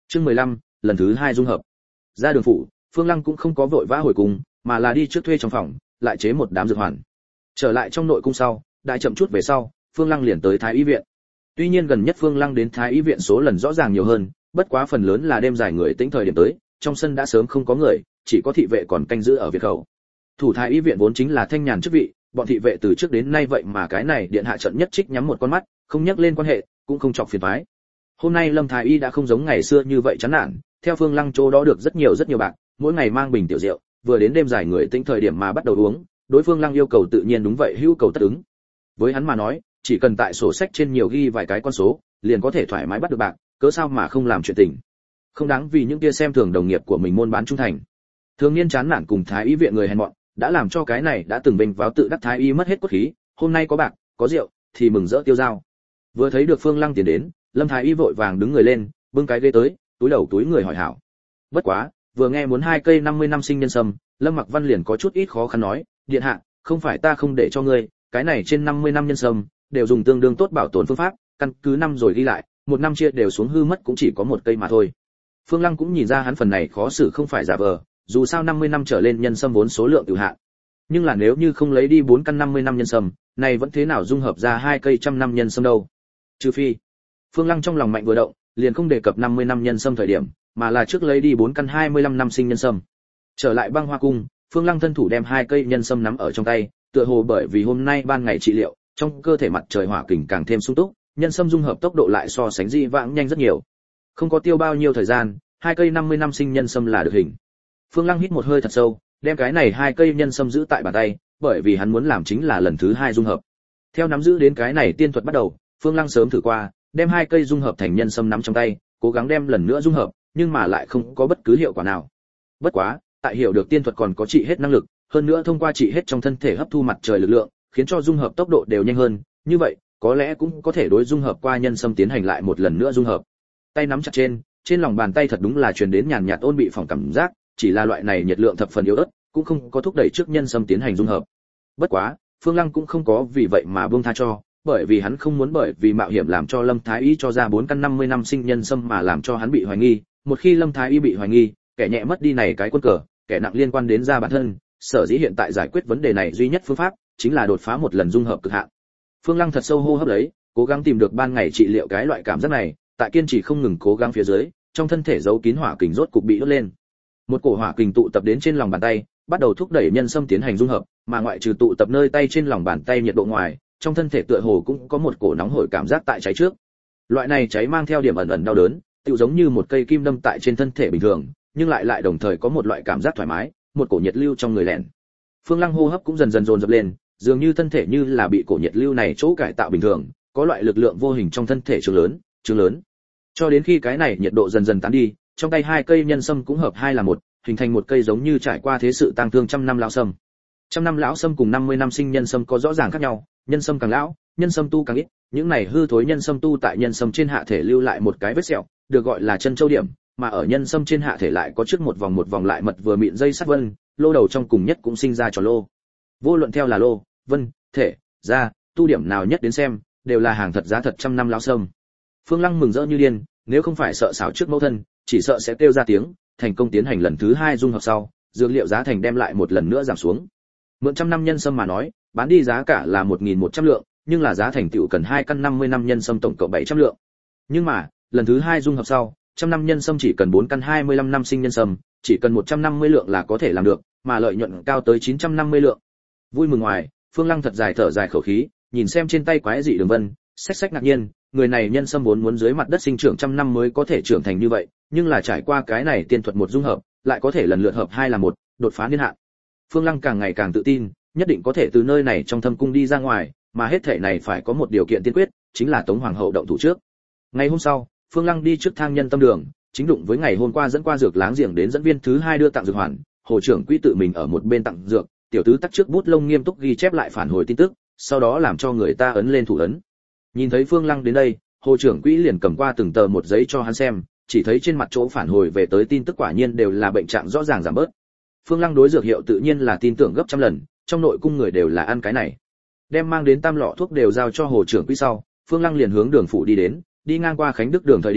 Chương mười lăm, lần thứ hai dung hợp. Ra đường phủ, Phương Lăng cũng không có vội vã hồi cung, mà là đi trước thuê trong phòng, lại chế một đám dược hoàn. Trở lại trong nội cung sau, đại chậm chút về sau, Phương Lăng liền tới Thái Y viện. Tuy nhiên gần nhất Phương Lăng đến Thái Y viện số lần rõ ràng nhiều hơn, bất quá phần lớn là đêm dài người tĩnh thời điểm tới, trong sân đã sớm không có người, chỉ có thị vệ còn canh giữ ở viện khẩu. Thủ Thái Y viện vốn chính là thanh nhàn chức vị, bọn thị vệ từ trước đến nay vậy mà cái này điện hạ trận nhất trích nhắm một con mắt, không nhắc lên quan hệ, cũng không chọc phiền toái. Hôm nay Lâm Thái Y đã không giống ngày xưa như vậy chán nản, theo Phương Lăng chỗ đó được rất nhiều rất nhiều bạc, mỗi ngày mang bình tiểu rượu, vừa đến đêm dài người tĩnh thời điểm mà bắt đầu uống, đối phương Lăng yêu cầu tự nhiên đúng vậy hữu cầu tất ứng. Với hắn mà nói, chỉ cần tại sổ sách trên nhiều ghi vài cái con số, liền có thể thoải mái bắt được bạc, cớ sao mà không làm chuyện tình. Không đáng vì những kia xem thường đồng nghiệp của mình môn bán trung thành. Thường niên chán nản cùng Thái Y viện người hèn mọn, đã làm cho cái này đã từng vinh váo tự đắc Thái Y mất hết cốt khí, hôm nay có bạc, có rượu thì mừng rỡ tiêu dao. Vừa thấy được Phương Lăng tiến đến, Lâm Thái Y vội vàng đứng người lên, bưng cái ghế tới, túi đầu túi người hỏi hảo. Bất quá, vừa nghe muốn hai cây năm mươi năm sinh nhân sâm, Lâm Mặc Văn liền có chút ít khó khăn nói, điện hạ, không phải ta không để cho ngươi, cái này trên năm mươi năm nhân sâm đều dùng tương đương tốt bảo tồn phương pháp, căn cứ năm rồi ghi lại, một năm chia đều xuống hư mất cũng chỉ có một cây mà thôi. Phương Lăng cũng nhìn ra hắn phần này khó xử không phải giả vờ, dù sao năm mươi năm trở lên nhân sâm vốn số lượng有hạn. Nhưng là nếu như không lấy đi bốn căn năm mươi năm nhân sâm, này vẫn thế nào dung hợp ra hai cây trăm năm nhân sâm đâu? Trừ phi. Phương Lăng trong lòng mạnh vừa động, liền không đề cập năm mươi năm nhân sâm thời điểm, mà là trước lấy đi bốn căn hai mươi lăm năm sinh nhân sâm. Trở lại Băng Hoa cung, Phương Lăng thân thủ đem hai cây nhân sâm nắm ở trong tay, tựa hồ bởi vì hôm nay ban ngày trị liệu, trong cơ thể mặt trời hỏa kình càng thêm sung túc, nhân sâm dung hợp tốc độ lại so sánh di vãng nhanh rất nhiều. Không có tiêu bao nhiêu thời gian, hai cây năm mươi năm sinh nhân sâm là được hình. Phương Lăng hít một hơi thật sâu, đem cái này hai cây nhân sâm giữ tại bàn tay, bởi vì hắn muốn làm chính là lần thứ hai dung hợp. Theo nắm giữ đến cái này tiên thuật bắt đầu, Phương Lăng sớm thử qua, đem hai cây dung hợp thành nhân sâm nắm trong tay, cố gắng đem lần nữa dung hợp, nhưng mà lại không có bất cứ hiệu quả nào. Bất quá, tại hiểu được tiên thuật còn có trị hết năng lực, hơn nữa thông qua trị hết trong thân thể hấp thu mặt trời lực lượng, khiến cho dung hợp tốc độ đều nhanh hơn, như vậy, có lẽ cũng có thể đối dung hợp qua nhân sâm tiến hành lại một lần nữa dung hợp. Tay nắm chặt trên, trên lòng bàn tay thật đúng là truyền đến nhàn nhạt ôn bị phòng cảm giác, chỉ là loại này nhiệt lượng thập phần yếu ớt, cũng không có thúc đẩy trước nhân sâm tiến hành dung hợp. Bất quá, Phương Lăng cũng không có vì vậy mà buông tha cho, bởi vì hắn không muốn bởi vì mạo hiểm làm cho Lâm Thái Y cho ra bốn căn năm mươi năm sinh nhân sâm mà làm cho hắn bị hoài nghi, một khi Lâm Thái Y bị hoài nghi, kẻ nhẹ mất đi này cái quân cờ, kẻ nặng liên quan đến ra bản thân, sở dĩ hiện tại giải quyết vấn đề này duy nhất phương pháp chính là đột phá một lần dung hợp cực hạn. Phương Lăng thật sâu hô hấp lấy, cố gắng tìm được ban ngày trị liệu cái loại cảm giác này, tại kiên trì không ngừng cố gắng phía dưới, trong thân thể giấu kín hỏa kình rốt cục bị đốt lên. Một cổ hỏa kình tụ tập đến trên lòng bàn tay, bắt đầu thúc đẩy nhân sâm tiến hành dung hợp, mà ngoại trừ tụ tập nơi tay trên lòng bàn tay nhiệt độ ngoài, trong thân thể tựa hồ cũng có một cổ nóng hổi cảm giác tại cháy trước. Loại này cháy mang theo điểm ẩn ẩn đau đớn, tựu giống như một cây kim đâm tại trên thân thể bình thường, nhưng lại lại đồng thời có một loại cảm giác thoải mái, một cổ nhiệt lưu trong người lẻn. Phương Lăng hô hấp cũng dần dần dồn dập lên, dường như thân thể như là bị cổ nhiệt lưu này chỗ cải tạo bình thường, có loại lực lượng vô hình trong thân thể trướng lớn, trướng lớn. Cho đến khi cái này nhiệt độ dần dần tán đi, trong tay hai cây nhân sâm cũng hợp hai là một, hình thành một cây giống như trải qua thế sự tang thương trăm năm lão sâm. Trăm năm lão sâm cùng năm mươi năm sinh nhân sâm có rõ ràng khác nhau, nhân sâm càng lão, nhân sâm tu càng ít, những này hư thối nhân sâm tu tại nhân sâm trên hạ thể lưu lại một cái vết sẹo, được gọi là chân châu điểm, mà ở nhân sâm trên hạ thể lại có trước một vòng một vòng lại mật vừa mịn dây sắt vân, lô đầu trong cùng nhất cũng sinh ra tròn lô. Vô luận theo là lô, vân, thể, ra, tu điểm nào nhất đến xem, đều là hàng thật giá thật trăm năm lão sâm. Phương Lăng mừng rỡ như điên, nếu không phải sợ xảo trước mẫu thân, chỉ sợ sẽ kêu ra tiếng, thành công tiến hành lần thứ hai dung hợp sau, dược liệu giá thành đem lại một lần nữa giảm xuống. Mượn trăm năm nhân sâm mà nói, bán đi giá cả là một nghìn một trăm lượng, nhưng là giá thành tựu cần hai căn năm mươi năm nhân sâm tổng cộng bảy trăm lượng. Nhưng mà, lần thứ hai dung hợp sau, trăm năm nhân sâm chỉ cần bốn căn hai mươi lăm năm sinh nhân sâm, chỉ cần một trăm năm mươi lượng là có thể làm được, mà lợi nhuận cao tới chín trăm năm mươi lượng. Vui mừng ngoài, Phương Lăng thật dài thở dài khẩu khí, nhìn xem trên tay quái dị đường vân, xách xách ngạc nhiên, người này nhân sâm vốn muốn dưới mặt đất sinh trưởng trăm năm mới có thể trưởng thành như vậy, nhưng là trải qua cái này tiên thuật một dung hợp, lại có thể lần lượt hợp hai là một, đột phá niên hạn. Phương Lăng càng ngày càng tự tin, nhất định có thể từ nơi này trong thâm cung đi ra ngoài, mà hết thể này phải có một điều kiện tiên quyết, chính là Tống hoàng hậu động thủ trước. Ngày hôm sau, Phương Lăng đi trước thang nhân tâm đường, chính đụng với ngày hôm qua dẫn qua dược láng giềng đến dẫn viên thứ hai đưa tặng dược hoàn, hồ trưởng quỹ tự mình ở một bên tặng dược, tiểu tứ tắt trước bút lông nghiêm túc ghi chép lại phản hồi tin tức, sau đó làm cho người ta ấn lên thủ ấn. Nhìn thấy Phương Lăng đến đây, hồ trưởng quỹ liền cầm qua từng tờ một giấy cho hắn xem, chỉ thấy trên mặt chỗ phản hồi về tới tin tức quả nhiên đều là bệnh trạng rõ ràng giảm bớt. Phương Lăng đối dược hiệu tự nhiên là tin tưởng gấp trăm lần, trong nội cung người đều là ăn cái này. Đem mang đến tam lọ thuốc đều giao cho hồ trưởng quỹ sau, Phương Lăng liền hướng đường phủ đi đến, đi ngang qua Khánh Đức đường thời điểm,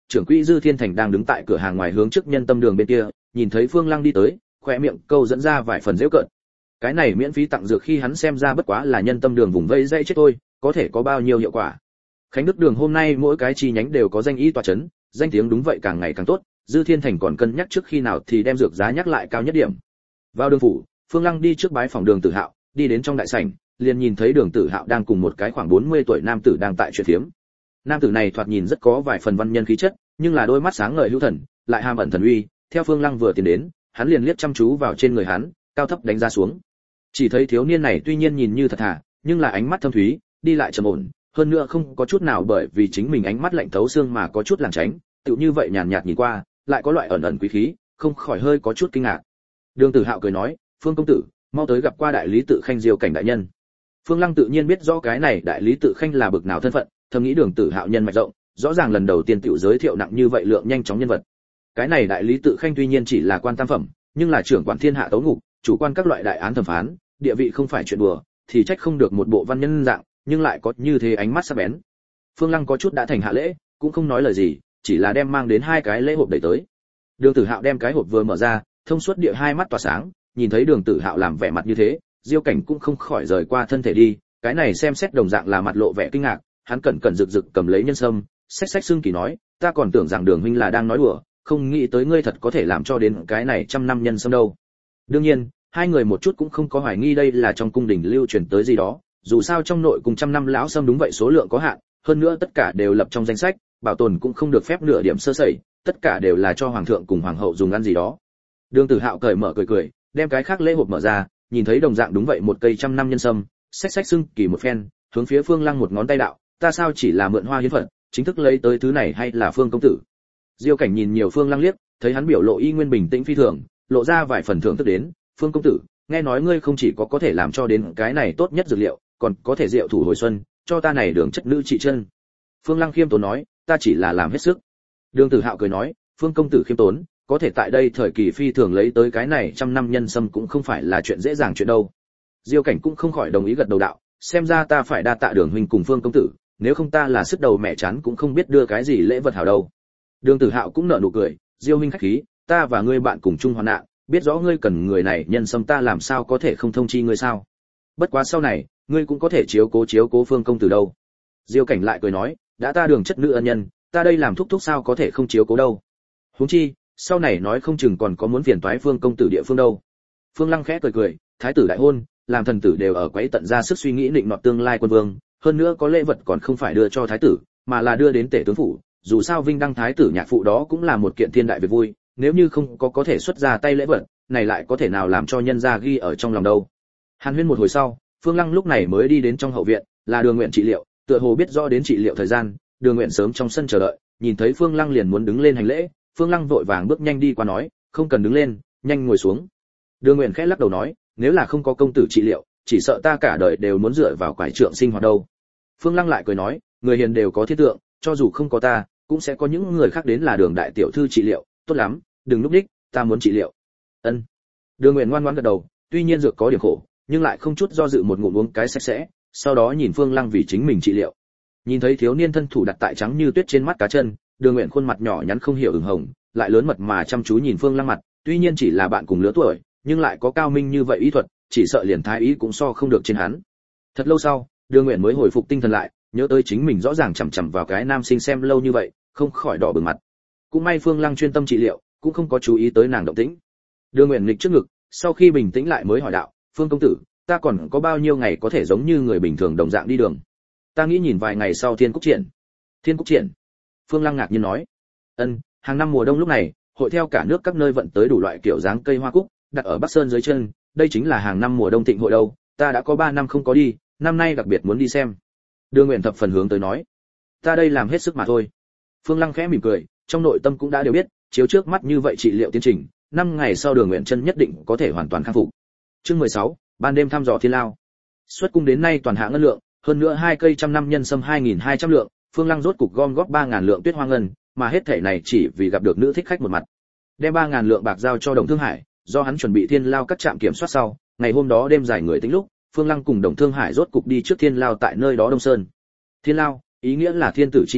trưởng quỹ Dư Thiên Thành đang đứng tại cửa hàng ngoài hướng trước Nhân Tâm Đường bên kia, nhìn thấy Phương Lăng đi tới, khóe miệng câu dẫn ra vài phần giễu cợt. Cái này miễn phí tặng dược khi hắn xem ra bất quá là Nhân Tâm Đường vùng vây dây chết thôi, có thể có bao nhiêu hiệu quả. Khánh Đức Đường hôm nay mỗi cái chi nhánh đều có danh y tọa chấn, danh tiếng đúng vậy càng ngày càng tốt, Dư Thiên Thành còn cân nhắc trước khi nào thì đem dược giá nhắc lại cao nhất điểm. Vào đường phủ, Phương Lăng đi trước bái phòng Đường Tử Hạo, đi đến trong đại sảnh, liền nhìn thấy Đường Tử Hạo đang cùng một cái khoảng bốn mươi tuổi nam tử đang tại chuyện phiếm. Nam tử này thoạt nhìn rất có vài phần văn nhân khí chất, nhưng là đôi mắt sáng ngời hữu thần, lại hàm ẩn thần uy, theo Phương Lăng vừa tiến đến, hắn liền liếc chăm chú vào trên người hắn, cao thấp đánh giá xuống. Chỉ thấy thiếu niên này tuy nhiên nhìn như thật thà, nhưng là ánh mắt thâm thúy, đi lại trầm ổn, hơn nữa không có chút nào bởi vì chính mình ánh mắt lạnh thấu xương mà có chút lảng tránh, tựu như vậy nhàn nhạt nhìn qua, lại có loại ẩn ẩn quý khí, không khỏi hơi có chút kinh ngạc. Đường Tử Hạo cười nói, "Phương công tử, mau tới gặp qua đại lý tự khanh Diêu Cảnh đại nhân." Phương Lăng tự nhiên biết rõ cái này đại lý tự khanh là bực nào thân phận, thầm nghĩ Đường Tử Hạo nhân mạch rộng, rõ ràng lần đầu tiên tiểu giới thiệu nặng như vậy lượng nhanh chóng nhân vật. Cái này đại lý tự khanh tuy nhiên chỉ là quan tam phẩm, nhưng là trưởng quản thiên hạ tấu ngục, chủ quan các loại đại án thẩm phán, địa vị không phải chuyện đùa, thì trách không được một bộ văn nhân dạng, nhưng lại có như thế ánh mắt sắc bén. Phương Lăng có chút đã thành hạ lễ, cũng không nói lời gì, chỉ là đem mang đến hai cái lễ hộp đẩy tới. Đường Tử Hạo đem cái hộp vừa mở ra, thông suốt địa hai mắt tỏa sáng, nhìn thấy Đường Tử Hạo làm vẻ mặt như thế, Diêu Cảnh cũng không khỏi rời qua thân thể đi, cái này xem xét đồng dạng là mặt lộ vẻ kinh ngạc, hắn cẩn cẩn rực rực cầm lấy nhân sâm, xách xách xương kỳ nói, ta còn tưởng rằng Đường huynh là đang nói đùa, không nghĩ tới ngươi thật có thể làm cho đến cái này trăm năm nhân sâm đâu. Đương nhiên, hai người một chút cũng không có hoài nghi đây là trong cung đình lưu truyền tới gì đó, dù sao trong nội cung trăm năm lão sâm đúng vậy số lượng có hạn, hơn nữa tất cả đều lập trong danh sách, bảo tồn cũng không được phép nửa điểm sơ sẩy, tất cả đều là cho hoàng thượng cùng hoàng hậu dùng ăn gì đó. Đường Tử Hạo cởi mở cười cười, đem cái khác lễ hộp mở ra, nhìn thấy đồng dạng đúng vậy một cây trăm năm nhân sâm, xách xách xưng kỳ một phen, hướng phía Phương Lăng một ngón tay đạo, ta sao chỉ là mượn hoa hiến phật, chính thức lấy tới thứ này hay là Phương công tử. Diêu Cảnh nhìn nhiều Phương Lăng liếc, thấy hắn biểu lộ y nguyên bình tĩnh phi thường, lộ ra vài phần thưởng thức đến, Phương công tử, nghe nói ngươi không chỉ có có thể làm cho đến cái này tốt nhất dược liệu, còn có thể diệu thủ hồi xuân, cho ta này đường chất nữ trị chân. Phương Lăng khiêm tốn nói, ta chỉ là làm hết sức. Đường Tử Hạo cười nói, Phương công tử khiêm tốn, có thể tại đây thời kỳ phi thường lấy tới cái này trăm năm nhân sâm cũng không phải là chuyện dễ dàng chuyện đâu. Diêu Cảnh cũng không khỏi đồng ý gật đầu đạo, xem ra ta phải đa tạ Đường huynh cùng Phương công tử, nếu không ta là sức đầu mẹ chán cũng không biết đưa cái gì lễ vật hảo đâu. Đường Tử Hạo cũng nở nụ cười, Diêu huynh khách khí, ta và ngươi bạn cùng chung hoạn nạn, biết rõ ngươi cần người này nhân sâm ta làm sao có thể không thông chi ngươi sao? Bất quá sau này, ngươi cũng có thể chiếu cố chiếu cố Phương công tử đâu. Diêu Cảnh lại cười nói, đã ta Đường chất nữ ân nhân, ta đây làm thúc thúc sao có thể không chiếu cố đâu. Huống chi, sau này nói không chừng còn có muốn phiền toái Phương công tử địa phương đâu. Phương Lăng khẽ cười cười, thái tử đại hôn, làm thần tử đều ở quấy tận ra sức suy nghĩ định nọt tương lai quân vương, hơn nữa có lễ vật còn không phải đưa cho thái tử, mà là đưa đến tể tướng phủ, dù sao vinh đăng thái tử nhạc phụ đó cũng là một kiện thiên đại việc vui, nếu như không có có thể xuất ra tay lễ vật, này lại có thể nào làm cho nhân gia ghi ở trong lòng đâu. Hàn huyên một hồi sau, Phương Lăng lúc này mới đi đến trong hậu viện, là Đường Nguyện trị liệu, tựa hồ biết rõ đến trị liệu thời gian, Đường Nguyện sớm trong sân chờ đợi, nhìn thấy Phương Lăng liền muốn đứng lên hành lễ, Phương Lăng vội vàng bước nhanh đi qua nói, không cần đứng lên, nhanh ngồi xuống. Đường Nguyện khẽ lắc đầu nói, nếu là không có công tử trị liệu, chỉ sợ ta cả đời đều muốn dựa vào quải trượng sinh hoạt đâu. Phương Lăng lại cười nói, người hiền đều có thiên tượng, cho dù không có ta, cũng sẽ có những người khác đến là Đường đại tiểu thư trị liệu, tốt lắm, đừng núp đích, ta muốn trị liệu. Ân. Đường Nguyện ngoan ngoãn gật đầu, tuy nhiên dược có điểm khổ, nhưng lại không chút do dự một ngụm uống cái sạch sẽ, sau đó nhìn Phương Lăng vì chính mình trị liệu. Nhìn thấy thiếu niên thân thủ đặt tại trắng như tuyết trên mắt cá chân, Đường Nguyện khuôn mặt nhỏ nhắn không hiểu ửng hồng, lại lớn mật mà chăm chú nhìn Phương Lăng mặt, tuy nhiên chỉ là bạn cùng lứa tuổi, nhưng lại có cao minh như vậy ý thuật, chỉ sợ liền thái ý cũng so không được trên hắn. Thật lâu sau, Đường Nguyện mới hồi phục tinh thần lại, nhớ tới chính mình rõ ràng chằm chằm vào cái nam sinh xem lâu như vậy, không khỏi đỏ bừng mặt. Cũng may Phương Lăng chuyên tâm trị liệu, cũng không có chú ý tới nàng động tĩnh. Đường Nguyện nghịch trước ngực, sau khi bình tĩnh lại mới hỏi đạo, Phương công tử, ta còn có bao nhiêu ngày có thể giống như người bình thường đồng dạng đi đường? Ta nghĩ nhìn vài ngày sau Thiên Cúc Triển. Thiên Cúc Triển? Phương Lăng ngạc nhiên nói. Ân, hàng năm mùa đông lúc này, hội theo cả nước các nơi vận tới đủ loại kiểu dáng cây hoa cúc, đặt ở Bắc Sơn dưới chân, đây chính là hàng năm mùa đông thịnh hội đâu, ta đã có ba năm không có đi, năm nay đặc biệt muốn đi xem. Đường Nguyện thập phần hướng tới nói, ta đây làm hết sức mà thôi. Phương Lăng khẽ mỉm cười, trong nội tâm cũng đã đều biết, chiếu trước mắt như vậy trị liệu tiến trình, năm ngày sau Đường Nguyện chân nhất định có thể hoàn toàn khắc phục. Chương mười sáu, ban đêm thăm dò thiên lao. Xuất cung đến nay toàn hạ ngân lượng, hơn nữa hai cây trăm năm nhân sâm hai nghìn hai trăm lượng, Phương Lăng rốt cục gom góp ba ngàn lượng tuyết hoa ngân, mà hết thảy này chỉ vì gặp được nữ thích khách một mặt. Đem ba ngàn lượng bạc giao cho Đồng Thương Hải, do hắn chuẩn bị thiên lao các trạm kiểm soát sau, ngày hôm đó đêm dài người tính lúc, Phương Lăng cùng Đồng Thương Hải rốt cục đi trước thiên lao tại nơi đó Đông Sơn. Thiên lao, ý nghĩa là thiên tử chi lao,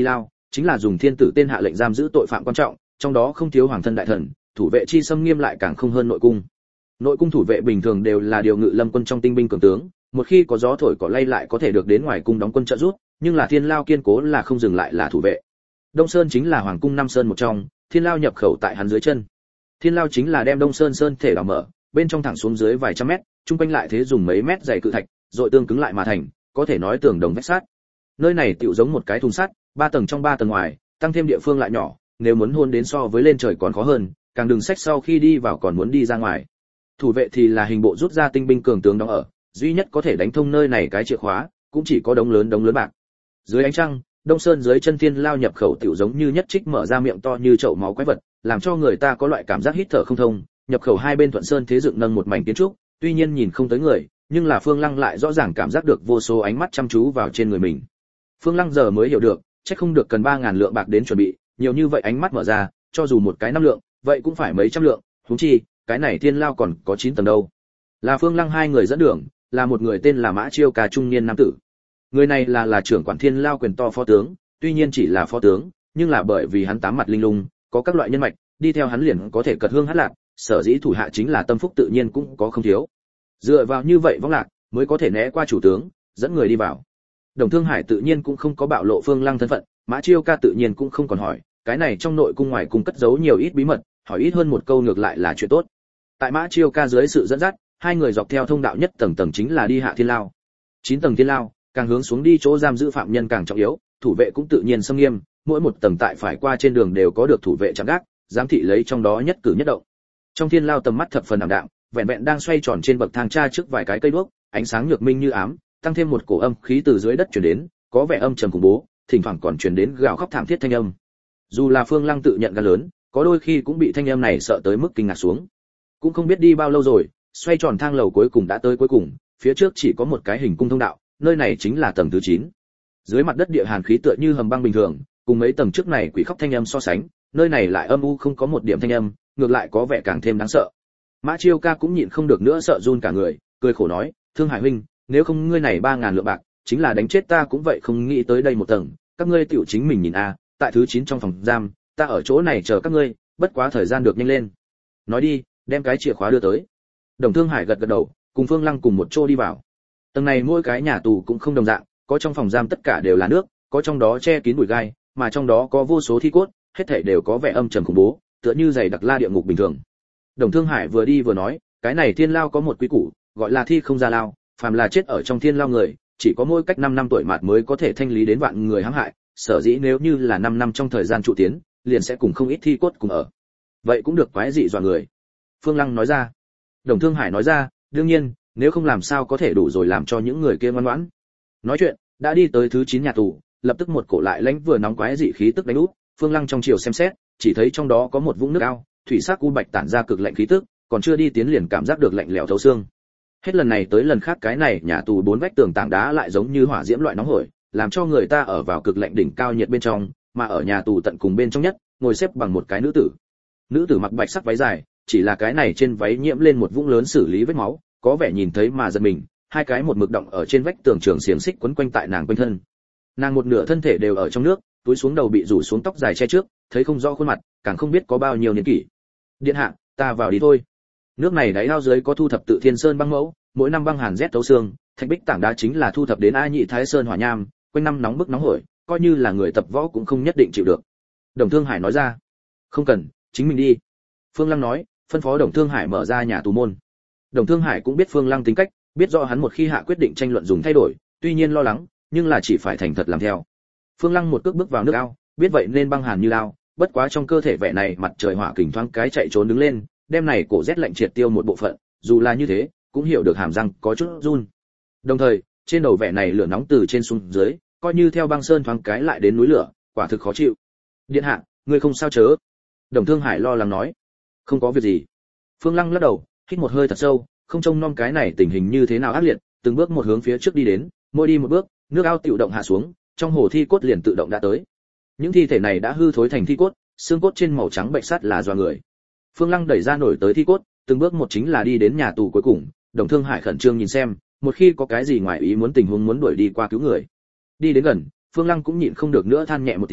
chính là dùng thiên tử tên hạ lệnh giam giữ tội phạm quan trọng, trong đó không thiếu hoàng thân đại thần, thủ vệ chi xâm nghiêm lại càng không hơn nội cung. Nội cung thủ vệ bình thường đều là điều ngự lâm quân trong tinh binh cường tướng, một khi có gió thổi cỏ lay lại có thể được đến ngoài cung đóng quân trợ giúp, nhưng là Thiên Lao kiên cố là không dừng lại là thủ vệ. Đông Sơn chính là hoàng cung năm sơn một trong, Thiên Lao nhập khẩu tại hắn dưới chân. Thiên Lao chính là đem Đông Sơn sơn thể đào mở, bên trong thẳng xuống dưới vài trăm mét, trung quanh lại thế dùng mấy mét dày cự thạch, rồi tương cứng lại mà thành, có thể nói tường đồng vách sắt. Nơi này tựu giống một cái thùng sắt, ba tầng trong ba tầng ngoài, tăng thêm địa phương lại nhỏ, nếu muốn hôn đến so với lên trời còn khó hơn, càng đừng sách sau khi đi vào còn muốn đi ra ngoài. Thủ vệ thì là hình bộ rút ra tinh binh cường tướng đóng ở, duy nhất có thể đánh thông nơi này cái chìa khóa, cũng chỉ có đống lớn đống lớn bạc. Dưới ánh trăng, Đông Sơn dưới chân Thiên Lao nhập khẩu tiểu giống như nhất trích mở ra miệng to như chậu máu quái vật, làm cho người ta có loại cảm giác hít thở không thông. Nhập khẩu hai bên thuận sơn thế dựng nâng một mảnh kiến trúc, tuy nhiên nhìn không tới người, nhưng là Phương Lăng lại rõ ràng cảm giác được vô số ánh mắt chăm chú vào trên người mình. Phương Lăng giờ mới hiểu được, chắc không được cần ba ngàn lượng bạc đến chuẩn bị, nhiều như vậy ánh mắt mở ra, cho dù một cái năm lượng, vậy cũng phải mấy trăm lượng, huống chi, cái này Thiên Lao còn có chín tầng đâu. Là Phương Lăng hai người dẫn đường, là một người tên là Mã Chiêu Ca trung niên nam tử. Người này là là trưởng quản Thiên Lao quyền to phó tướng, tuy nhiên chỉ là phó tướng, nhưng là bởi vì hắn tám mặt linh lung, có các loại nhân mạch, đi theo hắn liền có thể cật hương hát lạc, sở dĩ thủ hạ chính là tâm phúc tự nhiên cũng có không thiếu. Dựa vào như vậy vong lạc, mới có thể né qua chủ tướng, dẫn người đi vào. Đồng Thương Hải tự nhiên cũng không có bạo lộ Phương Lăng thân phận, Mã Chiêu Ca tự nhiên cũng không còn hỏi, cái này trong nội cung ngoài cung cất giấu nhiều ít bí mật, hỏi ít hơn một câu ngược lại là chuyện tốt. Tại Mã Chiêu Ca dưới sự dẫn dắt, hai người dọc theo thông đạo nhất tầng tầng chính là đi hạ Thiên Lao. Chín tầng Thiên Lao, càng hướng xuống đi chỗ giam giữ phạm nhân càng trọng yếu, thủ vệ cũng tự nhiên xâm nghiêm, mỗi một tầng tại phải qua trên đường đều có được thủ vệ chạm gác, giám thị lấy trong đó nhất cử nhất động. Trong Thiên Lao tầm mắt thập phần ảm đạm, vẹn vẹn đang xoay tròn trên bậc thang tra trước vài cái cây đuốc, ánh sáng nhược minh như ám, tăng thêm một cổ âm khí từ dưới đất truyền đến, có vẻ âm trầm khủng bố, thỉnh thoảng còn truyền đến gào khóc thảm thiết thanh âm. Dù là Phương Lăng tự nhận gan lớn, có đôi khi cũng bị thanh âm này sợ tới mức kinh ngạc xuống. Cũng không biết đi bao lâu rồi, xoay tròn thang lầu cuối cùng đã tới cuối cùng, phía trước chỉ có một cái hình cung thông đạo, nơi này chính là tầng thứ chín. Dưới mặt đất địa hàn khí tựa như hầm băng bình thường, cùng mấy tầng trước này quỷ khóc thanh âm so sánh, nơi này lại âm u không có một điểm thanh âm, ngược lại có vẻ càng thêm đáng sợ. Mã Chiêu Ca cũng nhịn không được nữa sợ run cả người, cười khổ nói, Thương Hải huynh, nếu không ngươi này ba ngàn lượng bạc, chính là đánh chết ta cũng vậy không nghĩ tới đây một tầng, các ngươi tiểu chính mình nhìn a, tại thứ chín trong phòng giam, ta ở chỗ này chờ các ngươi, bất quá thời gian được nhanh lên. Nói đi, đem cái chìa khóa đưa tới. Đồng Thương Hải gật gật đầu, cùng Phương Lăng cùng một chỗ đi vào. Tầng này mỗi cái nhà tù cũng không đồng dạng, có trong phòng giam tất cả đều là nước, có trong đó che kín bụi gai, mà trong đó có vô số thi cốt, hết thảy đều có vẻ âm trầm khủng bố, tựa như dày đặc la địa ngục bình thường. Đồng Thương Hải vừa đi vừa nói, cái này Thiên Lao có một quy củ, gọi là thi không ra lao, phàm là chết ở trong Thiên Lao người, chỉ có mỗi cách năm năm tuổi mạt mới có thể thanh lý đến vạn người hãm hại, sở dĩ nếu như là năm năm trong thời gian trụ tiến, liền sẽ cùng không ít thi cốt cùng ở. Vậy cũng được quái dị dọa người. Phương Lăng nói ra. Đồng Thương Hải nói ra, đương nhiên, nếu không làm sao có thể đủ rồi làm cho những người kia ngoan ngoãn. Nói chuyện, đã đi tới thứ chín nhà tù, lập tức một cổ lại lãnh vừa nóng quái dị khí tức đánh úp, Phương Lăng trong chiều xem xét, chỉ thấy trong đó có một vũng nước ao, thủy sắc u bạch tản ra cực lạnh khí tức, còn chưa đi tiến liền cảm giác được lạnh lẽo thấu xương. Hết lần này tới lần khác cái này nhà tù bốn vách tường tảng đá lại giống như hỏa diễm loại nóng hổi, làm cho người ta ở vào cực lạnh đỉnh cao nhiệt bên trong, mà ở nhà tù tận cùng bên trong nhất, ngồi xếp bằng một cái nữ tử. Nữ tử mặc bạch sắc váy dài, chỉ là cái này trên váy nhiễm lên một vũng lớn xử lý vết máu, có vẻ nhìn thấy mà giật mình, hai cái một mực động ở trên vách tường trường xiềng xích quấn quanh tại nàng quanh thân. Nàng một nửa thân thể đều ở trong nước, túi xuống đầu bị rủ xuống tóc dài che trước, thấy không rõ khuôn mặt, càng không biết có bao nhiêu niên kỷ. Điện hạ, ta vào đi thôi. Nước này đáy ao dưới có thu thập tự Thiên Sơn băng mẫu, mỗi năm băng hàn rét thấu xương, thạch bích tảng đá chính là thu thập đến A Nhị Thái Sơn hỏa nham, quanh năm nóng bức nóng hổi, coi như là người tập võ cũng không nhất định chịu được. Đồng Thương Hải nói ra. Không cần, chính mình đi. Phương Lăng nói, phân phó Đồng Thương Hải mở ra nhà tù môn. Đồng Thương Hải cũng biết Phương Lăng tính cách, biết rõ hắn một khi hạ quyết định tranh luận dùng thay đổi, tuy nhiên lo lắng, nhưng là chỉ phải thành thật làm theo. Phương Lăng một cước bước vào nước ao, biết vậy nên băng hàn như lao, bất quá trong cơ thể vẻ này mặt trời hỏa kình thoáng cái chạy trốn đứng lên, đêm này cổ rét lạnh triệt tiêu một bộ phận, dù là như thế, cũng hiểu được hàm răng có chút run. Đồng thời, trên đầu vẻ này lửa nóng từ trên xuống dưới, coi như theo băng sơn thoáng cái lại đến núi lửa, quả thực khó chịu. Điện hạ, ngươi không sao chớ? Đồng Thương Hải lo lắng nói. Không có việc gì. Phương Lăng lắc đầu, hít một hơi thật sâu, không trông nom cái này tình hình như thế nào ác liệt, từng bước một hướng phía trước đi đến, mỗi đi một bước, nước ao tự động hạ xuống, trong hồ thi cốt liền tự động đã tới. Những thi thể này đã hư thối thành thi cốt, xương cốt trên màu trắng bệnh sắt là doa người. Phương Lăng đẩy ra nổi tới thi cốt, từng bước một chính là đi đến nhà tù cuối cùng. Đồng Thương Hải khẩn trương nhìn xem, một khi có cái gì ngoài ý muốn tình huống muốn đuổi đi qua cứu người. Đi đến gần, Phương Lăng cũng nhịn không được nữa than nhẹ một tiếng,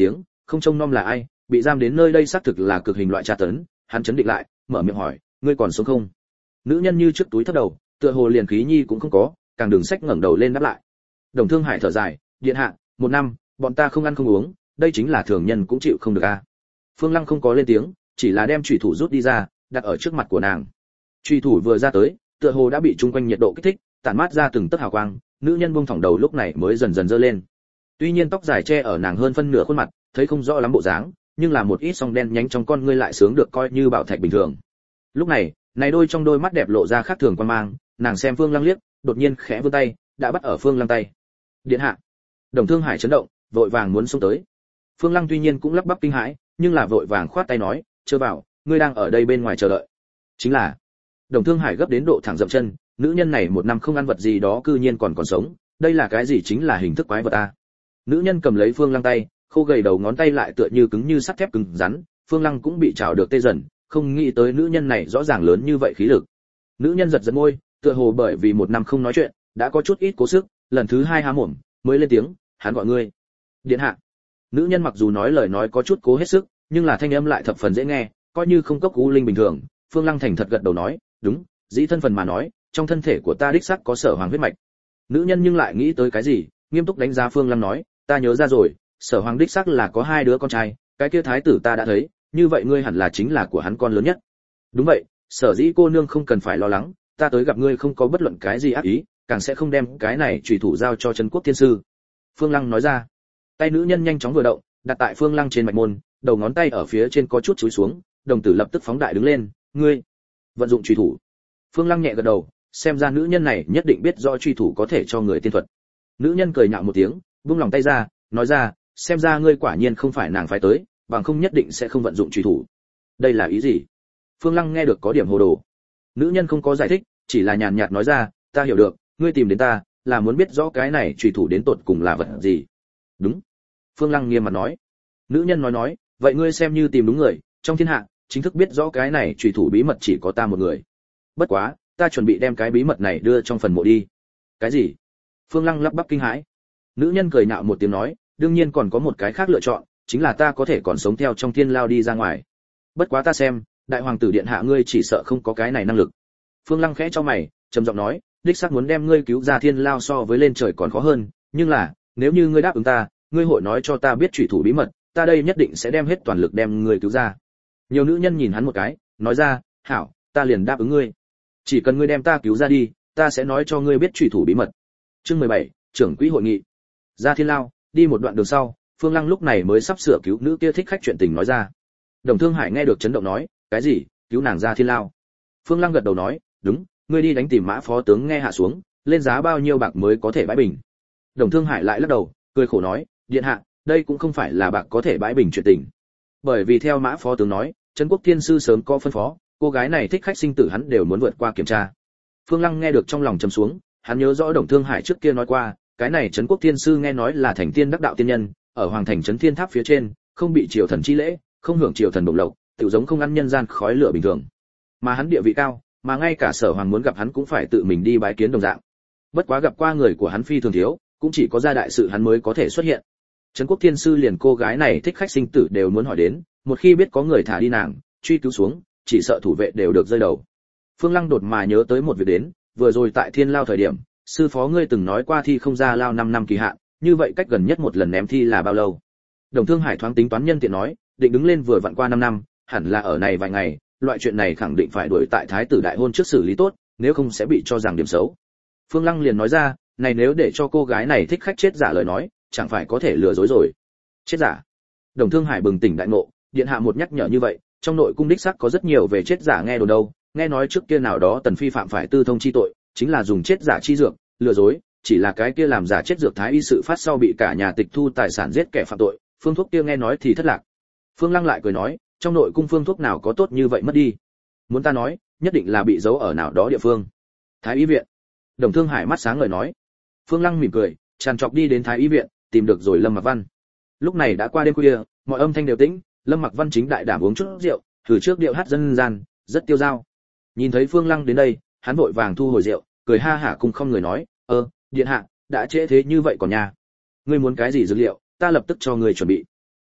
không trông nom là ai, bị giam đến nơi đây xác thực là cực hình loại tra tấn. Hắn chấn định lại, mở miệng hỏi, ngươi còn sống không? Nữ nhân như trước túi thấp đầu, tựa hồ liền khí nhi cũng không có, càng đường sách ngẩng đầu lên đáp lại. Đồng Thương Hải thở dài, điện hạ, một năm, bọn ta không ăn không uống, đây chính là thường nhân cũng chịu không được a. Phương Lăng không có lên tiếng, chỉ là đem chủy thủ rút đi ra, đặt ở trước mặt của nàng. Chủy thủ vừa ra tới, tựa hồ đã bị trung quanh nhiệt độ kích thích, tản mát ra từng tấc hào quang, nữ nhân buông thõng đầu lúc này mới dần dần dơ lên. Tuy nhiên tóc dài che ở nàng hơn phân nửa khuôn mặt, thấy không rõ lắm bộ dáng, nhưng là một ít song đen nhánh trong con ngươi lại sướng được coi như bảo thạch bình thường. Lúc này, này đôi trong đôi mắt đẹp lộ ra khác thường quan mang, nàng xem Phương Lăng liếc, đột nhiên khẽ vươn tay, đã bắt ở Phương Lăng tay. Điện hạ. Đồng Thương Hải chấn động, vội vàng muốn xông tới. Phương Lăng tuy nhiên cũng lắp bắp kinh hãi, nhưng là vội vàng khoát tay nói, "Chưa vào, ngươi đang ở đây bên ngoài chờ đợi." Chính là. Đồng Thương Hải gấp đến độ thẳng dậm chân, nữ nhân này một năm không ăn vật gì đó cư nhiên còn còn sống, đây là cái gì, chính là hình thức quái vật a. Nữ nhân cầm lấy Phương Lăng tay, khô gầy đầu ngón tay lại tựa như cứng như sắt thép cứng rắn, Phương Lăng cũng bị chảo được tê dần, không nghĩ tới nữ nhân này rõ ràng lớn như vậy khí lực. Nữ nhân giật giật môi, tựa hồ bởi vì một năm không nói chuyện, đã có chút ít cố sức, lần thứ hai há mồm, mới lên tiếng, "Hắn gọi ngươi." "Điện hạ." Nữ nhân mặc dù nói lời nói có chút cố hết sức, nhưng là thanh âm lại thập phần dễ nghe, coi như không cốc u linh bình thường. Phương Lăng thành thật gật đầu nói, "Đúng, dĩ thân phần mà nói, trong thân thể của ta đích xác có Sở Hoàng huyết mạch." Nữ nhân nhưng lại nghĩ tới cái gì, nghiêm túc đánh giá Phương Lăng nói, "Ta nhớ ra rồi, Sở Hoàng đích xác là có hai đứa con trai, cái kia thái tử ta đã thấy, như vậy ngươi hẳn là chính là của hắn con lớn nhất." "Đúng vậy, Sở dĩ cô nương không cần phải lo lắng, ta tới gặp ngươi không có bất luận cái gì ác ý, càng sẽ không đem cái này chủy thủ giao cho Trấn Quốc Thiên sư." Phương Lăng nói ra. Tay nữ nhân nhanh chóng vừa động, đặt tại Phương Lăng trên mạch môn, đầu ngón tay ở phía trên có chút chúi xuống, đồng tử lập tức phóng đại đứng lên, "Ngươi vận dụng chủy thủ?" Phương Lăng nhẹ gật đầu, xem ra nữ nhân này nhất định biết rõ chủy thủ có thể cho người tiên thuật. Nữ nhân cười nhạo một tiếng, buông lòng tay ra, nói ra, "Xem ra ngươi quả nhiên không phải nàng phái tới, bằng không nhất định sẽ không vận dụng chủy thủ." Đây là ý gì? Phương Lăng nghe được có điểm hồ đồ. Nữ nhân không có giải thích, chỉ là nhàn nhạt nói ra, "Ta hiểu được, ngươi tìm đến ta là muốn biết rõ cái này chủy thủ đến tột cùng là vật gì." "Đúng." Phương Lăng nghiêm mặt nói. Nữ nhân nói nói, "Vậy ngươi xem như tìm đúng người, trong thiên hạ chính thức biết rõ cái này chủy thủ bí mật chỉ có ta một người. Bất quá, ta chuẩn bị đem cái bí mật này đưa trong phần mộ đi." "Cái gì?" Phương Lăng lắp bắp kinh hãi. Nữ nhân cười nhạo một tiếng nói, "Đương nhiên còn có một cái khác lựa chọn, chính là ta có thể còn sống theo trong thiên lao đi ra ngoài. Bất quá ta xem, đại hoàng tử điện hạ ngươi chỉ sợ không có cái này năng lực." Phương Lăng khẽ cho mày, trầm giọng nói, "Đích xác muốn đem ngươi cứu ra thiên lao so với lên trời còn khó hơn, nhưng là, nếu như ngươi đáp ứng ta, ngươi hội nói cho ta biết chủy thủ bí mật, ta đây nhất định sẽ đem hết toàn lực đem ngươi cứu ra." Nhiều nữ nhân nhìn hắn một cái, nói ra, "Hảo, ta liền đáp ứng ngươi. Chỉ cần ngươi đem ta cứu ra đi, ta sẽ nói cho ngươi biết chủy thủ bí mật." Chương mười bảy, trưởng quỹ hội nghị. Ra thiên lao, đi một đoạn đường sau, Phương Lăng lúc này mới sắp sửa cứu nữ kia thích khách chuyện tình nói ra. Đồng Thương Hải nghe được chấn động nói, "Cái gì? Cứu nàng ra thiên lao?" Phương Lăng gật đầu nói, "Đúng, ngươi đi đánh tìm Mã phó tướng nghe hạ xuống, lên giá bao nhiêu bạc mới có thể bãi bình." Đồng Thương Hải lại lắc đầu, cười khổ nói, "Điện hạ, đây cũng không phải là bạc có thể bãi bình chuyện tình. Bởi vì theo Mã phó tướng nói, Trấn Quốc Thiên sư sớm có phân phó, cô gái này thích khách sinh tử hắn đều muốn vượt qua kiểm tra." Phương Lăng nghe được trong lòng trầm xuống, hắn nhớ rõ Đồng Thương Hải trước kia nói qua, cái này Trấn Quốc Thiên sư nghe nói là thành tiên đắc đạo tiên nhân, ở hoàng thành trấn thiên tháp phía trên, không bị triều thần chi lễ, không hưởng triều thần bổng lộc, tự giống không ăn nhân gian khói lửa bình thường. Mà hắn địa vị cao, mà ngay cả Sở Hoàng muốn gặp hắn cũng phải tự mình đi bái kiến đồng dạng. Bất quá gặp qua người của hắn phi thường thiếu, cũng chỉ có gia đại sự hắn mới có thể xuất hiện. Trấn Quốc Thiên sư liền cô gái này thích khách sinh tử đều muốn hỏi đến, một khi biết có người thả đi nàng, truy cứu xuống, chỉ sợ thủ vệ đều được rơi đầu. Phương Lăng đột mà nhớ tới một việc đến, vừa rồi tại thiên lao thời điểm, sư phó ngươi từng nói qua thi không ra lao năm năm kỳ hạn, như vậy cách gần nhất một lần ném thi là bao lâu? Đồng Thương Hải thoáng tính toán nhân tiện nói, định đứng lên vừa vặn qua năm năm, hẳn là ở này vài ngày, loại chuyện này khẳng định phải đuổi tại thái tử đại hôn trước xử lý tốt, nếu không sẽ bị cho rằng điểm xấu. Phương Lăng liền nói ra, này nếu để cho cô gái này thích khách chết giả lời nói, chẳng phải có thể lừa dối rồi. Chết giả? Đồng Thương Hải bừng tỉnh đại ngộ, điện hạ một nhắc nhở như vậy, trong nội cung đích xác có rất nhiều về chết giả nghe đồn đâu, nghe nói trước kia nào đó tần phi phạm phải tư thông chi tội, chính là dùng chết giả chi dược, lừa dối, chỉ là cái kia làm giả chết dược thái y sự phát sau bị cả nhà tịch thu tài sản giết kẻ phạm tội, phương thuốc kia nghe nói thì thất lạc. Phương Lăng lại cười nói, trong nội cung phương thuốc nào có tốt như vậy mất đi? Muốn ta nói, nhất định là bị giấu ở nào đó địa phương. Thái y viện. Đồng Thương Hải mắt sáng lời nói. Phương Lăng mỉm cười, tràn trọc đi đến Thái y viện, tìm được rồi Lâm Mặc Văn. Lúc này đã qua đêm khuya, mọi âm thanh đều tĩnh, Lâm Mặc Văn chính đại đảm uống chút rượu, thử trước điệu hát dân gian, rất tiêu dao. Nhìn thấy Phương Lăng đến đây, hắn vội vàng thu hồi rượu, cười ha hả cùng không người nói, "Ơ, điện hạ, đã trễ thế như vậy còn nhà. Ngươi muốn cái gì dược liệu, ta lập tức cho ngươi chuẩn bị."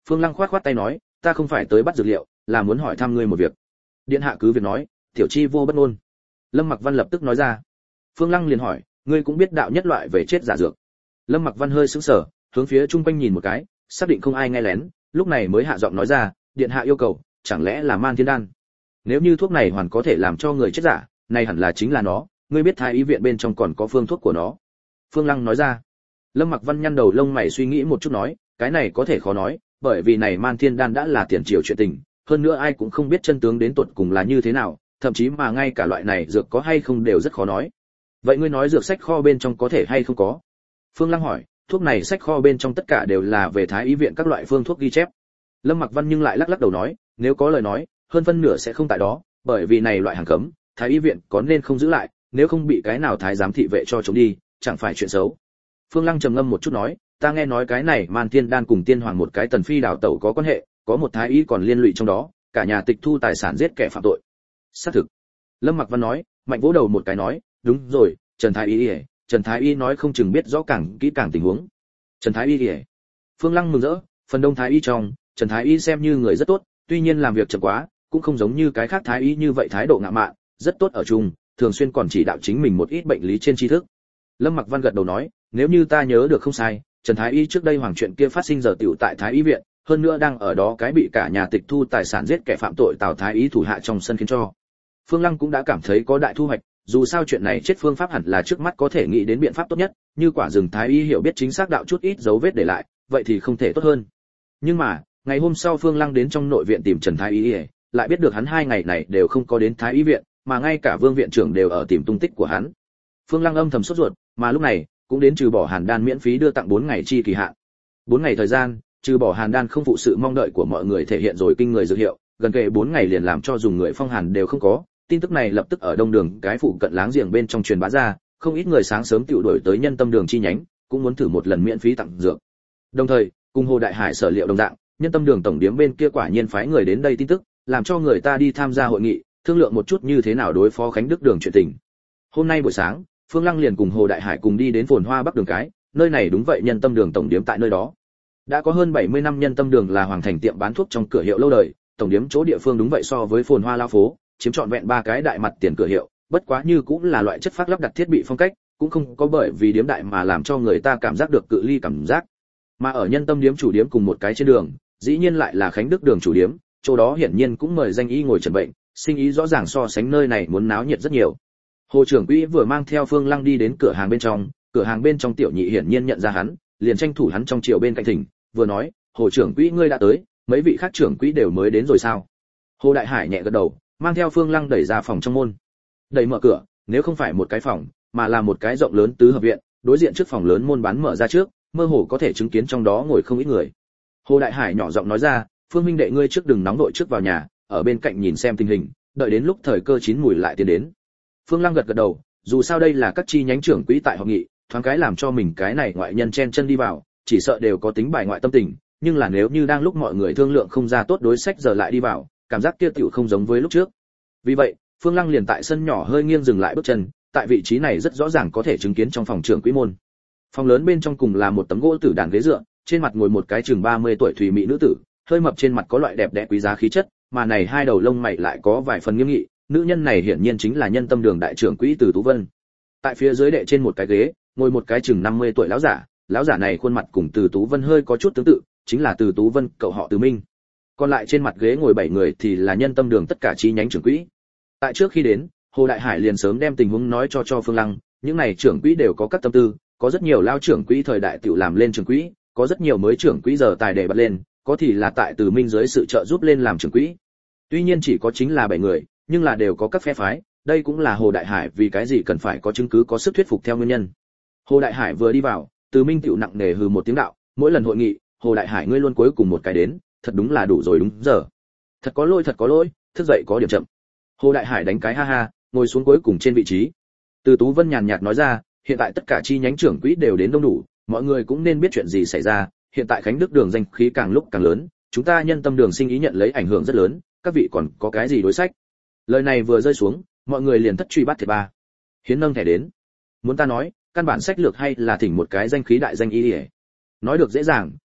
Phương Lăng khoát khoát tay nói, ta không phải tới bắt dược liệu, là muốn hỏi thăm ngươi một việc. Điện hạ cứ việc nói, tiểu chi vô bất ngôn. Lâm Mặc Văn lập tức nói ra. Phương Lăng liền hỏi, ngươi cũng biết đạo nhất loại về chết giả dược. Lâm Mặc Văn hơi sững sờ, hướng phía chung quanh nhìn một cái, xác định không ai nghe lén, lúc này mới hạ giọng nói ra, điện hạ yêu cầu, chẳng lẽ là man thiên đan? Nếu như thuốc này hoàn có thể làm cho người chết giả, này hẳn là chính là nó, ngươi biết thái y viện bên trong còn có phương thuốc của nó. Phương Lăng nói ra. Lâm Mặc Văn nhăn đầu lông mày suy nghĩ một chút nói, cái này có thể khó nói, bởi vì này man thiên đan đã là tiền triều chuyện tình, hơn nữa ai cũng không biết chân tướng đến tột cùng là như thế nào, thậm chí mà ngay cả loại này dược có hay không đều rất khó nói. Vậy ngươi nói dược sách kho bên trong có thể hay không có? Phương Lăng hỏi, thuốc này sách kho bên trong tất cả đều là về thái y viện các loại phương thuốc ghi chép. Lâm Mặc Văn nhưng lại lắc lắc đầu nói, nếu có lời nói, hơn phân nửa sẽ không tại đó, bởi vì này loại hàng cấm, thái y viện có nên không giữ lại, nếu không bị cái nào thái giám thị vệ cho chống đi, chẳng phải chuyện xấu. Phương Lăng trầm ngâm một chút nói, ta nghe nói cái này man thiên đan cùng tiên hoàng một cái tần phi đào tẩu có quan hệ, có một thái y còn liên lụy trong đó, cả nhà tịch thu tài sản giết kẻ phạm tội. Xác thực. Lâm Mặc Văn nói, mạnh vỗ đầu một cái nói, đúng rồi, Trần thái y, Trần thái y nói không chừng biết rõ càng kỹ càng tình huống. Trần thái y. Phương Lăng mừng rỡ, phần đông thái y trong, Trần thái y xem như người rất tốt, tuy nhiên làm việc chậm quá, cũng không giống như cái khác thái y như vậy thái độ ngạo mạn, rất tốt ở chung, thường xuyên còn chỉ đạo chính mình một ít bệnh lý trên tri thức. Lâm Mặc Văn gật đầu nói, nếu như ta nhớ được không sai, Trần thái y trước đây hoàng chuyện kia phát sinh giờ tiểu tại thái y viện, hơn nữa đang ở đó cái bị cả nhà tịch thu tài sản giết kẻ phạm tội Tào thái y thủ hạ trong sân khiến cho. Phương Lăng cũng đã cảm thấy có đại thu hoạch, dù sao chuyện này chết phương pháp hẳn là trước mắt có thể nghĩ đến biện pháp tốt nhất, như quả rừng thái y hiểu biết chính xác đạo chút ít dấu vết để lại, vậy thì không thể tốt hơn. Nhưng mà, ngày hôm sau Phương Lăng đến trong nội viện tìm Trần thái y, lại biết được hắn hai ngày này đều không có đến thái y viện, mà ngay cả Vương viện trưởng đều ở tìm tung tích của hắn. Phương Lăng âm thầm sốt ruột, mà lúc này cũng đến trừ bỏ hàn đan miễn phí đưa tặng bốn ngày chi kỳ hạn. bốn ngày thời gian, trừ bỏ hàn đan không phụ sự mong đợi của mọi người thể hiện rồi kinh người dược hiệu, gần kề bốn ngày liền làm cho dùng người phong hàn đều không có. Tin tức này lập tức ở đông đường cái phụ cận láng giềng bên trong truyền bá ra, không ít người sáng sớm tiểu đổi tới nhân tâm đường chi nhánh, cũng muốn thử một lần miễn phí tặng dược. Đồng thời, cùng Hồ Đại Hải sở liệu đồng dạng, nhân tâm đường tổng điếm bên kia quả nhiên phái người đến đây tin tức, làm cho người ta đi tham gia hội nghị, thương lượng một chút như thế nào đối phó Khánh Đức đường chuyện tình. Hôm nay buổi sáng, Phương Lăng liền cùng Hồ Đại Hải cùng đi đến Phồn Hoa Bắc đường cái, nơi này đúng vậy nhân tâm đường tổng điếm tại nơi đó. Đã có hơn bảy mươi năm nhân tâm đường là hoàng thành tiệm bán thuốc trong cửa hiệu lâu đời, tổng điếm chỗ địa phương đúng vậy so với Phồn Hoa lao phố, chiếm trọn vẹn ba cái đại mặt tiền cửa hiệu, bất quá như cũng là loại chất phác lắp đặt thiết bị phong cách, cũng không có bởi vì điếm đại mà làm cho người ta cảm giác được cự ly cảm giác. Mà ở nhân tâm điếm chủ điếm cùng một cái trên đường, dĩ nhiên lại là Khánh Đức đường chủ điếm, chỗ đó hiển nhiên cũng mời danh y ngồi trần bệnh, sinh ý rõ ràng so sánh nơi này muốn náo nhiệt rất nhiều. Hồ trưởng quỹ vừa mang theo Phương Lăng đi đến cửa hàng bên trong, cửa hàng bên trong tiểu nhị hiển nhiên nhận ra hắn, liền tranh thủ hắn trong chiều bên cạnh thỉnh, vừa nói, Hồ trưởng quỹ ngươi đã tới, mấy vị khác trưởng quỹ đều mới đến rồi sao? Hồ Đại Hải nhẹ gật đầu, mang theo Phương Lăng đẩy ra phòng trong môn. Đẩy mở cửa, nếu không phải một cái phòng, mà là một cái rộng lớn tứ hợp viện, đối diện trước phòng lớn môn bán mở ra trước, mơ hồ có thể chứng kiến trong đó ngồi không ít người. Hồ Đại Hải nhỏ giọng nói ra, Phương minh đệ ngươi trước đừng nóng đội trước vào nhà, ở bên cạnh nhìn xem tình hình, đợi đến lúc thời cơ chín mùi lại tiến đến. Phương Lăng gật gật đầu, dù sao đây là các chi nhánh trưởng quỹ tại họp nghị, thoáng cái làm cho mình cái này ngoại nhân chen chân đi vào, chỉ sợ đều có tính bài ngoại tâm tình, nhưng là nếu như đang lúc mọi người thương lượng không ra tốt đối sách giờ lại đi vào, cảm giác kia tiểu không giống với lúc trước. Vì vậy, Phương Lăng liền tại sân nhỏ hơi nghiêng dừng lại bước chân, tại vị trí này rất rõ ràng có thể chứng kiến trong phòng trưởng quỹ môn. Phòng lớn bên trong cùng là một tấm gỗ tử đàn ghế dựa, trên mặt ngồi một cái chừng ba mươi tuổi thùy mỹ nữ tử, hơi mập trên mặt có loại đẹp đẽ quý giá khí chất, mà này hai đầu lông mày lại có vài phần nghiêm nghị, nữ nhân này hiển nhiên chính là nhân tâm đường đại trưởng quỹ Từ Tú Vân. Tại phía dưới đệ trên một cái ghế, ngồi một cái chừng năm mươi tuổi lão giả, lão giả này khuôn mặt cùng Từ Tú Vân hơi có chút tương tự, chính là Từ Tú Vân, cậu họ Từ Minh. Còn lại trên mặt ghế ngồi bảy người thì là nhân tâm đường tất cả chi nhánh trưởng quỹ. Tại trước khi đến, Hồ Đại Hải liền sớm đem tình huống nói cho cho Phương Lăng, những này trưởng quỹ đều có các tâm tư, có rất nhiều lao trưởng quỹ thời đại tiểu làm lên trưởng quỹ, có rất nhiều mới trưởng quỹ giờ tài để bật lên, có thì là tại Từ Minh dưới sự trợ giúp lên làm trưởng quỹ. Tuy nhiên chỉ có chính là bảy người, nhưng là đều có các phe phái, đây cũng là Hồ Đại Hải vì cái gì cần phải có chứng cứ có sức thuyết phục theo nguyên nhân. Hồ Đại Hải vừa đi vào, Từ Minh tiểu nặng nề hừ một tiếng đạo, mỗi lần hội nghị, Hồ Đại Hải ngươi luôn cuối cùng một cái đến, thật đúng là đủ rồi đúng giờ. Thật có lỗi thật có lỗi, thức dậy có điểm chậm. Hồ Đại Hải đánh cái ha ha, ngồi xuống cuối cùng trên vị trí. Từ Tú Vân nhàn nhạt nói ra, hiện tại tất cả chi nhánh trưởng quỹ đều đến đông đủ, mọi người cũng nên biết chuyện gì xảy ra, hiện tại Khánh Đức đường danh khí càng lúc càng lớn, chúng ta nhân tâm đường sinh ý nhận lấy ảnh hưởng rất lớn, các vị còn có cái gì đối sách? Lời này vừa rơi xuống, mọi người liền thất truy bắt thiệt ba. Hiến nâng thẻ đến. Muốn ta nói, căn bản sách lược hay là thỉnh một cái danh khí đại danh y. Nói được dễ dàng,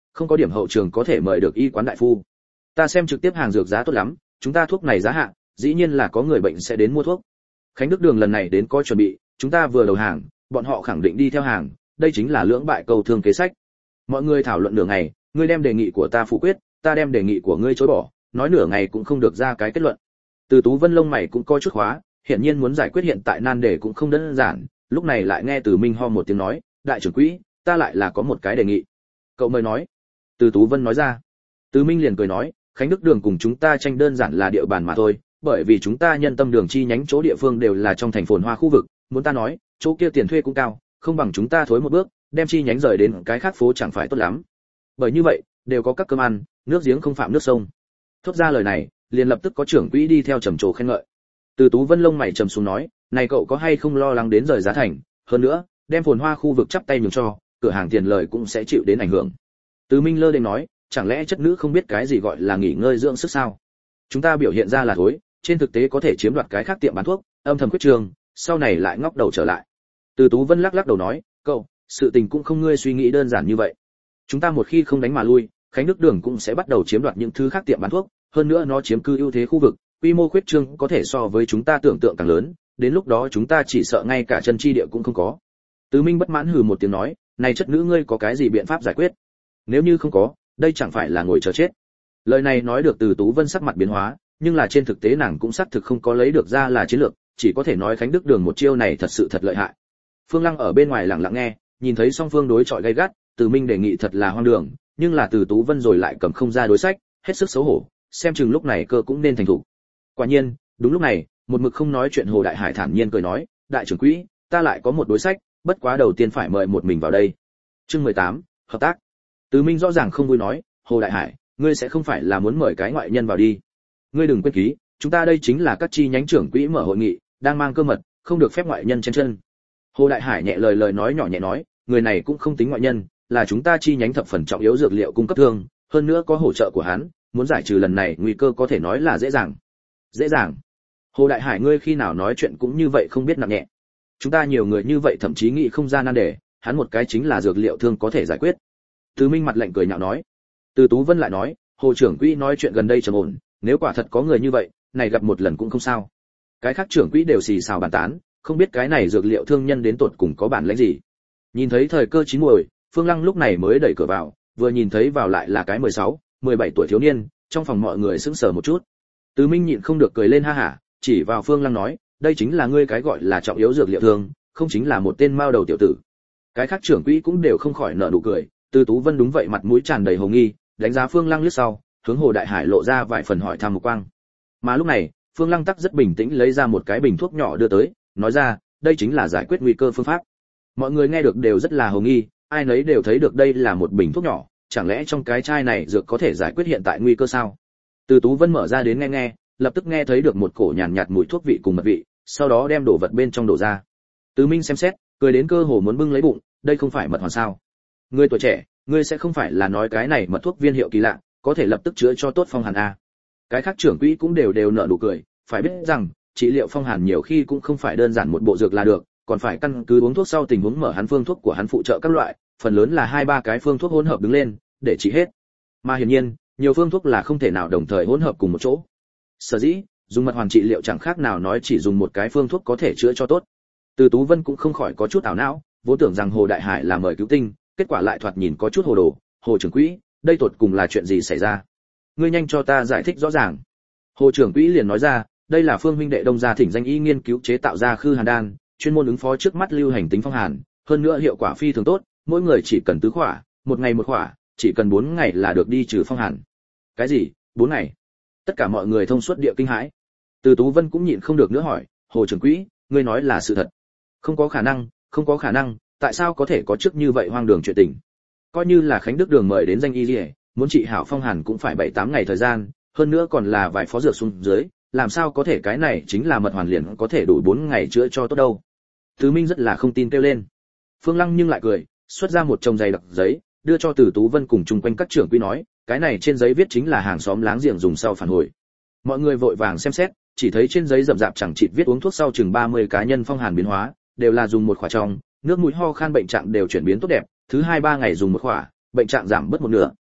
không có điểm hậu trường có thể mời được y quán đại phu. Ta xem trực tiếp hàng dược giá tốt lắm, chúng ta thuốc này giá hạ, dĩ nhiên là có người bệnh sẽ đến mua thuốc. Khánh Đức Đường lần này đến có chuẩn bị, chúng ta vừa đầu hàng, bọn họ khẳng định đi theo hàng, đây chính là lưỡng bại cầu thương kế sách. Mọi người thảo luận nửa ngày, ngươi đem đề nghị của ta phủ quyết, ta đem đề nghị của ngươi chối bỏ, nói nửa ngày cũng không được ra cái kết luận. Từ Tú Vân lông mày cũng coi chút khóa, hiển nhiên muốn giải quyết hiện tại nan đề cũng không đơn giản, lúc này lại nghe Từ Minh ho một tiếng nói, đại trưởng quỹ, ta lại là có một cái đề nghị. Cậu mời nói. Từ Tú Vân nói ra. Từ Minh liền cười nói, Khánh Đức Đường cùng chúng ta tranh đơn giản là địa bàn mà thôi, bởi vì chúng ta nhân tâm đường chi nhánh chỗ địa phương đều là trong thành phồn hoa khu vực, muốn ta nói, chỗ kia tiền thuê cũng cao, không bằng chúng ta thối một bước, đem chi nhánh rời đến cái khác phố chẳng phải tốt lắm. Bởi như vậy, đều có các cơm ăn, nước giếng không phạm nước sông. Thốt ra lời này, liền lập tức có trưởng quỹ đi theo trầm trồ khen ngợi. Từ Tú Vân lông mày trầm xuống nói, này cậu có hay không lo lắng đến rời giá thành, hơn nữa, đem phồn hoa khu vực chắp tay nhường cho, cửa hàng tiền lời cũng sẽ chịu đến ảnh hưởng. Từ Minh lơ đến nói, chẳng lẽ chất nữ không biết cái gì gọi là nghỉ ngơi dưỡng sức sao? Chúng ta biểu hiện ra là thối, trên thực tế có thể chiếm đoạt cái khác tiệm bán thuốc, âm thầm quyết trường, sau này lại ngóc đầu trở lại. Từ Tú Vân lắc lắc đầu nói, cậu, sự tình cũng không ngươi suy nghĩ đơn giản như vậy. Chúng ta một khi không đánh mà lui, Khánh Đức Đường cũng sẽ bắt đầu chiếm đoạt những thứ khác tiệm bán thuốc, hơn nữa nó chiếm cư ưu thế khu vực, quy mô khuyết trương có thể so với chúng ta tưởng tượng càng lớn, đến lúc đó chúng ta chỉ sợ ngay cả chân chi địa cũng không có. Từ Minh bất mãn hừ một tiếng nói, này chất nữ ngươi có cái gì biện pháp giải quyết? Nếu như không có, đây chẳng phải là ngồi chờ chết. Lời này nói được Từ Tú Vân sắc mặt biến hóa, nhưng là trên thực tế nàng cũng xác thực không có lấy được ra là chiến lược, chỉ có thể nói Khánh Đức Đường một chiêu này thật sự thật lợi hại. Phương Lăng ở bên ngoài lặng lặng nghe, nhìn thấy song phương đối chọi gay gắt, Từ Minh đề nghị thật là hoang đường, nhưng là Từ Tú Vân rồi lại cầm không ra đối sách, hết sức xấu hổ, xem chừng lúc này cơ cũng nên thành thủ. Quả nhiên, đúng lúc này, một mực không nói chuyện Hồ Đại Hải thản nhiên cười nói, đại trưởng quỹ, ta lại có một đối sách, bất quá đầu tiên phải mời một mình vào đây. Chương mười tám, hợp tác. Từ Minh rõ ràng không vui nói, Hồ Đại Hải, ngươi sẽ không phải là muốn mời cái ngoại nhân vào đi? Ngươi đừng quên ký, chúng ta đây chính là các chi nhánh trưởng quỹ mở hội nghị, đang mang cơ mật, không được phép ngoại nhân chen chân. Hồ Đại Hải nhẹ lời lời nói nhỏ nhẹ nói, người này cũng không tính ngoại nhân, là chúng ta chi nhánh thập phần trọng yếu dược liệu cung cấp thương, hơn nữa có hỗ trợ của hắn, muốn giải trừ lần này nguy cơ có thể nói là dễ dàng. Dễ dàng? Hồ Đại Hải ngươi khi nào nói chuyện cũng như vậy không biết nặng nhẹ. Chúng ta nhiều người như vậy thậm chí nghĩ không ra nan đề, hắn một cái chính là dược liệu thương có thể giải quyết. Từ Minh mặt lạnh cười nhạo nói. Từ Tú Vân lại nói, Hồ trưởng quỹ nói chuyện gần đây trầm ổn, nếu quả thật có người như vậy, này gặp một lần cũng không sao. Cái khác trưởng quỹ đều xì xào bàn tán, không biết cái này dược liệu thương nhân đến tột cùng có bản lĩnh gì. Nhìn thấy thời cơ chín muồi, Phương Lăng lúc này mới đẩy cửa vào, vừa nhìn thấy vào lại là cái mười sáu, mười bảy tuổi thiếu niên, trong phòng mọi người sững sờ một chút. Từ Minh nhịn không được cười lên ha hả, chỉ vào Phương Lăng nói, đây chính là ngươi cái gọi là trọng yếu dược liệu thương, không chính là một tên mao đầu tiểu tử. Cái khác trưởng quỹ cũng đều không khỏi nở nụ cười, Từ Tú Vân đúng vậy mặt mũi tràn đầy hồ nghi, đánh giá Phương Lăng liếc sau, hướng Hồ Đại Hải lộ ra vài phần hỏi thăm một quang. Mà lúc này, Phương Lăng tắc rất bình tĩnh lấy ra một cái bình thuốc nhỏ đưa tới, nói ra, đây chính là giải quyết nguy cơ phương pháp. Mọi người nghe được đều rất là hồ nghi, ai nấy đều thấy được đây là một bình thuốc nhỏ, chẳng lẽ trong cái chai này dược có thể giải quyết hiện tại nguy cơ sao? Từ Tú Vân mở ra đến nghe nghe, lập tức nghe thấy được một cổ nhàn nhạt mùi thuốc vị cùng mật vị, sau đó đem đồ vật bên trong đổ ra. Từ Minh xem xét, cười đến cơ hồ muốn bưng lấy bụng, đây không phải mật hoàn sao? Ngươi tuổi trẻ, ngươi sẽ không phải là nói cái này mật thuốc viên hiệu kỳ lạ, có thể lập tức chữa cho tốt phong hàn a? Cái khác trưởng quỹ cũng đều đều nở nụ cười, phải biết rằng, trị liệu phong hàn nhiều khi cũng không phải đơn giản một bộ dược là được, còn phải căn cứ uống thuốc sau tình huống mở hắn phương thuốc của hắn phụ trợ các loại, phần lớn là hai ba cái phương thuốc hỗn hợp đứng lên, để trị hết. Mà hiển nhiên, nhiều phương thuốc là không thể nào đồng thời hỗn hợp cùng một chỗ. Sở dĩ, dùng mật hoàn trị liệu chẳng khác nào nói chỉ dùng một cái phương thuốc có thể chữa cho tốt. Từ Tú Vân cũng không khỏi có chút ảo não, vốn tưởng rằng Hồ Đại Hải là mời cứu tinh, kết quả lại thoạt nhìn có chút hồ đồ. Hồ trưởng quỹ, đây tột cùng là chuyện gì xảy ra? Ngươi nhanh cho ta giải thích rõ ràng. Hồ trưởng quỹ liền nói ra, đây là Phương huynh đệ Đông gia thỉnh danh y nghiên cứu chế tạo ra khư hàn đan, chuyên môn ứng phó trước mắt lưu hành tính phong hàn, hơn nữa hiệu quả phi thường tốt, mỗi người chỉ cần tứ khỏa, một ngày một khỏa, chỉ cần bốn ngày là được đi trừ phong hàn. Cái gì? bốn ngày? Tất cả mọi người thông suốt địa kinh hãi. Từ Tú Vân cũng nhịn không được nữa hỏi, Hồ trưởng quỹ, ngươi nói là sự thật? Không có khả năng, không có khả năng, tại sao có thể có trước như vậy hoang đường chuyện tình? Coi như là Khánh Đức Đường mời đến danh y liễu, muốn trị hảo phong hàn cũng phải bảy tám ngày thời gian, hơn nữa còn là vài phó dược xuống dưới, làm sao có thể cái này chính là mật hoàn liền có thể đủ bốn ngày chữa cho tốt đâu. Từ Minh rất là không tin kêu lên. Phương Lăng nhưng lại cười, xuất ra một chồng dày đặc giấy, đưa cho Từ Tú Vân cùng chung quanh các trưởng quỹ nói, cái này trên giấy viết chính là hàng xóm láng giềng dùng sau phản hồi. Mọi người vội vàng xem xét, chỉ thấy trên giấy rậm rạp chẳng chịt viết uống thuốc sau chừng ba mươi cá nhân phong hàn biến hóa, đều là dùng một khỏa trong, nước mũi ho khan bệnh trạng đều chuyển biến tốt đẹp, thứ hai ba ngày dùng một khỏa, bệnh trạng giảm bớt một nửa,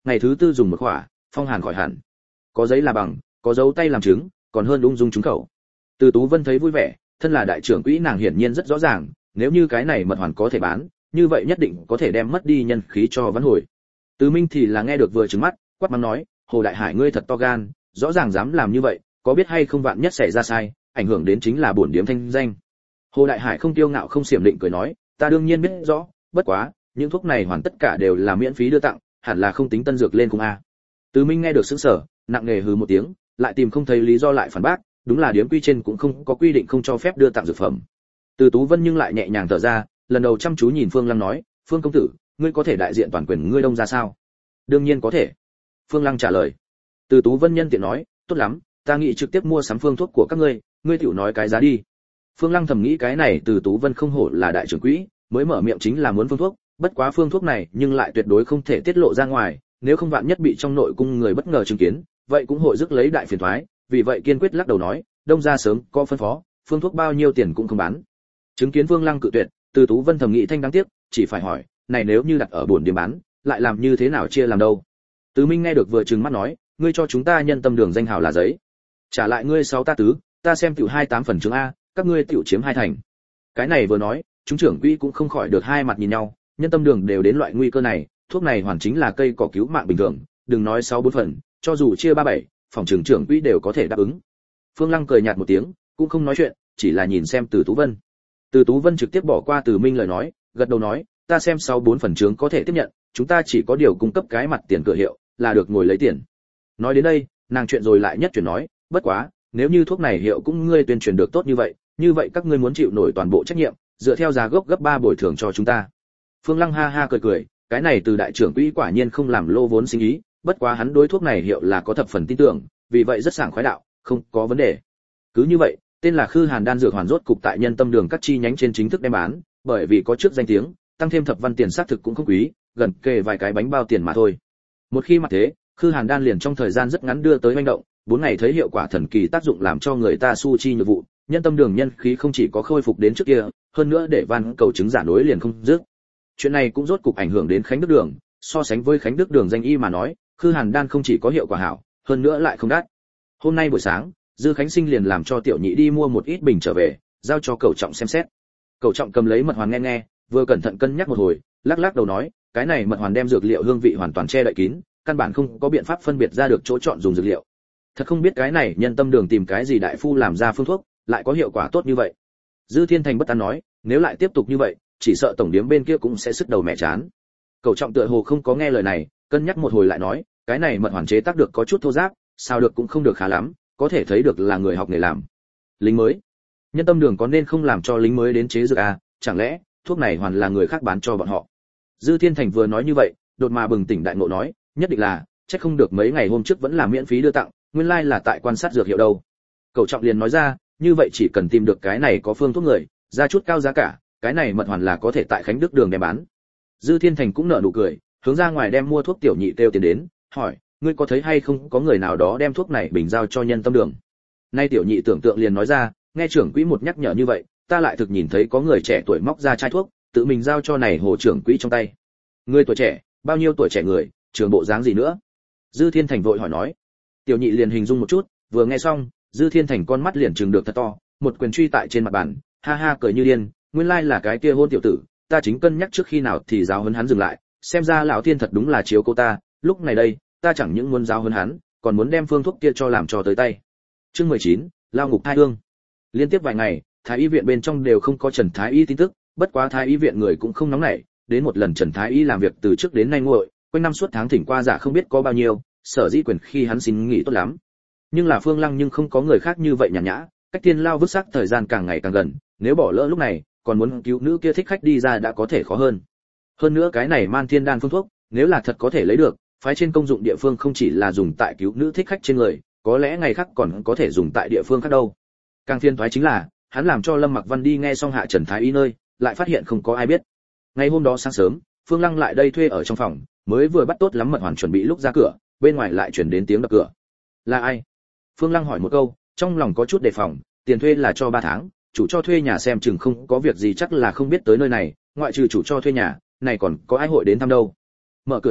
ngày thứ tư dùng một khỏa, phong hàn khỏi hẳn. Có giấy là bằng, có dấu tay làm chứng, còn hơn ung dung trúng khẩu. Từ Tú Vân thấy vui vẻ, thân là đại trưởng quỹ nàng hiển nhiên rất rõ ràng, nếu như cái này mật hoàn có thể bán, như vậy nhất định có thể đem mất đi nhân khí cho vãn hồi. Từ Minh thì là nghe được vừa trừng mắt, quát mắng nói, Hồ Đại Hải ngươi thật to gan, rõ ràng dám làm như vậy, có biết hay không vạn nhất xảy ra sai, ảnh hưởng đến chính là bổn điếm thanh danh. Hồ Đại Hải không tiêu ngạo không xiểm định cười nói, ta đương nhiên biết rõ, bất quá, những thuốc này hoàn tất cả đều là miễn phí đưa tặng, hẳn là không tính tân dược lên cùng a. Từ Minh nghe được sững sờ, nặng nề hừ một tiếng, lại tìm không thấy lý do lại phản bác, đúng là điếm quy trên cũng không có quy định không cho phép đưa tặng dược phẩm. Từ Tú Vân nhưng lại nhẹ nhàng thở ra, lần đầu chăm chú nhìn Phương Lăng nói, Phương công tử, ngươi có thể đại diện toàn quyền ngươi Đông ra sao? Đương nhiên có thể. Phương Lăng trả lời. Từ Tú Vân nhân tiện nói, tốt lắm, ta nghĩ trực tiếp mua sắm phương thuốc của các ngươi, ngươi tiểu nói cái giá đi. Phương Lăng thầm nghĩ cái này Từ Tú Vân không hổ là đại trưởng quỹ, mới mở miệng chính là muốn phương thuốc, bất quá phương thuốc này nhưng lại tuyệt đối không thể tiết lộ ra ngoài, nếu không vạn nhất bị trong nội cung người bất ngờ chứng kiến, vậy cũng hội rước lấy đại phiền toái, vì vậy kiên quyết lắc đầu nói, Đông ra sớm có phân phó, phương thuốc bao nhiêu tiền cũng không bán. Chứng kiến Phương Lăng cự tuyệt, Từ Tú Vân thầm nghĩ thanh đáng tiếc, chỉ phải hỏi, này nếu như đặt ở buồn điểm bán, lại làm như thế nào chia làm đâu? Từ Minh nghe được vừa trừng mắt nói, ngươi cho chúng ta nhân tâm đường danh hào là giấy, trả lại ngươi sáu ta tứ, ta xem tiểu hai tám phần chứng a, các ngươi tiểu chiếm hai thành. Cái này vừa nói, chúng trưởng quỹ cũng không khỏi được hai mặt nhìn nhau, nhân tâm đường đều đến loại nguy cơ này, thuốc này hoàn chính là cây cỏ cứu mạng bình thường, đừng nói sáu bốn phần, cho dù chia ba bảy, phòng trưởng trưởng quỹ đều có thể đáp ứng. Phương Lăng cười nhạt một tiếng, cũng không nói chuyện, chỉ là nhìn xem Từ Tú Vân. Từ Tú Vân trực tiếp bỏ qua Từ Minh lời nói, gật đầu nói, ta xem sáu bốn phần chứng có thể tiếp nhận, chúng ta chỉ có điều cung cấp cái mặt tiền cửa hiệu, là được ngồi lấy tiền. Nói đến đây, nàng chuyện rồi lại nhất chuyển nói, bất quá, nếu như thuốc này hiệu cũng ngươi tuyên truyền được tốt như vậy, như vậy các ngươi muốn chịu nổi toàn bộ trách nhiệm, dựa theo giá gốc gấp ba bồi thường cho chúng ta. Phương Lăng ha ha cười cười, cái này Từ đại trưởng quỹ quả nhiên không làm lô vốn sinh ý, bất quá hắn đối thuốc này hiệu là có thập phần tin tưởng, vì vậy rất sảng khoái đạo, không có vấn đề. Cứ như vậy, tên là Khư Hàn đan dược hoàn rốt cục tại nhân tâm đường các chi nhánh trên chính thức đem bán, bởi vì có trước danh tiếng, tăng thêm thập văn tiền xác thực cũng không quý, gần kề vài cái bánh bao tiền mà thôi. Một khi mà thế, Khư Hàn đan liền trong thời gian rất ngắn đưa tới manh động, bốn ngày thấy hiệu quả thần kỳ tác dụng làm cho người ta su chi nhược vụ, nhân tâm đường nhân khí không chỉ có khôi phục đến trước kia, hơn nữa để van cầu chứng giả nối liền không dứt. Chuyện này cũng rốt cục ảnh hưởng đến Khánh Đức đường, so sánh với Khánh Đức đường danh y mà nói, Khư Hàn đan không chỉ có hiệu quả hảo, hơn nữa lại không đắt. Hôm nay buổi sáng, Dư Khánh Sinh liền làm cho tiểu nhị đi mua một ít bình trở về, giao cho Cẩu Trọng xem xét. Cẩu Trọng cầm lấy mật hoàn nghe nghe, vừa cẩn thận cân nhắc một hồi, lắc lắc đầu nói, cái này mật hoàn đem dược liệu hương vị hoàn toàn che đậy kín, căn bản không có biện pháp phân biệt ra được chỗ chọn dùng dược liệu. Thật không biết cái này nhân tâm đường tìm cái gì đại phu làm ra phương thuốc, lại có hiệu quả tốt như vậy. Dư Thiên Thành bất an nói, nếu lại tiếp tục như vậy, chỉ sợ tổng điếm bên kia cũng sẽ sức đầu mẹ chán. Cẩu Trọng tựa hồ không có nghe lời này, cân nhắc một hồi lại nói, cái này mật hoàn chế tác được có chút thô ráp, sao được cũng không được khá lắm, có thể thấy được là người học nghề làm. Lính mới, nhân tâm đường có nên không làm cho lính mới đến chế dược à, chẳng lẽ thuốc này hoàn là người khác bán cho bọn họ? Dư Thiên Thành vừa nói như vậy, đột mà bừng tỉnh đại ngộ nói, nhất định là, chắc không được mấy ngày hôm trước vẫn là miễn phí đưa tặng, nguyên lai là tại quan sát dược hiệu đâu. Cẩu Trọng liền nói ra, như vậy chỉ cần tìm được cái này có phương thuốc người, ra chút cao giá cả, cái này mật hoàn là có thể tại Khánh Đức đường đem bán. Dư Thiên Thành cũng nở nụ cười, hướng ra ngoài đem mua thuốc tiểu nhị kêu tiền đến, hỏi, ngươi có thấy hay không có người nào đó đem thuốc này bình giao cho nhân tâm đường? Nay tiểu nhị tưởng tượng liền nói ra, nghe trưởng quỹ một nhắc nhở như vậy, ta lại thực nhìn thấy có người trẻ tuổi móc ra chai thuốc, tự mình giao cho này hồ trưởng quỹ trong tay. Người tuổi trẻ, bao nhiêu tuổi trẻ người, trường bộ dáng gì nữa? Dư Thiên Thành vội hỏi nói. Tiểu nhị liền hình dung một chút, vừa nghe xong, Dư Thiên Thành con mắt liền trừng được thật to, một quyền truy tại trên mặt bàn, ha ha cười như điên, nguyên lai là cái kia hôn tiểu tử, ta chính cân nhắc trước khi nào thì giáo huấn hắn dừng lại, xem ra lão thiên thật đúng là chiếu cô ta, lúc này đây, ta chẳng những muốn giáo huấn hắn, còn muốn đem phương thuốc kia cho làm cho tới tay. Chương mười chín, lao ngục thai hương. Liên tiếp vài ngày, Thái y viện bên trong đều không có Trần Thái y tin tức, bất quá Thái y viện người cũng không nóng nảy, đến một lần Trần Thái y làm việc từ trước đến nay nguội, quanh năm suốt tháng thỉnh qua giả không biết có bao nhiêu, sở dĩ quyền khi hắn xin nghỉ tốt lắm. Nhưng là Phương Lăng nhưng không có người khác như vậy nhàn nhã, cách tiên lao vứt xác thời gian càng ngày càng gần, nếu bỏ lỡ lúc này, còn muốn cứu nữ kia thích khách đi ra đã có thể khó hơn. Hơn nữa cái này Man Thiên đan phương thuốc, nếu là thật có thể lấy được, phái trên công dụng địa phương không chỉ là dùng tại cứu nữ thích khách trên người, có lẽ ngày khác còn có thể dùng tại địa phương khác đâu. Càng phiền toái chính là, hắn làm cho Lâm Mặc Văn đi nghe xong hạ Trần Thái y nơi, lại phát hiện không có ai biết. Ngày hôm đó sáng sớm, Phương Lăng lại đây thuê ở trong phòng, mới vừa bắt tốt lắm mật hoàn chuẩn bị lúc ra cửa, bên ngoài lại truyền đến tiếng đập cửa. Là ai? Phương Lăng hỏi một câu, trong lòng có chút đề phòng, tiền thuê là cho ba tháng, chủ cho thuê nhà xem chừng không có việc gì chắc là không biết tới nơi này, ngoại trừ chủ cho thuê nhà, này còn có ai hội đến thăm đâu. Mở cửa nhanh,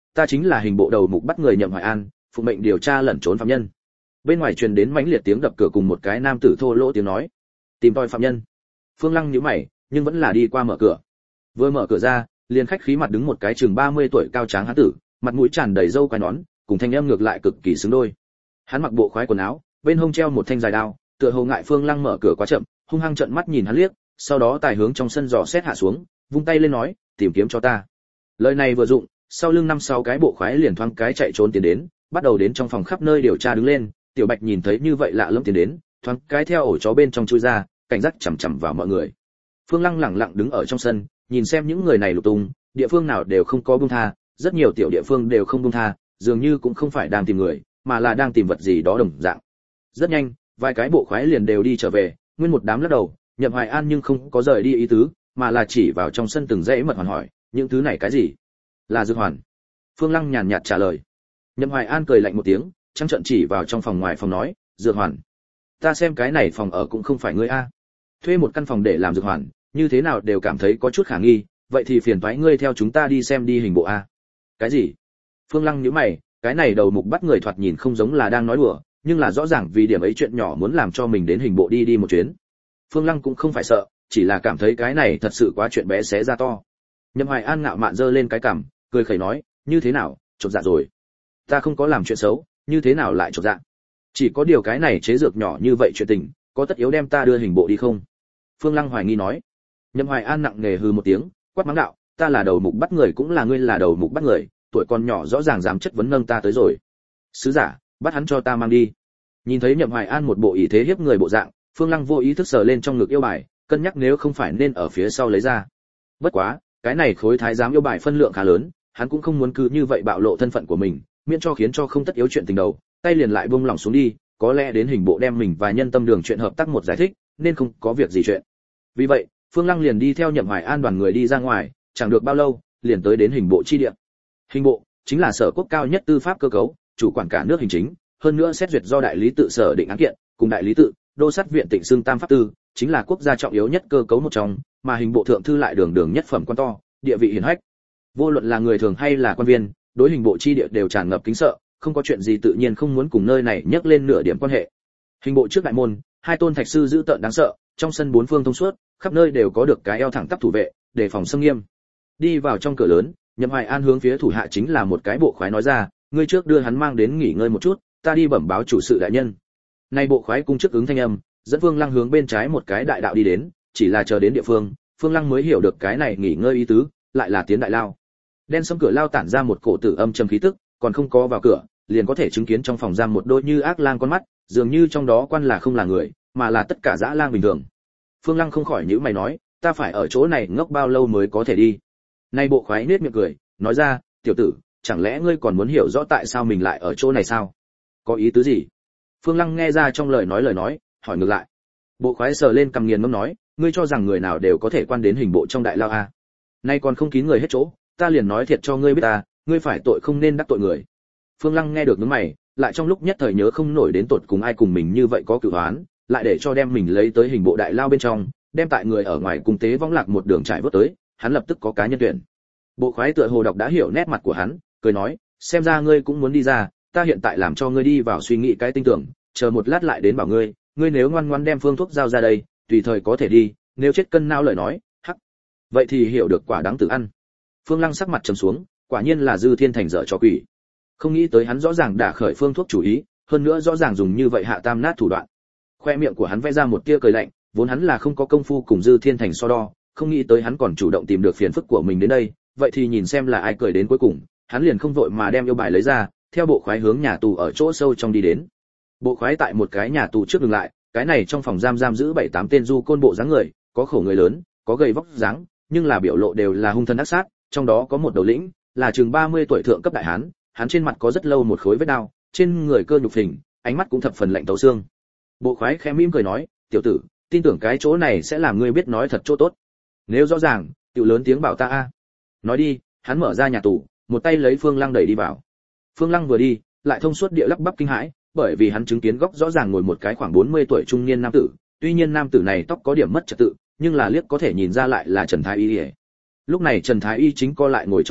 ta chính là hình bộ đầu mục bắt người Nhậm Hoài An, phụ mệnh điều tra lẩn trốn phạm nhân. Bên ngoài truyền đến mãnh liệt tiếng đập cửa cùng một cái nam tử thô lỗ tiếng nói, tìm tôi phạm nhân. Phương Lăng nhíu mày, nhưng vẫn là đi qua mở cửa. Vừa mở cửa ra, liền khách khí mặt đứng một cái chừng ba mươi tuổi cao tráng hán tử, mặt mũi tràn đầy râu quai nón, cùng thanh âm ngược lại cực kỳ xứng đôi. Hắn mặc bộ khoái quần áo, bên hông treo một thanh dài đao, tựa hồ ngại Phương Lăng mở cửa quá chậm, hung hăng trợn mắt nhìn hắn liếc, sau đó tài hướng trong sân dò xét hạ xuống, vung tay lên nói, tìm kiếm cho ta. Lời này vừa dụng, sau lưng năm sáu cái bộ khoái liền thoáng cái chạy trốn tiến đến, bắt đầu đến trong phòng khắp nơi điều tra đứng lên. Tiểu Bạch nhìn thấy như vậy lạ lẫm tiến đến, thoáng cái theo ổ chó bên trong chui ra, cảnh giác chằm chằm vào mọi người. Phương Lăng lẳng lặng đứng ở trong sân, nhìn xem những người này lục tung, địa phương nào đều không có buông tha, rất nhiều tiểu địa phương đều không buông tha, dường như cũng không phải đang tìm người, mà là đang tìm vật gì đó đồng dạng. Rất nhanh, vài cái bộ khoái liền đều đi trở về, nguyên một đám lắc đầu, Nhậm Hoài An nhưng không có rời đi ý tứ, mà là chỉ vào trong sân từng dãy mật hoàn hỏi, những thứ này cái gì? Là dược hoàn. Phương Lăng nhàn nhạt trả lời. Nhậm Hoài An cười lạnh một tiếng, trắng trợn chỉ vào trong phòng ngoài phòng nói, dược hoàn. Ta xem cái này phòng ở cũng không phải ngươi a. Thuê một căn phòng để làm dược hoàn, như thế nào đều cảm thấy có chút khả nghi, vậy thì phiền toái ngươi theo chúng ta đi xem đi hình bộ a. Cái gì? Phương Lăng nhíu mày, cái này đầu mục bắt người thoạt nhìn không giống là đang nói đùa, nhưng là rõ ràng vì điểm ấy chuyện nhỏ muốn làm cho mình đến hình bộ đi đi một chuyến. Phương Lăng cũng không phải sợ, chỉ là cảm thấy cái này thật sự quá chuyện bé xé ra to. Nhậm Hoài An ngạo mạn giơ lên cái cằm, cười khẩy nói, như thế nào, chột dạ rồi? Ta không có làm chuyện xấu, như thế nào lại chột dạ? Chỉ có điều cái này chế dược nhỏ như vậy chuyện tình, có tất yếu đem ta đưa hình bộ đi không? Phương Lăng hoài nghi nói. Nhậm Hoài An nặng nề hừ một tiếng, quát mắng đạo, ta là đầu mục bắt người cũng là ngươi là đầu mục bắt người, tuổi còn nhỏ rõ ràng dám chất vấn nâng ta tới rồi. Sứ giả, bắt hắn cho ta mang đi. Nhìn thấy Nhậm Hoài An một bộ ý thế hiếp người bộ dạng, Phương Lăng vô ý thức sờ lên trong ngực yêu bài, cân nhắc nếu không phải nên ở phía sau lấy ra. Bất quá, cái này khối thái giám yêu bài phân lượng khá lớn, hắn cũng không muốn cứ như vậy bạo lộ thân phận của mình, miễn cho khiến cho không tất yếu chuyện tình đầu, tay liền lại buông lỏng xuống đi, có lẽ đến hình bộ đem mình và nhân tâm đường chuyện hợp tác một giải thích, nên không có việc gì chuyện. Vì vậy, Phương Lăng liền đi theo Nhậm Hoài An đoàn người đi ra ngoài, chẳng được bao lâu, liền tới đến hình bộ chi địa. Hình bộ chính là sở quốc cao nhất tư pháp cơ cấu, chủ quản cả nước hành chính, hơn nữa xét duyệt do đại lý tự sở định án kiện, cùng đại lý tự, đô sát viện Tịnh xưng tam pháp tư, chính là quốc gia trọng yếu nhất cơ cấu một trong, mà hình bộ thượng thư lại đường đường nhất phẩm quan to, địa vị hiển hách. Vô luận là người thường hay là quan viên, đối hình bộ chi địa đều tràn ngập kính sợ, không có chuyện gì tự nhiên không muốn cùng nơi này nhắc lên nửa điểm quan hệ. Hình bộ trước đại môn, hai tôn thạch sư giữ tợn đáng sợ, trong sân bốn phương thông suốt, khắp nơi đều có được cái eo thẳng tắp thủ vệ, đề phòng xâm nghiêm. Đi vào trong cửa lớn, Nhậm Hoài An hướng phía thủ hạ chính là một cái bộ khoái nói ra, ngươi trước đưa hắn mang đến nghỉ ngơi một chút, ta đi bẩm báo chủ sự đại nhân. Nay bộ khoái cung trước ứng thanh âm, dẫn Phương Lăng hướng bên trái một cái đại đạo đi đến, chỉ là chờ đến địa phương, Phương Lăng mới hiểu được cái này nghỉ ngơi ý tứ, lại là tiến đại lao. Đen sẫm cửa lao tản ra một cổ tử âm trầm khí tức, còn không có vào cửa, liền có thể chứng kiến trong phòng giam một đôi như ác lang con mắt, dường như trong đó quan là không là người, mà là tất cả dã lang bình thường. Phương Lăng không khỏi nhíu mày nói, ta phải ở chỗ này ngốc bao lâu mới có thể đi? Nay bộ khoái nết miệng cười, nói ra, tiểu tử, chẳng lẽ ngươi còn muốn hiểu rõ tại sao mình lại ở chỗ này sao? Có ý tứ gì? Phương Lăng nghe ra trong lời nói lời nói, hỏi ngược lại. Bộ khoái sờ lên cằm nghiền ngẫm nói, ngươi cho rằng người nào đều có thể quan đến hình bộ trong đại lao à? Nay còn không kín người hết chỗ, ta liền nói thiệt cho ngươi biết ta, ngươi phải tội không nên đắc tội người. Phương Lăng nghe được nhướng mày, lại trong lúc nhất thời nhớ không nổi đến tột cùng ai cùng mình như vậy có cửu oán, lại để cho đem mình lấy tới hình bộ đại lao bên trong, đem tại người ở ngoài cung tế vong lạc một đường trải vớt tới, hắn lập tức có cá nhân tuyển. Bộ khoái tựa hồ đọc đã hiểu nét mặt của hắn, cười nói, xem ra ngươi cũng muốn đi ra, ta hiện tại làm cho ngươi đi vào suy nghĩ cái tinh tưởng, chờ một lát lại đến bảo ngươi, ngươi nếu ngoan ngoãn đem phương thuốc giao ra đây, tùy thời có thể đi, nếu chết cân não lời nói, hắc. Vậy thì hiểu được quả đáng tự ăn. Phương Lăng sắc mặt trầm xuống, quả nhiên là Dư Thiên Thành dở trò quỷ. Không nghĩ tới hắn rõ ràng đã khởi phương thuốc chủ ý, hơn nữa rõ ràng dùng như vậy hạ tam nát thủ đoạn. Khoe miệng của hắn vẽ ra một tia cười lạnh, vốn hắn là không có công phu cùng Dư Thiên Thành so đo, không nghĩ tới hắn còn chủ động tìm được phiền phức của mình đến đây, vậy thì nhìn xem là ai cười đến cuối cùng, hắn liền không vội mà đem yêu bài lấy ra, theo bộ khoái hướng nhà tù ở chỗ sâu trong đi đến. Bộ khoái tại một cái nhà tù trước dừng lại, cái này trong phòng giam giam giữ bảy tám tên du côn bộ dáng người, có khổ người lớn, có gầy vóc dáng, nhưng là biểu lộ đều là hung thân ác sát, trong đó có một đầu lĩnh, là chừng ba mươi tuổi thượng cấp đại hán, hắn trên mặt có rất lâu một khối vết đao, trên người cơ nhục phình, ánh mắt cũng thập phần lạnh tấu xương. Bộ khoái khẽ mỉm cười nói, tiểu tử, tin tưởng cái chỗ này sẽ làm ngươi biết nói thật chỗ tốt. Nếu rõ ràng, tiểu lớn tiếng bảo ta a. Nói đi, hắn mở ra nhà tù, một tay lấy Phương Lăng đẩy đi vào. Phương Lăng vừa đi, lại thông suốt địa lắp bắp kinh hãi, bởi vì hắn chứng kiến góc rõ ràng ngồi một cái khoảng bốn mươi tuổi trung niên nam tử, tuy nhiên nam tử này tóc có điểm mất trật tự, nhưng là liếc có thể nhìn ra lại là Trần Thái Y. Lúc này Trần Thái Y chính co lại ngồi trong góc,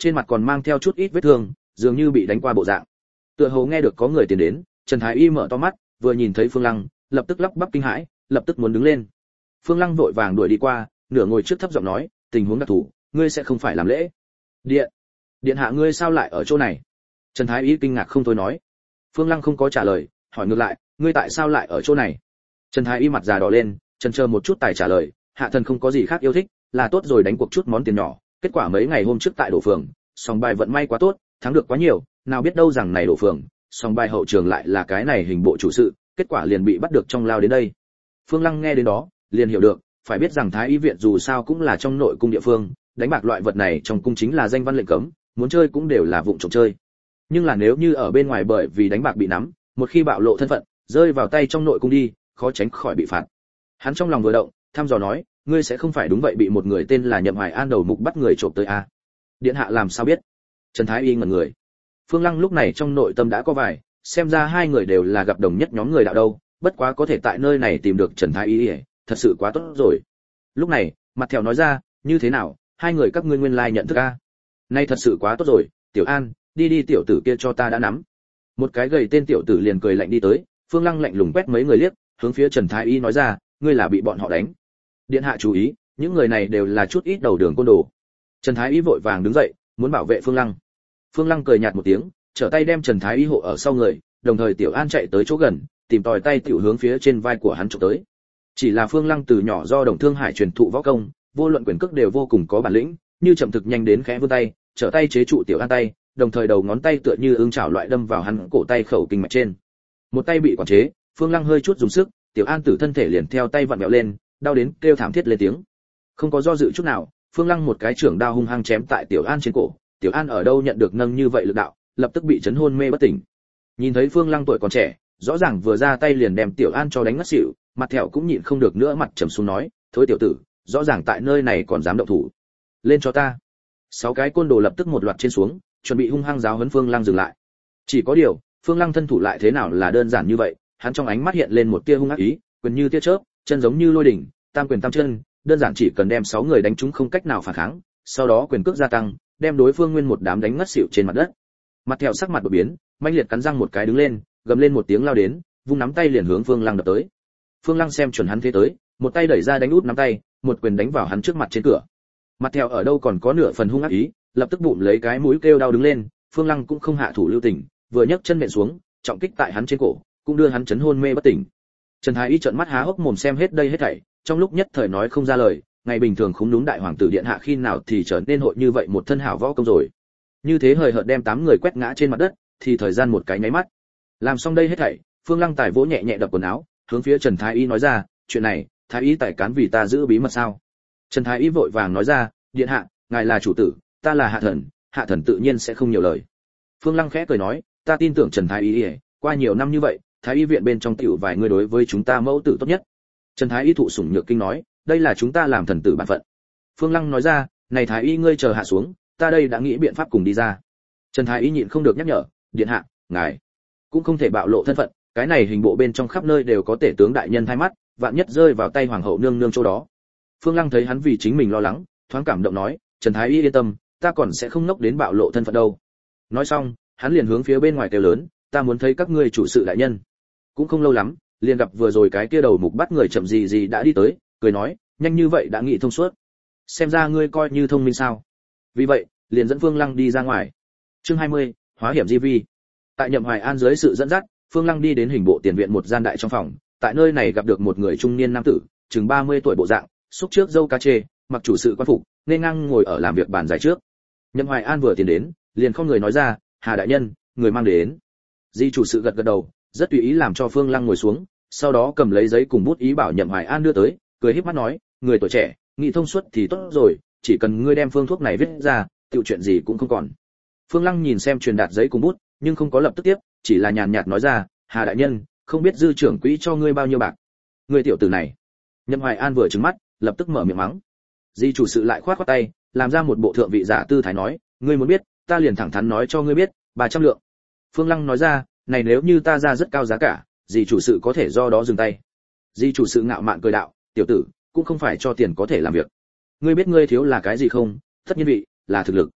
trên mặt còn mang theo chút ít vết thương, dường như bị đánh qua bộ dạng. Tựa hồ nghe được có người tiến đến, Trần Thái Y mở to mắt, vừa nhìn thấy Phương Lăng, lập tức lắp bắp kinh hãi, lập tức muốn đứng lên. Phương Lăng vội vàng đuổi đi qua, nửa ngồi trước thấp giọng nói, tình huống đặc thù, ngươi sẽ không phải làm lễ. Điện, điện hạ ngươi sao lại ở chỗ này? Trần Thái Y kinh ngạc không thôi nói. Phương Lăng không có trả lời, hỏi ngược lại, ngươi tại sao lại ở chỗ này? Trần Thái Y mặt già đỏ lên, chần chờ một chút tài trả lời, hạ thần không có gì khác yêu thích, là tốt rồi đánh cuộc chút món tiền nhỏ, kết quả mấy ngày hôm trước tại đổ phường, sòng bài vận may quá tốt, thắng được quá nhiều, nào biết đâu rằng này đổ phường, sòng bài hậu trường lại là cái này hình bộ chủ sự, kết quả liền bị bắt được trong lao đến đây. Phương Lăng nghe đến đó, liền hiểu được, phải biết rằng Thái Y viện dù sao cũng là trong nội cung địa phương, đánh bạc loại vật này trong cung chính là danh văn lệnh cấm, muốn chơi cũng đều là vụng trộm chơi. Nhưng là nếu như ở bên ngoài bởi vì đánh bạc bị nắm, một khi bạo lộ thân phận, rơi vào tay trong nội cung đi, khó tránh khỏi bị phạt. Hắn trong lòng vừa động, thăm dò nói, ngươi sẽ không phải đúng vậy bị một người tên là Nhậm Hoài An đầu mục bắt người trộm tới à? Điện hạ làm sao biết? Trần Thái Y ngẩn người. Phương Lăng lúc này trong nội tâm đã có vài, xem ra hai người đều là gặp đồng nhất nhóm người đạo đâu, bất quá có thể tại nơi này tìm được Trần Thái Y, thật sự quá tốt rồi. Lúc này, mặt thẹo nói ra, như thế nào, hai người các ngươi nguyên lai nhận thức a? Nay thật sự quá tốt rồi, Tiểu An, đi đi tiểu tử kia cho ta đã nắm. Một cái gầy tên tiểu tử liền cười lạnh đi tới, Phương Lăng lạnh lùng quét mấy người liếc, hướng phía Trần Thái Y nói ra, ngươi là bị bọn họ đánh. Điện hạ chú ý, những người này đều là chút ít đầu đường côn đồ. Trần Thái Y vội vàng đứng dậy, muốn bảo vệ Phương Lăng. Phương Lăng cười nhạt một tiếng, trở tay đem Trần Thái Y hộ ở sau người, đồng thời Tiểu An chạy tới chỗ gần, tìm tòi tay tiểu hướng phía trên vai của hắn chụp tới. Chỉ là Phương Lăng từ nhỏ do Đồng Thương Hải truyền thụ võ công, vô luận quyền cước đều vô cùng có bản lĩnh, như chậm thực nhanh đến khẽ vươn tay, trở tay chế trụ Tiểu An tay, đồng thời đầu ngón tay tựa như ương chảo loại đâm vào hắn cổ tay khẩu kinh mạch trên. Một tay bị quản chế, Phương Lăng hơi chút dùng sức, Tiểu An tử thân thể liền theo tay vặn vẹo lên, đau đến kêu thảm thiết lên tiếng. Không có do dự chút nào, Phương Lăng một cái chưởng đao hung hăng chém tại Tiểu An trên cổ, Tiểu An ở đâu nhận được nâng như vậy lực đạo, lập tức bị chấn hôn mê bất tỉnh. Nhìn thấy Phương Lăng tuổi còn trẻ, rõ ràng vừa ra tay liền đem Tiểu An cho đánh ngất xỉu, mặt thẹo cũng nhịn không được nữa mặt trầm xuống nói, thối tiểu tử, rõ ràng tại nơi này còn dám động thủ, lên cho ta. Sáu cái côn đồ lập tức một loạt trên xuống, chuẩn bị hung hăng giáo huấn Phương Lăng dừng lại. Chỉ có điều, Phương Lăng thân thủ lại thế nào là đơn giản như vậy, hắn trong ánh mắt hiện lên một tia hung ác ý, quyền như tia chớp, chân giống như lôi đỉnh, tam quyền tam chân, đơn giản chỉ cần đem sáu người đánh trúng không cách nào phản kháng, sau đó quyền cước gia tăng, đem đối phương nguyên một đám đánh ngất xỉu trên mặt đất. Mặt thẹo sắc mặt đổi biến, mãnh liệt cắn răng một cái đứng lên, gầm lên một tiếng lao đến, vung nắm tay liền hướng Phương Lăng đập tới. Phương Lăng xem chuẩn hắn thế tới, một tay đẩy ra đánh út nắm tay, một quyền đánh vào hắn trước mặt trên cửa. Mặt thẹo ở đâu còn có nửa phần hung ác ý, lập tức bụng lấy cái mũi kêu đau đứng lên, Phương Lăng cũng không hạ thủ lưu tình, vừa nhấc chân nện xuống, trọng kích tại hắn trên cổ, cũng đưa hắn chấn hôn mê bất tỉnh. Trần Thái Y trợn mắt há hốc mồm xem hết đây hết thảy, trong lúc nhất thời nói không ra lời, ngày bình thường khúng đúng đại hoàng tử điện hạ khi nào thì trở nên hội như vậy một thân hảo võ công rồi. Như thế hời hợt đem tám người quét ngã trên mặt đất, thì thời gian một cái nháy mắt. Làm xong đây hết thảy, Phương Lăng tài vỗ nhẹ nhẹ đập quần áo, hướng phía Trần Thái Y nói ra, chuyện này, Thái Y tài cán vì ta giữ bí mật sao? Trần Thái Y vội vàng nói ra, điện hạ, ngài là chủ tử, ta là hạ thần, hạ thần tự nhiên sẽ không nhiều lời. Phương Lăng khẽ cười nói, ta tin tưởng Trần Thái Y, qua nhiều năm như vậy, Thái Y viện bên trong tiểu vài người đối với chúng ta mẫu tử tốt nhất. Trần Thái Y thụ sủng nhược kinh nói, đây là chúng ta làm thần tử bản phận. Phương Lăng nói ra, này Thái Y ngươi chờ hạ xuống, ta đây đã nghĩ biện pháp cùng đi ra. Trần Thái Y nhịn không được nhắc nhở, điện hạ, ngài cũng không thể bạo lộ thân phận, cái này hình bộ bên trong khắp nơi đều có tể tướng đại nhân thay mắt, vạn nhất rơi vào tay hoàng hậu nương nương chỗ đó. Phương Lăng thấy hắn vì chính mình lo lắng, thoáng cảm động nói, Trần Thái Y yên tâm, ta còn sẽ không nốc đến bạo lộ thân phận đâu. Nói xong, hắn liền hướng phía bên ngoài kêu lớn, ta muốn thấy các ngươi chủ sự đại nhân. Cũng không lâu lắm, liền gặp vừa rồi cái kia đầu mục bắt người chậm gì gì đã đi tới, cười nói, nhanh như vậy đã nghĩ thông suốt. Xem ra ngươi coi như thông minh sao? Vì vậy, liền dẫn Phương Lăng đi ra ngoài. Chương hai mươi, hóa hiểm di vi. Tại Nhậm Hoài An dưới sự dẫn dắt, Phương Lăng đi đến hình bộ tiền viện một gian đại trong phòng, tại nơi này gặp được một người trung niên nam tử, chừng ba mươi tuổi bộ dạng, xúc trước râu cá chê, mặc chủ sự quan phục, nên ngang ngồi ở làm việc bàn dài trước. Nhậm Hoài An vừa tiến đến, liền không người nói ra, Hà đại nhân, người mang đến. Di chủ sự gật gật đầu, rất tùy ý làm cho Phương Lăng ngồi xuống, sau đó cầm lấy giấy cùng bút ý bảo Nhậm Hoài An đưa tới, cười híp mắt nói, người tuổi trẻ, nghĩ thông suốt thì tốt rồi, chỉ cần ngươi đem phương thuốc này viết ra, tiểu chuyện gì cũng không còn. Phương Lăng nhìn xem truyền đạt giấy cùng bút, nhưng không có lập tức tiếp, chỉ là nhàn nhạt nói ra, Hà đại nhân, không biết dư trưởng quỹ cho ngươi bao nhiêu bạc. Ngươi tiểu tử này. Nhậm Hoài An vừa trừng mắt, lập tức mở miệng mắng. Di chủ sự lại khoát khoát tay, làm ra một bộ thượng vị giả tư thái nói, ngươi muốn biết, ta liền thẳng thắn nói cho ngươi biết, ba trăm lượng. Phương Lăng nói ra, này nếu như ta ra rất cao giá cả, Di chủ sự có thể do đó dừng tay. Di chủ sự ngạo mạn cười đạo, tiểu tử, cũng không phải cho tiền có thể làm việc. Ngươi biết ngươi thiếu là cái gì không? Tất nhiên vị, là thực lực.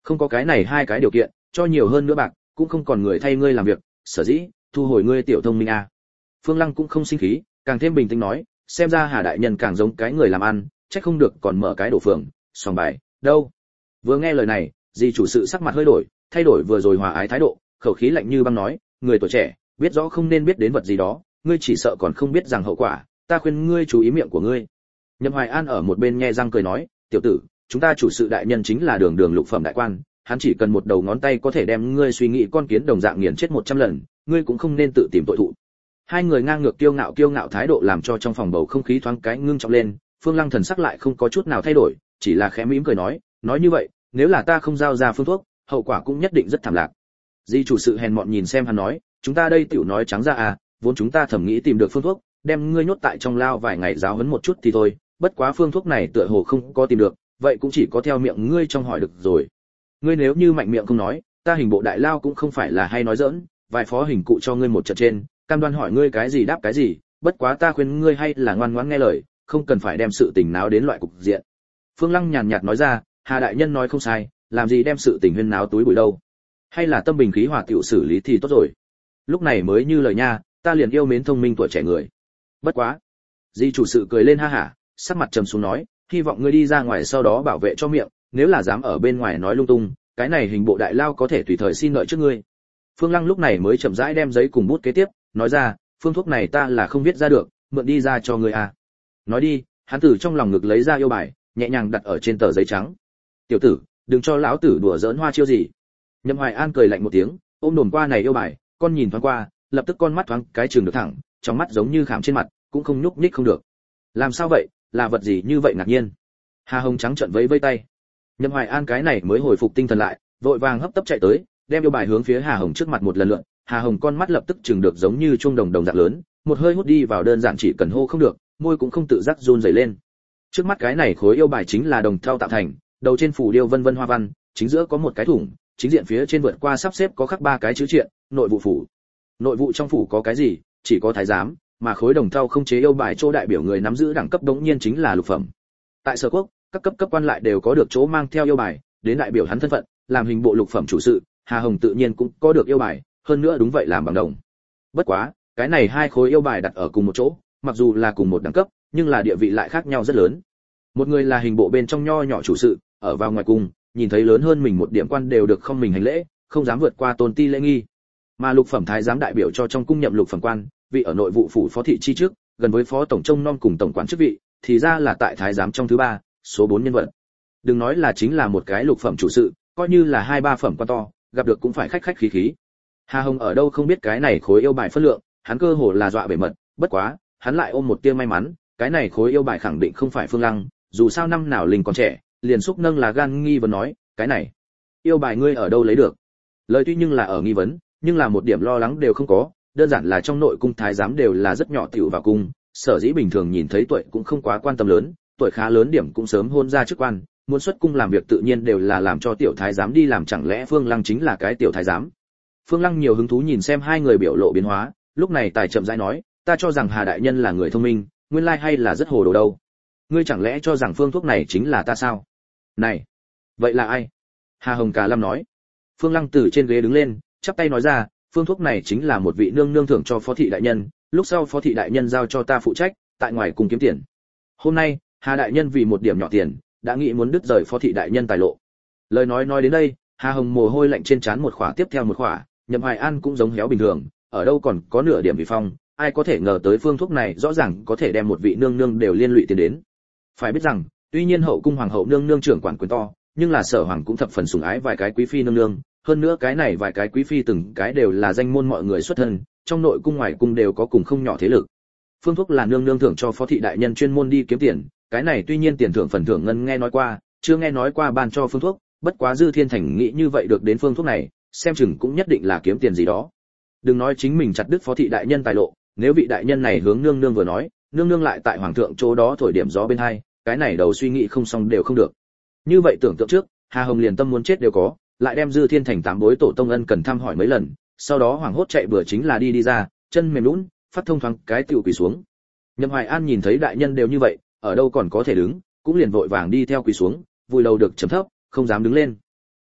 Không có cái này hai cái điều kiện, cho nhiều hơn nữa bạc, cũng không còn người thay ngươi làm việc, sở dĩ thu hồi ngươi tiểu thông minh a. Phương Lăng cũng không sinh khí, càng thêm bình tĩnh nói, xem ra Hà đại nhân càng giống cái người làm ăn, chắc không được còn mở cái đổ phường, sòng bài, đâu. Vừa nghe lời này, di chủ sự sắc mặt hơi đổi, thay đổi vừa rồi hòa ái thái độ, khẩu khí lạnh như băng nói, người tuổi trẻ, biết rõ không nên biết đến vật gì đó, ngươi chỉ sợ còn không biết rằng hậu quả, ta khuyên ngươi chú ý miệng của ngươi. Nhậm Hoài An ở một bên nghe răng cười nói, tiểu tử, chúng ta chủ sự đại nhân chính là đường đường lục phẩm đại quan, hắn chỉ cần một đầu ngón tay có thể đem ngươi suy nghĩ con kiến đồng dạng nghiền chết một trăm lần, ngươi cũng không nên tự tìm tội thụ. Hai người ngang ngược kiêu ngạo kiêu ngạo thái độ làm cho trong phòng bầu không khí thoáng cái ngưng trọng lên, Phương Lăng thần sắc lại không có chút nào thay đổi, chỉ là khẽ mỉm cười nói, nói như vậy, nếu là ta không giao ra phương thuốc, hậu quả cũng nhất định rất thảm lạc. Di chủ sự hèn mọn nhìn xem hắn nói, chúng ta đây tiểu nói trắng ra à, vốn chúng ta thẩm nghĩ tìm được phương thuốc, đem ngươi nhốt tại trong lao vài ngày giáo huấn một chút thì thôi, bất quá phương thuốc này tựa hồ không có tìm được, vậy cũng chỉ có theo miệng ngươi trong hỏi được rồi. Ngươi nếu như mạnh miệng không nói, ta hình bộ đại lao cũng không phải là hay nói giỡn, vài phó hình cụ cho ngươi một trận trên, cam đoan hỏi ngươi cái gì đáp cái gì, bất quá ta khuyên ngươi hay là ngoan ngoãn nghe lời, không cần phải đem sự tình náo đến loại cục diện. Phương Lăng nhàn nhạt nói ra, Hà đại nhân nói không sai, làm gì đem sự tình huyên náo túi bụi đâu, hay là tâm bình khí hòa tiểu xử lý thì tốt rồi. Lúc này mới như lời nha, ta liền yêu mến thông minh tuổi trẻ người. Bất quá, di chủ sự cười lên ha hả, sắc mặt trầm xuống nói, hy vọng ngươi đi ra ngoài sau đó bảo vệ cho miệng, nếu là dám ở bên ngoài nói lung tung, cái này hình bộ đại lao có thể tùy thời xin lợi trước ngươi. Phương Lăng lúc này mới chậm rãi đem giấy cùng bút kế tiếp, nói ra, phương thuốc này ta là không viết ra được, mượn đi ra cho ngươi à. Nói đi, hắn từ trong lòng ngực lấy ra yêu bài, nhẹ nhàng đặt ở trên tờ giấy trắng. Tiểu tử, đừng cho lão tử đùa giỡn hoa chiêu gì. Nhậm Hoài An cười lạnh một tiếng, ôm đồn qua này yêu bài, con nhìn thoáng qua, lập tức con mắt thoáng cái trường được thẳng, trong mắt giống như khảm trên mặt, cũng không nhúc nhích không được. Làm sao vậy, là vật gì như vậy ngạc nhiên? Hà Hồng trắng trợn vẫy vẫy tay. Nhậm Hoài An cái này mới hồi phục tinh thần lại, vội vàng hấp tấp chạy tới, đem yêu bài hướng phía Hà Hồng trước mặt một lần lượn, Hà Hồng con mắt lập tức trừng được giống như chuông đồng đồng dạng lớn, một hơi hút đi vào đơn giản chỉ cần hô không được, môi cũng không tự giác run rẩy lên. Trước mắt cái này khối yêu bài chính là đồng thau tạo thành, đầu trên phủ điêu vân vân hoa văn, chính giữa có một cái thủng, chính diện phía trên vượt qua sắp xếp có khắc ba cái chữ triện, nội vụ phủ. Nội vụ trong phủ có cái gì? Chỉ có thái giám, mà khối đồng thau không chế yêu bài chỗ đại biểu người nắm giữ đẳng cấp đống nhiên chính là lục phẩm. Tại Sở Quốc, các cấp cấp quan lại đều có được chỗ mang theo yêu bài, đến đại biểu hắn thân phận, làm hình bộ lục phẩm chủ sự, Hà Hồng tự nhiên cũng có được yêu bài, hơn nữa đúng vậy làm bằng đồng. Bất quá, cái này hai khối yêu bài đặt ở cùng một chỗ, mặc dù là cùng một đẳng cấp, nhưng là địa vị lại khác nhau rất lớn. Một người là hình bộ bên trong nho nhỏ chủ sự, ở vào ngoài cung, nhìn thấy lớn hơn mình một điểm quan đều được không mình hành lễ, không dám vượt qua tôn ti lễ nghi. Mà lục phẩm thái giám đại biểu cho trong cung nhậm lục phẩm quan, vị ở nội vụ phủ phó thị chi trước, gần với phó tổng trông nom cùng tổng quản chức vị, thì ra là tại thái giám trong thứ ba, số bốn nhân vật. Đừng nói là chính là một cái lục phẩm chủ sự, coi như là hai ba phẩm quan to, gặp được cũng phải khách khách khí khí. Hà Hồng ở đâu không biết cái này khối yêu bài phân lượng, hắn cơ hồ là dọa bể mật, bất quá, hắn lại ôm một tia may mắn, cái này khối yêu bài khẳng định không phải Phương Lăng, dù sao năm nào linh còn trẻ, liền xúc nâng là gan nghi vấn nói, cái này yêu bài ngươi ở đâu lấy được? Lời tuy nhưng là ở nghi vấn, nhưng là một điểm lo lắng đều không có, đơn giản là trong nội cung thái giám đều là rất nhỏ tiểu vào cung, sở dĩ bình thường nhìn thấy tuổi cũng không quá quan tâm lớn, tuổi khá lớn điểm cũng sớm hôn ra chức quan, muốn xuất cung làm việc tự nhiên đều là làm cho tiểu thái giám đi làm, chẳng lẽ Phương Lăng chính là cái tiểu thái giám? Phương Lăng nhiều hứng thú nhìn xem hai người biểu lộ biến hóa, lúc này tài chậm rãi nói, ta cho rằng Hà đại nhân là người thông minh, nguyên lai hay là rất hồ đồ đâu. Ngươi chẳng lẽ cho rằng phương thuốc này chính là ta sao? Này, vậy là ai? Hà Hồng Cả Lâm nói. Phương Lăng từ trên ghế đứng lên, chắp tay nói ra, phương thuốc này chính là một vị nương nương thưởng cho phó thị đại nhân, lúc sau phó thị đại nhân giao cho ta phụ trách, tại ngoài cùng kiếm tiền. Hôm nay, Hà đại nhân vì một điểm nhỏ tiền, đã nghĩ muốn đứt rời phó thị đại nhân tài lộ. Lời nói nói đến đây, Hà Hồng mồ hôi lạnh trên trán một khỏa tiếp theo một khỏa, Nhậm Hoài An cũng giống héo bình thường, ở đâu còn có nửa điểm vị phong, ai có thể ngờ tới phương thuốc này rõ ràng có thể đem một vị nương nương đều liên lụy tiền đến. Phải biết rằng, tuy nhiên hậu cung hoàng hậu nương nương trưởng quản quyền to, nhưng là Sở hoàng cũng thập phần sủng ái vài cái quý phi nương nương, hơn nữa cái này vài cái quý phi từng cái đều là danh môn mọi người xuất thân, trong nội cung ngoài cung đều có cùng không nhỏ thế lực. Phương thuốc là nương nương thưởng cho phó thị đại nhân chuyên môn đi kiếm tiền, cái này tuy nhiên tiền thưởng phần thưởng ngân nghe nói qua, chưa nghe nói qua ban cho phương thuốc, bất quá Dư Thiên Thành nghĩ như vậy được đến phương thuốc này, xem chừng cũng nhất định là kiếm tiền gì đó. Đừng nói chính mình chặt đứt phó thị đại nhân tài lộ, nếu vị đại nhân này hướng nương nương vừa nói, nương nương lại tại hoàng thượng chỗ đó thổi điểm gió bên hai, cái này đầu suy nghĩ không xong đều không được. Như vậy tưởng tượng trước, Hà Hồng liền tâm muốn chết đều có, lại đem Dư Thiên Thành tám bối tổ tông ân cần thăm hỏi mấy lần, sau đó hoảng hốt chạy bừa chính là đi đi ra, chân mềm nhũn, phát thông thoáng cái tiểu quỳ xuống. Nhậm Hoài An nhìn thấy đại nhân đều như vậy, ở đâu còn có thể đứng, cũng liền vội vàng đi theo quỳ xuống, vùi đầu được chấm thấp, không dám đứng lên.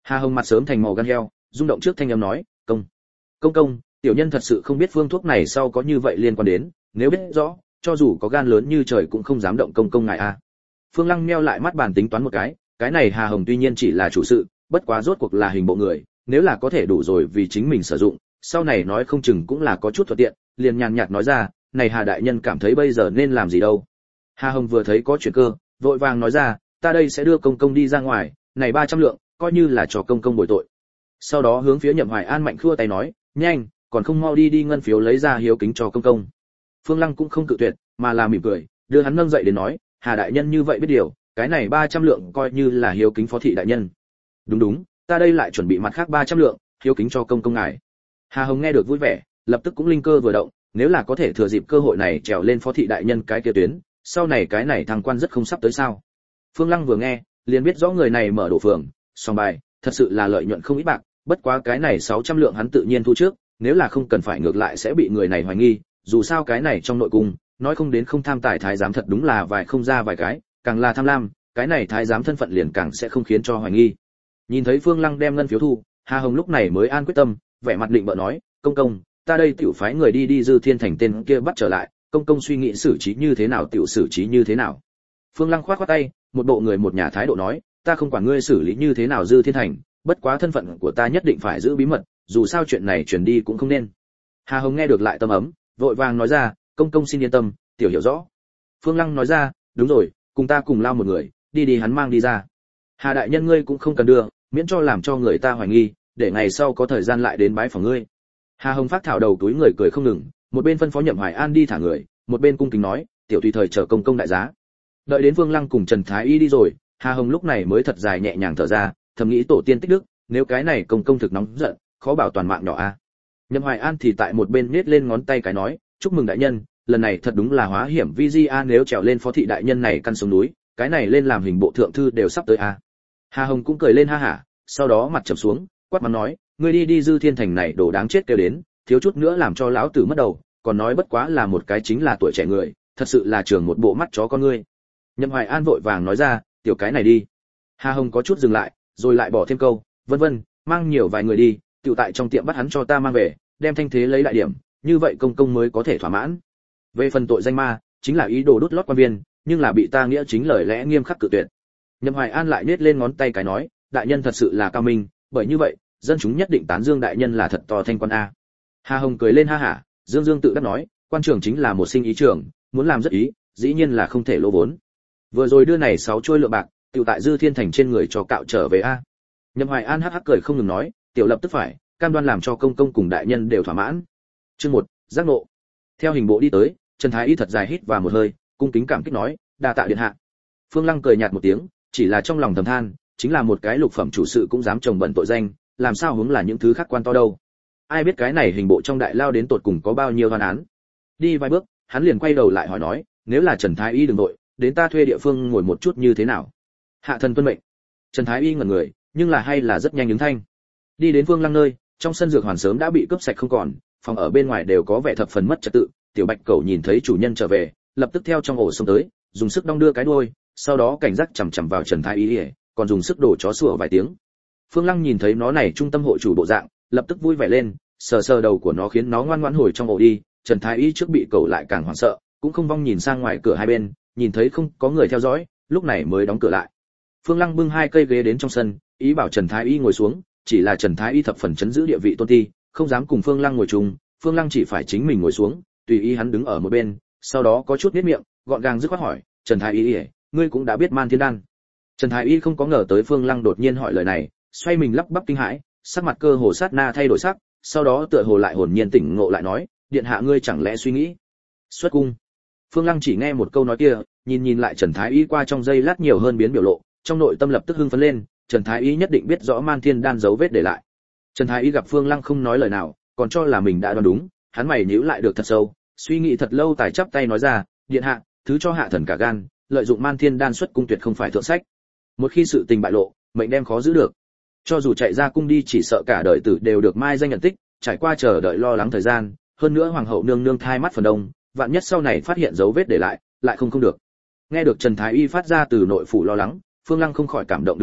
Hà Hồng mặt sớm thành màu gan heo, rung động trước thanh âm nói, công công công, tiểu nhân thật sự không biết phương thuốc này sau có như vậy liên quan đến, nếu biết rõ, cho dù có gan lớn như trời cũng không dám động công công ngài a. Phương Lăng meo lại mắt bàn tính toán một cái, cái này Hà Hồng tuy nhiên chỉ là chủ sự, bất quá rốt cuộc là hình bộ người, nếu là có thể đủ rồi vì chính mình sử dụng, sau này nói không chừng cũng là có chút thuận tiện, liền nhàn nhạt nói ra, này Hà đại nhân cảm thấy bây giờ nên làm gì đâu. Hà Hồng vừa thấy có chuyện cơ, vội vàng nói ra, ta đây sẽ đưa công công đi ra ngoài, này ba trăm lượng, coi như là cho công công bồi tội. Sau đó hướng phía Nhậm Hoài An mạnh khua tay nói, nhanh, còn không mau đi đi ngân phiếu lấy ra hiếu kính cho công công. Phương Lăng cũng không cự tuyệt, mà là mỉm cười, đưa hắn nâng dậy đến nói, Hà đại nhân như vậy biết điều, cái này ba trăm lượng coi như là hiếu kính phó thị đại nhân. Đúng đúng, ta đây lại chuẩn bị mặt khác ba trăm lượng, hiếu kính cho công công ngài. Hà Hồng nghe được vui vẻ, lập tức cũng linh cơ vừa động, nếu là có thể thừa dịp cơ hội này trèo lên phó thị đại nhân cái kia tuyến, sau này cái này thăng quan rất không sắp tới sao. Phương Lăng vừa nghe, liền biết rõ người này mở đổ phường, sòng bài, thật sự là lợi nhuận không ít bạc, bất quá cái này sáu trăm lượng hắn tự nhiên thu trước, nếu là không cần phải ngược lại sẽ bị người này hoài nghi, dù sao cái này trong nội cung, nói không đến không tham tài thái giám thật đúng là vài không ra vài cái, càng là tham lam, cái này thái giám thân phận liền càng sẽ không khiến cho hoài nghi. Nhìn thấy Phương Lăng đem ngân phiếu thu, Hà Hồng lúc này mới an quyết tâm, vẻ mặt định bợ nói, công công, ta đây tiểu phái người đi đi Dư Thiên Thành tên kia bắt trở lại, công công suy nghĩ xử trí như thế nào tiểu xử trí như thế nào. Phương Lăng khoát khoát tay, một bộ người một nhà thái độ nói, ta không quản ngươi xử lý như thế nào Dư Thiên Thành, bất quá thân phận của ta nhất định phải giữ bí mật, dù sao chuyện này truyền đi cũng không nên. Hà Hồng nghe được lại tâm ấm, vội vàng nói ra, công công xin yên tâm, tiểu hiểu rõ. Phương Lăng nói ra, đúng rồi, cùng ta cùng lao một người, đi đi hắn mang đi ra. Hà đại nhân ngươi cũng không cần đưa, miễn cho làm cho người ta hoài nghi, để ngày sau có thời gian lại đến bái phỏng ngươi. Hà Hồng phát thảo đầu túi người cười không ngừng, một bên phân phó Nhậm Hoài An đi thả người, một bên cung kính nói, tiểu tùy thời chờ công công đại giá. Đợi đến Vương Lăng cùng Trần Thái Y đi rồi, Hà Hồng lúc này mới thật dài nhẹ nhàng thở ra, thầm nghĩ tổ tiên tích đức, nếu cái này công công thực nóng giận, khó bảo toàn mạng nhỏ a. Nhậm Hoài An thì tại một bên nhếch lên ngón tay cái nói, chúc mừng đại nhân, lần này thật đúng là hóa hiểm vi di a, nếu trèo lên phó thị đại nhân này căn sống núi, cái này lên làm hình bộ thượng thư đều sắp tới a. Hà Hồng cũng cười lên ha hả, sau đó mặt trầm xuống, quát mắng nói, ngươi đi đi Dư Thiên Thành này đồ đáng chết kêu đến, thiếu chút nữa làm cho lão tử mất đầu, còn nói bất quá là một cái chính là tuổi trẻ người, thật sự là trường một bộ mắt chó con ngươi. Nhậm Hoài An vội vàng nói ra, tiểu cái này đi. Hà Hồng có chút dừng lại, rồi lại bỏ thêm câu, vân vân, mang nhiều vài người đi, tiểu tại trong tiệm bắt hắn cho ta mang về, đem thanh thế lấy lại điểm, như vậy công công mới có thể thỏa mãn. Về phần tội danh ma, chính là ý đồ đốt lót quan viên, nhưng là bị ta nghĩa chính lời lẽ nghiêm khắc cự tuyệt. Nhậm Hoài An lại nhếch lên ngón tay cái nói, đại nhân thật sự là cao minh, bởi như vậy, dân chúng nhất định tán dương đại nhân là thật to thanh quan a. Hà Hồng cười lên ha hả, dương dương tự đắc nói, quan trưởng chính là một sinh ý trưởng, muốn làm rất ý, dĩ nhiên là không thể lỗ vốn. Vừa rồi đưa này sáu trôi lượng bạc, tiểu tại Dư Thiên Thành trên người cho cạo trở về a. Nhậm Hoài An hắc hắc cười không ngừng nói, tiểu lập tức phải, cam đoan làm cho công công cùng đại nhân đều thỏa mãn. Chương một, giác ngộ. Theo hình bộ đi tới, Trần Thái Y thật dài hít vào một hơi, cung kính cảm kích nói, đa tạ điện hạ. Phương Lăng cười nhạt một tiếng, chỉ là trong lòng thầm than, chính là một cái lục phẩm chủ sự cũng dám trồng bẩn tội danh, làm sao hướng là những thứ khác quan to đâu. Ai biết cái này hình bộ trong đại lao đến tột cùng có bao nhiêu hoàn án. Đi vài bước, hắn liền quay đầu lại hỏi nói, nếu là Trần Thái Y đừng nội, đến ta thuê địa phương ngồi một chút như thế nào? Hạ thần tuân mệnh. Trần Thái Y ngẩn người, nhưng là hay là rất nhanh ứng thanh. Đi đến Phương Lăng nơi, trong sân dược hoàn sớm đã bị cướp sạch không còn, phòng ở bên ngoài đều có vẻ thập phần mất trật tự. Tiểu Bạch Cẩu nhìn thấy chủ nhân trở về, lập tức theo trong ổ xông tới, dùng sức đong đưa cái đuôi, sau đó cảnh giác chằm chằm vào Trần Thái Y, còn dùng sức đổ chó sủa vài tiếng. Phương Lăng nhìn thấy nó này trung tâm hộ chủ bộ dạng, lập tức vui vẻ lên, sờ sờ đầu của nó khiến nó ngoan ngoãn hồi trong ổ đi. Trần Thái Y trước bị cẩu lại càng hoảng sợ, cũng không vong nhìn sang ngoài cửa hai bên, nhìn thấy không có người theo dõi, lúc này mới đóng cửa lại. Phương Lăng bưng hai cây ghế đến trong sân, ý bảo Trần Thái Y ngồi xuống, chỉ là Trần Thái Y thập phần chấn giữ địa vị tôn ti, không dám cùng Phương Lăng ngồi chung, Phương Lăng chỉ phải chính mình ngồi xuống, tùy ý hắn đứng ở một bên, sau đó có chút nhếch miệng, gọn gàng dứt khoát hỏi, "Trần Thái Y, ngươi cũng đã biết Man Thiên Đan?" Trần Thái Y không có ngờ tới Phương Lăng đột nhiên hỏi lời này, xoay mình lắp bắp kinh hãi, sắc mặt cơ hồ sát na thay đổi sắc, sau đó tựa hồ lại hồn nhiên tỉnh ngộ lại nói, "Điện hạ ngươi chẳng lẽ suy nghĩ xuất cung?" Phương Lăng chỉ nghe một câu nói kia, nhìn nhìn lại Trần Thái Y qua trong giây lát nhiều hơn biến biểu lộ, trong nội tâm lập tức hưng phấn lên, Trần Thái Y nhất định biết rõ Man Thiên Đan dấu vết để lại. Trần Thái Y gặp Phương Lăng không nói lời nào, còn cho là mình đã đoán đúng, hắn mày nhíu lại được thật sâu, suy nghĩ thật lâu tài chắp tay nói ra, "Điện hạ, thứ cho hạ thần cả gan, lợi dụng Man Thiên Đan xuất cung tuyệt không phải thượng sách. Một khi sự tình bại lộ, mệnh đem khó giữ được. Cho dù chạy ra cung đi chỉ sợ cả đời tử đều được mai danh nhận tích, trải qua chờ đợi lo lắng thời gian, hơn nữa hoàng hậu nương nương thai mắt phần đông, vạn nhất sau này phát hiện dấu vết để lại, lại không không được." Nghe được Trần Thái Y phát ra từ nội phủ lo lắng, Phương Lăng không khỏi cảm động đứng lên,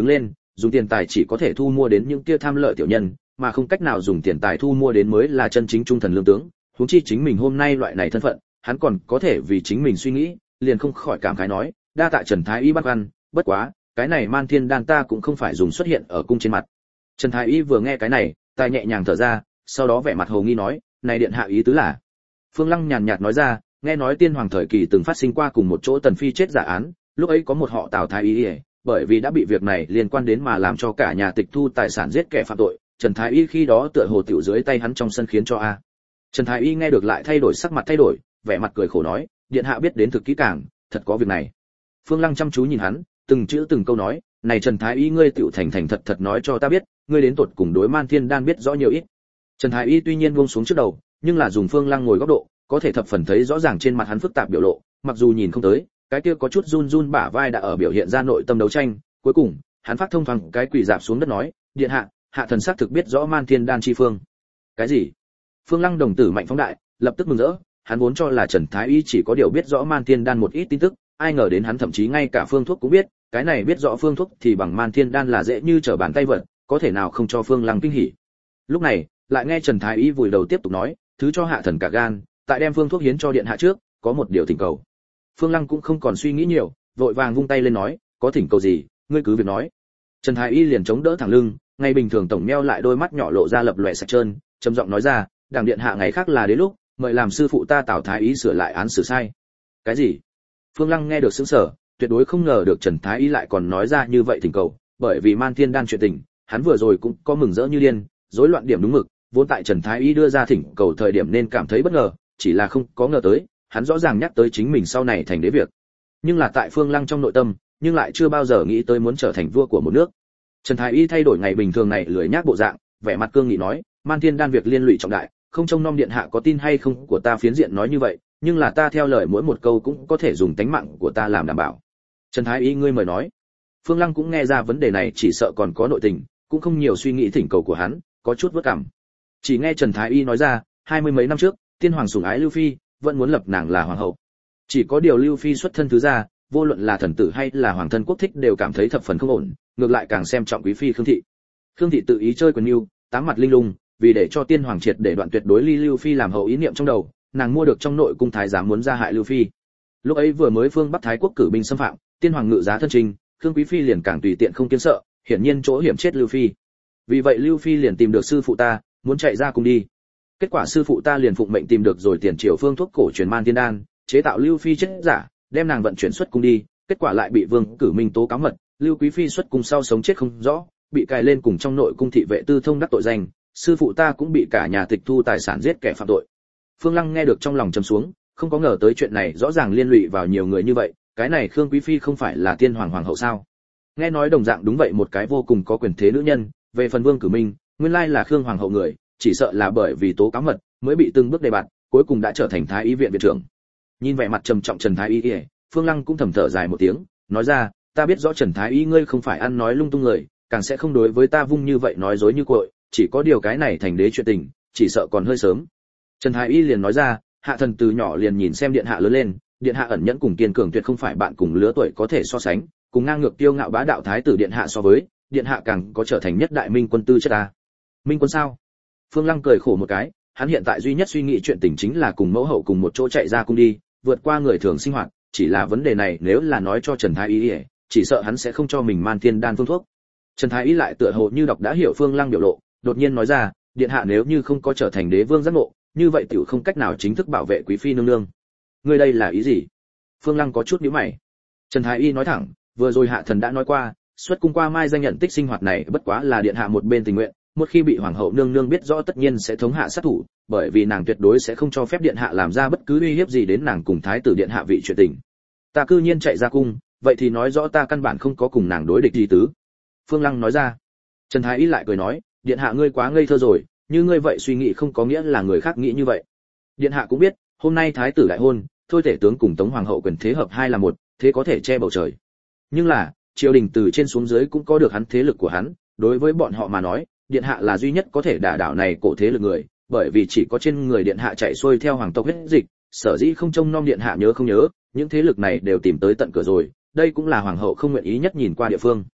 dùng tiền tài chỉ có thể thu mua đến những kia tham lợi tiểu nhân, mà không cách nào dùng tiền tài thu mua đến mới là chân chính trung thần lương tướng. Huống chi chính mình hôm nay loại này thân phận, hắn còn có thể vì chính mình suy nghĩ, liền không khỏi cảm khái nói, đa tạ Trần Thái Y băn khoăn, bất quá, cái này Man Thiên đan ta cũng không phải dùng xuất hiện ở cung trên mặt. Trần Thái Y vừa nghe cái này, tài nhẹ nhàng thở ra, sau đó vẻ mặt hồ nghi nói, này điện hạ ý tứ là? Phương Lăng nhàn nhạt nói ra, nghe nói tiên hoàng thời kỳ từng phát sinh qua cùng một chỗ tần phi chết giả án, lúc ấy có một họ Tào Thái Y, bởi vì đã bị việc này liên quan đến mà làm cho cả nhà tịch thu tài sản giết kẻ phạm tội, Trần Thái Y khi đó tựa hồ tiểu dưới tay hắn trong sân khiến cho a. Trần Thái Y nghe được lại thay đổi sắc mặt thay đổi, vẻ mặt cười khổ nói, điện hạ biết đến thực kỹ càng, thật có việc này. Phương Lăng chăm chú nhìn hắn, từng chữ từng câu nói, này Trần Thái Y ngươi tiểu thành thành thật thật nói cho ta biết, ngươi đến tột cùng đối Man Thiên đan biết rõ nhiều ít. Trần Thái Y tuy nhiên buông xuống trước đầu, nhưng là dùng Phương Lăng ngồi góc độ, có thể thập phần thấy rõ ràng trên mặt hắn phức tạp biểu lộ, mặc dù nhìn không tới, cái kia có chút run run bả vai đã ở biểu hiện ra nội tâm đấu tranh, cuối cùng, hắn phát thông thoáng cái quỳ rạp xuống đất nói, điện hạ, hạ thần xác thực biết rõ Man Thiên đan chi phương. Cái gì? Phương Lăng đồng tử mạnh phóng đại, lập tức mừng rỡ, hắn vốn cho là Trần Thái Y chỉ có điều biết rõ Man Thiên đan một ít tin tức, ai ngờ đến hắn thậm chí ngay cả phương thuốc cũng biết, cái này biết rõ phương thuốc thì bằng Man Thiên đan là dễ như trở bàn tay vật, có thể nào không cho Phương Lăng kinh hỉ. Lúc này, lại nghe Trần Thái Y vùi đầu tiếp tục nói, thứ cho hạ thần cả gan, tại đem phương thuốc hiến cho điện hạ trước, có một điều thỉnh cầu. Phương Lăng cũng không còn suy nghĩ nhiều, vội vàng vung tay lên nói, có thỉnh cầu gì, ngươi cứ việc nói. Trần Thái Y liền chống đỡ thẳng lưng, ngay bình thường tổng meo lại đôi mắt nhỏ lộ ra lập lòe sạch trơn, trầm giọng nói ra, đảng điện hạ ngày khác là đến lúc, mời làm sư phụ ta Tào Thái Y sửa lại án xử sai. Cái gì? Phương Lăng nghe được sững sờ, tuyệt đối không ngờ được Trần Thái Y lại còn nói ra như vậy thỉnh cầu, bởi vì Man Thiên đan chuyện tình, hắn vừa rồi cũng có mừng rỡ như điên, rối loạn điểm đúng mực, vốn tại Trần Thái Y đưa ra thỉnh cầu thời điểm nên cảm thấy bất ngờ, chỉ là không có ngờ tới, hắn rõ ràng nhắc tới chính mình sau này thành đế việc. Nhưng là tại Phương Lăng trong nội tâm, nhưng lại chưa bao giờ nghĩ tới muốn trở thành vua của một nước. Trần Thái Y thay đổi ngày bình thường này lười nhác bộ dạng, vẻ mặt cương nghị nói, Man Thiên đan việc liên lụy trọng đại, không trông nom điện hạ có tin hay không của ta phiến diện nói như vậy, nhưng là ta theo lời mỗi một câu cũng có thể dùng tánh mạng của ta làm đảm bảo. Trần Thái Y ngươi mời nói. Phương Lăng cũng nghe ra vấn đề này chỉ sợ còn có nội tình, cũng không nhiều suy nghĩ thỉnh cầu của hắn, có chút vất cảm. Chỉ nghe Trần Thái Y nói ra, hai mươi mấy năm trước, tiên hoàng sủng ái Lưu Phi, vẫn muốn lập nàng là hoàng hậu. Chỉ có điều Lưu Phi xuất thân thứ gia, vô luận là thần tử hay là hoàng thân quốc thích đều cảm thấy thập phần không ổn, ngược lại càng xem trọng quý phi Khương thị. Khương thị tự ý chơi quyền mưu, tám mặt linh lung, vì để cho tiên hoàng triệt để đoạn tuyệt đối ly Lưu Phi làm hậu ý niệm trong đầu, nàng mua được trong nội cung thái giám muốn ra hại Lưu Phi. Lúc ấy vừa mới phương Bắc Thái quốc cử binh xâm phạm, tiên hoàng ngự giá thân trình, Khương quý phi liền càng tùy tiện không kiến sợ, hiển nhiên chỗ hiểm chết Lưu Phi. Vì vậy Lưu Phi liền tìm được sư phụ ta, muốn chạy ra cung đi. Kết quả sư phụ ta liền phụng mệnh tìm được rồi tiền triều phương thuốc cổ truyền Man Thiên đan, chế tạo Lưu Phi chết giả, đem nàng vận chuyển xuất cung đi, kết quả lại bị vương cử minh tố cáo mật, Lưu quý phi xuất cung sau sống chết không rõ, bị cài lên cùng trong nội cung thị vệ tư thông đắc tội danh, sư phụ ta cũng bị cả nhà tịch thu tài sản giết kẻ phạm tội. Phương Lăng nghe được trong lòng trầm xuống, không có ngờ tới chuyện này rõ ràng liên lụy vào nhiều người như vậy, cái này Khương quý phi không phải là tiên hoàng hoàng hậu sao? Nghe nói đồng dạng đúng vậy một cái vô cùng có quyền thế nữ nhân, về phần vương cử minh, nguyên lai là Khương hoàng hậu người, chỉ sợ là bởi vì tố cáo mật mới bị từng bước đề bạt, cuối cùng đã trở thành thái y viện viện trưởng. Nhìn vẻ mặt trầm trọng Trần Thái Y, Phương Lăng cũng thầm thở dài một tiếng, nói ra, ta biết rõ Trần Thái Y ngươi không phải ăn nói lung tung người, càng sẽ không đối với ta vung như vậy nói dối như cội, chỉ có điều cái này thành đế chuyện tình, chỉ sợ còn hơi sớm. Trần Thái Y liền nói ra, hạ thần từ nhỏ liền nhìn xem điện hạ lớn lên, điện hạ ẩn nhẫn cùng kiên cường tuyệt không phải bạn cùng lứa tuổi có thể so sánh, cùng ngang ngược tiêu ngạo bá đạo thái tử điện hạ so với, điện hạ càng có trở thành nhất đại minh quân tư chất ta. Minh quân sao? Phương Lăng cười khổ một cái, hắn hiện tại duy nhất suy nghĩ chuyện tình chính là cùng mẫu hậu cùng một chỗ chạy ra cung đi, vượt qua người thường sinh hoạt, chỉ là vấn đề này nếu là nói cho Trần Thái Y, chỉ sợ hắn sẽ không cho mình Man Thiên đan phương thuốc. Trần Thái Y lại tựa hồ như đọc đã hiểu Phương Lăng biểu lộ, đột nhiên nói ra, điện hạ nếu như không có trở thành đế vương giác ngộ, như vậy tiểu không cách nào chính thức bảo vệ quý phi nương nương. Ngươi đây là ý gì? Phương Lăng có chút nhíu mày. Trần Thái Y nói thẳng, vừa rồi hạ thần đã nói qua, xuất cung qua mai danh nhận tích sinh hoạt này bất quá là điện hạ một bên tình nguyện, một khi bị hoàng hậu nương nương biết rõ tất nhiên sẽ thống hạ sát thủ, bởi vì nàng tuyệt đối sẽ không cho phép điện hạ làm ra bất cứ uy hiếp gì đến nàng cùng thái tử điện hạ vị chuyện tình. Ta cư nhiên chạy ra cung, vậy thì nói rõ ta căn bản không có cùng nàng đối địch gì tứ. Phương Lăng nói ra. Trần Thái Y lại cười nói, điện hạ ngươi quá ngây thơ rồi, như ngươi vậy suy nghĩ không có nghĩa là người khác nghĩ như vậy. Điện hạ cũng biết, hôm nay thái tử đại hôn, thôi tể tướng cùng tống hoàng hậu quyền thế hợp hai là một, thế có thể che bầu trời. Nhưng là, triều đình từ trên xuống dưới cũng có được hắn thế lực của hắn, đối với bọn họ mà nói, điện hạ là duy nhất có thể đả đảo này cổ thế lực người, bởi vì chỉ có trên người điện hạ chạy xuôi theo hoàng tộc huyết dịch, sở dĩ không trông nom điện hạ nhớ không nhớ, những thế lực này đều tìm tới tận cửa rồi, đây cũng là hoàng hậu không nguyện ý nhất nhìn qua địa phương.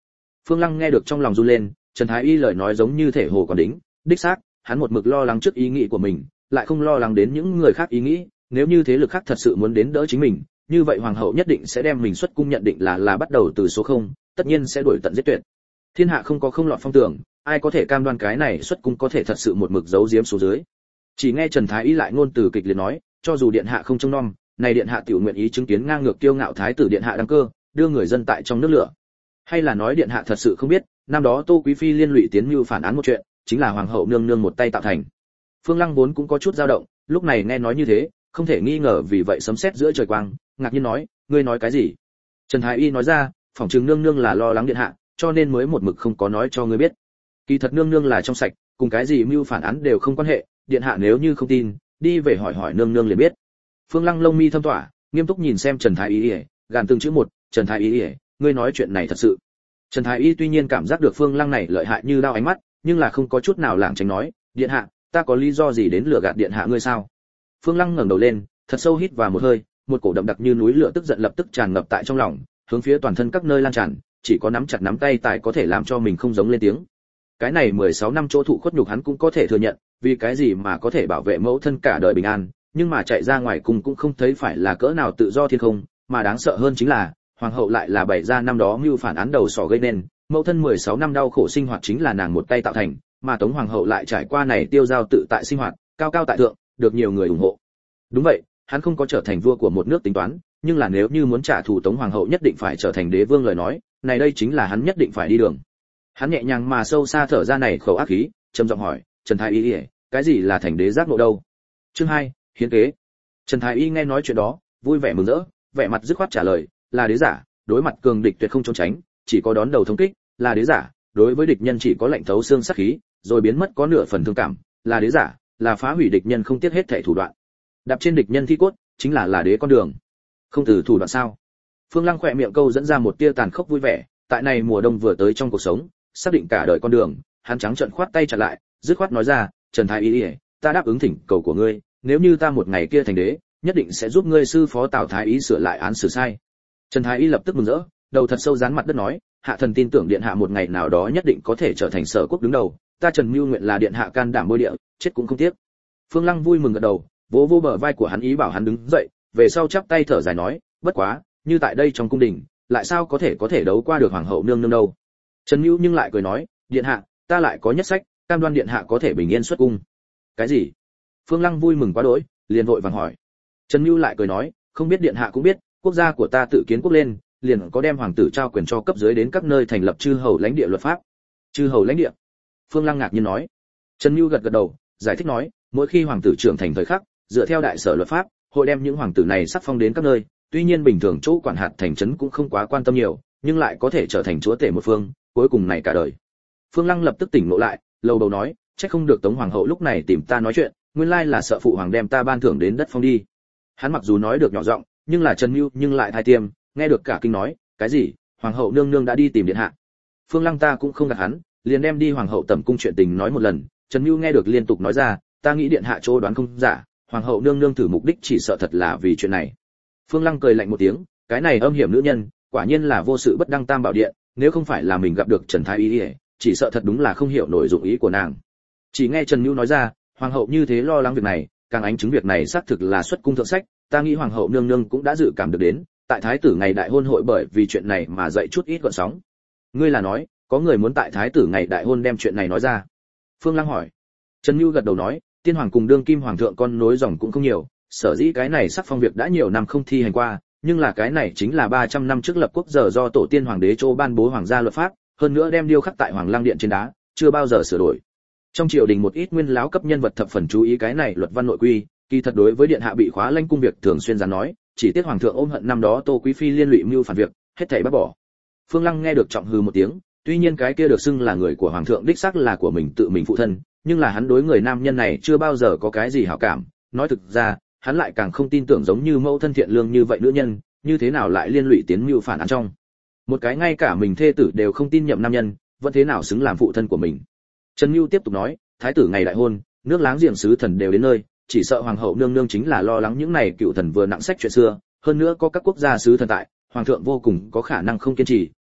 Phương Lăng nghe được trong lòng run lên, Trần Thái Y lời nói giống như thể hồ còn đính, đích xác, hắn một mực lo lắng trước ý nghĩ của mình, lại không lo lắng đến những người khác ý nghĩ, nếu như thế lực khác thật sự muốn đến đỡ chính mình, như vậy hoàng hậu nhất định sẽ đem mình xuất cung nhận định là là bắt đầu từ số không, tất nhiên sẽ đuổi tận giết tuyệt. Thiên hạ không có không lọt phong tưởng, ai có thể cam đoan cái này xuất cung có thể thật sự một mực giấu giếm xuống dưới. Chỉ nghe Trần Thái Y lại ngôn từ kịch liệt nói, cho dù điện hạ không trông nom, này điện hạ tiểu nguyện ý chứng kiến ngang ngược kiêu ngạo thái tử điện hạ đăng cơ, đưa người dân tại trong nước lửa. Hay là nói điện hạ thật sự không biết, năm đó Tô Quý phi liên lụy tiến mưu phản án một chuyện, chính là hoàng hậu nương nương một tay tạo thành. Phương Lăng vốn cũng có chút dao động, lúc này nghe nói như thế, không thể nghi ngờ vì vậy sấm sét giữa trời quang, ngạc nhiên nói, ngươi nói cái gì? Trần Thái Y nói ra, phỏng chừng nương nương là lo lắng điện hạ, cho nên mới một mực không có nói cho ngươi biết. Kỳ thật nương nương là trong sạch, cùng cái gì mưu phản án đều không quan hệ, điện hạ nếu như không tin, đi về hỏi hỏi nương nương liền biết. Phương Lăng lông mi thâm tỏa, nghiêm túc nhìn xem Trần Thái Y, gàn từng chữ một, Trần Thái Y, ngươi nói chuyện này thật sự. Trần Thái Y tuy nhiên cảm giác được Phương Lăng này lợi hại như đao ánh mắt, nhưng là không có chút nào lảng tránh nói, điện hạ, ta có lý do gì đến lừa gạt điện hạ ngươi sao? Phương Lăng ngẩng đầu lên, thật sâu hít vào một hơi, một cổ đậm đặc như núi lửa tức giận lập tức tràn ngập tại trong lòng, hướng phía toàn thân các nơi lan tràn, chỉ có nắm chặt nắm tay tài có thể làm cho mình không giống lên tiếng. Cái này mười sáu năm chỗ thụ khuất nhục hắn cũng có thể thừa nhận, vì cái gì mà có thể bảo vệ mẫu thân cả đời bình an, nhưng mà chạy ra ngoài cùng cũng không thấy phải là cỡ nào tự do thiên không, mà đáng sợ hơn chính là, hoàng hậu lại là bày ra năm đó mưu phản án đầu sỏ gây nên, mẫu thân mười sáu năm đau khổ sinh hoạt chính là nàng một tay tạo thành, mà Tống hoàng hậu lại trải qua này tiêu giao tự tại sinh hoạt, cao cao tại thượng, được nhiều người ủng hộ. Đúng vậy, hắn không có trở thành vua của một nước tính toán, nhưng là nếu như muốn trả thù Tống hoàng hậu nhất định phải trở thành đế vương lời nói, này đây chính là hắn nhất định phải đi đường. Hắn nhẹ nhàng mà sâu xa thở ra này khẩu ác khí, trầm giọng hỏi, Trần Thái Y, cái gì là thành đế giác ngộ đâu? Chương hai, hiến kế. Trần Thái Y nghe nói chuyện đó, vui vẻ mừng rỡ, vẻ mặt dứt khoát trả lời, là đế giả, đối mặt cường địch tuyệt không trốn tránh, chỉ có đón đầu thống kích, là đế giả, đối với địch nhân chỉ có lệnh thấu xương sát khí, rồi biến mất có nửa phần thương cảm, là đế giả, là phá hủy địch nhân không tiếc hết thảy thủ đoạn. Đạp trên địch nhân thi cốt, chính là là đế con đường. Không từ thủ đoạn sao? Phương Lăng khỏe miệng câu dẫn ra một tia tàn khốc vui vẻ, tại này mùa đông vừa tới trong cuộc sống, xác định cả đời con đường, hắn trắng trợn khoát tay chặn lại, dứt khoát nói ra, Trần Thái Y, ta đáp ứng thỉnh cầu của ngươi, nếu như ta một ngày kia thành đế, nhất định sẽ giúp ngươi sư phó Tào Thái Y sửa lại án xử sai. Trần Thái Y lập tức mừng rỡ, đầu thật sâu dán mặt đất nói, hạ thần tin tưởng điện hạ một ngày nào đó nhất định có thể trở thành sở quốc đứng đầu, ta Trần Mưu nguyện là điện hạ can đảm bôi địa, chết cũng không tiếc. Phương Lăng vui mừng gật đầu, vỗ vỗ bờ vai của hắn ý bảo hắn đứng dậy, về sau chắp tay thở dài nói, bất quá, như tại đây trong cung đình, lại sao có thể có thể đấu qua được hoàng hậu nương nương đâu. Trần Mưu nhưng lại cười nói, điện hạ, ta lại có nhất sách, cam đoan điện hạ có thể bình yên xuất cung. Cái gì? Phương Lăng vui mừng quá đỗi, liền vội vàng hỏi. Trần Mưu lại cười nói, không biết điện hạ cũng biết, quốc gia của ta tự kiến quốc lên, liền có đem hoàng tử trao quyền cho cấp dưới đến các nơi thành lập chư hầu lãnh địa luật pháp. Chư hầu lãnh địa? Phương Lăng ngạc nhiên nói. Trần Mưu gật gật đầu, giải thích nói, mỗi khi hoàng tử trưởng thành thời khắc, dựa theo đại sở luật pháp, hội đem những hoàng tử này sắc phong đến các nơi, tuy nhiên bình thường chỗ quản hạt thành trấn cũng không quá quan tâm nhiều, nhưng lại có thể trở thành chúa tể một phương, cuối cùng này cả đời. Phương Lăng lập tức tỉnh ngộ lại, lầu đầu nói, chắc không được Tống hoàng hậu lúc này tìm ta nói chuyện, nguyên lai là sợ phụ hoàng đem ta ban thưởng đến đất phong đi. Hắn mặc dù nói được nhỏ giọng, nhưng là Trần Mưu nhưng lại thai tiêm, nghe được cả kinh nói, cái gì? Hoàng hậu nương nương đã đi tìm điện hạ. Phương Lăng ta cũng không gạt hắn, liền đem đi hoàng hậu tẩm cung chuyện tình nói một lần. Trần Mưu nghe được liên tục nói ra, ta nghĩ điện hạ chỗ đoán không giả, hoàng hậu nương nương thử mục đích chỉ sợ thật là vì chuyện này. Phương Lăng cười lạnh một tiếng, cái này âm hiểm nữ nhân, quả nhiên là vô sự bất đăng tam bảo điện, nếu không phải là mình gặp được Trần Thái Y, chỉ sợ thật đúng là không hiểu nổi dụng ý của nàng. Chỉ nghe Trần Mưu nói ra, hoàng hậu như thế lo lắng việc này, càng ánh chứng việc này xác thực là xuất cung thượng sách, ta nghĩ hoàng hậu nương nương cũng đã dự cảm được đến, tại thái tử ngày đại hôn hội bởi vì chuyện này mà dậy chút ít gợn sóng. Ngươi là nói, có người muốn tại thái tử ngày đại hôn đem chuyện này nói ra? Phương Lăng hỏi. Trần Mưu gật đầu nói, tiên hoàng cùng đương kim hoàng thượng con nối dòng cũng không nhiều, sở dĩ cái này sắc phong việc đã nhiều năm không thi hành qua, nhưng là cái này chính là ba trăm năm trước lập quốc giờ do tổ tiên hoàng đế Châu ban bố hoàng gia luật pháp, hơn nữa đem điêu khắc tại Hoàng Lăng điện trên đá, chưa bao giờ sửa đổi. Trong triều đình một ít nguyên láo cấp nhân vật thập phần chú ý cái này luật văn nội quy, kỳ thật đối với điện hạ bị khóa lãnh cung việc thường xuyên dán nói, chỉ tiếc hoàng thượng ôm hận năm đó Tô Quý phi liên lụy mưu phản việc, hết thảy bác bỏ. Phương Lăng nghe được trọng hừ một tiếng, tuy nhiên cái kia được xưng là người của hoàng thượng đích xác là của mình tự mình phụ thân, nhưng là hắn đối người nam nhân này chưa bao giờ có cái gì hảo cảm, nói thực ra, hắn lại càng không tin tưởng giống như mẫu thân thiện lương như vậy nữ nhân, như thế nào lại liên lụy tiến mưu phản án trong. Một cái ngay cả mình thê tử đều không tin nhậm nam nhân, vẫn thế nào xứng làm phụ thân của mình. Trần Mưu tiếp tục nói, thái tử ngày đại hôn, nước láng giềng sứ thần đều đến nơi, chỉ sợ hoàng hậu nương nương chính là lo lắng những này cựu thần vừa nặng sách chuyện xưa, hơn nữa có các quốc gia sứ thần tại, hoàng thượng vô cùng có khả năng không kiên trì,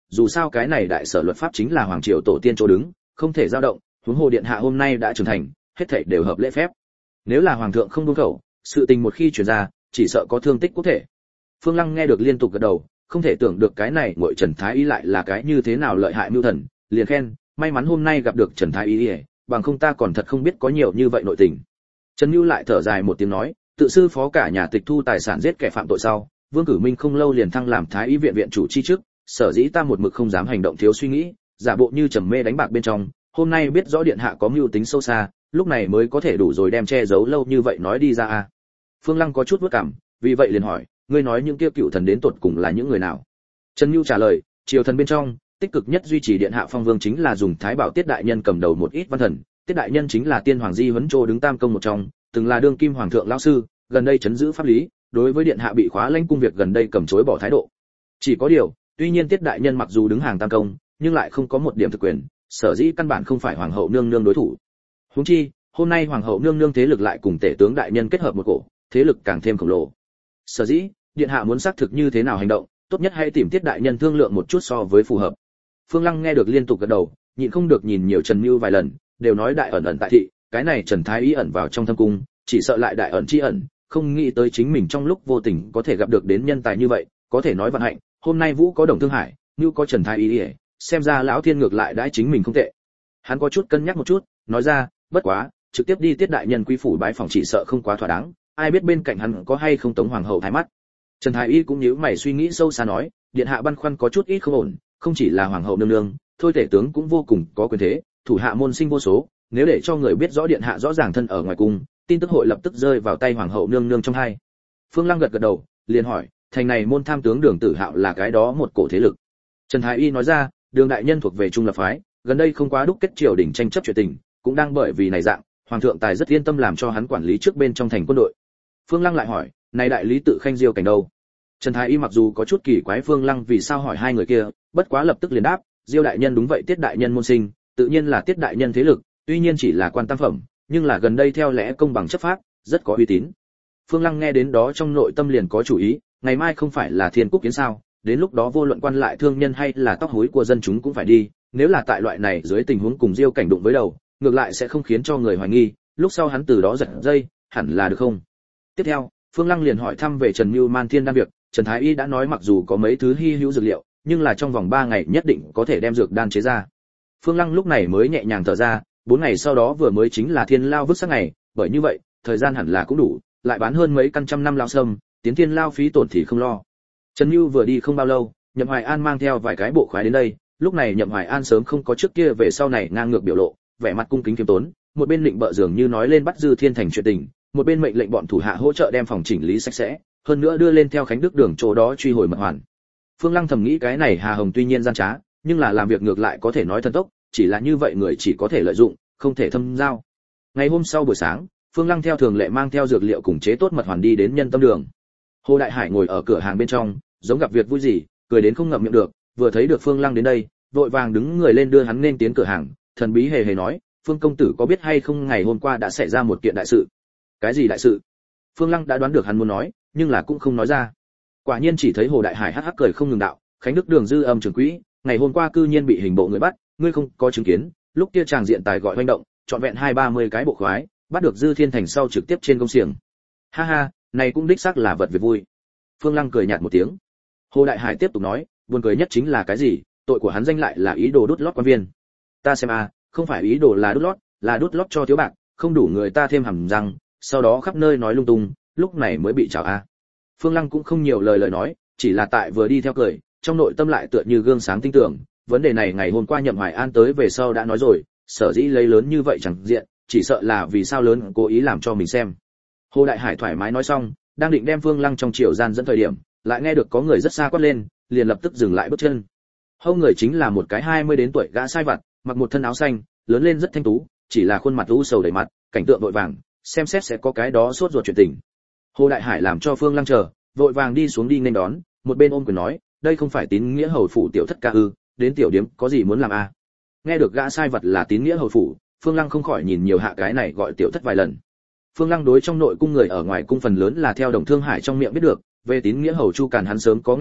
dù sao cái này đại sở luật pháp chính là hoàng triều tổ tiên chỗ đứng, không thể dao động, huống hồ điện hạ hôm nay đã trưởng thành, hết thảy đều hợp lễ phép. Nếu là hoàng thượng không buông khẩu, sự tình một khi truyền ra, chỉ sợ có thương tích quốc thể. Phương Lăng nghe được liên tục gật đầu, không thể tưởng được cái này ngụy Trần Thái Y lại là cái như thế nào lợi hại mưu thần, liền khen, may mắn hôm nay gặp được Trần Thái Y, bằng không ta còn thật không biết có nhiều như vậy nội tình. Trần Nưu lại thở dài một tiếng nói, tự sư phó cả nhà tịch thu tài sản giết kẻ phạm tội sau, Vương Cử Minh không lâu liền thăng làm Thái Y viện viện chủ chi chức, sở dĩ ta một mực không dám hành động thiếu suy nghĩ, giả bộ như trầm mê đánh bạc bên trong, hôm nay biết rõ điện hạ có mưu tính sâu xa, lúc này mới có thể đủ rồi đem che giấu lâu như vậy nói đi ra a. Phương Lăng có chút vất cảm, vì vậy liền hỏi, ngươi nói những kia cựu thần đến tột cùng là những người nào? Trần Nưu trả lời, triều thần bên trong, tích cực nhất duy trì điện hạ phong vương chính là dùng Thái Bảo Tiết đại nhân cầm đầu một ít văn thần, Tiết đại nhân chính là tiên hoàng di huấn trô đứng tam công một trong, từng là đương kim hoàng thượng lão sư, gần đây chấn giữ pháp lý, đối với điện hạ bị khóa lãnh cung việc gần đây cầm chối bỏ thái độ. Chỉ có điều, tuy nhiên Tiết đại nhân mặc dù đứng hàng tam công, nhưng lại không có một điểm thực quyền, sở dĩ căn bản không phải hoàng hậu nương nương đối thủ. Huống chi, hôm nay hoàng hậu nương nương thế lực lại cùng tể tướng đại nhân kết hợp một cổ, thế lực càng thêm khổng lồ. Sở dĩ, điện hạ muốn xác thực như thế nào hành động, tốt nhất hãy tìm Tiết đại nhân thương lượng một chút so với phù hợp. Phương Lăng nghe được liên tục gật đầu, nhịn không được nhìn nhiều Trần Nưu vài lần, đều nói đại ẩn ẩn tại thị, cái này Trần Thái Y ẩn vào trong thâm cung, chỉ sợ lại đại ẩn chi ẩn, không nghĩ tới chính mình trong lúc vô tình có thể gặp được đến nhân tài như vậy, có thể nói vận hạnh, hôm nay Vũ có Đồng Thương Hải, Nưu có Trần Thái Y, xem ra lão thiên ngược lại đãi chính mình không tệ. Hắn có chút cân nhắc một chút, nói ra, bất quá, trực tiếp đi Tiết đại nhân quý phủ bái phòng chỉ sợ không quá thỏa đáng, ai biết bên cạnh hắn có hay không Tống hoàng hậu thái mắt. Trần Thái Y cũng nhíu mày suy nghĩ sâu xa nói, điện hạ băn khoăn có chút ít không ổn, không chỉ là hoàng hậu nương nương, thôi tể tướng cũng vô cùng có quyền thế, thủ hạ môn sinh vô số, nếu để cho người biết rõ điện hạ rõ ràng thân ở ngoài cung, tin tức hội lập tức rơi vào tay hoàng hậu nương nương trong hai. Phương Lăng gật gật đầu, liền hỏi, thành này môn tham tướng Đường Tử Hạo là cái đó một cổ thế lực. Trần Thái Y nói ra, Đường đại nhân thuộc về trung lập phái, gần đây không quá đúc kết triều đình tranh chấp chuyện tình, cũng đang bởi vì này dạng, hoàng thượng tài rất yên tâm làm cho hắn quản lý trước bên trong thành quân đội. Phương Lăng lại hỏi, này đại lý tự Khanh Diêu cảnh đâu? Trần Thái Y mặc dù có chút kỳ quái Phương Lăng vì sao hỏi hai người kia, bất quá lập tức liền đáp, Diêu đại nhân đúng vậy Tiết đại nhân môn sinh, tự nhiên là Tiết đại nhân thế lực, tuy nhiên chỉ là quan tam phẩm, nhưng là gần đây theo lẽ công bằng chấp pháp, rất có uy tín. Phương Lăng nghe đến đó trong nội tâm liền có chủ ý, ngày mai không phải là Thiên Quốc kiến sao, đến lúc đó vô luận quan lại thương nhân hay là tóc hối của dân chúng cũng phải đi, nếu là tại loại này dưới tình huống cùng Diêu cảnh đụng với đầu, ngược lại sẽ không khiến cho người hoài nghi, lúc sau hắn từ đó giật dây, hẳn là được không? Tiếp theo, Phương Lăng liền hỏi thăm về Trần Nưu Man Thiên đan việc, Trần Thái Y đã nói mặc dù có mấy thứ hi hữu dược liệu, nhưng là trong vòng ba ngày nhất định có thể đem dược đan chế ra. Phương Lăng lúc này mới nhẹ nhàng thở ra, bốn ngày sau đó vừa mới chính là thiên lao vứt xác ngày, bởi như vậy, thời gian hẳn là cũng đủ, lại bán hơn mấy căn trăm năm lao sâm, tiến thiên lao phí tổn thì không lo. Trần Nưu vừa đi không bao lâu, Nhậm Hoài An mang theo vài cái bộ khoái đến đây, lúc này Nhậm Hoài An sớm không có trước kia về sau này ngang ngược biểu lộ, vẻ mặt cung kính khiêm tốn, một bên lệnh bợ dường như nói lên bắt Dư Thiên thành chuyện tình, một bên mệnh lệnh bọn thủ hạ hỗ trợ đem phòng chỉnh lý sạch sẽ, hơn nữa đưa lên theo Khánh Đức đường chỗ đó truy hồi mật hoàn. Phương Lăng thầm nghĩ cái này Hà Hồng tuy nhiên gian trá, nhưng là làm việc ngược lại có thể nói thần tốc, chỉ là như vậy người chỉ có thể lợi dụng, không thể thâm giao. Ngày hôm sau buổi sáng, Phương Lăng theo thường lệ mang theo dược liệu cùng chế tốt mật hoàn đi đến Nhân Tâm đường. Hồ Đại Hải ngồi ở cửa hàng bên trong, giống gặp việc vui gì, cười đến không ngậm miệng được, vừa thấy được Phương Lăng đến đây, vội vàng đứng người lên đưa hắn nên tiến cửa hàng, thần bí hề hề nói, Phương công tử có biết hay không ngày hôm qua đã xảy ra một kiện đại sự. Cái gì đại sự? Phương Lăng đã đoán được hắn muốn nói, nhưng là cũng không nói ra. Quả nhiên chỉ thấy Hồ Đại Hải hắc hắc cười không ngừng đạo, Khánh Đức đường Dư Âm trưởng quỹ, ngày hôm qua cư nhiên bị hình bộ người bắt, ngươi không có chứng kiến, lúc kia chàng diện tài gọi hoành động, trọn vẹn hai ba mươi cái bộ khoái, bắt được Dư Thiên thành sau trực tiếp trên công xiềng. Ha ha, này cũng đích xác là vật việc vui. Phương Lăng cười nhạt một tiếng. Hồ Đại Hải tiếp tục nói, buồn cười nhất chính là cái gì, tội của hắn danh lại là ý đồ đút lót quan viên. Ta xem a, không phải ý đồ là đút lót, là đút lót cho thiếu bạc, không đủ người ta thêm hàm răng, sau đó khắp nơi nói lung tung, lúc này mới bị trảo a. Phương Lăng cũng không nhiều lời lời nói, chỉ là tại vừa đi theo cười, trong nội tâm lại tựa như gương sáng tinh tưởng, vấn đề này ngày hôm qua Nhậm Hoài An tới về sau đã nói rồi, sở dĩ lấy lớn như vậy chẳng diện, chỉ sợ là vì sao lớn cố ý làm cho mình xem. Hồ Đại Hải thoải mái nói xong, đang định đem Phương Lăng trong triều gian dẫn thời điểm, lại nghe được có người rất xa quát lên, liền lập tức dừng lại bước chân. Hâu người chính là một cái hai mươi đến tuổi gã sai vặt, mặc một thân áo xanh, lớn lên rất thanh tú, chỉ là khuôn mặt u sầu đầy mặt, cảnh tượng vội vàng, xem xét sẽ có cái đó sốt ruột chuyện tình. Hồ Đại Hải làm cho Phương Lăng chờ, vội vàng đi xuống đi nên đón, một bên ôm quyền nói, đây không phải Tín Nghĩa hầu phủ tiểu thất ca ư, đến tiểu điếm có gì muốn làm a? À? Nghe được gã sai vật là Tín Nghĩa hầu phủ, Phương Lăng không khỏi nhìn nhiều hạ cái này gọi tiểu thất vài lần. Phương Lăng đối trong nội cung người ở ngoài cung phần lớn là theo Đồng Thương Hải trong miệng biết được, về Tín Nghĩa hầu Chu Càn hắn sớm có nghe thấy,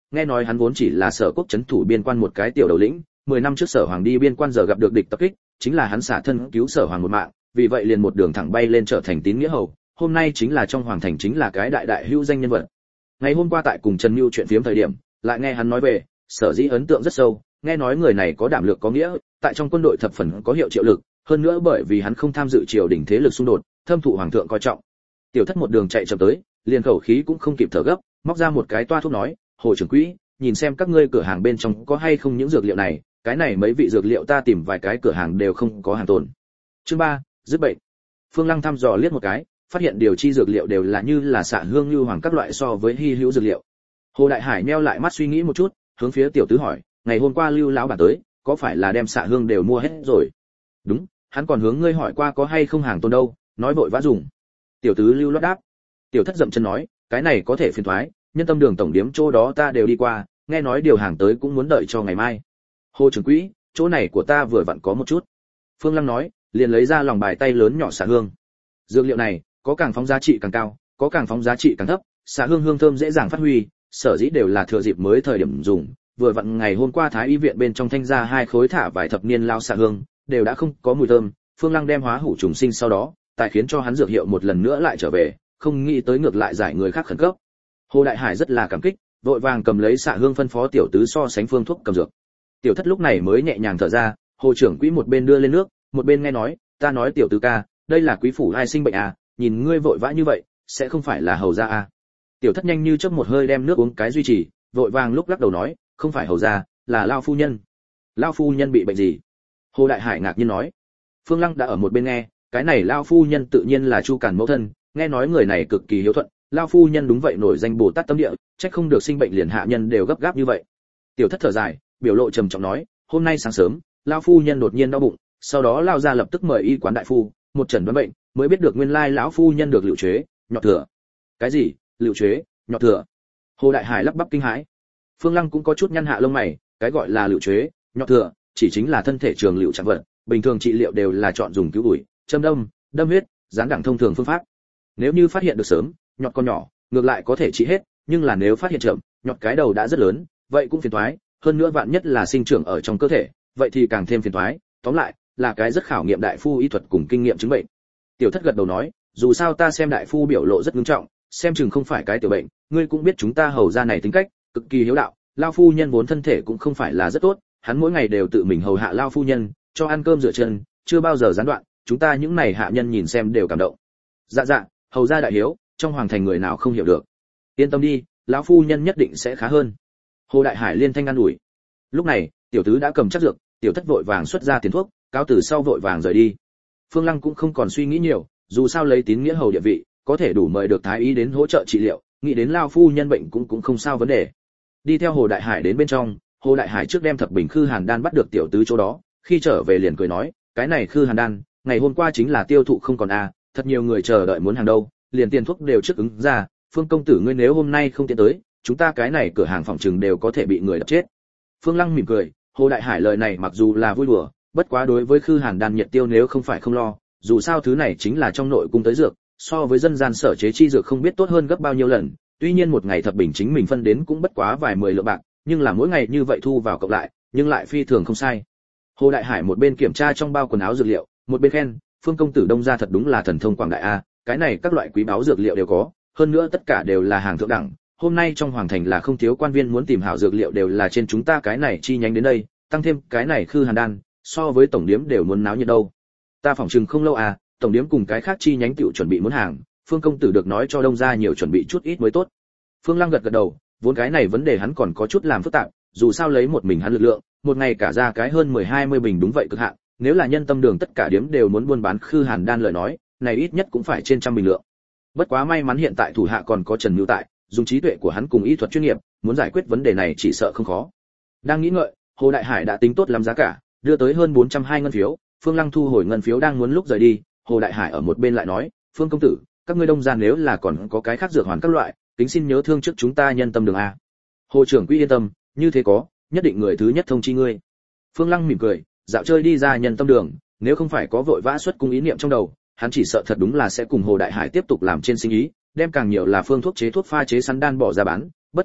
nghe nói hắn vốn chỉ là Sở Quốc trấn thủ biên quan một cái tiểu đầu lĩnh, mười năm trước Sở Hoàng đi biên quan giờ gặp được địch tập kích, chính là hắn xả thân cứu Sở Hoàng một mạng, vì vậy liền một đường thẳng bay lên trở thành tín nghĩa hầu, hôm nay chính là trong hoàng thành chính là cái đại đại hữu danh nhân vật. Ngày hôm qua tại cùng Trần Nưu chuyện phiếm thời điểm, lại nghe hắn nói về, Sở dĩ ấn tượng rất sâu, nghe nói người này có đảm lược có nghĩa, tại trong quân đội thập phần có hiệu triệu lực, hơn nữa bởi vì hắn không tham dự triều đình thế lực xung đột, thâm thụ hoàng thượng coi trọng. Tiểu Thất một đường chạy chậm tới, liền khẩu khí cũng không kịp thở gấp, móc ra một cái toa thuốc nói, "Hồ trưởng quỹ, nhìn xem các ngươi cửa hàng bên trong có hay không những dược liệu này, cái này mấy vị dược liệu ta tìm vài cái cửa hàng đều không có hàng tồn." Chương ba, dứt bệnh. Phương Lăng thăm dò liếc một cái, phát hiện điều chi dược liệu đều là như là xạ hương như hoàng các loại so với hy hữu dược liệu. Hồ Đại Hải nheo lại mắt suy nghĩ một chút, hướng phía tiểu tứ hỏi, "Ngày hôm qua Lưu lão bản tới, có phải là đem xạ hương đều mua hết rồi?" "Đúng, hắn còn hướng ngươi hỏi qua có hay không hàng tồn đâu, nói vội vã dùng." Tiểu tứ Lưu lót đáp. Tiểu Thất dậm chân nói, "Cái này có thể phiền toái, nhân tâm đường tổng điếm chỗ đó ta đều đi qua, nghe nói điều hàng tới cũng muốn đợi cho ngày mai." "Hồ trưởng quỹ, chỗ này của ta vừa vặn có một chút." Phương Lăng nói, liền lấy ra lòng bài tay lớn nhỏ xạ hương. Dược liệu này, có càng phóng giá trị càng cao, có càng phóng giá trị càng thấp, xạ hương hương thơm dễ dàng phát huy, sở dĩ đều là thừa dịp mới thời điểm dùng, vừa vặn ngày hôm qua Thái y viện bên trong thanh ra hai khối thả vài thập niên lao xạ hương, đều đã không có mùi thơm, Phương Lăng đem hóa hủ trùng sinh sau đó, tại khiến cho hắn dược hiệu một lần nữa lại trở về, không nghĩ tới ngược lại giải người khác khẩn cấp. Hồ Đại Hải rất là cảm kích, vội vàng cầm lấy xạ hương phân phó tiểu tứ so sánh phương thuốc cầm dược. Tiểu Thất lúc này mới nhẹ nhàng thở ra, Hồ trưởng quỹ một bên đưa lên nước, một bên nghe nói, "Ta nói tiểu tứ ca, đây là quý phủ ai sinh bệnh à, nhìn ngươi vội vã như vậy, sẽ không phải là hầu gia à?" Tiểu Thất nhanh như chớp một hơi đem nước uống cái duy trì, vội vàng lúc lắc đầu nói, "Không phải hầu gia, là lao phu nhân." "Lao phu nhân bị bệnh gì?" Hồ Đại Hải ngạc nhiên nói. Phương Lăng đã ở một bên nghe, cái này lao phu nhân tự nhiên là Chu Càn mẫu thân, nghe nói người này cực kỳ hiếu thuận, lao phu nhân đúng vậy nổi danh Bồ Tát tâm địa, trách không được sinh bệnh liền hạ nhân đều gấp gáp như vậy. Tiểu Thất thở dài, biểu lộ trầm trọng nói, "Hôm nay sáng sớm, lao phu nhân đột nhiên đau bụng, sau đó lao ra lập tức mời y quán đại phu, một chẩn đoán bệnh, mới biết được nguyên lai lão phu nhân được lựu chế, nhọt thừa." "Cái gì? Lựu chế, nhọt thừa?" Hồ Đại Hải lắp bắp kinh hãi. Phương Lăng cũng có chút nhăn hạ lông mày, cái gọi là lựu chế, nhọt thừa, chỉ chính là thân thể trường lựu trạng vật, bình thường trị liệu đều là chọn dùng cứu ủi, châm đâm, đâm huyết, gián đẳng thông thường phương pháp. Nếu như phát hiện được sớm, nhọt con nhỏ, ngược lại có thể trị hết, nhưng là nếu phát hiện chậm, nhọt cái đầu đã rất lớn, vậy cũng phiền toái, hơn nữa vạn nhất là sinh trưởng ở trong cơ thể, vậy thì càng thêm phiền toái, tóm lại, là cái rất khảo nghiệm đại phu y thuật cùng kinh nghiệm chứng bệnh. Tiểu Thất gật đầu nói, "Dù sao ta xem đại phu biểu lộ rất nghiêm trọng, xem chừng không phải cái tiểu bệnh, ngươi cũng biết chúng ta hầu gia này tính cách, cực kỳ hiếu đạo, lao phu nhân vốn thân thể cũng không phải là rất tốt, hắn mỗi ngày đều tự mình hầu hạ lao phu nhân, cho ăn cơm rửa chân, chưa bao giờ gián đoạn, chúng ta những này hạ nhân nhìn xem đều cảm động." "Dạ dạ, hầu gia đại hiếu, trong hoàng thành người nào không hiểu được. Yên tâm đi, lão phu nhân nhất định sẽ khá hơn." Hồ Đại Hải liên thanh an ủi. Lúc này, tiểu tứ đã cầm chắc dược, Tiểu Thất vội vàng xuất ra tiền thuốc, cáo từ sau vội vàng rời đi. Phương Lăng cũng không còn suy nghĩ nhiều, dù sao lấy tín nghĩa hầu địa vị, có thể đủ mời được thái y đến hỗ trợ trị liệu, nghĩ đến lao phu nhân bệnh cũng cũng không sao vấn đề. Đi theo Hồ Đại Hải đến bên trong, Hồ Đại Hải trước đem thập bình khư hàn đan bắt được tiểu tứ chỗ đó, khi trở về liền cười nói, "Cái này khư hàn đan, ngày hôm qua chính là tiêu thụ không còn a, à, thật nhiều người chờ đợi muốn hàng đâu, liền tiền thuốc đều trước ứng ra, Phương công tử ngươi nếu hôm nay không tiến tới, chúng ta cái này cửa hàng phòng trừng đều có thể bị người đập chết." Phương Lăng mỉm cười, Hồ Đại Hải lời này mặc dù là vui đùa, bất quá đối với khư hàn đan nhiệt tiêu nếu không phải không lo, dù sao thứ này chính là trong nội cung tới dược, so với dân gian sở chế chi dược không biết tốt hơn gấp bao nhiêu lần, tuy nhiên một ngày thập bình chính mình phân đến cũng bất quá vài mười lượng bạc, nhưng là mỗi ngày như vậy thu vào cộng lại, nhưng lại phi thường không sai. Hồ Đại Hải một bên kiểm tra trong bao quần áo dược liệu, một bên khen, Phương công tử Đông gia thật đúng là thần thông quảng đại a, cái này các loại quý báu dược liệu đều có, hơn nữa tất cả đều là hàng thượng đẳng. Hôm nay trong hoàng thành là không thiếu quan viên muốn tìm hảo dược liệu đều là trên chúng ta cái này chi nhánh đến đây, tăng thêm cái này khư hàn đan, so với tổng điếm đều muốn náo nhiệt đâu. Ta phỏng chừng không lâu à, tổng điếm cùng cái khác chi nhánh tiểu chuẩn bị muốn hàng, Phương công tử được nói cho Đông gia nhiều chuẩn bị chút ít mới tốt. Phương Lăng gật gật đầu, vốn cái này vấn đề hắn còn có chút làm phức tạp, dù sao lấy một mình hắn lực lượng, một ngày cả ra cái hơn mười hai mươi bình đúng vậy cực hạn, nếu là nhân tâm đường tất cả điếm đều muốn buôn bán khư hàn đan lời nói, này ít nhất cũng phải trên trăm bình lượng. Bất quá may mắn hiện tại thủ hạ còn có Trần Nưu tại, dùng trí tuệ của hắn cùng y thuật chuyên nghiệp, muốn giải quyết vấn đề này chỉ sợ không khó. Đang nghĩ ngợi, Hồ Đại Hải đã tính tốt làm giá cả, đưa tới hơn bốn trăm hai ngân phiếu, Phương Lăng thu hồi ngân phiếu đang muốn lúc rời đi, Hồ Đại Hải ở một bên lại nói, "Phương công tử, các ngươi Đông gia nếu là còn có cái khác dược hoàn các loại, kính xin nhớ thương trước chúng ta nhân tâm đường a." "Hồ trưởng quỹ yên tâm, như thế có, nhất định người thứ nhất thông chi ngươi." Phương Lăng mỉm cười, dạo chơi đi ra nhân tâm đường, nếu không phải có vội vã xuất cung ý niệm trong đầu, hắn chỉ sợ thật đúng là sẽ cùng Hồ Đại Hải tiếp tục làm trên sinh ý, đem càng nhiều là phương thuốc chế thuốc pha chế sắn đan bỏ ra bán, bất quá,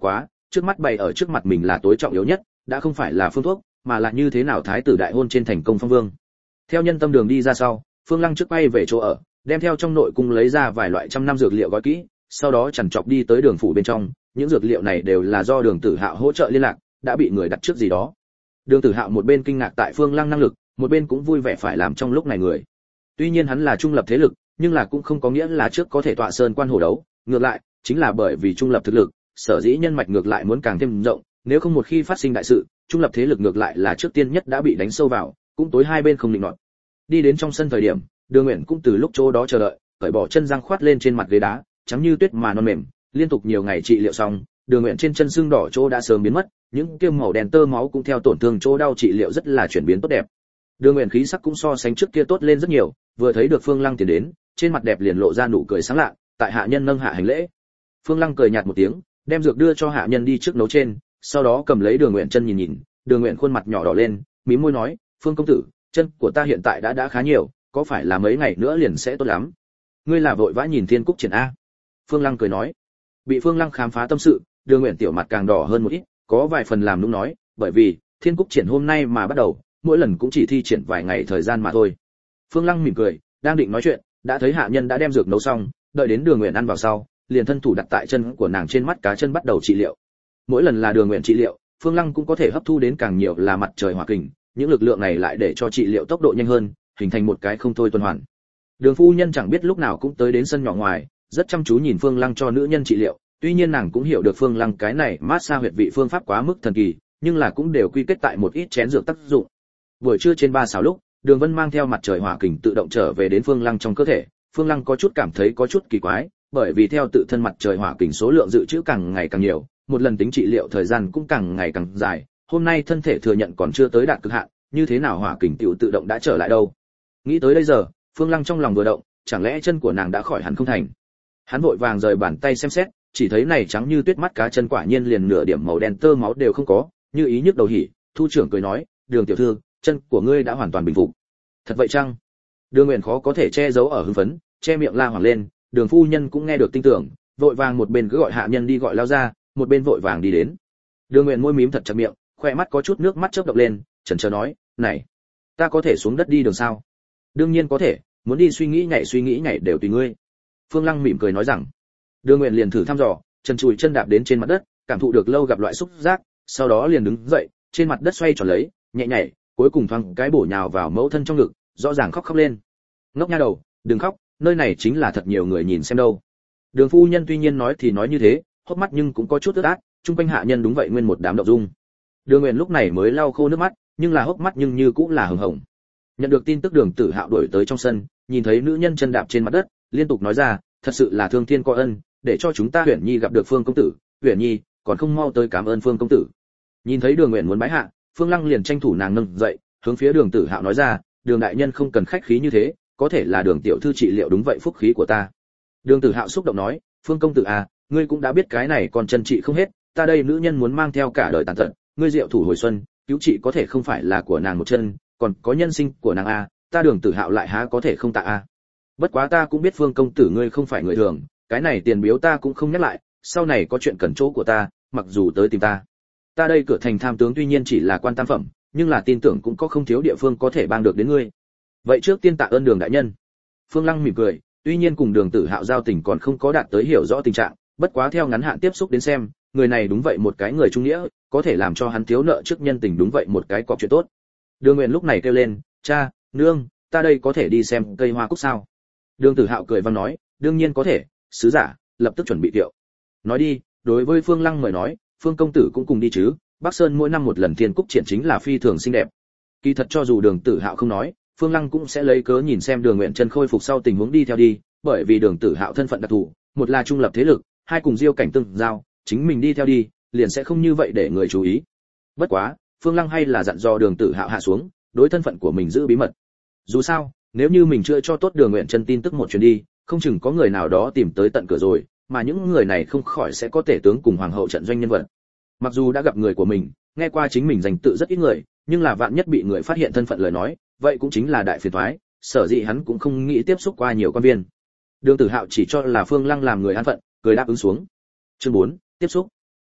trước mắt bày ở trước mặt mình là tối trọng yếu nhất, đã không phải là phương thuốc, mà là như thế nào thái tử đại hôn trên thành công phong vương. Theo nhân tâm đường đi ra sau, Phương Lăng trước bay về chỗ ở, đem theo trong nội cung lấy ra vài loại trăm năm dược liệu gói kỹ, sau đó chằn chọc đi tới đường phủ bên trong, những dược liệu này đều là do Đường Tử Hạo hỗ trợ liên lạc, đã bị người đặt trước gì đó. Đường Tử Hạo một bên kinh ngạc tại Phương Lăng năng lực, một bên cũng vui vẻ phải làm trong lúc này người. Tuy nhiên hắn là trung lập thế lực, nhưng là cũng không có nghĩa là trước có thể tọa sơn quan hổ đấu, ngược lại, chính là bởi vì trung lập thực lực, sở dĩ nhân mạch ngược lại muốn càng thêm rộng, nếu không một khi phát sinh đại sự, trung lập thế lực ngược lại là trước tiên nhất đã bị đánh sâu vào, cũng tối hai bên không định nọt. Đi đến trong sân thời điểm, Đường Uyển cũng từ lúc chỗ đó chờ đợi, cởi bỏ chân răng khoát lên trên mặt ghế đá, trắng như tuyết mà non mềm, liên tục nhiều ngày trị liệu xong, Đường Uyển trên chân sưng đỏ chỗ đã sớm biến mất, những kiêm màu đen tơ máu cũng theo tổn thương chỗ đau trị liệu rất là chuyển biến tốt đẹp. Đường Uyển khí sắc cũng so sánh trước kia tốt lên rất nhiều, vừa thấy được Phương Lăng tiến đến, trên mặt đẹp liền lộ ra nụ cười sáng lạ, tại hạ nhân nâng hạ hành lễ. Phương Lăng cười nhạt một tiếng, đem dược đưa cho hạ nhân đi trước nấu trên, sau đó cầm lấy Đường Uyển chân nhìn nhìn, Đường Uyển khuôn mặt nhỏ đỏ lên, mím môi nói, "Phương công tử, chân của ta hiện tại đã đã khá nhiều, có phải là mấy ngày nữa liền sẽ tốt lắm? Ngươi là vội vã nhìn Thiên Cúc Triển a?" Phương Lăng cười nói. Bị Phương Lăng khám phá tâm sự, Đường Uyển tiểu mặt càng đỏ hơn một ít, có vài phần làm nũng nói, bởi vì Thiên Cúc Triển hôm nay mà bắt đầu, mỗi lần cũng chỉ thi triển vài ngày thời gian mà thôi. Phương Lăng mỉm cười, đang định nói chuyện, đã thấy hạ nhân đã đem dược nấu xong, đợi đến Đường Uyển ăn vào sau, liền thân thủ đặt tại chân của nàng trên mắt cá chân bắt đầu trị liệu. Mỗi lần là Đường Uyển trị liệu, Phương Lăng cũng có thể hấp thu đến càng nhiều là mặt trời hỏa kình, những lực lượng này lại để cho trị liệu tốc độ nhanh hơn, hình thành một cái không thôi tuần hoàn. Đường phu nhân chẳng biết lúc nào cũng tới đến sân nhỏ ngoài, rất chăm chú nhìn Phương Lăng cho nữ nhân trị liệu, tuy nhiên nàng cũng hiểu được Phương Lăng cái này massage huyệt vị phương pháp quá mức thần kỳ, nhưng là cũng đều quy kết tại một ít chén dược tác dụng. Buổi trưa trên ba sáu lúc, Đường Vân mang theo mặt trời hỏa kình tự động trở về đến Phương Lăng trong cơ thể, Phương Lăng có chút cảm thấy có chút kỳ quái, bởi vì theo tự thân mặt trời hỏa kình số lượng dự trữ càng ngày càng nhiều, một lần tính trị liệu thời gian cũng càng ngày càng dài, hôm nay thân thể thừa nhận còn chưa tới đạt cực hạn, như thế nào hỏa kình tiểu tự động đã trở lại đâu? Nghĩ tới đây giờ, Phương Lăng trong lòng vừa động, chẳng lẽ chân của nàng đã khỏi hẳn không thành? Hắn vội vàng rời bàn tay xem xét, chỉ thấy này trắng như tuyết mắt cá chân quả nhiên liền nửa điểm màu đen tơ máu đều không có, như ý nhức đầu hỉ, Thu trưởng cười nói, "Đường tiểu thư, chân của ngươi đã hoàn toàn bình phục." "Thật vậy chăng?" Đường Uyển khó có thể che giấu ở hưng phấn, che miệng la hoảng lên, Đường phu nhân cũng nghe được tin tưởng, vội vàng một bên cứ gọi hạ nhân đi gọi lao ra, một bên vội vàng đi đến. Đường Uyển môi mím thật chặt miệng, khoe mắt có chút nước mắt chớp động lên, chần chờ nói, "Này, ta có thể xuống đất đi đường sao?" "Đương nhiên có thể, muốn đi suy nghĩ nhảy suy nghĩ nhảy đều tùy ngươi." Phương Lăng mỉm cười nói rằng. Đường Uyển liền thử thăm dò, chân chùi chân đạp đến trên mặt đất, cảm thụ được lâu gặp loại xúc giác, sau đó liền đứng dậy, trên mặt đất xoay tròn lấy, nhẹ nhảy, cuối cùng thoáng cái bổ nhào vào mẫu thân trong ngực, rõ ràng khóc khóc lên. "Ngốc nha đầu, đừng khóc, nơi này chính là thật nhiều người nhìn xem đâu." Đường phu nhân tuy nhiên nói thì nói như thế, hốc mắt nhưng cũng có chút ướt át, chung quanh hạ nhân đúng vậy nguyên một đám động dung. Đường Uyển lúc này mới lau khô nước mắt, nhưng là hốc mắt nhưng như cũng là hồng hồng. Nhận được tin tức Đường Tử Hạo đuổi tới trong sân, nhìn thấy nữ nhân chân đạp trên mặt đất, liên tục nói ra, "Thật sự là thương thiên có ân, để cho chúng ta Uyển Nhi gặp được Phương công tử, Uyển Nhi, còn không mau tới cảm ơn Phương công tử." Nhìn thấy Đường Uyển muốn bái hạ, Phương Lăng liền tranh thủ nàng nâng dậy, hướng phía Đường Tử Hạo nói ra, "Đường đại nhân không cần khách khí như thế, có thể là Đường tiểu thư trị liệu đúng vậy phúc khí của ta." Đường Tử Hạo xúc động nói, "Phương công tử à, ngươi cũng đã biết cái này còn chân trị không hết, ta đây nữ nhân muốn mang theo cả đời tàn tật, ngươi diệu thủ hồi xuân, cứu trị có thể không phải là của nàng một chân, còn có nhân sinh của nàng a, ta Đường Tử Hạo lại há có thể không tạ a. Bất quá ta cũng biết Phương công tử ngươi không phải người thường, cái này tiền biếu ta cũng không nhắc lại, sau này có chuyện cần chỗ của ta, mặc dù tới tìm ta. Ta đây cửa thành tham tướng tuy nhiên chỉ là quan tam phẩm, nhưng là tin tưởng cũng có không thiếu địa phương có thể帮được đến ngươi. Vậy trước tiên tạ ơn Đường đại nhân." Phương Lăng mỉm cười, tuy nhiên cùng Đường Tử Hạo giao tình còn không có đạt tới hiểu rõ tình trạng, bất quá theo ngắn hạn tiếp xúc đến xem, người này đúng vậy một cái người trung nghĩa, có thể làm cho hắn thiếu nợ trước nhân tình đúng vậy một cái cọc chuyện tốt. Đường Uyển lúc này kêu lên, "Cha, nương, ta đây có thể đi xem cây hoa cúc sao?" Đường Tử Hạo cười vang nói, "Đương nhiên có thể, sứ giả, lập tức chuẩn bị tiệu." Nói đi, đối với Phương Lăng mời nói, "Phương công tử cũng cùng đi chứ, Bắc Sơn mỗi năm một lần Thiên Cúc triển chính là phi thường xinh đẹp." Kỳ thật cho dù Đường Tử Hạo không nói, Phương Lăng cũng sẽ lấy cớ nhìn xem Đường Uyển chân khôi phục sau tình huống đi theo đi, bởi vì Đường Tử Hạo thân phận đặc thù, một là trung lập thế lực, hai cùng Diêu cảnh tương giao, chính mình đi theo đi, liền sẽ không như vậy để người chú ý. Bất quá, Phương Lăng hay là dặn dò Đường Tử Hạo hạ xuống, đối thân phận của mình giữ bí mật. Dù sao, nếu như mình chưa cho tốt Đường Uyển chân tin tức một chuyến đi, không chừng có người nào đó tìm tới tận cửa rồi, mà những người này không khỏi sẽ có tể tướng cùng hoàng hậu trận doanh nhân vật. Mặc dù đã gặp người của mình, nghe qua chính mình danh tự rất ít người, nhưng là vạn nhất bị người phát hiện thân phận lời nói, vậy cũng chính là đại phiền toái, sở dĩ hắn cũng không nghĩ tiếp xúc qua nhiều quan viên. Đường Tử Hạo chỉ cho là Phương Lăng làm người an phận, cười đáp ứng xuống. Chương bốn, tiếp xúc.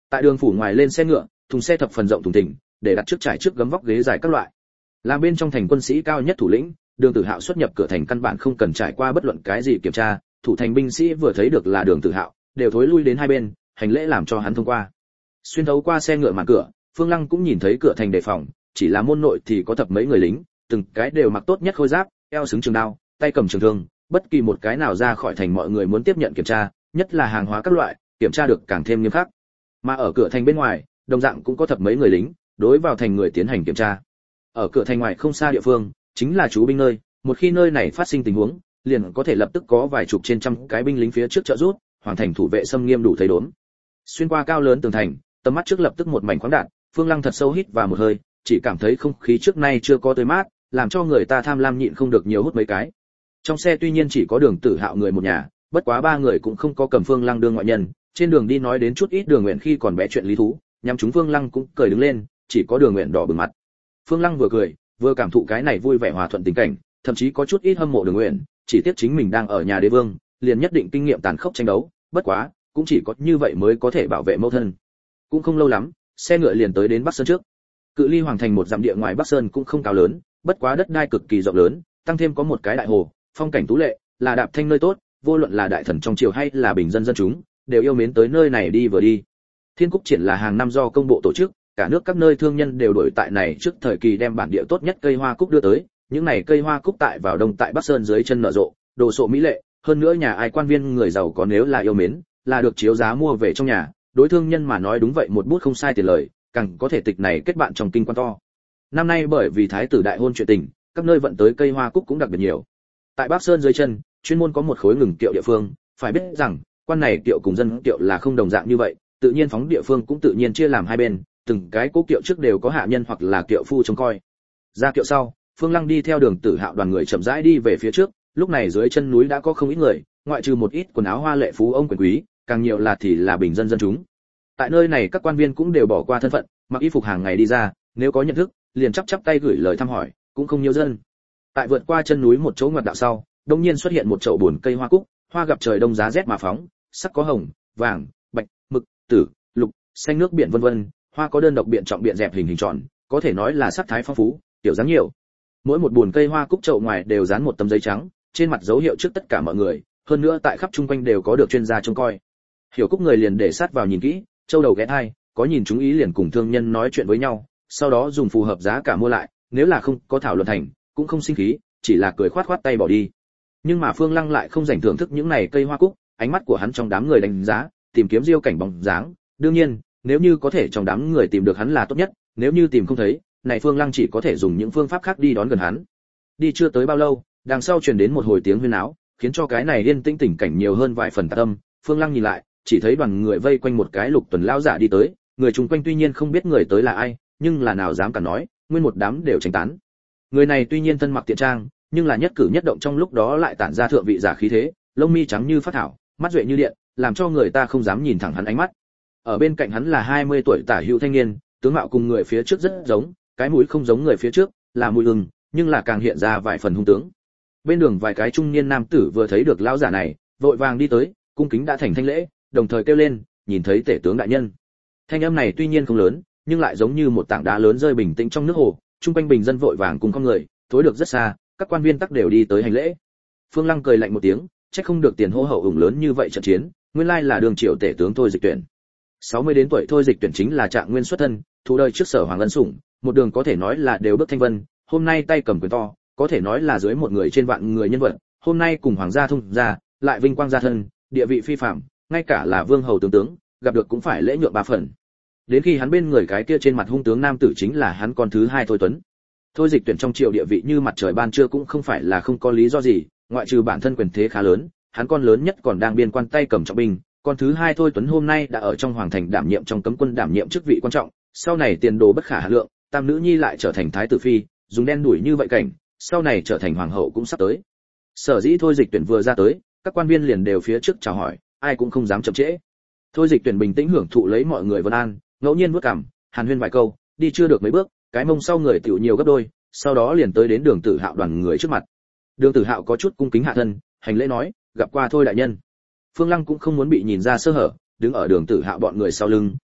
Tại đường phủ ngoài lên xe ngựa, thùng xe thập phần rộng thùng thình, để đặt trước trải trước gấm vóc ghế dài các loại. Làm bên trong thành quân sĩ cao nhất thủ lĩnh, Đường Tử Hạo xuất nhập cửa thành căn bản không cần trải qua bất luận cái gì kiểm tra, thủ thành binh sĩ vừa thấy được là Đường Tử Hạo, đều thối lui đến hai bên, hành lễ làm cho hắn thông qua. Xuyên thấu qua xe ngựa màn cửa, Phương Lăng cũng nhìn thấy cửa thành đề phòng, chỉ là môn nội thì có thập mấy người lính, từng cái đều mặc tốt nhất khôi giáp, eo xứng trường đao, tay cầm trường thương, bất kỳ một cái nào ra khỏi thành mọi người muốn tiếp nhận kiểm tra, nhất là hàng hóa các loại, kiểm tra được càng thêm nghiêm khắc. Mà ở cửa thành bên ngoài, đồng dạng cũng có thập mấy người lính, đối vào thành người tiến hành kiểm tra. Ở cửa thành ngoài không xa địa phương, chính là chú binh nơi, một khi nơi này phát sinh tình huống, liền có thể lập tức có vài chục trên trăm cái binh lính phía trước trợ giúp, hoàn thành thủ vệ xâm nghiêm đủ thấy đốn. Xuyên qua cao lớn tường thành, tầm mắt trước lập tức một mảnh khoáng đạt, Phương Lăng thật sâu hít vào một hơi, chỉ cảm thấy không khí trước nay chưa có tươi mát, làm cho người ta tham lam nhịn không được nhiều hút mấy cái. Trong xe tuy nhiên chỉ có Đường Tử Hạo người một nhà, bất quá ba người cũng không có cầm Phương Lăng đương ngoại nhân, trên đường đi nói đến chút ít Đường Nguyện khi còn bé chuyện lý thú, nhằm chúng Phương Lăng cũng cười đứng lên, chỉ có Đường Nguyện đỏ bừng mặt. Phương Lăng vừa cười, vừa cảm thụ cái này vui vẻ hòa thuận tình cảnh, thậm chí có chút ít hâm mộ Đường Nguyện, chỉ tiếc chính mình đang ở nhà đế vương, liền nhất định kinh nghiệm tàn khốc tranh đấu, bất quá, cũng chỉ có như vậy mới có thể bảo vệ mẫu thân. Cũng không lâu lắm, xe ngựa liền tới đến Bắc Sơn trước. Cự ly hoàng thành một dặm địa ngoài Bắc Sơn cũng không cao lớn, bất quá đất đai cực kỳ rộng lớn, tăng thêm có một cái đại hồ, phong cảnh tú lệ, là đạp thanh nơi tốt, vô luận là đại thần trong triều hay là bình dân dân chúng, đều yêu mến tới nơi này đi vừa đi. Thiên Cúc triển là hàng năm do công bộ tổ chức, cả nước các nơi thương nhân đều đổi tại này trước thời kỳ đem bản địa tốt nhất cây hoa cúc đưa tới, những này cây hoa cúc tại vào đông tại Bắc Sơn dưới chân nở rộ, đồ sộ mỹ lệ, hơn nữa nhà ai quan viên người giàu có nếu là yêu mến, là được chiếu giá mua về trong nhà, đối thương nhân mà nói đúng vậy một bút không sai tiền lời, càng có thể tịch này kết bạn trong kinh quan to. Năm nay bởi vì thái tử đại hôn chuyện tình, các nơi vận tới cây hoa cúc cũng đặc biệt nhiều. Tại Bắc Sơn dưới chân, chuyên môn có một khối ngừng kiệu địa phương, phải biết rằng, quan này kiệu cùng dân kiệu là không đồng dạng như vậy, tự nhiên phóng địa phương cũng tự nhiên chia làm hai bên, từng cái cố kiệu trước đều có hạ nhân hoặc là kiệu phu trông coi. Ra kiệu sau, Phương Lăng đi theo Đường Tử Hạo đoàn người chậm rãi đi về phía trước, lúc này dưới chân núi đã có không ít người, ngoại trừ một ít quần áo hoa lệ phú ông quyền quý, càng nhiều là thì là bình dân dân chúng. Tại nơi này các quan viên cũng đều bỏ qua thân phận, mặc y phục hàng ngày đi ra, nếu có nhận thức, liền chắp chắp tay gửi lời thăm hỏi, cũng không nhiều dân. Tại vượt qua chân núi một chỗ ngoặt đạo sau, đột nhiên xuất hiện một chậu buồn cây hoa cúc, hoa gặp trời đông giá rét mà phóng, sắc có hồng, vàng, bạch, mực, tử, lục, xanh nước biển vân vân, hoa có đơn độc biện trọng biện dẹp hình hình tròn, có thể nói là sắc thái phong phú, tiểu dáng nhiều. Mỗi một buồn cây hoa cúc chậu ngoài đều dán một tấm giấy trắng, trên mặt dấu hiệu trước tất cả mọi người, hơn nữa tại khắp chung quanh đều có được chuyên gia trông coi. Hiểu Cúc người liền để sát vào nhìn kỹ, châu đầu ghé thai, có nhìn chúng ý liền cùng thương nhân nói chuyện với nhau, sau đó dùng phù hợp giá cả mua lại, nếu là không có thảo luận thành, cũng không sinh khí, chỉ là cười khoát khoát tay bỏ đi. Nhưng mà Phương Lăng lại không rảnh thưởng thức những này cây hoa cúc, ánh mắt của hắn trong đám người đánh giá, tìm kiếm diêu cảnh bóng dáng, đương nhiên, nếu như có thể trong đám người tìm được hắn là tốt nhất, nếu như tìm không thấy, này Phương Lăng chỉ có thể dùng những phương pháp khác đi đón gần hắn. Đi chưa tới bao lâu, đằng sau truyền đến một hồi tiếng huyên náo, khiến cho cái này yên tĩnh tình cảnh nhiều hơn vài phần tà tâm. Phương Lăng nhìn lại, chỉ thấy đoàn người vây quanh một cái Lục Tuần lão giả đi tới, người chung quanh tuy nhiên không biết người tới là ai, nhưng là nào dám cả nói, nguyên một đám đều tránh tán. Người này tuy nhiên thân mặc tiện trang, nhưng là nhất cử nhất động trong lúc đó lại tản ra thượng vị giả khí thế, lông mi trắng như phát thảo, mắt duệ như điện, làm cho người ta không dám nhìn thẳng hắn ánh mắt. Ở bên cạnh hắn là hai mươi tuổi tả hữu thanh niên, tướng mạo cùng người phía trước rất giống, cái mũi không giống người phía trước, là mũi ưng, nhưng là càng hiện ra vài phần hung tướng. Bên đường vài cái trung niên nam tử vừa thấy được lão giả này, vội vàng đi tới, cung kính đã thành thanh lễ, đồng thời kêu lên, nhìn thấy tể tướng đại nhân. Thanh âm này tuy nhiên không lớn, nhưng lại giống như một tảng đá lớn rơi bình tĩnh trong nước hồ, trung quanh bình dân vội vàng cùng con người, thối được rất xa, các quan viên tắc đều đi tới hành lễ. Phương Lăng cười lạnh một tiếng, chắc không được tiền hô hậu ủng lớn như vậy trận chiến, nguyên lai là đường triệu tể tướng Thôi Dịch Tuyển. sáu mươi đến tuổi Thôi Dịch Tuyển chính là trạng nguyên xuất thân, thủ đời trước sở hoàng ân sủng, một đường có thể nói là đều bước thanh vân, hôm nay tay cầm quyền to, có thể nói là dưới một người trên vạn người nhân vật, hôm nay cùng hoàng gia thông gia, lại vinh quang gia thân, địa vị phi phàm, ngay cả là vương hầu tướng tướng, gặp được cũng phải lễ nhượng ba phần. Đến khi hắn bên người cái kia trên mặt hung tướng nam tử chính là hắn con thứ hai Thôi Tuấn. Thôi Dịch Tuyển trong triều địa vị như mặt trời ban trưa cũng không phải là không có lý do gì, ngoại trừ bản thân quyền thế khá lớn, hắn con lớn nhất còn đang biên quan tay cầm trọng binh, con thứ hai Thôi Tuấn hôm nay đã ở trong hoàng thành đảm nhiệm trong cấm quân đảm nhiệm chức vị quan trọng, sau này tiền đồ bất khả hà lượng, tam nữ nhi lại trở thành thái tử phi, dùng đen đuổi như vậy cảnh, sau này trở thành hoàng hậu cũng sắp tới. Sở dĩ Thôi Dịch Tuyển vừa ra tới, các quan viên liền đều phía trước chào hỏi, ai cũng không dám chậm trễ. Thôi Dịch Tuyển bình tĩnh hưởng thụ lấy mọi người vân an, ngẫu nhiên vuốt cằm, hàn huyên vài câu, đi chưa được mấy bước, cái mông sau người tiểu nhiều gấp đôi, sau đó liền tới đến Đường Tử Hạo đoàn người trước mặt. Đường Tử Hạo có chút cung kính hạ thân, hành lễ nói, gặp qua Thôi đại nhân. Phương Lăng cũng không muốn bị nhìn ra sơ hở, đứng ở Đường Tử Hạo bọn người sau lưng,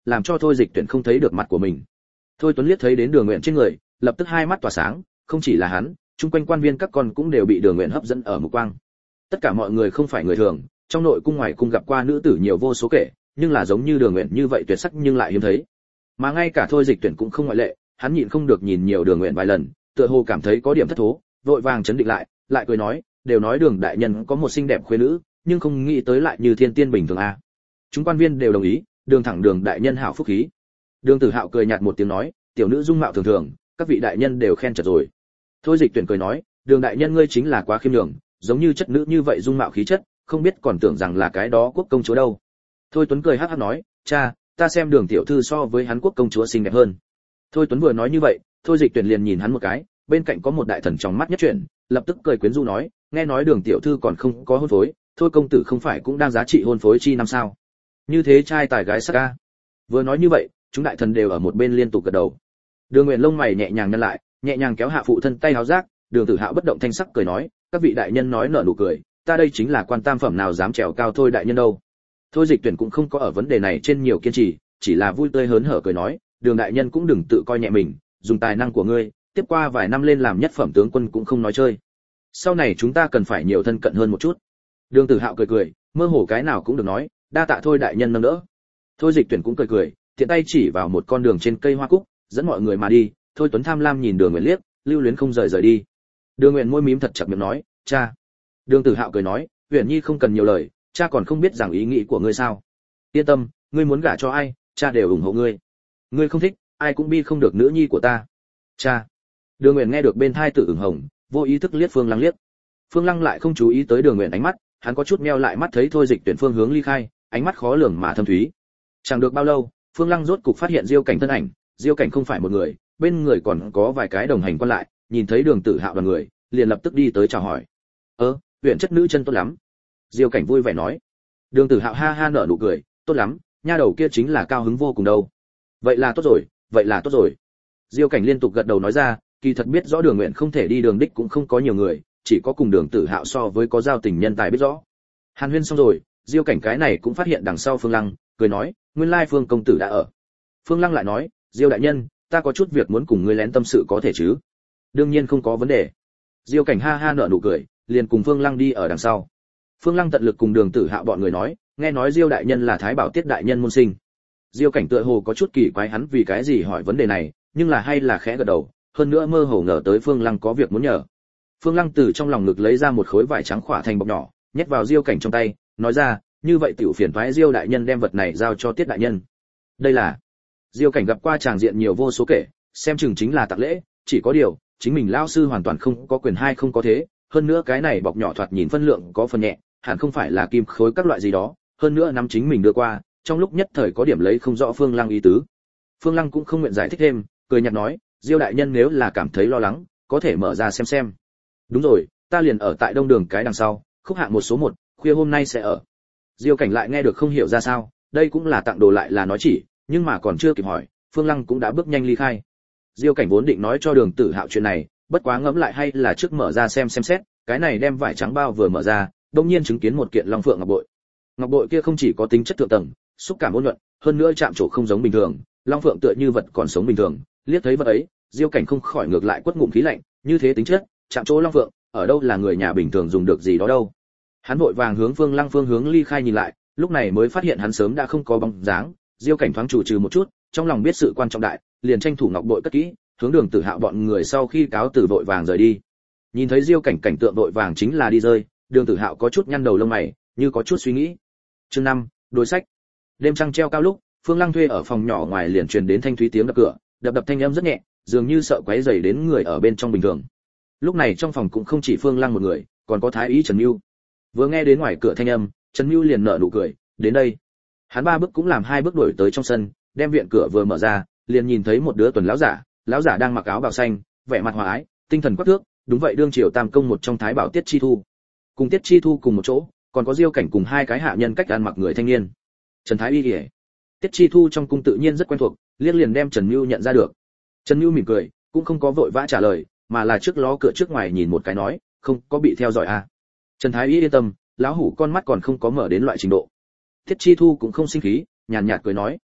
làm cho Thôi Dịch Tuyển không thấy được mặt của mình. Thôi Tuấn liếc thấy đến Đường Nguyện trên người, lập tức hai mắt tỏa sáng, không chỉ là hắn, chung quanh quan viên các con cũng đều bị Đường Nguyện hấp dẫn ở mục quang. Tất cả mọi người không phải người thường, trong nội cung ngoài cung gặp qua nữ tử nhiều vô số kể, nhưng là giống như Đường Nguyện như vậy tuyệt sắc nhưng lại hiếm thấy. Mà ngay cả Thôi Dịch Tuyển cũng không ngoại lệ, hắn nhịn không được nhìn nhiều Đường Nguyện vài lần, tựa hồ cảm thấy có điểm thất thố, vội vàng chấn định lại, lại cười nói, đều nói Đường đại nhân có một xinh đẹp khuê nữ, nhưng không nghĩ tới lại như thiên tiên bình thường a. Chúng quan viên đều đồng ý, Đường thẳng Đường đại nhân hảo phúc khí. Đường Tử Hạo cười nhạt một tiếng nói, tiểu nữ dung mạo thường thường, các vị đại nhân đều khen chật rồi. Thôi Dịch Tuyển cười nói, Đường đại nhân ngươi chính là quá khiêm nhường, giống như chất nữ như vậy dung mạo khí chất, không biết còn tưởng rằng là cái đó quốc công chúa đâu. Thôi Tuấn cười hắc hắc nói, cha, ta xem Đường tiểu thư so với hắn quốc công chúa xinh đẹp hơn. Thôi Tuấn vừa nói như vậy, Thôi Dịch Tuyển liền nhìn hắn một cái, bên cạnh có một đại thần trong mắt nhất chuyển, lập tức cười quyến rũ nói, nghe nói Đường tiểu thư còn không có hôn phối, thôi công tử không phải cũng đang giá trị hôn phối chi năm sao? Như thế trai tài gái sắc ca. Vừa nói như vậy, chúng đại thần đều ở một bên liên tục gật đầu. Đường Nguyện lông mày nhẹ nhàng nhăn lại, nhẹ nhàng kéo hạ phụ thân tay háo giác, Đường Tử Hạo bất động thanh sắc cười nói, các vị đại nhân nói nở nụ cười, ta đây chính là quan tam phẩm nào dám trèo cao thôi đại nhân đâu. Thôi Dịch Tuyển cũng không có ở vấn đề này trên nhiều kiên trì, chỉ là vui tươi hớn hở cười nói, Đường đại nhân cũng đừng tự coi nhẹ mình, dùng tài năng của ngươi, tiếp qua vài năm lên làm nhất phẩm tướng quân cũng không nói chơi. Sau này chúng ta cần phải nhiều thân cận hơn một chút. Đường Tử Hạo cười cười, mơ hồ cái nào cũng được nói, đa tạ thôi đại nhân nâng đỡ. Thôi Dịch Tuyển cũng cười cười, tiện tay chỉ vào một con đường trên cây hoa cúc, dẫn mọi người mà đi. Thôi Tuấn tham lam nhìn Đường Nguyện liếc, lưu luyến không rời rời đi. Đường Nguyện môi mím thật chặt miệng nói, cha. Đường Tử Hạo cười nói, Uyển Nhi không cần nhiều lời, cha còn không biết rằng ý nghĩ của ngươi sao? Yên tâm, ngươi muốn gả cho ai, cha đều ủng hộ ngươi. Ngươi không thích, ai cũng bi không được nữ nhi của ta. Cha. Đường Nguyện nghe được bên thai tự ửng hồng, vô ý thức liếc Phương Lăng liếc. Phương Lăng lại không chú ý tới Đường Nguyện ánh mắt, hắn có chút meo lại mắt thấy Thôi Dịch Tuyển phương hướng ly khai, ánh mắt khó lường mà thâm thúy. Chẳng được bao lâu, Phương Lăng rốt cục phát hiện Diêu Cảnh thân ảnh, Diêu Cảnh không phải một người, bên người còn có vài cái đồng hành quan lại, nhìn thấy Đường Tử Hạo đoàn người, liền lập tức đi tới chào hỏi. "Ơ, huyện chất nữ chân tốt lắm." Diêu Cảnh vui vẻ nói. Đường Tử Hạo ha ha nở nụ cười, "Tốt lắm, nha đầu kia chính là cao hứng vô cùng đâu." "Vậy là tốt rồi, vậy là tốt rồi." Diêu Cảnh liên tục gật đầu nói ra, kỳ thật biết rõ Đường Nguyện không thể đi đường đích cũng không có nhiều người, chỉ có cùng Đường Tử Hạo so với có giao tình nhân tài biết rõ. Hàn huyên xong rồi, Diêu Cảnh cái này cũng phát hiện đằng sau Phương Lăng, cười nói, nguyên lai Phương công tử đã ở. Phương Lăng lại nói, Diêu đại nhân, ta có chút việc muốn cùng ngươi lén tâm sự có thể chứ? Đương nhiên không có vấn đề. Diêu Cảnh ha ha nở nụ cười, liền cùng Phương Lăng đi ở đằng sau. Phương Lăng tận lực cùng Đường Tử Hạo bọn người nói, nghe nói Diêu đại nhân là Thái Bảo Tiết đại nhân môn sinh. Diêu Cảnh tựa hồ có chút kỳ quái hắn vì cái gì hỏi vấn đề này, nhưng là hay là khẽ gật đầu, hơn nữa mơ hồ ngờ tới Phương Lăng có việc muốn nhờ. Phương Lăng từ trong lòng ngực lấy ra một khối vải trắng khỏa thành bọc nhỏ, nhét vào Diêu Cảnh trong tay, nói ra, như vậy tiểu phiền toái Diêu đại nhân đem vật này giao cho Tiết đại nhân. Đây là. Diêu Cảnh gặp qua tràng diện nhiều vô số kể, xem chừng chính là tặng lễ, chỉ có điều, chính mình lão sư hoàn toàn không có quyền hay không có thế, hơn nữa cái này bọc nhỏ thoạt nhìn phân lượng có phần nhẹ, hẳn không phải là kim khối các loại gì đó, hơn nữa nắm chính mình đưa qua, trong lúc nhất thời có điểm lấy không rõ Phương Lăng ý tứ. Phương Lăng cũng không nguyện giải thích thêm, cười nhạt nói, Diêu đại nhân nếu là cảm thấy lo lắng, có thể mở ra xem xem. Đúng rồi, ta liền ở tại Đông Đường cái đằng sau, khúc hạng một số một, khuya hôm nay sẽ ở. Diêu Cảnh lại nghe được không hiểu ra sao, đây cũng là tặng đồ lại là nói chỉ, nhưng mà còn chưa kịp hỏi, Phương Lăng cũng đã bước nhanh ly khai. Diêu Cảnh vốn định nói cho Đường Tử Hạo chuyện này, bất quá ngẫm lại hay là trước mở ra xem xem xét, cái này đem vải trắng bao vừa mở ra, đột nhiên chứng kiến một kiện long phượng ngọc bội. Ngọc bội kia không chỉ có tính chất thượng tầng, xúc cảm ôn nhuận, hơn nữa chạm trổ không giống bình thường, long phượng tựa như vật còn sống bình thường, liếc thấy vật ấy, Diêu Cảnh không khỏi ngược lại quất ngụm khí lạnh, như thế tính chất, chạm chỗ long phượng, ở đâu là người nhà bình thường dùng được gì đó đâu. Hắn vội vàng hướng Phương Lăng phương hướng ly khai nhìn lại, lúc này mới phát hiện hắn sớm đã không có bóng dáng. Diêu Cảnh thoáng chủ trừ một chút, trong lòng biết sự quan trọng đại, liền tranh thủ ngọc bội cất kỹ, hướng Đường Tử Hạo bọn người sau khi cáo từ vội vàng rời đi. Nhìn thấy Diêu Cảnh cảnh tượng vội vàng chính là đi rơi, Đường Tử Hạo có chút nhăn đầu lông mày, như có chút suy nghĩ. Chương năm, đối sách. Đêm trăng treo cao lúc, Phương Lăng thuê ở phòng nhỏ ngoài liền truyền đến thanh thúy tiếng đập cửa, đập đập thanh âm rất nhẹ, dường như sợ quấy rầy đến người ở bên trong bình thường. Lúc này trong phòng cũng không chỉ Phương Lăng một người, còn có thái y Trần Nưu. Vừa nghe đến ngoài cửa thanh âm, Trần Nưu liền nở nụ cười, đến đây. Hắn ba bước cũng làm hai bước đuổi tới trong sân, đem viện cửa vừa mở ra, liền nhìn thấy một đứa tuần lão giả, lão giả đang mặc áo bào xanh, vẻ mặt hòa ái, tinh thần quắc thước, đúng vậy đương triều tam công một trong Thái Bảo Tiết Chi Thu. Cùng Tiết Chi Thu cùng một chỗ, còn có Diêu Cảnh cùng hai cái hạ nhân cách ăn mặc người thanh niên. Trần Thái Y liễu. Tiết Chi Thu trong cung tự nhiên rất quen thuộc, liếc liền đem Trần Nưu nhận ra được. Trần Nưu mỉm cười, cũng không có vội vã trả lời, mà là trước ló cửa trước ngoài nhìn một cái nói, không có bị theo dõi à. Trần Thái Y yên tâm, lão hủ con mắt còn không có mở đến loại trình độ. Tiết Chi Thu cũng không sinh khí, nhàn nhạt cười nói,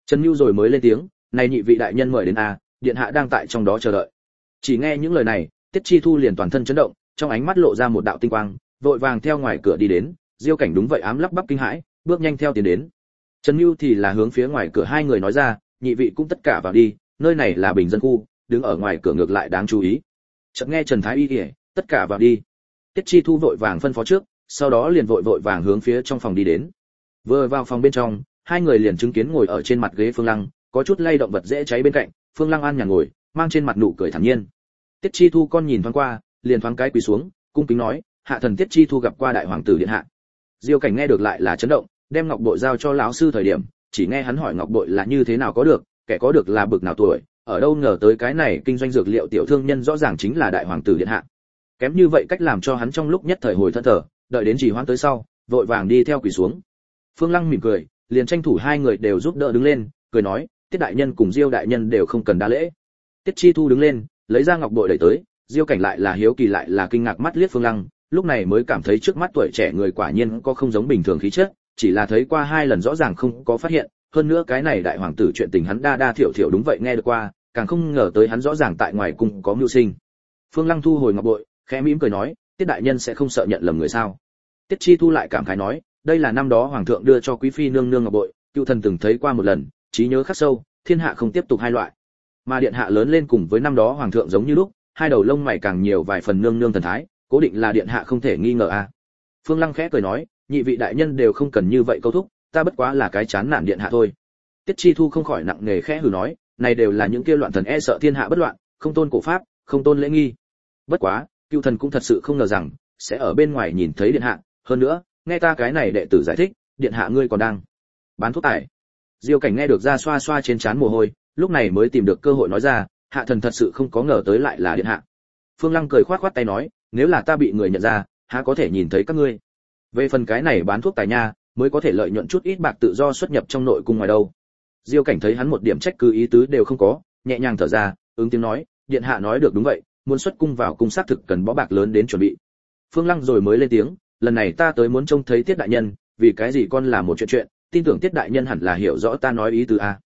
Trần Nưu rồi mới lên tiếng, này nhị vị đại nhân mời đến a, điện hạ đang tại trong đó chờ đợi. Chỉ nghe những lời này, Tiết Chi Thu liền toàn thân chấn động, trong ánh mắt lộ ra một đạo tinh quang, vội vàng theo ngoài cửa đi đến. Diêu Cảnh đúng vậy ám lắp bắp kinh hãi, bước nhanh theo tiến đến. Trần Nưu thì là hướng phía ngoài cửa hai người nói ra, nhị vị cũng tất cả vào đi, nơi này là bình dân khu, đứng ở ngoài cửa ngược lại đáng chú ý. Chợt nghe Trần Thái Y kể, tất cả vào đi. Tiết Chi Thu vội vàng phân phó trước, sau đó liền vội vội vàng hướng phía trong phòng đi đến. Vừa vào phòng bên trong, hai người liền chứng kiến ngồi ở trên mặt ghế Phương Lăng, có chút lay động vật dễ cháy bên cạnh, Phương Lăng an nhàn ngồi, mang trên mặt nụ cười thản nhiên. Tiết Chi Thu con nhìn thoáng qua, liền thoáng cái quỳ xuống, cung kính nói, hạ thần Tiết Chi Thu gặp qua đại hoàng tử điện hạ. Diêu Cảnh nghe được lại là chấn động, đem ngọc bội giao cho lão sư thời điểm, chỉ nghe hắn hỏi ngọc bội là như thế nào có được, kẻ có được là bực nào tuổi, ở đâu ngờ tới cái này kinh doanh dược liệu tiểu thương nhân rõ ràng chính là đại hoàng tử điện hạ. Kém như vậy cách làm cho hắn trong lúc nhất thời hồi thẫn thờ, đợi đến trì hoãn tới sau, vội vàng đi theo quỳ xuống. Phương Lăng mỉm cười, liền tranh thủ hai người đều giúp đỡ đứng lên, cười nói, Tiết đại nhân cùng Diêu đại nhân đều không cần đa lễ. Tiết Chi Thu đứng lên, lấy ra ngọc bội đẩy tới, Diêu Cảnh lại là hiếu kỳ lại là kinh ngạc mắt liếc Phương Lăng, lúc này mới cảm thấy trước mắt tuổi trẻ người quả nhiên có không giống bình thường khí chất, chỉ là thấy qua hai lần rõ ràng không có phát hiện, hơn nữa cái này đại hoàng tử chuyện tình hắn đa đa thiểu thiểu đúng vậy nghe được qua, càng không ngờ tới hắn rõ ràng tại ngoài cung có mưu sinh. Phương Lăng thu hồi ngọc bội, khẽ mỉm cười nói, Tiết đại nhân sẽ không sợ nhận lầm người sao? Tiết Chi Thu lại cảm khái nói, đây là năm đó hoàng thượng đưa cho quý phi nương nương ngọc bội, cựu thần từng thấy qua một lần, trí nhớ khắc sâu, thiên hạ không tiếp tục hai loại. Mà điện hạ lớn lên cùng với năm đó hoàng thượng giống như lúc, hai đầu lông mày càng nhiều vài phần nương nương thần thái, cố định là điện hạ không thể nghi ngờ a. À. Phương Lăng khẽ cười nói, nhị vị đại nhân đều không cần như vậy câu thúc, ta bất quá là cái chán nản điện hạ thôi. Tiết Chi Thu không khỏi nặng nề khẽ hừ nói, này đều là những kia loạn thần e sợ thiên hạ bất loạn, không tôn cổ pháp, không tôn lễ nghi. Bất quá, cựu thần cũng thật sự không ngờ rằng sẽ ở bên ngoài nhìn thấy điện hạ, hơn nữa, nghe ta cái này đệ tử giải thích, điện hạ ngươi còn đang bán thuốc tài. Diêu Cảnh nghe được ra xoa xoa trên trán mồ hôi, lúc này mới tìm được cơ hội nói ra, hạ thần thật sự không có ngờ tới lại là điện hạ. Phương Lăng cười khoát khoát tay nói, nếu là ta bị người nhận ra, há có thể nhìn thấy các ngươi. Về phần cái này bán thuốc tài nha, mới có thể lợi nhuận chút ít bạc tự do xuất nhập trong nội cung ngoài đâu. Diêu Cảnh thấy hắn một điểm trách cứ ý tứ đều không có, nhẹ nhàng thở ra, ứng tiếng nói, điện hạ nói được đúng vậy, muốn xuất cung vào cung xác thực cần bó bạc lớn đến chuẩn bị. Phương Lăng rồi mới lên tiếng, lần này ta tới muốn trông thấy Tiết đại nhân, vì cái gì con là một chuyện chuyện, tin tưởng Tiết đại nhân hẳn là hiểu rõ ta nói ý tứ a.